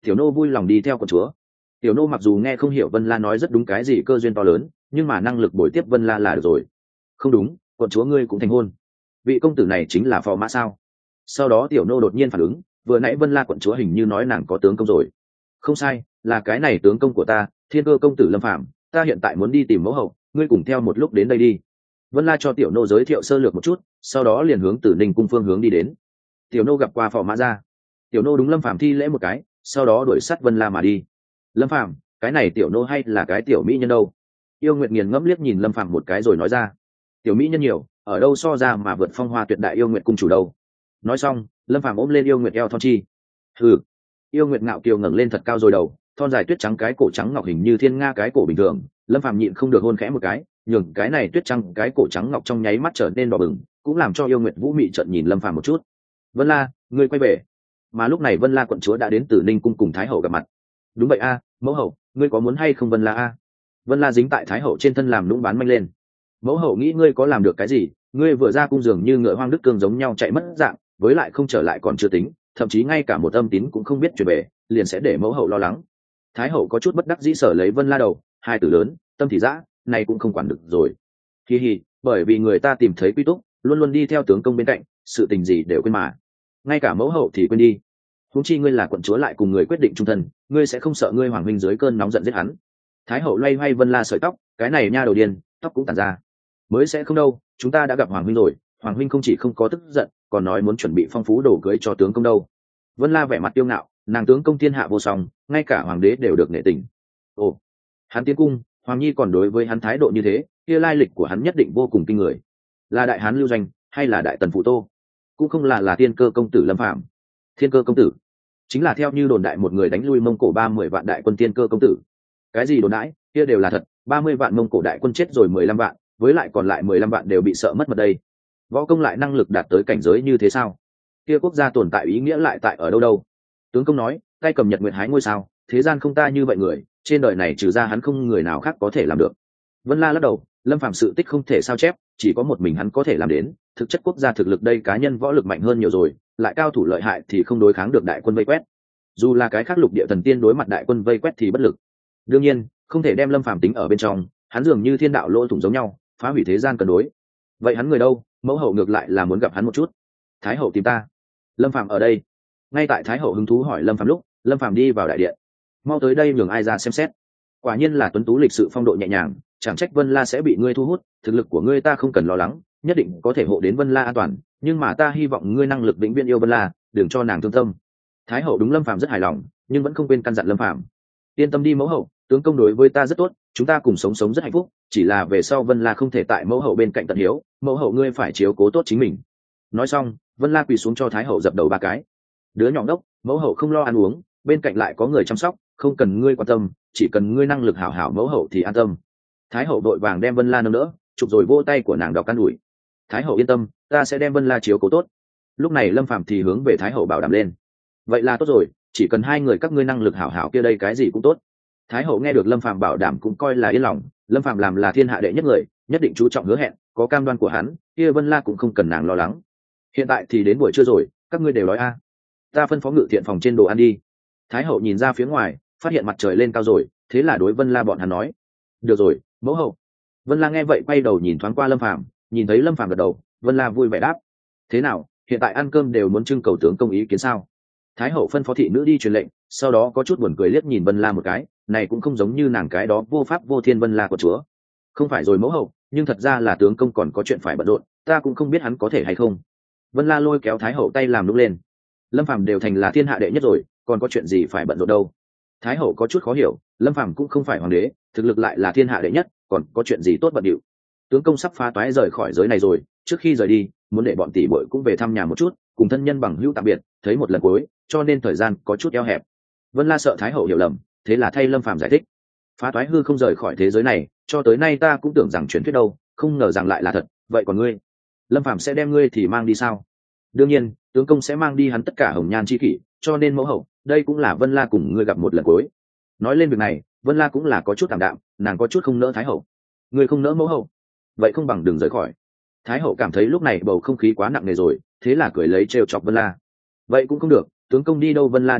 Tiểu nô vui lòng đi theo quận chúa. Tiểu nô mặc dù nghe không hiểu Vân La nói rất đúng cái gì cơ duyên to lớn, nhưng mà năng lực bồi tiếp Vân La là được rồi. Không đúng, quận chúa ngươi cũng thành hôn. Vị công tử này chính là phò mã sao? Sau đó tiểu nô đột nhiên phản ứng, vừa nãy Vân La quận chúa hình như nói nàng có tướng công rồi. Không sai, là cái này tướng công của ta, Thiên Cơ công tử Lâm Phàm. Ta hiện tại muốn đi tìm mẫu hậu, ngươi cùng theo một lúc đến đây đi. Vân La cho tiểu nô giới thiệu sơ lược một chút, sau đó liền hướng Tử Ninh cung phương hướng đi đến. Tiểu nô gặp qua phò mã ra. Tiểu nô đúng Lâm Phàm thi lễ một cái, sau đó đuổi sát Vân La mà đi. Lâm Phàm, cái này tiểu nô hay là cái tiểu mỹ nhân đâu? Yêu Nguyệt nghiền ngẫm liếc nhìn Lâm Phàm một cái rồi nói ra. Tiểu mỹ nhân nhiều, ở đâu so ra mà vượt phong hoa tuyệt đại Yêu Nguyệt cung chủ đâu. Nói xong, Lâm Phàm ôm lên Yêu Nguyệt eo thon chi. Hừ. Yêu Nguyệt ngạo kiều ngẩng lên thật cao rồi đầu, thon dài tuyết trắng cái cổ trắng ngọc hình như thiên nga cái cổ bình thường. Lâm Phàm nhịn không được hôn khẽ một cái, nhường cái này tuyết trắng cái cổ trắng ngọc trong nháy mắt trở nên đỏ bừng, cũng làm cho Yêu Nguyệt vũ mị trợn nhìn Lâm Phàm một chút. Vân La, ngươi quay về. Mà lúc này Vân La quận chúa đã đến Tử Ninh cung cùng Thái hậu gặp mặt. Đúng vậy a, mẫu hậu, ngươi có muốn hay không Vân La a? Vân La dính tại Thái hậu trên thân làm lũng bán manh lên. Mẫu hậu nghĩ ngươi có làm được cái gì? Ngươi vừa ra cung dường như ngựa hoang đức cương giống nhau chạy mất dạng, với lại không trở lại còn chưa tính, thậm chí ngay cả một âm tín cũng không biết chuyển về, liền sẽ để mẫu hậu lo lắng. Thái hậu có chút bất đắc dĩ sở lấy Vân La đầu, hai tử lớn, tâm thì dã, này cũng không quản được rồi. Hi hi, bởi vì người ta tìm thấy quy túc, luôn luôn đi theo tướng công bên cạnh, sự tình gì đều quên mà. Ngay cả mẫu hậu thì quên đi. Huống chi ngươi là quận chúa lại cùng người quyết định trung thân, ngươi sẽ không sợ ngươi hoàng huynh dưới cơn nóng giận giết hắn. Thái hậu loay hoay Vân La sợi tóc, cái này nha đầu điên, tóc cũng tản ra. Mới sẽ không đâu, chúng ta đã gặp hoàng huynh rồi, hoàng huynh không chỉ không có tức giận, còn nói muốn chuẩn bị phong phú đồ cưới cho tướng công đâu. Vân La vẻ mặt tiêu ngạo, nàng tướng công thiên hạ vô song, ngay cả hoàng đế đều được nể tình. Ồ, hắn tiến cung, hoàng nhi còn đối với hắn thái độ như thế, kia lai lịch của hắn nhất định vô cùng kinh người. Là đại hán Lưu Doanh hay là đại tần Phụ Tô? Cũng không là Thiên Cơ công tử Lâm Phàm. Thiên Cơ công tử chính là theo như đồn đại một người đánh lui Mông Cổ 30 vạn đại quân Thiên Cơ công tử. Cái gì đồn đại, kia đều là thật, 30 vạn Mông Cổ đại quân chết rồi 15 vạn, với lại còn lại 15 vạn đều bị sợ mất mật đây. Võ công lại năng lực đạt tới cảnh giới như thế sao? Kia quốc gia tồn tại ý nghĩa lại tại ở đâu đâu? Tướng công nói, tay cầm nhật nguyệt hái ngôi sao, thế gian không ta như vậy người, trên đời này trừ ra hắn không người nào khác có thể làm được. Vân La lắc đầu, Lâm Phàm sự tích không thể sao chép, chỉ có một mình hắn có thể làm đến, thực chất quốc gia thực lực đây cá nhân võ lực mạnh hơn nhiều rồi, lại cao thủ lợi hại thì không đối kháng được đại quân vây quét. Dù là cái khác lục địa thần tiên đối mặt đại quân vây quét thì bất lực. Đương nhiên, không thể đem Lâm Phàm tính ở bên trong, hắn dường như thiên đạo lỗ thủng giống nhau, phá hủy thế gian cân đối. Vậy hắn người đâu? Mẫu hậu ngược lại là muốn gặp hắn một chút. Thái hậu tìm ta. Lâm Phàm ở đây. Ngay tại Thái hậu hứng thú hỏi Lâm Phàm lúc, Lâm Phàm đi vào đại điện. Mau tới đây nhường ai ra xem xét. Quả nhiên là tuấn tú lịch sự phong độ nhẹ nhàng, chẳng trách Vân La sẽ bị ngươi thu hút, thực lực của ngươi ta không cần lo lắng, nhất định có thể hộ đến Vân La an toàn, nhưng mà ta hy vọng ngươi năng lực vĩnh viễn yêu Vân La, đừng cho nàng thương tâm. Thái hậu đúng Lâm Phàm rất hài lòng, nhưng vẫn không quên căn dặn Lâm Phàm. Yên tâm đi mẫu hậu, tướng công đối với ta rất tốt, chúng ta cùng sống sống rất hạnh phúc, chỉ là về sau Vân La không thể tại mẫu hậu bên cạnh tận hiếu, mẫu hậu ngươi phải chiếu cố tốt chính mình. Nói xong, Vân La quỳ xuống cho Thái hậu dập đầu 3 cái. Đứa nhỏ đốc, mẫu hậu không lo ăn uống, bên cạnh lại có người chăm sóc, không cần ngươi quan tâm, chỉ cần ngươi năng lực hảo hảo mẫu hậu thì an tâm. Thái hậu đội vàng đem Vân La nâng đỡ, chụp rồi vỗ tay của nàng đọc căn ủi. Thái hậu yên tâm, ta sẽ đem Vân La chiếu cố tốt. Lúc này Lâm Phàm thì hướng về Thái hậu bảo đảm lên. Vậy là tốt rồi, chỉ cần hai người các ngươi năng lực hảo hảo kia đây cái gì cũng tốt. Thái hậu nghe được Lâm Phàm bảo đảm cũng coi là yên lòng, Lâm Phàm làm là thiên hạ đệ nhất người, nhất định chú trọng hứa hẹn, có cam đoan của hắn, kia Vân La cũng không cần nàng lo lắng. Hiện tại thì đến buổi trưa rồi, các ngươi đều đói a. Ta phân phó ngự thiện phòng trên đồ ăn đi. Thái hậu nhìn ra phía ngoài, phát hiện mặt trời lên cao rồi, thế là đối Vân La bọn hắn nói. Được rồi, mẫu hậu. Vân La nghe vậy quay đầu nhìn thoáng qua Lâm Phàm, nhìn thấy Lâm Phàm gật đầu, Vân La vui vẻ đáp. Thế nào, hiện tại ăn cơm đều muốn trưng cầu tướng công ý kiến sao? Thái hậu phân phó thị nữ đi truyền lệnh, sau đó có chút buồn cười liếc nhìn Vân La một cái, này cũng không giống như nàng cái đó vô pháp vô thiên Vân La của chúa. Không phải rồi mẫu hậu, nhưng thật ra là tướng công còn có chuyện phải bận rộn, ta cũng không biết hắn có thể hay không. Vân La lôi kéo Thái hậu tay làm lúc lên. Lâm Phàm đều thành là thiên hạ đệ nhất rồi, còn có chuyện gì phải bận rộn đâu? Thái hậu có chút khó hiểu, Lâm Phàm cũng không phải hoàng đế, thực lực lại là thiên hạ đệ nhất, còn có chuyện gì tốt bận điệu? Tướng công sắp phá toái rời khỏi giới này rồi, trước khi rời đi, muốn để bọn tỷ muội cũng về thăm nhà một chút, cùng thân nhân bằng hữu tạm biệt, thấy một lần cuối, cho nên thời gian có chút eo hẹp. Vân La sợ Thái hậu hiểu lầm, thế là thay Lâm Phàm giải thích. Phá toái hư không rời khỏi thế giới này, cho tới nay ta cũng tưởng rằng truyền thuyết đâu, không ngờ rằng lại là thật, vậy còn ngươi? Lâm Phàm sẽ đem ngươi thì mang đi sao? Đương nhiên, tướng công sẽ mang đi hắn tất cả hồng nhan chi kỷ, cho nên mẫu hậu, đây cũng là Vân La cùng ngươi gặp một lần cuối. Nói lên việc này, Vân La cũng là có chút tạm đạm, nàng có chút không nỡ Thái hậu. Ngươi không nỡ mẫu hậu, vậy không bằng đừng rời khỏi. Thái hậu cảm thấy lúc này bầu không khí quá nặng nề rồi, thế là cười lấy trêu chọc Vân La. Vậy cũng không được, tướng công đi đâu Vân La đi đâu,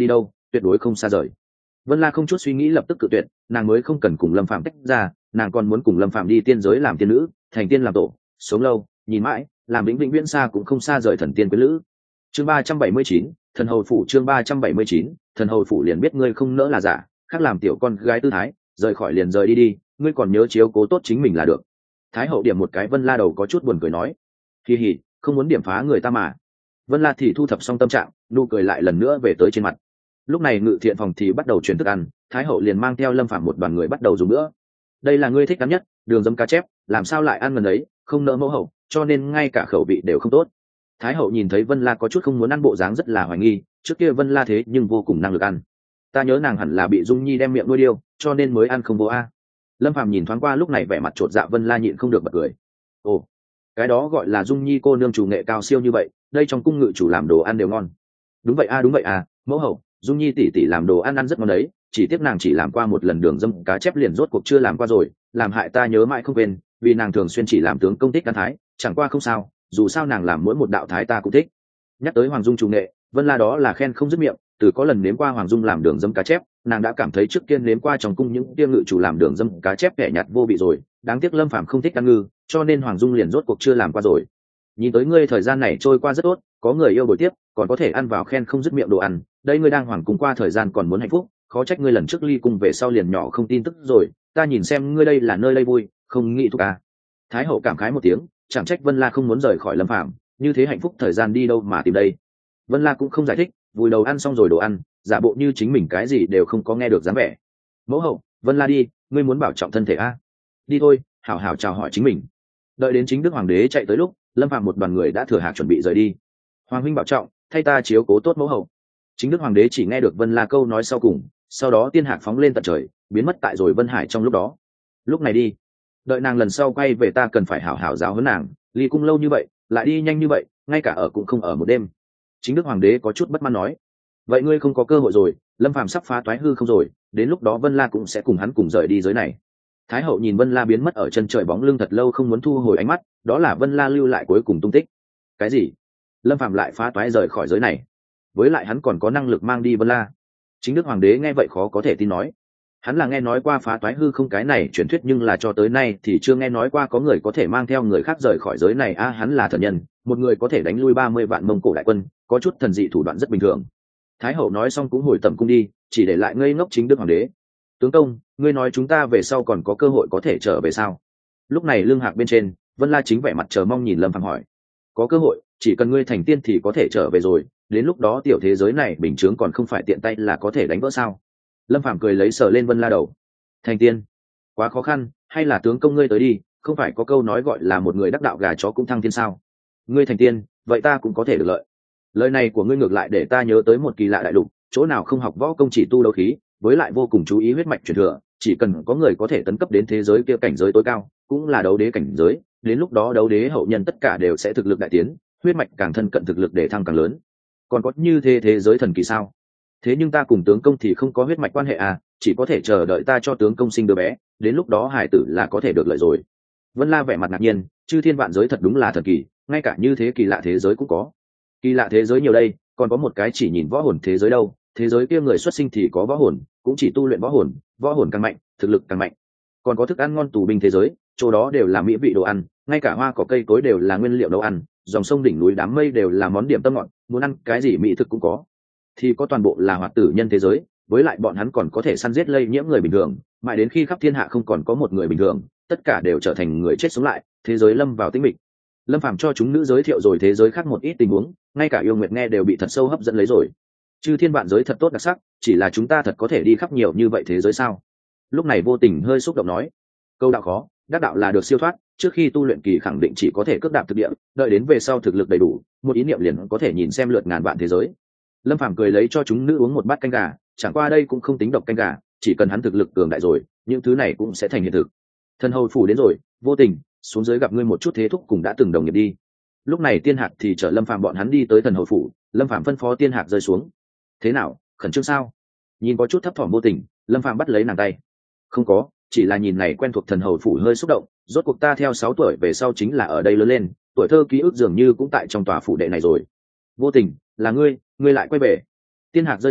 tuyệt đối không xa rời. Vân La không chút suy nghĩ lập tức cự tuyệt, nàng mới không cần cùng Lâm Phàm tách ra, nàng còn muốn cùng Lâm Phàm đi tiên giới làm tiên nữ, thành tiên làm tổ, sống lâu, nhìn mãi, làm vĩnh vĩnh viễn xa cũng không xa rời thần tiên quyến lữ. Chương 379, thần hầu phủ. Chương 379, thần hầu phủ. Liền biết ngươi không nỡ là giả, khác làm tiểu con gái tư thái, rời khỏi liền rời đi đi, ngươi còn nhớ chiếu cố tốt chính mình là được. Thái hậu điểm một cái Vân La đầu có chút buồn cười nói, kỳ hỉ, không muốn điểm phá người ta mà. Vân La thì thu thập xong tâm trạng, nụ cười lại lần nữa về tới trên mặt. Lúc này ngự thiện phòng thì bắt đầu chuyển thức ăn, Thái hậu liền mang theo Lâm Phàm một đoàn người bắt đầu dùng nữa. Đây là ngươi thích ăn nhất, đường dấm cá chép, làm sao lại ăn gần đấy, không nỡ mẫu hậu, cho nên ngay cả khẩu vị đều không tốt. Thái hậu nhìn thấy Vân La có chút không muốn ăn bộ dáng rất là hoài nghi, trước kia Vân La thế nhưng vô cùng năng lực ăn. Ta nhớ nàng hẳn là bị Dung Nhi đem miệng nuôi điêu, cho nên mới ăn không vô a. Lâm Phàm nhìn thoáng qua lúc này vẻ mặt chột dạ Vân La nhịn không được bật cười. Ồ, cái đó gọi là Dung Nhi cô nương chủ nghệ cao siêu như vậy, đây trong cung ngự chủ làm đồ ăn đều ngon. Đúng vậy a, đúng vậy a, mẫu hậu, Dung Nhi tỷ tỷ làm đồ ăn ăn rất ngon đấy, chỉ tiếc nàng chỉ làm qua một lần đường dâm cá chép liền rốt cuộc chưa làm qua rồi, làm hại ta nhớ mãi không quên, vì nàng thường xuyên chỉ làm tướng công thích ăn thái, chẳng qua không sao, dù sao nàng làm mỗi một đạo thái ta cũng thích. Nhắc tới Hoàng Dung chủ nghệ, Vân La đó là khen không dứt miệng, từ có lần nếm qua Hoàng Dung làm đường dâm cá chép, nàng đã cảm thấy trước kia nếm qua trong cung những kia ngự chủ làm đường dâm cá chép kẻ nhạt vô vị rồi, đáng tiếc Lâm Phàm không thích ăn ngư, cho nên Hoàng Dung liền rốt cuộc chưa làm qua rồi. Nhìn tới ngươi thời gian này trôi qua rất tốt, có người yêu bồi tiếp, còn có thể ăn vào khen không dứt miệng đồ ăn, đây ngươi đang hoàng cung qua thời gian còn muốn hạnh phúc, khó trách ngươi lần trước ly cung về sau liền nhỏ không tin tức rồi, ta nhìn xem ngươi đây là nơi đây vui, không nghĩ thúc à. Thái hậu cảm khái một tiếng, chẳng trách Vân La không muốn rời khỏi Lâm Phàm, như thế hạnh phúc thời gian đi đâu mà tìm đây. Vân La cũng không giải thích, vùi đầu ăn xong rồi đồ ăn, giả bộ như chính mình cái gì đều không có nghe được dáng vẻ. Mẫu hậu, Vân La đi, ngươi muốn bảo trọng thân thể a. Đi thôi, hảo hảo chào hỏi chính mình. Đợi đến chính đức hoàng đế chạy tới lúc, Lâm Phàm một đoàn người đã thừa hạc chuẩn bị rời đi. Hoàng huynh bảo trọng, thay ta chiếu cố tốt mẫu hậu. Chính đức hoàng đế chỉ nghe được Vân La câu nói sau cùng, sau đó tiên hạc phóng lên tận trời, biến mất tại rồi Vân Hải trong lúc đó. Lúc này đi, đợi nàng lần sau quay về ta cần phải hảo hảo giáo huấn nàng, ly cung lâu như vậy, lại đi nhanh như vậy, ngay cả ở cũng không ở một đêm. Chính đức hoàng đế có chút bất mãn nói, vậy ngươi không có cơ hội rồi, Lâm Phàm sắp phá toái hư không rồi, đến lúc đó Vân La cũng sẽ cùng hắn cùng rời đi giới này. Thái hậu nhìn Vân La biến mất ở chân trời bóng lưng thật lâu không muốn thu hồi ánh mắt, đó là Vân La lưu lại cuối cùng tung tích. Cái gì? Lâm Phàm lại phá toái rời khỏi giới này? Với lại hắn còn có năng lực mang đi Vân La. Chính đức hoàng đế nghe vậy khó có thể tin nói. Hắn là nghe nói qua phá toái hư không cái này truyền thuyết, nhưng là cho tới nay thì chưa nghe nói qua có người có thể mang theo người khác rời khỏi giới này. Hắn là thần nhân, một người có thể đánh lui 30 vạn Mông Cổ đại quân, có chút thần dị thủ đoạn rất bình thường. Thái hậu nói xong cũng hồi tẩm cung đi, chỉ để lại ngây ngốc chính đức hoàng đế. Tướng công, ngươi nói chúng ta về sau còn có cơ hội có thể trở về sao? Lúc này lưng hạc bên trên, Vân La chính vẻ mặt chờ mong nhìn Lâm Phàm hỏi. Có cơ hội, chỉ cần ngươi thành tiên thì có thể trở về rồi, đến lúc đó tiểu thế giới này bình chướng còn không phải tiện tay là có thể đánh vỡ sao? Lâm Phàm cười lấy sờ lên Vân La đầu. Thành tiên quá khó khăn, hay là tướng công ngươi tới đi, không phải có câu nói gọi là một người đắc đạo gà chó cũng thăng tiên sao? Ngươi thành tiên, vậy ta cũng có thể được lợi. Lời này của ngươi ngược lại để ta nhớ tới một kỳ lạ đại lục, chỗ nào không học võ công chỉ tu đấu khí, với lại vô cùng chú ý huyết mạch truyền thừa, chỉ cần có người có thể tấn cấp đến thế giới kia cảnh giới tối cao, cũng là đấu đế cảnh giới, đến lúc đó đấu đế hậu nhân tất cả đều sẽ thực lực đại tiến, huyết mạch càng thân cận thực lực để thăng càng lớn. Còn có như thế giới thần kỳ sao? Thế nhưng ta cùng tướng công thì không có huyết mạch quan hệ chỉ có thể chờ đợi ta cho tướng công sinh đứa bé, đến lúc đó hải tử là có thể được lợi rồi. Vân La vẻ mặt ngạc nhiên, chư thiên vạn giới thật đúng là thần kỳ, ngay cả như thế kỳ lạ thế giới cũng có. Kỳ lạ thế giới nhiều đây, còn có một cái chỉ nhìn võ hồn thế giới đâu, thế giới kia người xuất sinh thì có võ hồn, cũng chỉ tu luyện võ hồn càng mạnh, thực lực càng mạnh. Còn có thức ăn ngon tù binh thế giới, chỗ đó đều là mỹ vị đồ ăn, ngay cả hoa cỏ cây cối đều là nguyên liệu nấu ăn, dòng sông đỉnh núi đám mây đều là món điểm tâm ngọt, muốn ăn cái gì mỹ thực cũng có. Thì có toàn bộ là hoạt tử nhân thế giới, với lại bọn hắn còn có thể săn giết lây nhiễm người bình thường, mãi đến khi khắp thiên hạ không còn có một người bình thường, tất cả đều trở thành người chết sống lại, thế giới lâm vào tĩnh mịch. Lâm Phàm cho chúng nữ giới thiệu rồi thế giới khác một ít tình huống, ngay cả yêu nguyệt nghe đều bị thật sâu hấp dẫn lấy rồi. Chư thiên vạn giới thật tốt đặc sắc, chỉ là chúng ta thật có thể đi khắp nhiều như vậy thế giới sao? Lúc này Vô Tình hơi xúc động nói, câu đạo khó, đắc đạo là được siêu thoát, trước khi tu luyện kỳ khẳng định chỉ có thể cước đạp thực địa, đợi đến về sau thực lực đầy đủ, một ý niệm liền có thể nhìn xem lượt ngàn vạn thế giới. Lâm Phàm cười lấy cho chúng nữ uống một bát canh gà, chẳng qua đây cũng không tính độc canh gà, chỉ cần hắn thực lực cường đại rồi, những thứ này cũng sẽ thành hiện thực. Thần hầu phủ đến rồi, Vô Tình, xuống dưới gặp ngươi một chút thế thúc cùng đã từng đồng nghiệp đi. Lúc này tiên hạc thì chở Lâm Phàm bọn hắn đi tới thần hầu phủ, Lâm Phàm phân phó tiên hạc rơi xuống. Thế nào, khẩn trương sao? Nhìn có chút thấp thỏm Vô Tình, Lâm Phàm bắt lấy nàng tay. Không có, chỉ là nhìn này quen thuộc thần hầu phủ hơi xúc động, rốt cuộc ta theo 6 tuổi về sau chính là ở đây lớn lên, tuổi thơ ký ức dường như cũng tại trong tòa phủ đệ này rồi. Vô Tình, là ngươi lại quay về. Tiên hạc rơi xuống,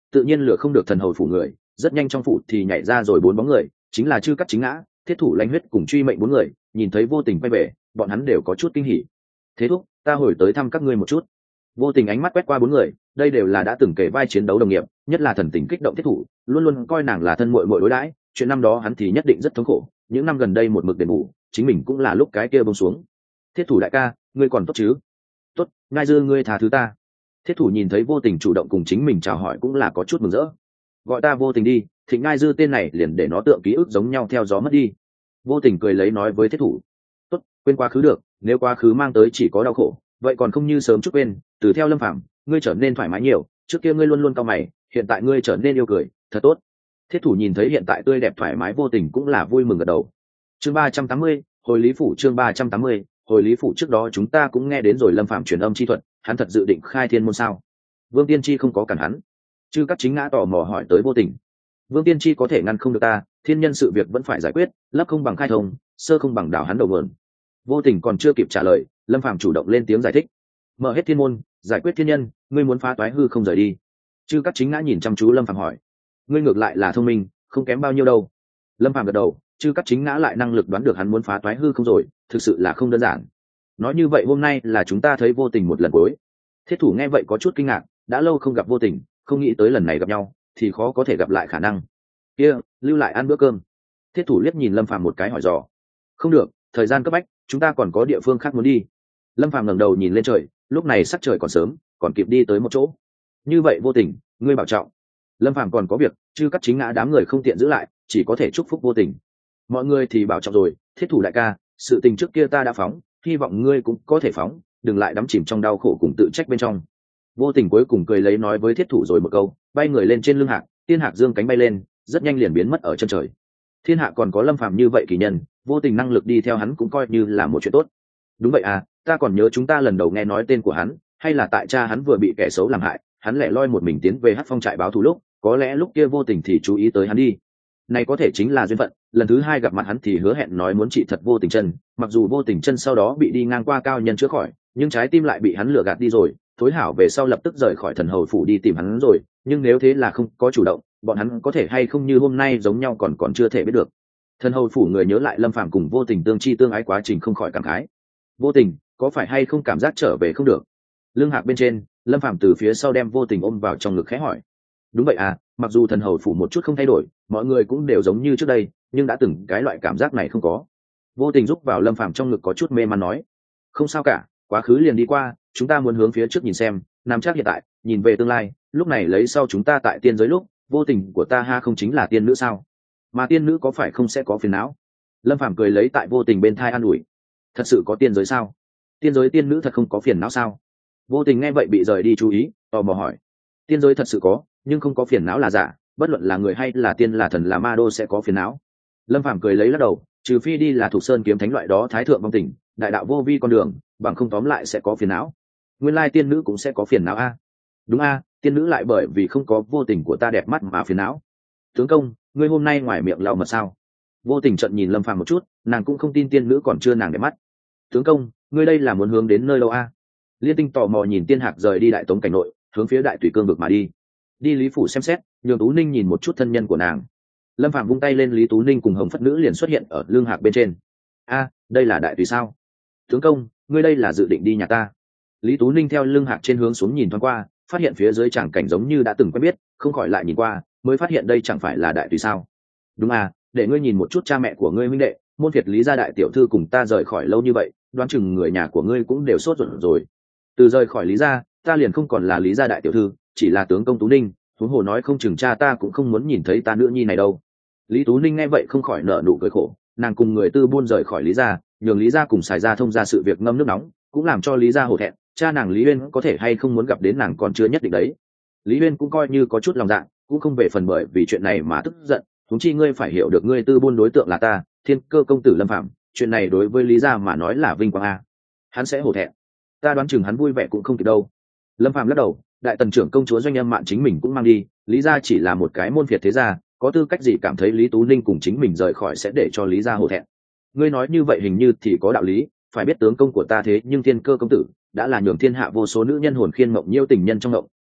tự nhiên lừa không được thần hầu phủ người. Rất nhanh trong phủ thì nhảy ra rồi 4 bóng người, chính là Chư Cắt Chính Ngã, Thiết Thủ Lãnh Huyết cùng Truy Mệnh 4 người. Nhìn thấy Vô Tình quay về, bọn hắn đều có chút kinh hỉ. Thế thúc, ta hồi tới thăm các ngươi một chút. Vô Tình ánh mắt quét qua 4 người, đây đều là đã từng kể vai chiến đấu đồng nghiệp, nhất là thần tình kích động Thiết Thủ, luôn luôn coi nàng là thân muội muội đối đãi. Chuyện năm đó hắn thì nhất định rất thống khổ, những năm gần đây một mực đền bù, chính mình cũng là lúc cái kia buông xuống. Thiết Thủ đại ca, ngươi còn tốt chứ? Tốt, Ngai Dư ngươi tha thứ ta. Thiết Thủ nhìn thấy Vô Tình chủ động cùng chính mình chào hỏi cũng là có chút mừng rỡ. Gọi ta Vô Tình đi, Thịnh Ngai Dư tên này liền để nó tượng ký ức giống nhau theo gió mất đi. Vô Tình cười lấy nói với Thiết Thủ. Tốt, quên quá khứ được, nếu quá khứ mang tới chỉ có đau khổ, vậy còn không như sớm chút quên. Từ theo Lâm Phàm, ngươi trở nên thoải mái nhiều, trước kia ngươi luôn luôn cau mày, hiện tại ngươi trở nên yêu cười, thật tốt. Thiết Thủ nhìn thấy hiện tại tươi đẹp thoải mái Vô Tình cũng là vui mừng gật đầu. Chương 380, hồi lý phủ. Chương 380, hồi lý phủ. Trước đó chúng ta cũng nghe đến rồi Lâm Phàm truyền âm chi thuật, hắn thật dự định khai thiên môn sao? Vương Tiên Tri không có cản hắn. Chư Cắt Chính Ngã tò mò hỏi tới Vô Tình. Vương Tiên Tri có thể ngăn không được ta, thiên nhân sự việc vẫn phải giải quyết, lấp không bằng khai thông, sơ không bằng đảo hắn đầu nguồn. Vô Tình còn chưa kịp trả lời, Lâm Phàm chủ động lên tiếng giải thích. Mở hết thiên môn, giải quyết thiên nhân, ngươi muốn phá toái hư không rời đi. Chư Cắt Chính Ngã nhìn chăm chú Lâm Phàm hỏi. Ngươi ngược lại là thông minh, không kém bao nhiêu đâu. Lâm Phàm gật đầu, Chư Cắt Chính Ngã lại năng lực đoán được hắn muốn phá toái hư không rồi, thực sự là không đơn giản. Nói như vậy hôm nay là chúng ta thấy Vô Tình một lần cuối. Thiết Thủ nghe vậy có chút kinh ngạc, đã lâu không gặp Vô Tình, không nghĩ tới lần này gặp nhau thì khó có thể gặp lại khả năng. Kia, lưu lại ăn bữa cơm. Thiết Thủ liếc nhìn Lâm Phàm một cái hỏi dò. Không được, thời gian cấp bách, chúng ta còn có địa phương khác muốn đi. Lâm Phàm ngẩng đầu nhìn lên trời, lúc này sắc trời còn sớm, còn kịp đi tới một chỗ. Như vậy Vô Tình, ngươi bảo trọng. Lâm Phàm còn có việc, Chư Cắt Chính Ngã đám người không tiện giữ lại, chỉ có thể chúc phúc Vô Tình. Mọi người thì bảo trọng rồi. Thiết Thủ đại ca, sự tình trước kia ta đã phóng, hy vọng ngươi cũng có thể phóng, đừng lại đắm chìm trong đau khổ cùng tự trách bên trong. Vô Tình cuối cùng cười lấy nói với Thiết Thủ rồi một câu, bay người lên trên lưng hạc, tiên hạc dương cánh bay lên, rất nhanh liền biến mất ở chân trời. Thiên hạ còn có Lâm Phàm như vậy kỳ nhân, Vô Tình năng lực đi theo hắn cũng coi như là một chuyện tốt. Đúng vậy à, ta còn nhớ chúng ta lần đầu nghe nói tên của hắn, hay là tại cha hắn vừa bị kẻ xấu làm hại, hắn lẻ loi một mình tiến về Hắc Phong trại báo thù lúc, có lẽ lúc kia Vô Tình thì chú ý tới hắn đi. Này có thể chính là duyên phận, lần thứ 2 gặp mặt hắn thì hứa hẹn nói muốn trị thật Vô Tình chân, mặc dù Vô Tình chân sau đó bị đi ngang qua cao nhân chữa khỏi, nhưng trái tim lại bị hắn lừa gạt đi rồi, thối hảo về sau lập tức rời khỏi thần hầu phủ đi tìm hắn rồi, nhưng nếu thế là không có chủ động, bọn hắn có thể hay không như hôm nay giống nhau còn chưa thể biết được. Thần hầu phủ người nhớ lại Lâm Phàm cùng Vô Tình tương chi tương ái quá trình không khỏi cảm khái. Vô Tình, có phải hay không cảm giác trở về không được? Lưng hạc bên trên, Lâm Phàm từ phía sau đem Vô Tình ôm vào trong ngực khẽ hỏi. Đúng vậy à, mặc dù thần hầu phủ một chút không thay đổi, mọi người cũng đều giống như trước đây, nhưng đã từng cái loại cảm giác này không có. Vô Tình giúp vào Lâm Phàm trong ngực có chút mê man nói. Không sao cả, quá khứ liền đi qua, chúng ta muốn hướng phía trước nhìn xem, nắm chắc hiện tại, nhìn về tương lai, lúc này lấy sau chúng ta tại tiên giới lúc, Vô Tình của ta ha không chính là tiên nữ sao? Mà tiên nữ có phải không sẽ có phiền não? Lâm Phàm cười lấy tại Vô Tình bên thai an ủi. Thật sự có tiên giới sao? Tiên giới tiên nữ thật không có phiền não sao? Vô Tình nghe vậy bị rời đi chú ý, tò mò hỏi. Tiên giới thật sự có, nhưng không có phiền não là giả, bất luận là người hay là tiên là thần là ma đô sẽ có phiền não. Lâm Phàm cười lấy lắc đầu, trừ phi đi là Thục Sơn kiếm thánh loại đó thái thượng vong tình, đại đạo vô vi con đường, bằng không tóm lại sẽ có phiền não. Nguyên lai tiên nữ cũng sẽ có phiền não a. Đúng a, tiên nữ lại bởi vì không có Vô Tình của ta đẹp mắt mà phiền não. Tướng công, ngươi hôm nay ngoài miệng lau mật sao? Vô Tình trợn nhìn Lâm Phàm một chút, nàng cũng không tin tiên nữ còn chưa nàng đẹp mắt. Tướng công, ngươi đây là muốn hướng đến nơi đâu a? Liên Tinh tò mò nhìn Tiên Hạc rời đi Đại Tống cảnh nội, hướng phía Đại Tùy cương vực mà đi. Đi Lý phủ xem xét, nhường Tú Ninh nhìn một chút thân nhân của nàng. Lâm Phàm vung tay lên, Lý Tú Ninh cùng Hồng Phất Nữ liền xuất hiện ở lưng hạc bên trên. A, đây là Đại Tùy sao? Tướng công, ngươi đây là dự định đi nhà ta? Lý Tú Ninh theo lưng hạc trên hướng xuống nhìn thoáng qua, phát hiện phía dưới tràng cảnh giống như đã từng quen biết, không khỏi lại nhìn qua, mới phát hiện đây chẳng phải là Đại Tùy sao? Đúng à, để ngươi nhìn một chút cha mẹ của ngươi huynh đệ, môn phiệt Lý gia đại tiểu thư cùng ta rời khỏi lâu như vậy, đoán chừng người nhà của ngươi cũng đều sốt ruột rồi. Từ rời khỏi Lý gia, ta liền không còn là Lý gia đại tiểu thư, chỉ là tướng công Tú Ninh, huống hồ nói không chừng cha ta cũng không muốn nhìn thấy ta nữ nhi này đâu. Lý Tú Ninh nghe vậy không khỏi nở nụ cười khổ, nàng cùng người tư buôn rời khỏi Lý gia, nhường Lý gia cùng xài gia thông ra sự việc ngâm nước nóng, cũng làm cho Lý gia hổ thẹn, cha nàng Lý Uyên có thể hay không muốn gặp đến nàng còn chưa nhất định đấy. Lý Uyên cũng coi như có chút lòng dạ, cũng không về phần bởi vì chuyện này mà tức giận, huống chi ngươi phải hiểu được ngươi tư buôn đối tượng là ta, Thiên Cơ công tử Lâm Phàm, chuyện này đối với Lý gia mà nói là vinh quang a. Hắn sẽ hổ thẹn. Ta đoán chừng hắn vui vẻ cũng không kịp đâu. Lâm Phàm lắc đầu, đại tần trưởng công chúa Doanh Âm Mạn chính mình cũng mang đi, Lý gia chỉ là một cái môn phiệt thế gia, có tư cách gì cảm thấy Lý Tú Ninh cùng chính mình rời khỏi sẽ để cho Lý gia hổ thẹn. Ngươi nói như vậy hình như thì có đạo lý, phải biết tướng công của ta thế nhưng Thiên Cơ công tử đã là nhường thiên hạ vô số nữ nhân hồn khiên mộng nhiêu tình nhân trong mộng,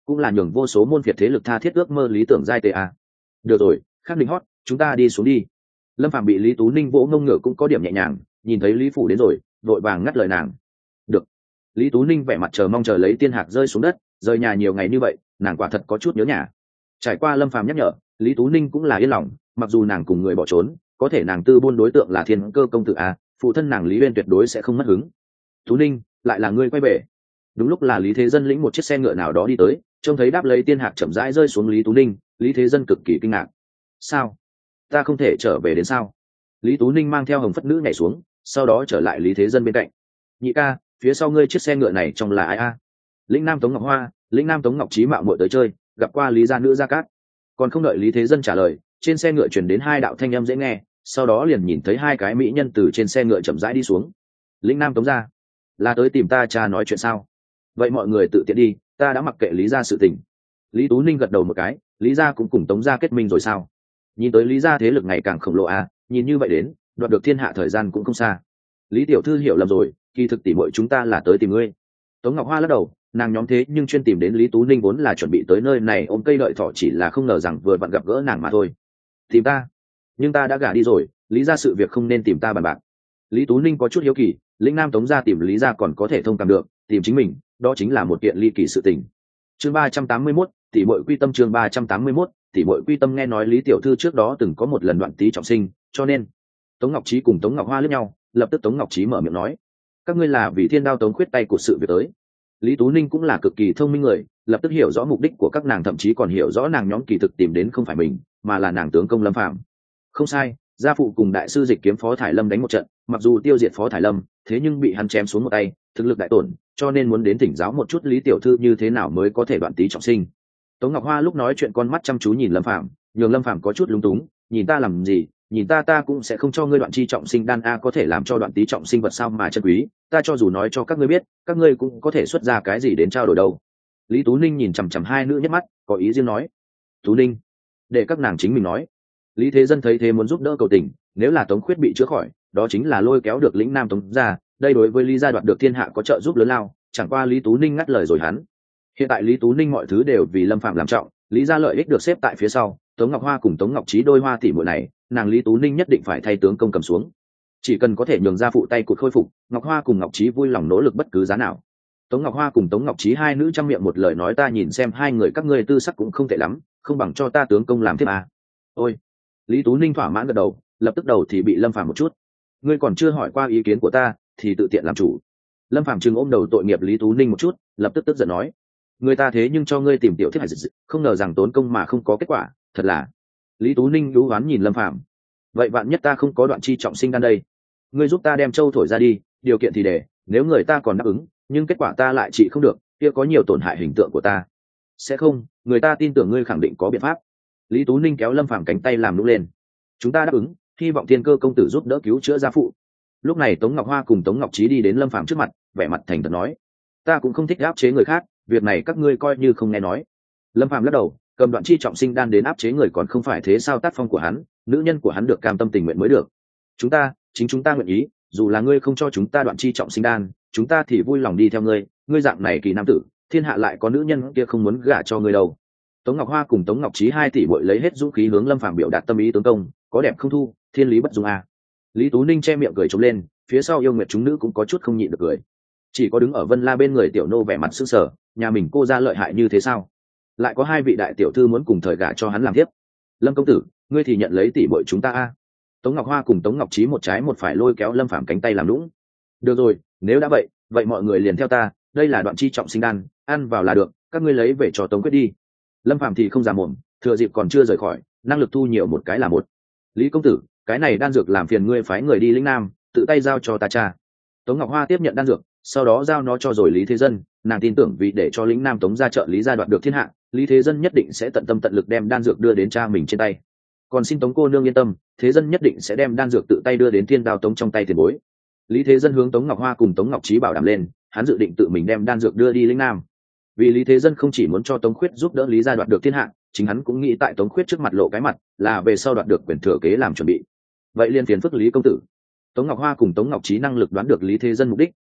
cũng là nhường vô số môn phiệt thế lực tha thiết ước mơ lý tưởng giai tề a. Được rồi, khắc định hót, chúng ta đi xuống đi. Lâm Phàm bị Lý Tú Ninh vỗ ngông ngựa cũng có điểm nhẹ nhàng, nhìn thấy Lý Phủ đến rồi vội vàng ngắt lời nàng. Được. Lý Tú Ninh vẻ mặt chờ mong chờ lấy tiên hạc rơi xuống đất, rời nhà nhiều ngày như vậy nàng quả thật có chút nhớ nhà. Trải qua Lâm Phàm nhắc nhở, Lý Tú Ninh cũng là yên lòng, mặc dù nàng cùng người bỏ trốn, có thể nàng tư buôn đối tượng là Thiên Cơ công tử a, phụ thân nàng Lý Uyên tuyệt đối sẽ không mất hứng. Tú Ninh, lại là ngươi quay về. Đúng lúc là Lý Thế Dân lĩnh một chiếc xe ngựa nào đó đi tới, trông thấy đáp lấy tiên hạc chậm rãi rơi xuống Lý Tú Ninh, Lý Thế Dân cực kỳ kinh ngạc. Sao? Ta không thể trở về đến sao? Lý Tú Ninh mang theo Hồng Phất Nữ nhảy xuống, sau đó trở lại Lý Thế Dân bên cạnh. Nhị ca, phía sau ngươi chiếc xe ngựa này trong là ai a? Lĩnh Nam Tống Ngọc Hoa, Lĩnh Nam Tống Ngọc Trí mạo muội tới chơi, gặp qua Lý gia nữ gia cát. Còn không đợi Lý Thế Dân trả lời, trên xe ngựa truyền đến hai đạo thanh âm dễ nghe, sau đó liền nhìn thấy hai cái mỹ nhân từ trên xe ngựa chậm rãi đi xuống. Lĩnh Nam Tống gia, là tới tìm ta cha nói chuyện sao? Vậy mọi người tự tiện đi, ta đã mặc kệ Lý gia sự tình. Lý Tú Ninh gật đầu một cái, Lý gia cũng cùng Tống gia kết minh rồi sao? Nhìn tới Lý gia thế lực ngày càng khổng lồ à, nhìn như vậy đến đoạt được thiên hạ thời gian cũng không xa. Lý tiểu thư hiểu lầm rồi, kỳ thực tỉ muội chúng ta là tới tìm ngươi. Tống Ngọc Hoa lắc đầu, nàng nhóm thế nhưng chuyên tìm đến Lý Tú Ninh vốn là chuẩn bị tới nơi này ôm cây đợi thỏ, chỉ là không ngờ rằng vừa vặn gặp gỡ nàng mà thôi. Tìm ta? Nhưng ta đã gả đi rồi, Lý gia sự việc không nên tìm ta bàn bạc. Lý Tú Ninh có chút hiếu kỳ, Lĩnh Nam Tống gia tìm Lý gia còn có thể thông cảm được, tìm chính mình đó chính là một kiện ly kỳ sự tình. Chương 381, tỷ muội quy tâm. Chương 381, tỷ muội quy tâm. Nghe nói Lý tiểu thư trước đó từng có một lần đoạn tí trọng sinh, cho nên Tống Ngọc Trí cùng Tống Ngọc Hoa liếc nhau, lập tức Tống Ngọc Trí mở miệng nói: các ngươi là vì Thiên Đao Tống Khuyết tay của sự việc tới. Lý Tú Ninh cũng là cực kỳ thông minh người, lập tức hiểu rõ mục đích của các nàng, thậm chí còn hiểu rõ nàng nhóm kỳ thực tìm đến không phải mình, mà là nàng tướng công Lâm Phàm. Không sai, gia phụ cùng đại sư Dịch Kiếm Phó Thải Lâm đánh một trận, mặc dù tiêu diệt Phó Thải Lâm, thế nhưng bị hắn chém xuống một tay, thực lực đại tổn, cho nên muốn đến thỉnh giáo một chút Lý tiểu thư như thế nào mới có thể đoạn tí trọng sinh. Tống Ngọc Hoa lúc nói chuyện con mắt chăm chú nhìn Lâm Phàm, nhường Lâm Phàm có chút lúng túng, nhìn ta làm gì, nhìn ta cũng sẽ không cho ngươi đoạn chi trọng sinh đan a, có thể làm cho đoạn tí trọng sinh vật sao mà chân quý, ta cho dù nói cho các ngươi biết, các ngươi cũng có thể xuất ra cái gì đến trao đổi đâu. Lý Tú Ninh nhìn chằm chằm hai nữ nhất mắt, có ý riêng nói. Tú Ninh, để các nàng chính mình nói. Lý Thế Dân thấy thế muốn giúp đỡ cầu tình, nếu là Tống Khuyết bị chữa khỏi, đó chính là lôi kéo được Lĩnh Nam Tống gia, đây đối với Lý gia đoạt được thiên hạ có trợ giúp lớn lao, chẳng qua Lý Tú Ninh ngắt lời rồi hắn. Hiện tại Lý Tú Ninh mọi thứ đều vì Lâm Phạm làm trọng, Lý gia lợi ích được xếp tại phía sau, Tống Ngọc Hoa cùng Tống Ngọc Trí đôi hoa tỷ muội này, nàng Lý Tú Ninh nhất định phải thay tướng công cầm xuống. Chỉ cần có thể nhường gia phụ tay cụt khôi phục, Ngọc Hoa cùng Ngọc Trí vui lòng nỗ lực bất cứ giá nào. Tống Ngọc Hoa cùng Tống Ngọc Trí hai nữ trăm miệng một lời nói, ta nhìn xem hai người các ngươi tư sắc cũng không tệ lắm, không bằng cho ta tướng công làm tiếp à. Ôi, Lý Tú Ninh thỏa mãn gật đầu, lập tức đầu thì bị Lâm Phàm một chút. Ngươi còn chưa hỏi qua ý kiến của ta, thì tự tiện làm chủ. Lâm Phàm trừng ôm đầu tội nghiệp Lý Tú Ninh một chút, lập tức tức giận nói: người ta thế nhưng cho ngươi tìm tiểu thiết hải dịch, không ngờ rằng tốn công mà không có kết quả, thật là. Lý Tú Ninh lú oán nhìn Lâm Phàm. Vậy vạn nhất ta không có đoạn chi trọng sinh đan đây, ngươi giúp ta đem châu thổi ra đi, điều kiện thì để, nếu người ta còn đáp ứng, nhưng kết quả ta lại trị không được, kia có nhiều tổn hại hình tượng của ta. Sẽ không, người ta tin tưởng ngươi khẳng định có biện pháp. Lý Tú Ninh kéo Lâm Phàm cánh tay làm nũng lên. Chúng ta đáp ứng, hy vọng Thiên Cơ công tử giúp đỡ cứu chữa gia phụ. Lúc này Tống Ngọc Hoa cùng Tống Ngọc Trí đi đến Lâm Phàm trước mặt, vẻ mặt thành thật nói: ta cũng không thích áp chế người khác, việc này các ngươi coi như không nghe nói. Lâm Phàm lắc đầu, cầm đoạn chi trọng sinh đan đến áp chế người còn không phải thế sao, tác phong của hắn, nữ nhân của hắn được cam tâm tình nguyện mới được. Chính chúng ta nguyện ý, dù là ngươi không cho chúng ta đoạn chi trọng sinh đan, chúng ta thì vui lòng đi theo ngươi, ngươi dạng này kỳ nam tử, thiên hạ lại có nữ nhân kia không muốn gả cho ngươi đâu. Tống Ngọc Hoa cùng Tống Ngọc Trí hai tỷ muội lấy hết dũng khí hướng Lâm Phàm biểu đạt tâm ý tướng công, có đẹp không thu, thiên lý bất dung a. Lý Tú Ninh che miệng cười trống lên, phía sau yêu nguyệt chúng nữ cũng có chút không nhịn được cười. Chỉ có đứng ở Vân La bên người tiểu nô vẻ mặt sững sờ, nhà mình cô ra lợi hại như thế sao? Lại có hai vị đại tiểu thư muốn cùng thời gả cho hắn làm tiếp. Lâm công tử, ngươi thì nhận lấy tỷ muội chúng ta a. Tống Ngọc Hoa cùng Tống Ngọc Trí một trái một phải lôi kéo Lâm Phàm cánh tay làm lũng. Được rồi, nếu đã vậy mọi người liền theo ta, đây là đoạn chi trọng sinh đan, ăn vào là được, các ngươi lấy về cho Tống Quyết đi. Lâm Phàm thì không già mồm, thừa dịp còn chưa rời khỏi, năng lực thu nhiều một cái là một. Lý công tử, cái này đan dược làm phiền ngươi phái người đi Lĩnh Nam, tự tay giao cho ta cha. Tống Ngọc Hoa tiếp nhận đan dược, sau đó giao nó cho rồi Lý Thế Dân, nàng tin tưởng vì để cho Lĩnh Nam Tống ra trợ Lý gia đoạt được thiên hạ, Lý Thế Dân nhất định sẽ tận tâm tận lực đem đan dược đưa đến cha mình trên tay. Còn xin Tống cô nương yên tâm, Thế Dân nhất định sẽ đem đan dược tự tay đưa đến Thiên Đao Tống trong tay tiền bối. Lý Thế Dân hướng Tống Ngọc Hoa cùng Tống Ngọc Trí bảo đảm lên, hắn dự định tự mình đem đan dược đưa đi Lĩnh Nam. Vì Lý Thế Dân không chỉ muốn cho Tống Khuyết giúp đỡ Lý gia đoạt được thiên hạ, chính hắn cũng nghĩ tại Tống Khuyết trước mặt lộ cái mặt, là về sau đoạt được quyền thừa kế làm chuẩn bị. Vậy liên phiền phức Lý công tử. Tống Ngọc Hoa cùng Tống Ngọc Trí năng lực đoán được Lý Thế Dân mục đích,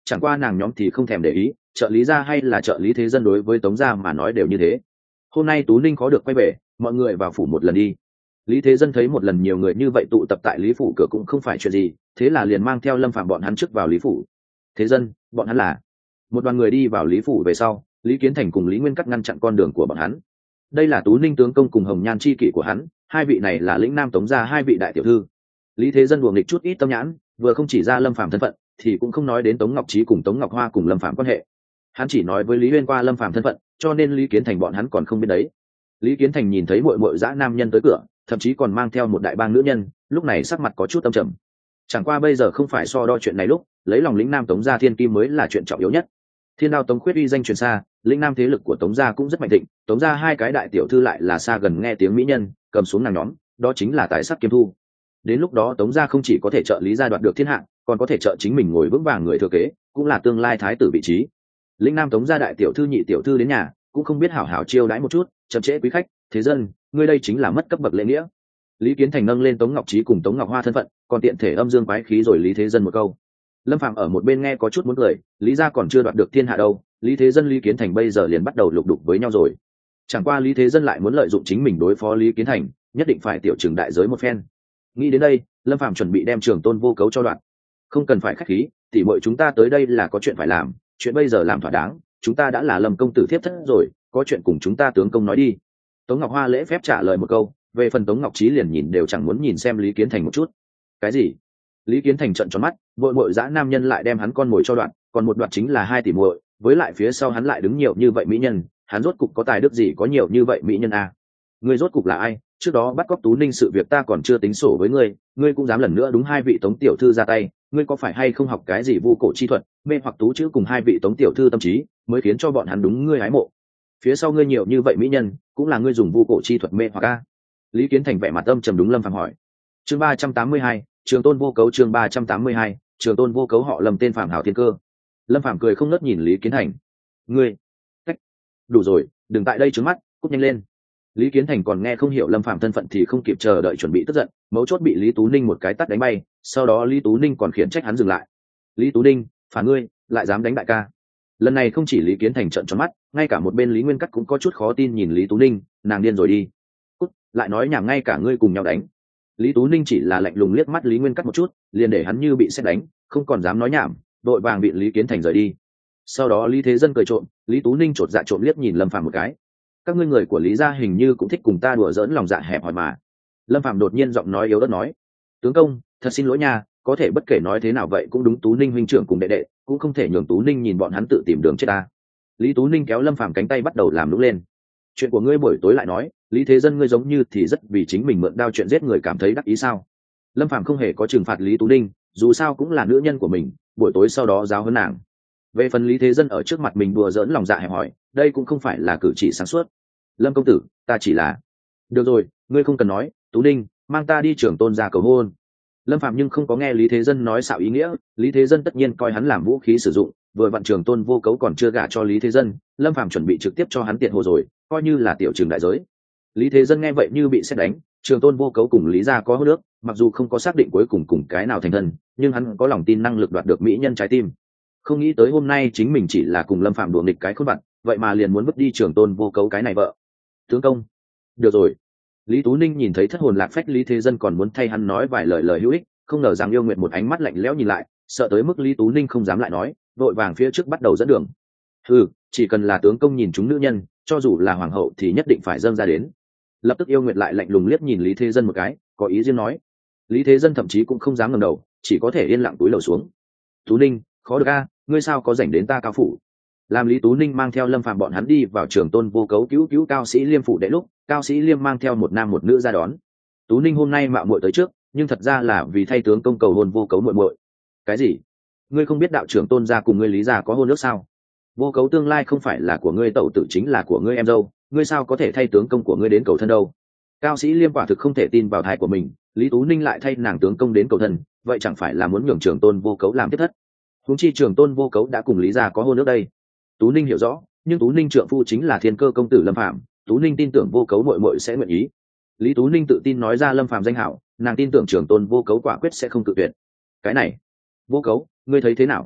chẳng qua nàng nhóm thì không thèm để ý, trợ lý gia hay là trợ lý thế dân đối với Tống gia mà nói đều như thế. Hôm nay Tú Ninh có được quay về, mọi người vào phủ một lần đi. Lý Thế Dân thấy một lần nhiều người như vậy tụ tập tại Lý phủ cửa cũng không phải chuyện gì, thế là liền mang theo Lâm Phạm bọn hắn trước vào Lý phủ. Thế Dân, bọn hắn là một đoàn người đi vào Lý phủ về sau, Lý Kiến Thành cùng Lý Nguyên Cắt ngăn chặn con đường của bọn hắn. Đây là Tú Ninh tướng công cùng Hồng Nhan chi kỷ của hắn, hai vị này là lĩnh nam Tống gia hai vị đại tiểu thư. Lý Thế Dân đùa nghịch chút ít tâm nhãn, vừa không chỉ ra Lâm Phạm thân phận, thì cũng không nói đến Tống Ngọc Trí cùng Tống Ngọc Hoa cùng Lâm Phạm quan hệ. Hắn chỉ nói với Lý Uyên qua Lâm Phạm thân phận, cho nên Lý Kiến Thành bọn hắn còn không biết đấy. Lý Kiến Thành nhìn thấy muội muội dã nam nhân tới cửa, thậm chí còn mang theo một đại bang nữ nhân, lúc này sắc mặt có chút âm trầm. Chẳng qua bây giờ không phải so đo chuyện này lúc, lấy lòng lĩnh nam Tống gia thiên kim mới là chuyện trọng yếu nhất. Thiên Đao Tống Khuyết uy danh truyền xa, lĩnh nam thế lực của Tống gia cũng rất mạnh thịnh, Tống gia hai cái đại tiểu thư lại là xa gần nghe tiếng mỹ nhân, cầm xuống nàng nhóm, đó chính là tài sắc kiếm thu. Đến lúc đó Tống gia không chỉ có thể trợ Lý gia đoạt được thiên hạ, còn có thể trợ chính mình ngồi vững vàng người thừa kế, cũng là tương lai thái tử vị trí. Lĩnh nam Tống gia đại tiểu thư nhị tiểu thư đến nhà, cũng không biết hảo hảo chiêu đãi một chút, chậm trễ quý khách, Thế Dân, ngươi đây chính là mất cấp bậc lễ nghĩa. Lý Kiến Thành nâng lên Tống Ngọc Trí cùng Tống Ngọc Hoa thân phận, còn tiện thể âm dương quái khí rồi Lý Thế Dân một câu. Lâm Phạm ở một bên nghe có chút muốn cười, Lý gia còn chưa đoạt được thiên hạ đâu, Lý Thế Dân Lý Kiến Thành bây giờ liền bắt đầu lục đục với nhau rồi. Chẳng qua Lý Thế Dân lại muốn lợi dụng chính mình đối phó Lý Kiến Thành, nhất định phải tiểu trừng đại giới một phen. Nghĩ đến đây, Lâm Phạm chuẩn bị đem Trường Tôn Vô Cấu cho đoạn. Không cần phải khách khí, tỉ muội chúng ta tới đây là có chuyện phải làm, chuyện bây giờ làm thỏa đáng, chúng ta đã là Lâm công tử thiếp thất rồi, có chuyện cùng chúng ta tướng công nói đi. Tống Ngọc Hoa lễ phép trả lời một câu, về phần Tống Ngọc Trí liền nhìn đều chẳng muốn nhìn xem Lý Kiến Thành một chút. Cái gì? Lý Kiến Thành trợn tròn mắt, vội vội dã nam nhân lại đem hắn con mồi cho đoạn, còn một đoạn chính là hai tỷ muội, với lại phía sau hắn lại đứng nhiều như vậy mỹ nhân, hắn rốt cục có tài đức gì có nhiều như vậy mỹ nhân à? Ngươi rốt cục là ai? Trước đó bắt cóc Tú Ninh sự việc ta còn chưa tính sổ với ngươi, ngươi cũng dám lần nữa đúng hai vị Tống tiểu thư ra tay, ngươi có phải hay không học cái gì vu cổ chi thuật, mê hoặc tú chữ cùng hai vị Tống tiểu thư tâm trí, mới khiến cho bọn hắn đúng ngươi hái mộ. Phía sau ngươi nhiều như vậy mỹ nhân, cũng là ngươi dùng vu cổ chi thuật mê hoặc a? Lý Kiến Thành vẻ mặt âm trầm đúng Lâm Phạm hỏi. Chương 382, Trường Tôn Vô Cấu. Chương 382, Trường Tôn Vô Cấu họ Lâm tên Phạm Hảo Thiên Cơ. Lâm Phạm cười không ngớt nhìn Lý Kiến Thành. Ngươi, cách, đủ rồi, đừng tại đây trướng mắt, cút nhanh lên. Lý Kiến Thành còn nghe không hiểu Lâm Phạm thân phận thì không kịp chờ đợi chuẩn bị tức giận, mấu chốt bị Lý Tú Ninh một cái tát đánh bay, sau đó Lý Tú Ninh còn khiển trách hắn dừng lại. Lý Tú Ninh, phản ngươi, lại dám đánh đại ca. Lần này không chỉ Lý Kiến Thành trợn tròn mắt, ngay cả một bên Lý Nguyên Cắt cũng có chút khó tin nhìn Lý Tú Ninh, nàng điên rồi đi. Cút, lại nói nhảm ngay cả ngươi cùng nhau đánh. Lý Tú Ninh chỉ là lạnh lùng liếc mắt Lý Nguyên Cắt một chút, liền để hắn như bị sét đánh, không còn dám nói nhảm, đội vàng bị Lý Kiến Thành rời đi. Sau đó Lý Thế Dân cười trộm, Lý Tú Ninh chột dạ trộm liếc nhìn Lâm Phàm một cái. Các ngươi người của Lý gia hình như cũng thích cùng ta đùa giỡn lòng dạ hẹp hòi mà. Lâm Phàm đột nhiên giọng nói yếu ớt nói, tướng công, thật xin lỗi nha, có thể bất kể nói thế nào vậy cũng đúng Tú Ninh huynh trưởng cùng đệ đệ, cũng không thể nhường Tú Ninh nhìn bọn hắn tự tìm đường chết ta. Lý Tú Ninh kéo Lâm Phàm cánh tay bắt đầu làm nũng lên. Chuyện của ngươi buổi tối lại nói, Lý Thế Dân ngươi giống như thì rất vì chính mình mượn đao chuyện giết người cảm thấy đắc ý sao? Lâm Phàm không hề có trừng phạt Lý Tú Ninh, dù sao cũng là nữ nhân của mình, buổi tối sau đó giáo huấn nàng. Về phần Lý Thế Dân ở trước mặt mình đùa giỡn lòng dạ hẹp hòi, đây cũng không phải là cử chỉ sáng suốt. Lâm công tử, ta chỉ là... Được rồi, ngươi không cần nói, Tú Ninh, mang ta đi Trường Tôn ra cầu hôn. Lâm Phạm nhưng không có nghe Lý Thế Dân nói xạo ý nghĩa, Lý Thế Dân tất nhiên coi hắn làm vũ khí sử dụng, vừa vặn Trường Tôn Vô Cấu còn chưa gả cho Lý Thế Dân, Lâm Phạm chuẩn bị trực tiếp cho hắn tiện hồ rồi, coi như là tiểu trường đại giới. Lý Thế Dân nghe vậy như bị sét đánh, Trường Tôn Vô Cấu cùng Lý gia có hôn ước, mặc dù không có xác định cuối cùng cái nào thành thân, nhưng hắn có lòng tin năng lực đoạt được mỹ nhân trái tim. Không nghĩ tới hôm nay chính mình chỉ là cùng Lâm Phạm đùa nghịch cái khốn vặt, vậy mà liền muốn vứt đi Trường Tôn Vô Cấu cái này vợ. Tướng công, được rồi. Lý Tú Ninh nhìn thấy thất hồn lạc phách Lý Thế Dân còn muốn thay hắn nói vài lời hữu ích, không ngờ rằng yêu nguyện một ánh mắt lạnh lẽo nhìn lại, sợ tới mức Lý Tú Ninh không dám lại nói, vội vàng phía trước bắt đầu dẫn đường. Chỉ cần là tướng công nhìn chúng nữ nhân, cho dù là hoàng hậu thì nhất định phải dâng ra đến. Lập tức yêu nguyện lại lạnh lùng liếc nhìn Lý Thế Dân một cái, có ý riêng nói. Lý Thế Dân thậm chí cũng không dám ngẩng đầu, chỉ có thể yên lặng cúi đầu xuống. Tú Ninh, khó được a, ngươi sao có rảnh đến ta cao phủ? Làm Lý Tú Ninh mang theo Lâm Phàm bọn hắn đi vào Trường Tôn Vô Cấu cứu Cao Sĩ Liêm phủ đệ lúc, Cao Sĩ Liêm mang theo một nam một nữ ra đón. Tú Ninh hôm nay mạo muội tới trước, nhưng thật ra là vì thay tướng công cầu hôn Vô Cấu muội muội. Cái gì? Ngươi không biết đạo trưởng Tôn gia cùng ngươi Lý gia có hôn ước sao? Vô Cấu tương lai không phải là của ngươi tẩu tử chính là của ngươi em dâu, ngươi sao có thể thay tướng công của ngươi đến cầu thân đâu? Cao Sĩ Liêm quả thực không thể tin vào tai của mình, Lý Tú Ninh lại thay nàng tướng công đến cầu thân, vậy chẳng phải là muốn nhường Trường Tôn Vô Cấu làm tiếp thất? Huống chi Trường Tôn Vô Cấu đã cùng Lý gia có hôn ước đây. Tú Ninh hiểu rõ, nhưng Tú Ninh trượng phu chính là Thiên Cơ công tử Lâm Phàm, Tú Ninh tin tưởng Vô Cấu muội muội sẽ nguyện ý. Lý Tú Ninh tự tin nói ra Lâm Phàm danh hảo, nàng tin tưởng Trường Tôn Vô Cấu quả quyết sẽ không cự tuyệt. Cái này, Vô Cấu, ngươi thấy thế nào?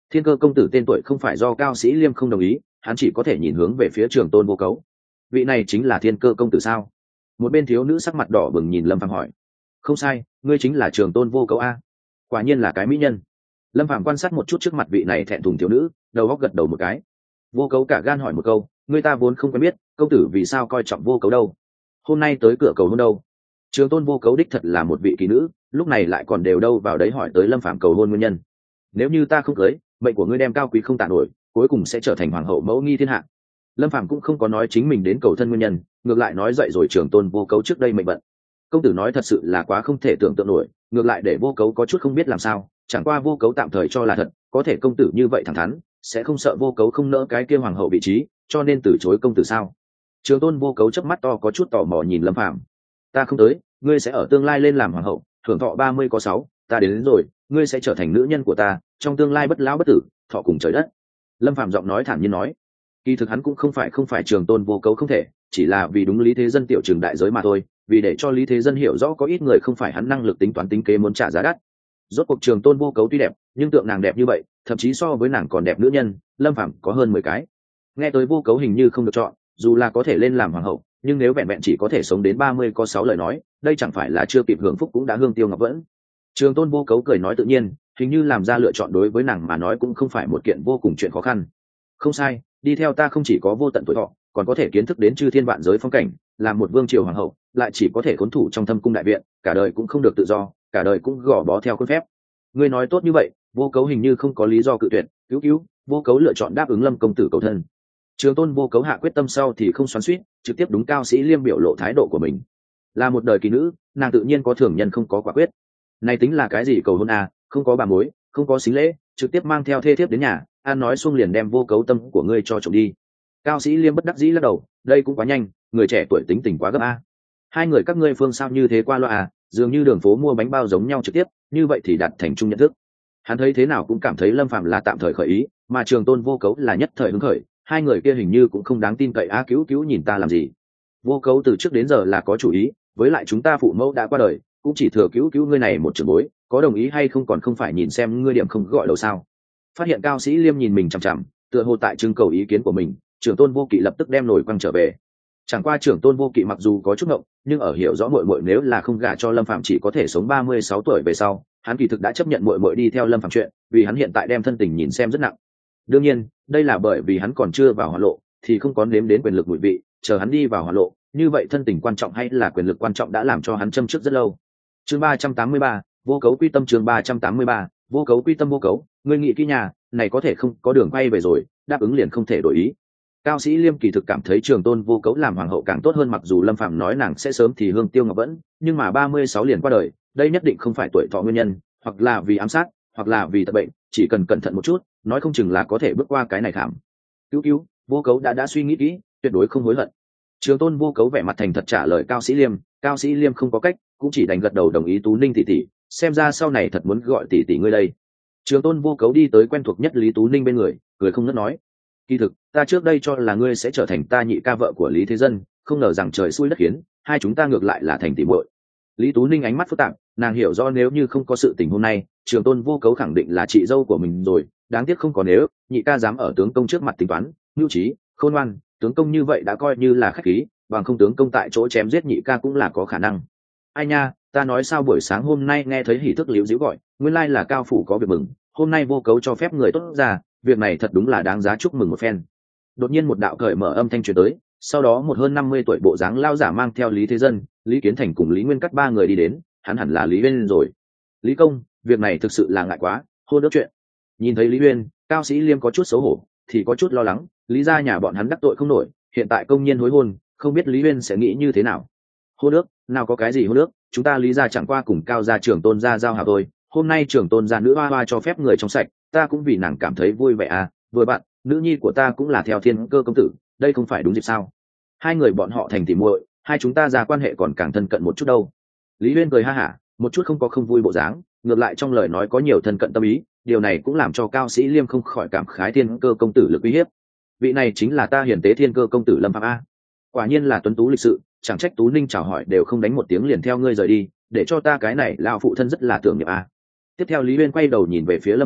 Thiên Cơ công tử tên tuổi không phải do Cao Sĩ Liêm không đồng ý, hắn chỉ có thể nhìn hướng về phía Trường Tôn Vô Cấu. Vị này chính là Thiên Cơ công tử sao? Một bên thiếu nữ sắc mặt đỏ bừng nhìn Lâm Phàm hỏi. Không sai, ngươi chính là Trường Tôn Vô Cấu a. Quả nhiên là cái mỹ nhân. Lâm Phàm quan sát một chút trước mặt vị này thẹn thùng thiếu nữ, đầu óc gật đầu một cái. Vô Cấu cả gan hỏi một câu, người ta vốn không quen biết, công tử vì sao coi trọng Vô Cấu đâu? Hôm nay tới cửa cầu hôn đâu? Trường Tôn Vô Cấu đích thật là một vị kỳ nữ, lúc này lại còn đều đâu vào đấy hỏi tới Lâm Phàm cầu hôn nguyên nhân. Nếu như ta không cưới, mệnh của ngươi đem cao quý không tả nổi, cuối cùng sẽ trở thành hoàng hậu mẫu nghi thiên hạ. Lâm Phàm cũng không có nói chính mình đến cầu thân nguyên nhân, ngược lại nói dậy rồi Trường Tôn Vô Cấu trước đây mệnh bận. Công tử nói thật sự là quá không thể tưởng tượng nổi, ngược lại để Vô Cấu có chút không biết làm sao, chẳng qua Vô Cấu tạm thời cho là thật, có thể công tử như vậy thẳng thắn, sẽ không sợ Vô Cấu không nỡ cái kia hoàng hậu vị trí, cho nên từ chối công tử sao? Trường Tôn Vô Cấu chớp mắt to có chút tò mò nhìn Lâm Phàm. Ta không tới, ngươi sẽ ở tương lai lên làm hoàng hậu, thưởng thọ 30 có 6, ta đến rồi, ngươi sẽ trở thành nữ nhân của ta, trong tương lai bất lão bất tử, thọ cùng trời đất. Lâm Phàm giọng nói thản nhiên nói. Kỳ thực hắn cũng không phải Trường Tôn Vô Cấu không thể, chỉ là vì đúng Lý Thế Dân tiểu trường đại giới mà thôi, vì để cho Lý Thế Dân hiểu rõ có ít người không phải hắn năng lực tính toán tính kế muốn trả giá đắt. Rốt cuộc Trường Tôn Vô Cấu tuy đẹp, nhưng tượng nàng đẹp như vậy, thậm chí so với nàng còn đẹp nữ nhân, Lâm Phàm có hơn 10 cái. Nghe tới Vô Cấu hình như không được chọn, dù là có thể lên làm hoàng hậu, nhưng nếu vẹn vẹn chỉ có thể sống đến 30 có 6 lời nói, đây chẳng phải là chưa kịp hưởng phúc cũng đã hương tiêu ngọc vẫn. Trường Tôn Vô Cấu cười nói tự nhiên, hình như làm ra lựa chọn đối với nàng mà nói cũng không phải một kiện vô cùng chuyện khó khăn. Không sai, đi theo ta không chỉ có vô tận tuổi thọ, còn có thể kiến thức đến chư thiên vạn giới phong cảnh, làm một vương triều hoàng hậu, lại chỉ có thể khốn thủ trong thâm cung đại viện, cả đời cũng không được tự do, cả đời cũng gò bó theo khuôn phép. Ngươi nói tốt như vậy, Vô Cấu hình như không có lý do cự tuyệt, cứu, Vô Cấu lựa chọn đáp ứng Lâm công tử cầu thân. Trường Tôn Vô Cấu hạ quyết tâm sau thì không xoắn xuýt, trực tiếp đúng Cao Sĩ Liêm biểu lộ thái độ của mình. Là một đời kỳ nữ, nàng tự nhiên có thường nhân không có quả quyết. Này tính là cái gì cầu hôn à, không có bà mối, không có xính lễ, trực tiếp mang theo thê thiếp đến nhà, an nói xuông liền đem Vô Cấu tâm của ngươi cho trộm đi. Cao Sĩ Liêm bất đắc dĩ lắc đầu, đây cũng quá nhanh, người trẻ tuổi tính tình quá gấp a. Hai người các ngươi phương sao như thế qua loa à, dường như đường phố mua bánh bao giống nhau trực tiếp, như vậy thì đạt thành chung nhận thức. Hắn thấy thế nào cũng cảm thấy Lâm Phàm là tạm thời khởi ý, mà Trường Tôn Vô Cấu là nhất thời hứng khởi, hai người kia hình như cũng không đáng tin cậy. Cứu nhìn ta làm gì? Vô Cấu từ trước đến giờ là có chủ ý, với lại chúng ta phụ mẫu đã qua đời, cũng chỉ thừa cứu ngươi này một trưởng bối, có đồng ý hay không còn không phải nhìn xem ngươi điểm không gọi đầu sao? Phát hiện Cao Sĩ Liêm nhìn mình chằm chằm, tựa hồ tại trưng cầu ý kiến của mình, Trưởng Tôn Vô Kỵ lập tức đem nổi quăng trở về. Chẳng qua Trưởng Tôn Vô Kỵ mặc dù có chút ngộng, nhưng ở hiểu rõ muội muội nếu là không gả cho Lâm Phàm chỉ có thể sống 36 tuổi về sau, hắn kỳ thực đã chấp nhận muội muội đi theo Lâm Phàm chuyện, vì hắn hiện tại đem thân tình nhìn xem rất nặng. Đương nhiên, đây là bởi vì hắn còn chưa vào hỏa lộ, thì không có nếm đến quyền lực mùi vị, chờ hắn đi vào hỏa lộ, như vậy thân tình quan trọng hay là quyền lực quan trọng đã làm cho hắn châm trước rất lâu. Chương 383, Vô Cấu quy tâm. Chương 383, Vô Cấu quy tâm. Vô Cấu, ngươi nghĩ kỹ nhà, này có thể không có đường quay về rồi, đáp ứng liền không thể đổi ý. Cao Sĩ Liêm kỳ thực cảm thấy Trường Tôn Vô Cấu làm hoàng hậu càng tốt hơn, mặc dù Lâm Phàm nói nàng sẽ sớm thì hương tiêu ngọc vẫn, nhưng mà 36 liền qua đời, đây nhất định không phải tuổi thọ nguyên nhân, hoặc là vì ám sát, hoặc là vì tật bệnh, chỉ cần cẩn thận một chút, nói không chừng là có thể bước qua cái này thảm. Cứu, Vô Cấu đã suy nghĩ kỹ, tuyệt đối không hối hận. Trường Tôn Vô Cấu vẻ mặt thành thật trả lời Cao Sĩ Liêm không có cách, cũng chỉ đành gật đầu đồng ý. Tú Ninh tỷ tỷ, xem ra sau này thật muốn gọi tỷ tỷ ngươi đây. Trường Tôn Vô Cấu đi tới quen thuộc nhất Lý Tú Ninh bên người, cười không ngớt nói: kỳ thực ta trước đây cho là ngươi sẽ trở thành ta nhị ca vợ của Lý Thế Dân, không ngờ rằng trời xui đất khiến, hai chúng ta ngược lại là thành tỉ muội. Lý Tú Ninh ánh mắt phức tạp, nàng hiểu rõ nếu như không có sự tình hôm nay, Trường Tôn Vô Cấu khẳng định là chị dâu của mình rồi, đáng tiếc không có nếu, nhị ca dám ở tướng công trước mặt tính toán, nhu trí, khôn ngoan, tướng công như vậy đã coi như là khách khí, bằng không tướng công tại chỗ chém giết nhị ca cũng là có khả năng. Ai nha, ta nói sao buổi sáng hôm nay nghe thấy hỉ thức liễu díu gọi, nguyên lai là cao phủ có việc mừng, hôm nay Vô Cấu cho phép người tốt ra, việc này thật đúng là đáng giá chúc mừng một phen. Đột nhiên một đạo cởi mở âm thanh truyền tới, sau đó một hơn 50 tuổi bộ dáng lao giả mang theo Lý Thế Dân, Lý Kiến Thành cùng Lý Nguyên Cắt ba người đi đến, hắn hẳn là Lý Uyên rồi. Lý công, việc này thực sự là ngại quá, hôn đỡ chuyện. Nhìn thấy Lý Uyên, Cao Sĩ Liêm có chút xấu hổ, thì có chút lo lắng, Lý gia nhà bọn hắn đắc tội không nổi, hiện tại công nhiên hối hôn, không biết Lý Uyên sẽ nghĩ như thế nào. Hôn ước, nào có cái gì hôn ước, chúng ta Lý gia chẳng qua cùng Cao gia Trường Tôn gia giao hảo thôi, hôm nay Trường Tôn gia nữ hoa hoa cho phép người trong sạch, ta cũng vì nàng cảm thấy vui vẻ à, vừa bạn, nữ nhi của ta cũng là theo Thiên Cơ công tử, đây không phải đúng dịp sao? Hai người bọn họ thành tỉ muội, hai chúng ta ra quan hệ còn càng thân cận một chút đâu. Lý Uyên cười ha hả, một chút không có không vui bộ dáng, ngược lại trong lời nói có nhiều thân cận tâm ý, điều này cũng làm cho Cao Sĩ Liêm không khỏi cảm khái Thiên Cơ công tử lực uy hiếp. Vị này chính là ta hiền tế Thiên Cơ công tử Lâm Phạm a. Quả nhiên là tuấn tú lịch sự, chẳng trách Tú Ninh chào hỏi đều không đánh một tiếng liền theo ngươi rời đi, để cho ta cái này lão phụ thân rất là tưởng niệm a. Tiếp theo Lý Uyên quay đầu nhìn về phía Lâm Phạm,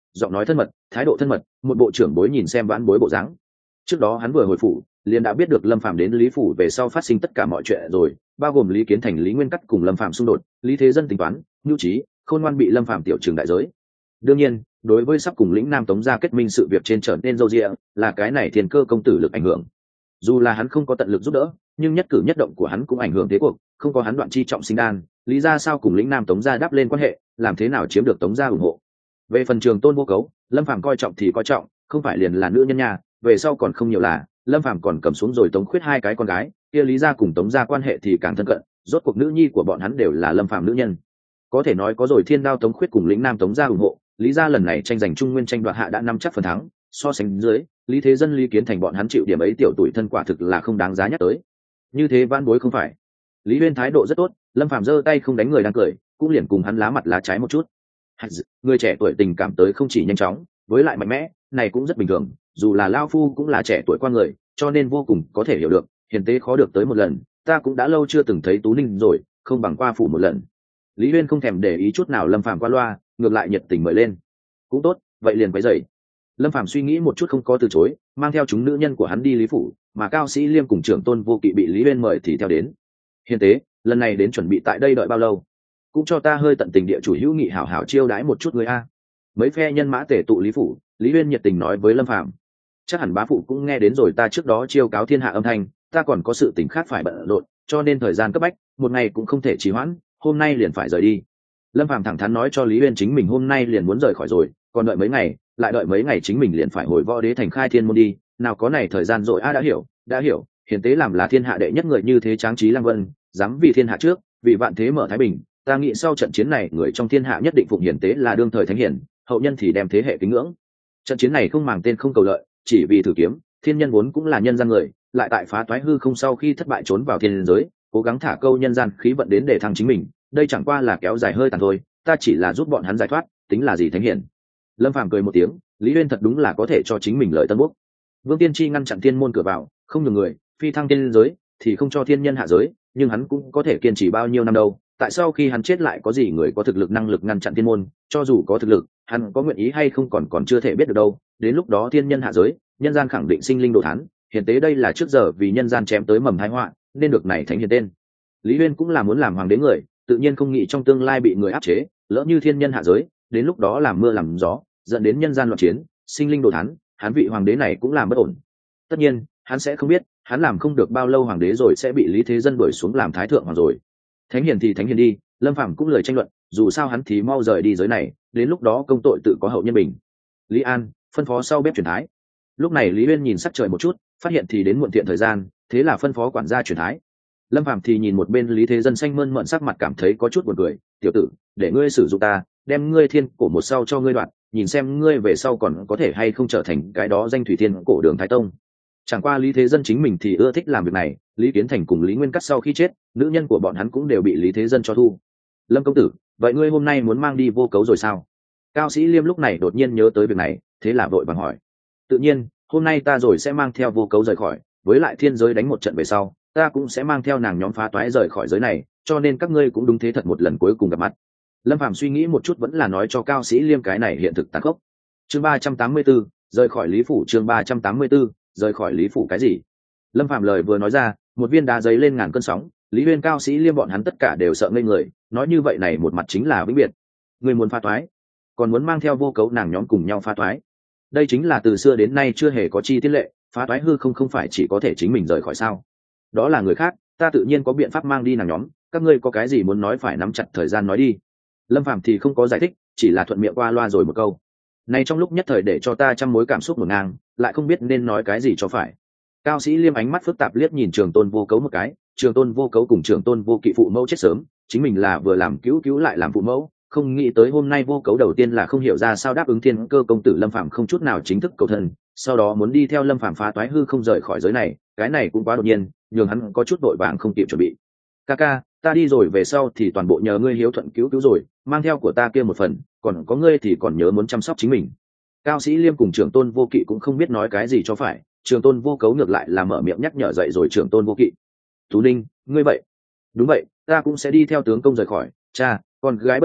giọng nói thân mật, thái độ thân mật, một bộ trưởng bối nhìn xem vãn bối bộ dáng. Trước đó hắn vừa hồi phủ liền đã biết được Lâm Phàm đến Lý phủ về sau phát sinh tất cả mọi chuyện rồi, bao gồm Lý Kiến Thành, Lý Nguyên Cắt cùng Lâm Phàm xung đột, Lý Thế Dân tính toán, nhu trí, khôn ngoan bị Lâm Phàm tiểu trường đại giới. Đương nhiên, đối với sắp cùng lĩnh Nam Tống gia kết minh sự việc trên trở nên râu rịa, là cái này thiên cơ công tử lực ảnh hưởng. Dù là hắn không có tận lực giúp đỡ, nhưng nhất cử nhất động của hắn cũng ảnh hưởng thế cuộc, không có hắn đoạn chi trọng sinh đan, lý ra sao cùng lĩnh Nam Tống gia đáp lên quan hệ, làm thế nào chiếm được Tống gia ủng hộ. Về phần Trường Tôn Vô Cấu, Lâm Phàm coi trọng thì coi trọng, không phải liền là nữ nhân nhà, về sau còn không nhiều là, Lâm Phàm còn cầm xuống rồi Tống Khuyết hai cái con gái, kia lý ra cùng Tống gia quan hệ thì càng thân cận, rốt cuộc nữ nhi của bọn hắn đều là Lâm Phàm nữ nhân. Có thể nói có rồi Thiên Đao Tống Khuyết cùng lĩnh Nam Tống gia ủng hộ, lý ra lần này tranh giành trung nguyên tranh đoạt hạ đã năm chắc phần thắng, so sánh dưới, Lý Thế Dân, Lý Kiến Thành bọn hắn chịu điểm ấy tiểu tuổi thân quả thực là không đáng giá nhắc tới. Như thế van bối không phải. Lý Uyên thái độ rất tốt, Lâm Phàm giơ tay không đánh người đang cười, cũng liền cùng hắn lá mặt lá trái một chút. Người trẻ tuổi tình cảm tới không chỉ nhanh chóng, với lại mạnh mẽ, này cũng rất bình thường, dù là lao phu cũng là trẻ tuổi qua người, cho nên vô cùng có thể hiểu được, hiền tế khó được tới một lần, ta cũng đã lâu chưa từng thấy Tú Ninh rồi, không bằng qua phủ một lần. Lý Uyên không thèm để ý chút nào Lâm Phàm qua loa, ngược lại nhiệt tình mời lên. Cũng tốt, vậy liền quấy rầy. Lâm Phàm suy nghĩ một chút không có từ chối, mang theo chúng nữ nhân của hắn đi Lý phủ, mà Cao Sĩ Liêm cùng Trưởng Tôn Vô Kỵ bị Lý Uyên mời thì theo đến. Hiền tế, lần này đến chuẩn bị tại đây đợi bao lâu? Cũng cho ta hơi tận tình địa chủ hữu nghị hảo hảo chiêu đãi một chút người a. Mấy phe nhân mã tề tụ Lý phủ, Lý Uyên nhiệt tình nói với Lâm Phàm. Chắc hẳn bá phụ cũng nghe đến rồi, ta trước đó chiêu cáo thiên hạ âm thanh, ta còn có sự tình khác phải bận rộn, cho nên thời gian cấp bách, một ngày cũng không thể trì hoãn, hôm nay liền phải rời đi. Lâm Phàm thẳng thắn nói cho Lý Uyên chính mình hôm nay liền muốn rời khỏi rồi, còn đợi mấy ngày, lại đợi mấy ngày chính mình liền phải hồi Võ Đế thành khai thiên môn đi, nào có này thời gian rồi. Đã hiểu, hiền tế làm là thiên hạ đệ nhất người như thế tráng trí lăng vân, dám vì thiên hạ trước, vì vạn thế mở thái bình, ta nghĩ sau trận chiến này người trong thiên hạ nhất định phụng hiền tế là đương thời thánh hiển, hậu nhân thì đem thế hệ kính ngưỡng. Trận chiến này không màng tên không cầu lợi, chỉ vì thử kiếm, thiên nhân vốn cũng là nhân gian người, lại tại phá toái hư không sau khi thất bại trốn vào thiên giới, cố gắng thả câu nhân gian khí vận đến để thăng chính mình, đây chẳng qua là kéo dài hơi tàn thôi, ta chỉ là giúp bọn hắn giải thoát, tính là gì thánh hiển. Lâm Phàm cười một tiếng, Lý Uyên thật đúng là có thể cho chính mình lợi tân bốc. Vương Tiên Tri ngăn chặn thiên môn cửa vào, không nhường người phi thăng thiên giới, thì không cho thiên nhân hạ giới, nhưng hắn cũng có thể kiên trì bao nhiêu năm đâu. Tại sao khi hắn chết lại có gì người có thực lực năng lực ngăn chặn thiên môn, cho dù có thực lực, hắn có nguyện ý hay không còn chưa thể biết được đâu. Đến lúc đó thiên nhân hạ giới, nhân gian khẳng định sinh linh đồ thán, hiền tế đây là trước giờ vì nhân gian chém tới mầm tai họa, nên được này thánh hiền tên. Lý Uyên cũng là muốn làm hoàng đế người, tự nhiên không nghĩ trong tương lai bị người áp chế, lỡ như thiên nhân hạ giới, đến lúc đó làm mưa làm gió, dẫn đến nhân gian loạn chiến, sinh linh đồ thán, hắn vị hoàng đế này cũng làm bất ổn. Tất nhiên, hắn sẽ không biết, hắn làm không được bao lâu hoàng đế rồi sẽ bị Lý Thế Dân đuổi xuống làm thái thượng hoàng rồi. Thánh hiền thì thánh hiền đi, Lâm Phàm cũng lời tranh luận, dù sao hắn thì mau rời đi giới này, đến lúc đó công tội tự có hậu nhân bình. Lý An phân phó sau bếp chuyển thái. Lúc này Lý Uyên nhìn sắc trời một chút, phát hiện thì đến muộn tiện thời gian, thế là phân phó quản gia chuyển thái. Lâm Phàm thì nhìn một bên Lý Thế Dân xanh mơn mận sắc mặt cảm thấy có chút buồn cười, tiểu tử, để ngươi sử dụng ta, đem ngươi thiên cổ một sau cho ngươi đoạn, nhìn xem ngươi về sau còn có thể hay không trở thành cái đó danh thủy thiên cổ đường Thái Tông. Chẳng qua Lý Thế Dân chính mình thì ưa thích làm việc này, Lý Kiến Thành cùng Lý Nguyên Cắt sau khi chết, nữ nhân của bọn hắn cũng đều bị Lý Thế Dân cho thu. Lâm công tử, vậy ngươi hôm nay muốn mang đi Vô Cấu rồi sao? Cao Sĩ Liêm lúc này đột nhiên nhớ tới việc này, thế là vội vàng hỏi. Tự nhiên, hôm nay ta rồi sẽ mang theo Vô Cấu rời khỏi, với lại thiên giới đánh một trận về sau, ta cũng sẽ mang theo nàng nhóm phá toái rời khỏi giới này, cho nên các ngươi cũng đúng thế thật một lần cuối cùng gặp mặt. Lâm Phàm suy nghĩ một chút vẫn là nói cho Cao Sĩ Liêm cái này hiện thực tàn khốc. Chương 384, rời khỏi Lý phủ. Chương 384, rời khỏi Lý phủ cái gì? Lâm Phàm lời vừa nói ra, một viên đá giấy lên ngàn cơn sóng, Lý Uyên, Cao Sĩ Liêm bọn hắn tất cả đều sợ ngây người, nói như vậy này một mặt chính là vĩnh biệt. Người muốn phá toái, còn muốn mang theo Vô Cấu nàng nhóm cùng nhau phá toái. Đây chính là từ xưa đến nay chưa hề có chi tiết lệ, phá toái hư không phải chỉ có thể chính mình rời khỏi sao? Đó là người khác, ta tự nhiên có biện pháp mang đi nàng nhóm, các ngươi có cái gì muốn nói phải nắm chặt thời gian nói đi. Lâm Phàm thì không có giải thích, chỉ là thuận miệng qua loa rồi một câu. Này trong lúc nhất thời để cho ta trăm mối cảm xúc ngổn ngang, lại không biết nên nói cái gì cho phải. Cao Sĩ Liêm ánh mắt phức tạp liếc nhìn Trường Tôn Vô Cấu một cái, Trường Tôn Vô Cấu cùng Trường Tôn Vô Kỵ phụ mẫu chết sớm, chính mình là vừa làm cứu lại làm phụ mẫu, không nghĩ tới hôm nay Vô Cấu đầu tiên là không hiểu ra sao đáp ứng thiên cơ công tử Lâm Phàm không chút nào chính thức cầu thân, sau đó muốn đi theo Lâm Phàm phá toái hư không rời khỏi giới này, cái này cũng quá đột nhiên, nhường hắn có chút vội vàng không kịp chuẩn bị. Kaka, ta đi rồi về sau thì toàn bộ nhờ ngươi hiếu thuận cứu rồi, mang theo của ta kia một phần, còn có ngươi thì còn nhớ muốn chăm sóc chính mình. Cao Sĩ Liêm cùng Trường Tôn Vô Kỵ cũng không biết nói cái gì cho phải, Trường Tôn Vô Cấu ngược lại là mở miệng nhắc nhở dậy rồi Trường Tôn Vô Kỵ. Tú Ninh, ngươi vậy? Đúng vậy, ta cũng sẽ đi theo tướng công rời khỏi, cha, con gái bất hiếu,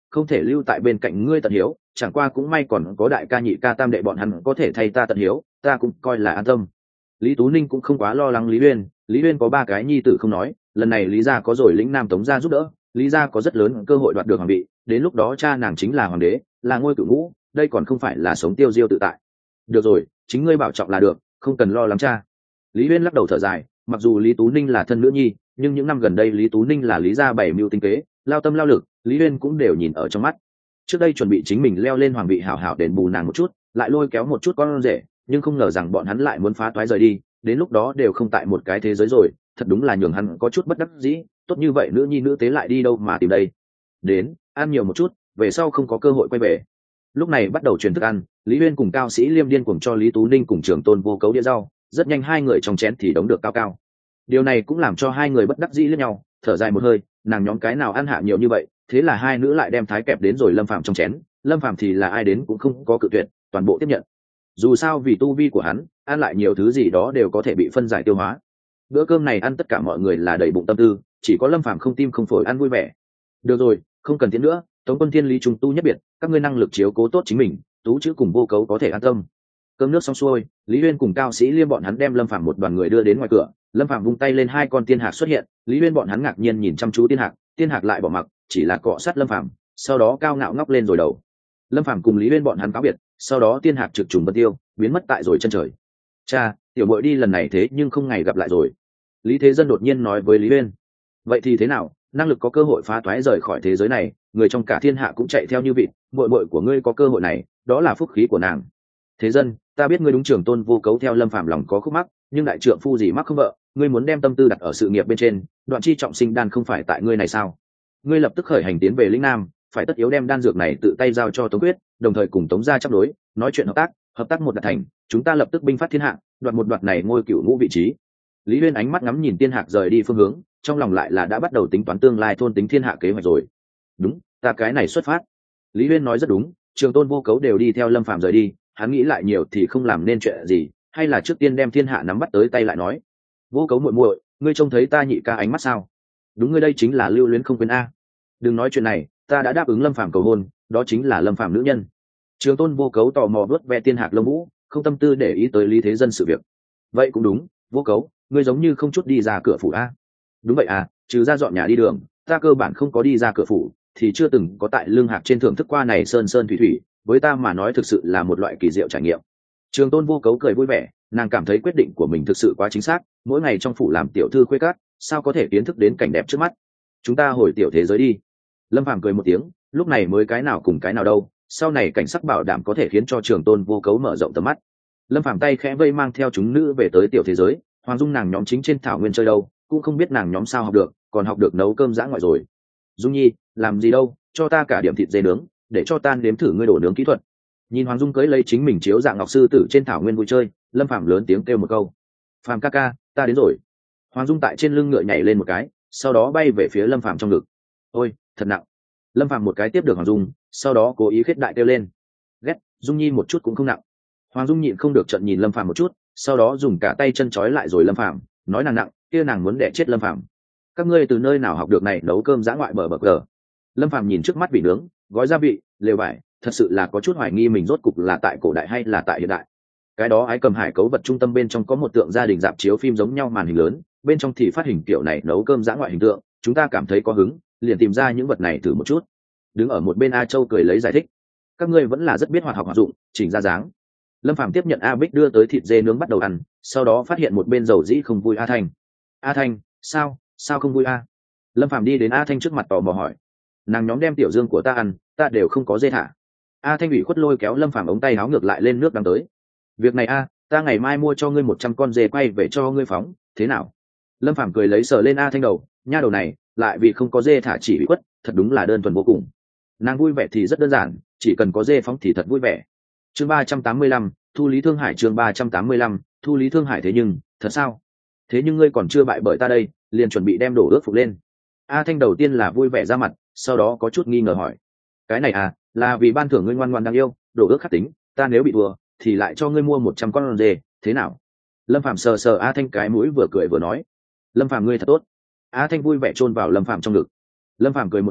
không thể lưu tại bên cạnh ngươi tận hiếu, chẳng qua cũng may còn có đại ca nhị ca tam đệ bọn hắn có thể thay ta tận hiếu, ta cũng coi là an tâm. Lý Tú Ninh cũng không quá lo lắng Lý Uyên có 3 cái nhi tử không nói, lần này Lý gia có rồi lĩnh Nam Tống gia giúp đỡ, Lý gia có rất lớn cơ hội đoạt được hoàng vị, đến lúc đó cha nàng chính là hoàng đế, là ngôi cửu ngũ, đây còn không phải là sống tiêu diêu tự tại. Được rồi, chính ngươi bảo trọng là được, không cần lo lắng cha. Lý Uyên lắc đầu thở dài, mặc dù Lý Tú Ninh là thân nữ nhi, nhưng những năm gần đây Lý Tú Ninh là Lý gia bảy mưu tinh kế, lao tâm lao lực, Lý Uyên cũng đều nhìn ở trong mắt. Trước đây chuẩn bị chính mình leo lên hoàng vị hảo hảo đền bù nàng một chút, lại lôi kéo một chút con rể, nhưng không ngờ rằng bọn hắn lại muốn phá toái rời đi, đến lúc đó đều không tại một cái thế giới rồi, thật đúng là nhường hắn có chút bất đắc dĩ, tốt như vậy nữ nhi nữ tế lại đi đâu mà tìm đây. Đến, ăn nhiều một chút, về sau không có cơ hội quay về. Lúc này bắt đầu truyền thức ăn, Lý Uyên cùng Cao Sĩ Liêm điên cuồng cho Lý Tú Ninh cùng Trường Tôn Vô Cấu đĩa rau, rất nhanh hai người trong chén thì đống được cao cao. Điều này cũng làm cho hai người bất đắc dĩ liếc nhau, thở dài một hơi, nàng nhóm cái nào ăn hạ nhiều như vậy, thế là hai nữ lại đem thái kẹp đến rồi Lâm Phàm trong chén, Lâm Phàm thì là ai đến cũng không có cự tuyệt, toàn bộ tiếp nhận. Dù sao vì tu vi của hắn, ăn lại nhiều thứ gì đó đều có thể bị phân giải tiêu hóa. Bữa cơm này ăn tất cả mọi người là đầy bụng tâm tư, chỉ có Lâm Phàm không tim không phổi ăn vui vẻ. Được rồi, không cần tiến nữa, Tống Quân Thiên Lý Trung tu nhất biệt, các ngươi năng lực chiếu cố tốt chính mình, Tú chữ cùng Vô Cấu có thể an tâm. Cơm nước xong xuôi, Lý Uyên cùng Cao Sĩ Liêm bọn hắn đem Lâm Phàm một đoàn người đưa đến ngoài cửa, Lâm Phàm vung tay lên 2 con tiên hạc xuất hiện, Lý Uyên bọn hắn ngạc nhiên nhìn chăm chú tiên hạc lại bỏ mặc, chỉ là cọ sát Lâm Phàm, sau đó cao ngạo ngóc lên rồi đầu. Lâm Phàm cùng Lý Uyên bọn hắn cáo biệt, sau đó tiên hạc trực trùng vân tiêu, biến mất tại rồi chân trời. Cha, tiểu muội đi lần này thế nhưng không ngày gặp lại rồi. Lý Thế Dân đột nhiên nói với Lý Uyên. Vậy thì thế nào, năng lực có cơ hội phá toái rời khỏi thế giới này, người trong cả thiên hạ cũng chạy theo như vịt, muội của ngươi có cơ hội này, đó là phúc khí của nàng. Thế Dân, ta biết ngươi đúng Trường Tôn Vô Cấu theo Lâm Phàm lòng có khúc mắc, nhưng đại trượng phu gì mắc không vợ, ngươi muốn đem tâm tư đặt ở sự nghiệp bên trên, đoạn chi trọng sinh đan không phải tại ngươi này sao? Ngươi lập tức khởi hành tiến về lĩnh Nam, phải tất yếu đem đan dược này tự tay giao cho Tống Quyết, đồng thời cùng Tống gia chấp đối, nói chuyện hợp tác một đạt thành, chúng ta lập tức binh phát thiên hạ, đoạt này ngôi cửu ngũ vị trí. Lý Uyên ánh mắt ngắm nhìn tiên hạc rời đi phương hướng, trong lòng lại là đã bắt đầu tính toán tương lai thôn tính thiên hạ kế hoạch rồi. Đúng, ta cái này xuất phát. Lý Uyên nói rất đúng, Trường Tôn Vô Cấu đều đi theo Lâm Phàm rời đi, hắn nghĩ lại nhiều thì không làm nên chuyện gì, hay là trước tiên đem thiên hạ nắm bắt tới tay lại nói. Vô Cấu muội muội, ngươi trông thấy ta nhị ca ánh mắt sao? Đúng, ngươi đây chính là lưu luyến không quên a. Đừng nói chuyện này, ta đã đáp ứng Lâm Phàm cầu hôn, đó chính là Lâm Phàm nữ nhân. Trường Tôn Vô Cấu tò mò vuốt ve tiên hạc lông vũ, không tâm tư để ý tới Lý Thế Dân sự việc. Vậy cũng đúng, Vô Cấu, ngươi giống như không chút đi ra cửa phủ a. Đúng vậy à, trừ ra dọn nhà đi đường, ta cơ bản không có đi ra cửa phủ, thì chưa từng có tại lương hạc trên thưởng thức qua này sơn sơn thủy thủy, với ta mà nói thực sự là một loại kỳ diệu trải nghiệm. Trường Tôn Vô Cấu cười vui vẻ, nàng cảm thấy quyết định của mình thực sự quá chính xác, mỗi ngày trong phủ làm tiểu thư khuê cát, sao có thể kiến thức đến cảnh đẹp trước mắt. Chúng ta hồi tiểu thế giới đi. Lâm Phàm cười một tiếng, lúc này mới cái nào cùng cái nào đâu, sau này cảnh sắc bảo đảm có thể khiến cho Trường Tôn Vô Cấu mở rộng tầm mắt. Lâm Phàm tay khẽ vây mang theo chúng nữ về tới tiểu thế giới, Hoàng Dung nàng nhóm chính trên thảo nguyên chơi đâu, cũng không biết nàng nhóm sao học được, còn học được nấu cơm dã ngoại rồi. Dung Nhi, làm gì đâu, cho ta cả điểm thịt dê nướng, để cho ta nếm thử ngươi đổ nướng kỹ thuật. Nhìn Hoàng Dung cưới lấy chính mình chiếu dạng ngọc sư tử trên thảo nguyên vui chơi, Lâm Phàm lớn tiếng kêu một câu. Phàm ca ca, ta đến rồi. Hoàng Dung tại trên lưng ngựa nhảy lên một cái, sau đó bay về phía Lâm Phàm trong ngực. Ôi, thật nặng. Lâm Phàm một cái tiếp được Hoàng Dung, sau đó cố ý khết đại kêu lên. Ghét, Dung Nhi một chút cũng không nặng. Hoàng Dung nhịn không được trợn nhìn Lâm Phàm một chút, sau đó dùng cả tay chân trói lại rồi Lâm Phàm, nói nàng nặng, kia nàng muốn đẻ chết Lâm Phàm. Các ngươi từ nơi nào học được này nấu cơm dã ngoại bờ bờ cờ? Lâm Phàm nhìn trước mắt vị nướng, gói gia vị, lều vải, thật sự là có chút hoài nghi mình rốt cục là tại cổ đại hay là tại hiện đại. Cái đó Ái Cầm Hải cấu vật trung tâm bên trong có một tượng gia đình rạp chiếu phim giống nhau màn hình lớn, bên trong thì phát hình kiểu này nấu cơm dã ngoại hình tượng, chúng ta cảm thấy có hứng, liền tìm ra những vật này thử một chút. Đứng ở một bên A Châu cười lấy giải thích, các ngươi vẫn là rất biết hoạt học hoạt dụng, chỉnh ra dáng. Lâm Phàm tiếp nhận A Bích đưa tới thịt dê nướng bắt đầu ăn, sau đó phát hiện một bên dầu dĩ không vui A Thanh. A Thanh, sao không vui a? Lâm Phàm đi đến A Thanh trước mặt tò mò hỏi. Nàng nhóm đem tiểu dương của ta ăn, ta đều không có dê thả. A Thanh ủy khuất lôi kéo Lâm Phàm ống tay áo ngược lại lên nước đang tới. Việc này a, ta ngày mai mua cho ngươi 100 con dê quay về cho ngươi phóng, thế nào? Lâm Phàm cười lấy sờ lên A Thanh đầu, nha đầu này, lại vì không có dê thả chỉ ủy khuất, thật đúng là đơn thuần vô cùng. Nàng vui vẻ thì rất đơn giản, chỉ cần có dê phóng thì thật vui vẻ. Chương 385, Thu Lý Thương Hải. Chương 385, Thu Lý Thương Hải. Thế nhưng, thật sao? Thế nhưng ngươi còn chưa bại bởi ta đây, liền chuẩn bị đem đổ ước phục lên. A Thanh đầu tiên là vui vẻ ra mặt, sau đó có chút nghi ngờ hỏi. Cái này à, là vì ban thưởng ngươi ngoan ngoan đáng yêu, đổ ước khắc tính, ta nếu bị thua, thì lại cho ngươi mua 100 con dê, thế nào? Lâm Phàm sờ sờ A Thanh cái mũi vừa cười vừa nói. Lâm Phàm ngươi thật tốt. A Thanh vui vẻ chôn vào Lâm Phàm trong ngực. Lâm Phàm cười một tiếng,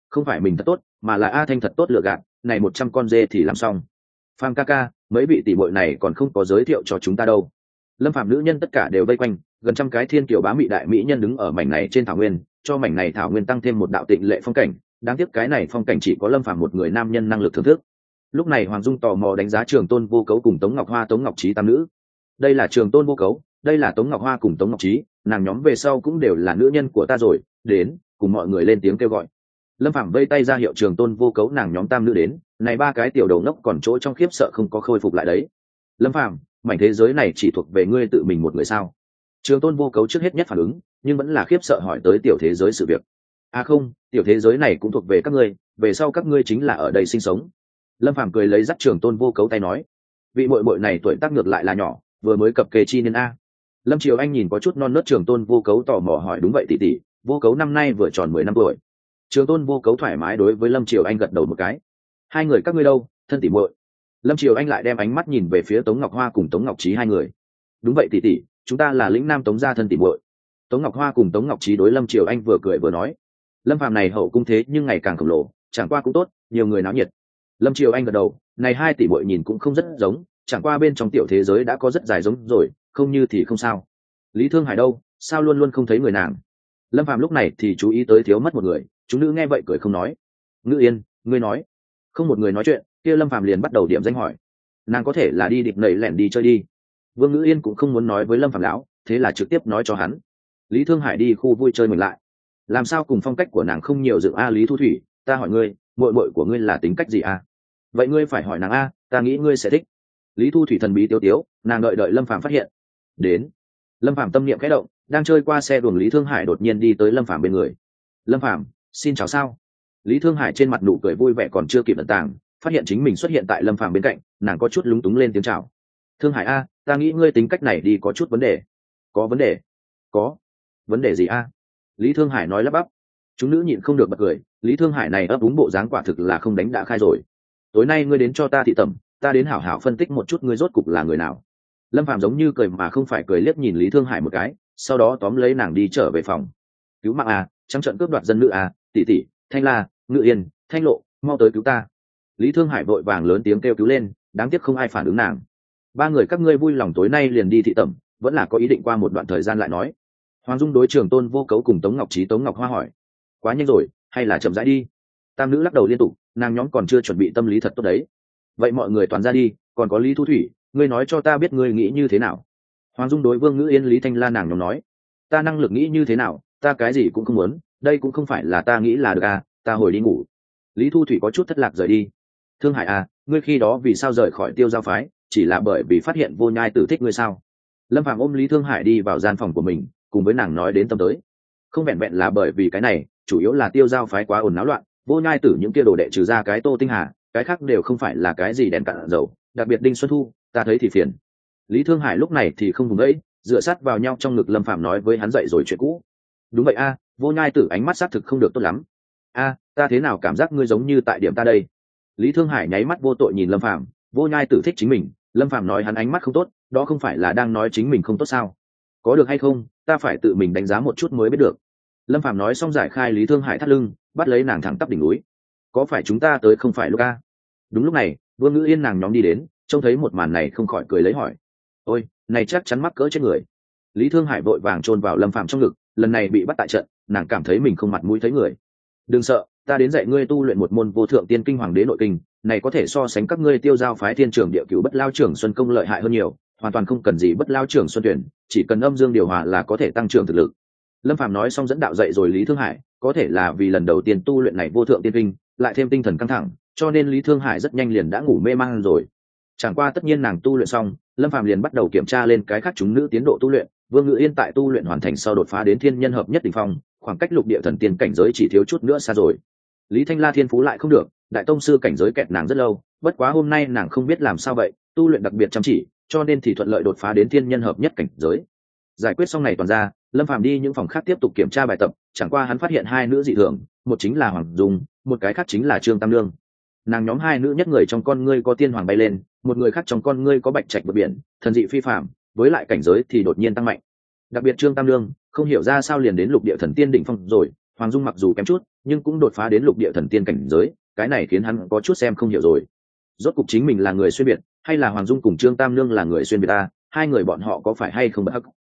không phải mình thật tốt mà là A Thanh thật tốt lựa gạt, này 100 con dê thì làm xong. Phàm ca ca, mấy vị tỷ muội này còn không có giới thiệu cho chúng ta đâu. Lâm Phàm nữ nhân tất cả đều vây quanh, gần trăm cái thiên kiều bá mị đại mỹ nhân đứng ở mảnh này trên thảo nguyên, cho mảnh này thảo nguyên tăng thêm một đạo tịnh lệ phong cảnh. Đáng tiếc cái này phong cảnh chỉ có Lâm Phàm một người nam nhân năng lực thưởng thức. Lúc này Hoàng Dung tò mò đánh giá Trường Tôn Vô Cấu cùng Tống Ngọc Hoa, Tống Ngọc Trí tam nữ. Đây là Trường Tôn Vô Cấu, đây là Tống Ngọc Hoa cùng Tống Ngọc Trí, nàng nhóm về sau cũng đều là nữ nhân của ta rồi, đến, cùng mọi người lên tiếng kêu gọi. Lâm Phàm vây tay ra hiệu Trường Tôn Vô Cấu nàng nhóm tam nữ đến, này ba cái tiểu đầu nốc còn chỗ trong khiếp sợ không có khôi phục lại đấy. Lâm Phàm, mảnh thế giới này chỉ thuộc về ngươi tự mình một người sao? Trường Tôn Vô Cấu trước hết nhất phản ứng, nhưng vẫn là khiếp sợ hỏi tới tiểu thế giới sự việc. À không, tiểu thế giới này cũng thuộc về các ngươi, về sau các ngươi chính là ở đây sinh sống. Lâm Phàm cười lấy dắt Trường Tôn Vô Cấu tay nói, vị muội muội này tuổi tác ngược lại là nhỏ, vừa mới cập kê chi niên a. Lâm Triều Anh nhìn có chút non nớt Trường Tôn Vô Cấu tò mò hỏi, đúng vậy tỷ tỷ, Vô Cấu năm nay vừa tròn 10 năm tuổi. Trường Tôn Vô Cấu thoải mái đối với Lâm Triều Anh gật đầu một cái. Hai người các ngươi đâu, thân tỷ muội? Lâm Triều Anh lại đem ánh mắt nhìn về phía Tống Ngọc Hoa cùng Tống Ngọc Trí hai người. Đúng vậy tỷ tỷ, chúng ta là lĩnh nam Tống gia thân tỷ muội. Tống Ngọc Hoa cùng Tống Ngọc Trí đối Lâm Triều Anh vừa cười vừa nói. Lâm Phàm này hậu cung thế nhưng ngày càng khổng lồ, chẳng qua cũng tốt, nhiều người náo nhiệt. Lâm Triều Anh gật đầu, này hai tỷ muội nhìn cũng không rất giống, chẳng qua bên trong tiểu thế giới đã có rất dài giống rồi, không như thì không sao. Lý Thương Hải đâu, sao luôn luôn không thấy người nàng? Lâm Phàm lúc này thì chú ý tới thiếu mất một người, chúng nữ nghe vậy cười không nói. Ngữ Yên, ngươi nói. Không một người nói chuyện, kia Lâm Phàm liền bắt đầu điểm danh hỏi. Nàng có thể là đi điệp nảy lẻn đi chơi đi. Vương Ngữ Yên cũng không muốn nói với Lâm Phàm lão, thế là trực tiếp nói cho hắn. Lý Thương Hải đi khu vui chơi mình lại. Làm sao cùng phong cách của nàng không nhiều dựng a. Lý Thu Thủy, ta hỏi ngươi, muội muội của ngươi là tính cách gì a? Vậy ngươi phải hỏi nàng a, ta nghĩ ngươi sẽ thích. Lý Thu Thủy thần bí tiêu tiếu, nàng đợi Lâm Phàm phát hiện. Đến. Lâm Phàm tâm niệm khẽ động, đang chơi qua xe đuồng Lý Thương Hải đột nhiên đi tới Lâm Phàm bên người. Lâm Phàm, xin chào sao? Lý Thương Hải trên mặt nụ cười vui vẻ còn chưa kịp ẩn tàng, phát hiện chính mình xuất hiện tại Lâm Phàm bên cạnh, nàng có chút lúng túng lên tiếng chào. Thương Hải a, ta nghĩ ngươi tính cách này đi có chút vấn đề. Có vấn đề? Có. Vấn đề gì a? Lý Thương Hải nói lắp bắp. Chúng nữ nhịn không được bật cười, Lý Thương Hải này ấp úng bộ dáng quả thực là không đánh đã khai rồi. Tối nay ngươi đến cho ta thị tẩm, ta đến hảo hảo phân tích một chút ngươi rốt cục là người nào. Lâm Phàm giống như cười mà không phải cười liếc nhìn Lý Thương Hải một cái, sau đó tóm lấy nàng đi trở về phòng. Cứu mạng a, trắng trợn cướp đoạt dân nữ a, tỷ tỷ, Thanh La, Ngự Yên, Thanh Lộ, mau tới cứu ta. Lý Thương Hải vội vàng lớn tiếng kêu cứu lên, đáng tiếc không ai phản ứng nàng. Ba người các ngươi vui lòng tối nay liền đi thị tẩm, vẫn là có ý định qua một đoạn thời gian lại nói. Hoàng Dung đối Trường Tôn Vô Cấu cùng Tống Ngọc Trí, Tống Ngọc Hoa hỏi. Quá nhanh rồi, hay là chậm rãi đi? Tam nữ lắc đầu liên tục, nàng nhóm còn chưa chuẩn bị tâm lý thật tốt đấy. Vậy mọi người toàn ra đi, còn có Lý Thu Thủy, ngươi nói cho ta biết ngươi nghĩ như thế nào. Hoàng Dung đối Vương Ngữ Yên, Lý Thanh La nàng nhóm nói. Ta năng lực nghĩ như thế nào, ta cái gì cũng không muốn, đây cũng không phải là ta nghĩ là được à, ta hồi đi ngủ. Lý Thu Thủy có chút thất lạc rời đi. Thương Hải à, ngươi khi đó vì sao rời khỏi Tiêu Giao phái, chỉ là bởi vì phát hiện Vô Nhai Tử thích ngươi sao? Lâm Phàm ôm Lý Thương Hải đi vào gian phòng của mình, cùng với nàng nói đến tâm tới. Không vẹn vẹn là bởi vì cái này, chủ yếu là Tiêu Giao phái quá ồn náo loạn, Vô Nhai Tử những kia đồ đệ trừ ra cái Tô Tinh Hà, cái khác đều không phải là cái gì đèn cạn dầu, đặc biệt Đinh Xuân Thu, ta thấy thì phiền. Lý Thương Hải lúc này thì không vùng ấy, dựa sát vào nhau trong ngực Lâm Phàm nói với hắn dậy rồi chuyện cũ. Đúng vậy a, Vô Nhai Tử ánh mắt xác thực không được tốt lắm. A, ta thế nào cảm giác ngươi giống như tại điểm ta đây? Lý Thương Hải nháy mắt vô tội nhìn Lâm Phàm, Vô Nhai Tử thích chính mình, Lâm Phàm nói hắn ánh mắt không tốt, đó không phải là đang nói chính mình không tốt sao? Có được hay không, ta phải tự mình đánh giá một chút mới biết được. Lâm Phàm nói xong giải khai Lý Thương Hải thắt lưng, bắt lấy nàng thẳng tắp đỉnh núi. Có phải chúng ta tới không phải lúc a? Đúng lúc này, Vương Ngữ Yên nàng nhóm đi đến, trông thấy một màn này không khỏi cười lấy hỏi. Ôi, này chắc chắn mắc cỡ chết người. Lý Thương Hải vội vàng chôn vào Lâm Phàm trong ngực, lần này bị bắt tại trận, nàng cảm thấy mình không mặt mũi thấy người. Đừng sợ, ta đến dạy ngươi tu luyện một môn Vô Thượng Tiên Kinh Hoàng Đế Nội Kinh, này có thể so sánh các ngươi Tiêu Giao phái Thiên Trường Địa Cửu Bất Lao Trưởng Xuân Công lợi hại hơn nhiều, hoàn toàn không cần gì Bất Lao Trưởng Xuân tuyển, chỉ cần âm dương điều hòa là có thể tăng trưởng thực lực. Lâm Phàm nói xong dẫn đạo dạy rồi Lý Thương Hải, có thể là vì lần đầu tiên tu luyện này Vô Thượng Tiên Kinh, lại thêm tinh thần căng thẳng, cho nên Lý Thương Hải rất nhanh liền đã ngủ mê man rồi. Chẳng qua tất nhiên nàng tu luyện xong, Lâm Phàm liền bắt đầu kiểm tra lên cái khác chúng nữ tiến độ tu luyện. Vương Ngự Yên tại tu luyện hoàn thành sau đột phá đến thiên nhân hợp nhất đỉnh phong, khoảng cách lục địa thần tiên cảnh giới chỉ thiếu chút nữa xa rồi. Lý Thanh La thiên phú lại không được, đại tông sư cảnh giới kẹt nàng rất lâu, bất quá hôm nay nàng không biết làm sao vậy, tu luyện đặc biệt chăm chỉ, cho nên thì thuận lợi đột phá đến thiên nhân hợp nhất cảnh giới. Giải quyết xong này toàn ra, Lâm Phàm đi những phòng khác tiếp tục kiểm tra bài tập, chẳng qua hắn phát hiện hai nữ dị thường, một chính là Hoàng Dung, một cái khác chính là Trương Tam Nương. Nàng nhóm hai nữ nhất người trong con ngươi có tiên hoàng bay lên, một người khác trong con ngươi có bạch trạch vượt biển, thần dị phi phàm, với lại cảnh giới thì đột nhiên tăng mạnh. Đặc biệt Trương Tam Nương không hiểu ra sao liền đến lục địa thần tiên đỉnh phong rồi, Hoàng Dung mặc dù kém chút nhưng cũng đột phá đến lục địa thần tiên cảnh giới, cái này khiến hắn có chút xem không hiểu rồi. Rốt cục chính mình là người xuyên việt hay là Hoàng Dung cùng Trương Tam Nương là người xuyên việt ta, hai người bọn họ có phải hay không bất hắc?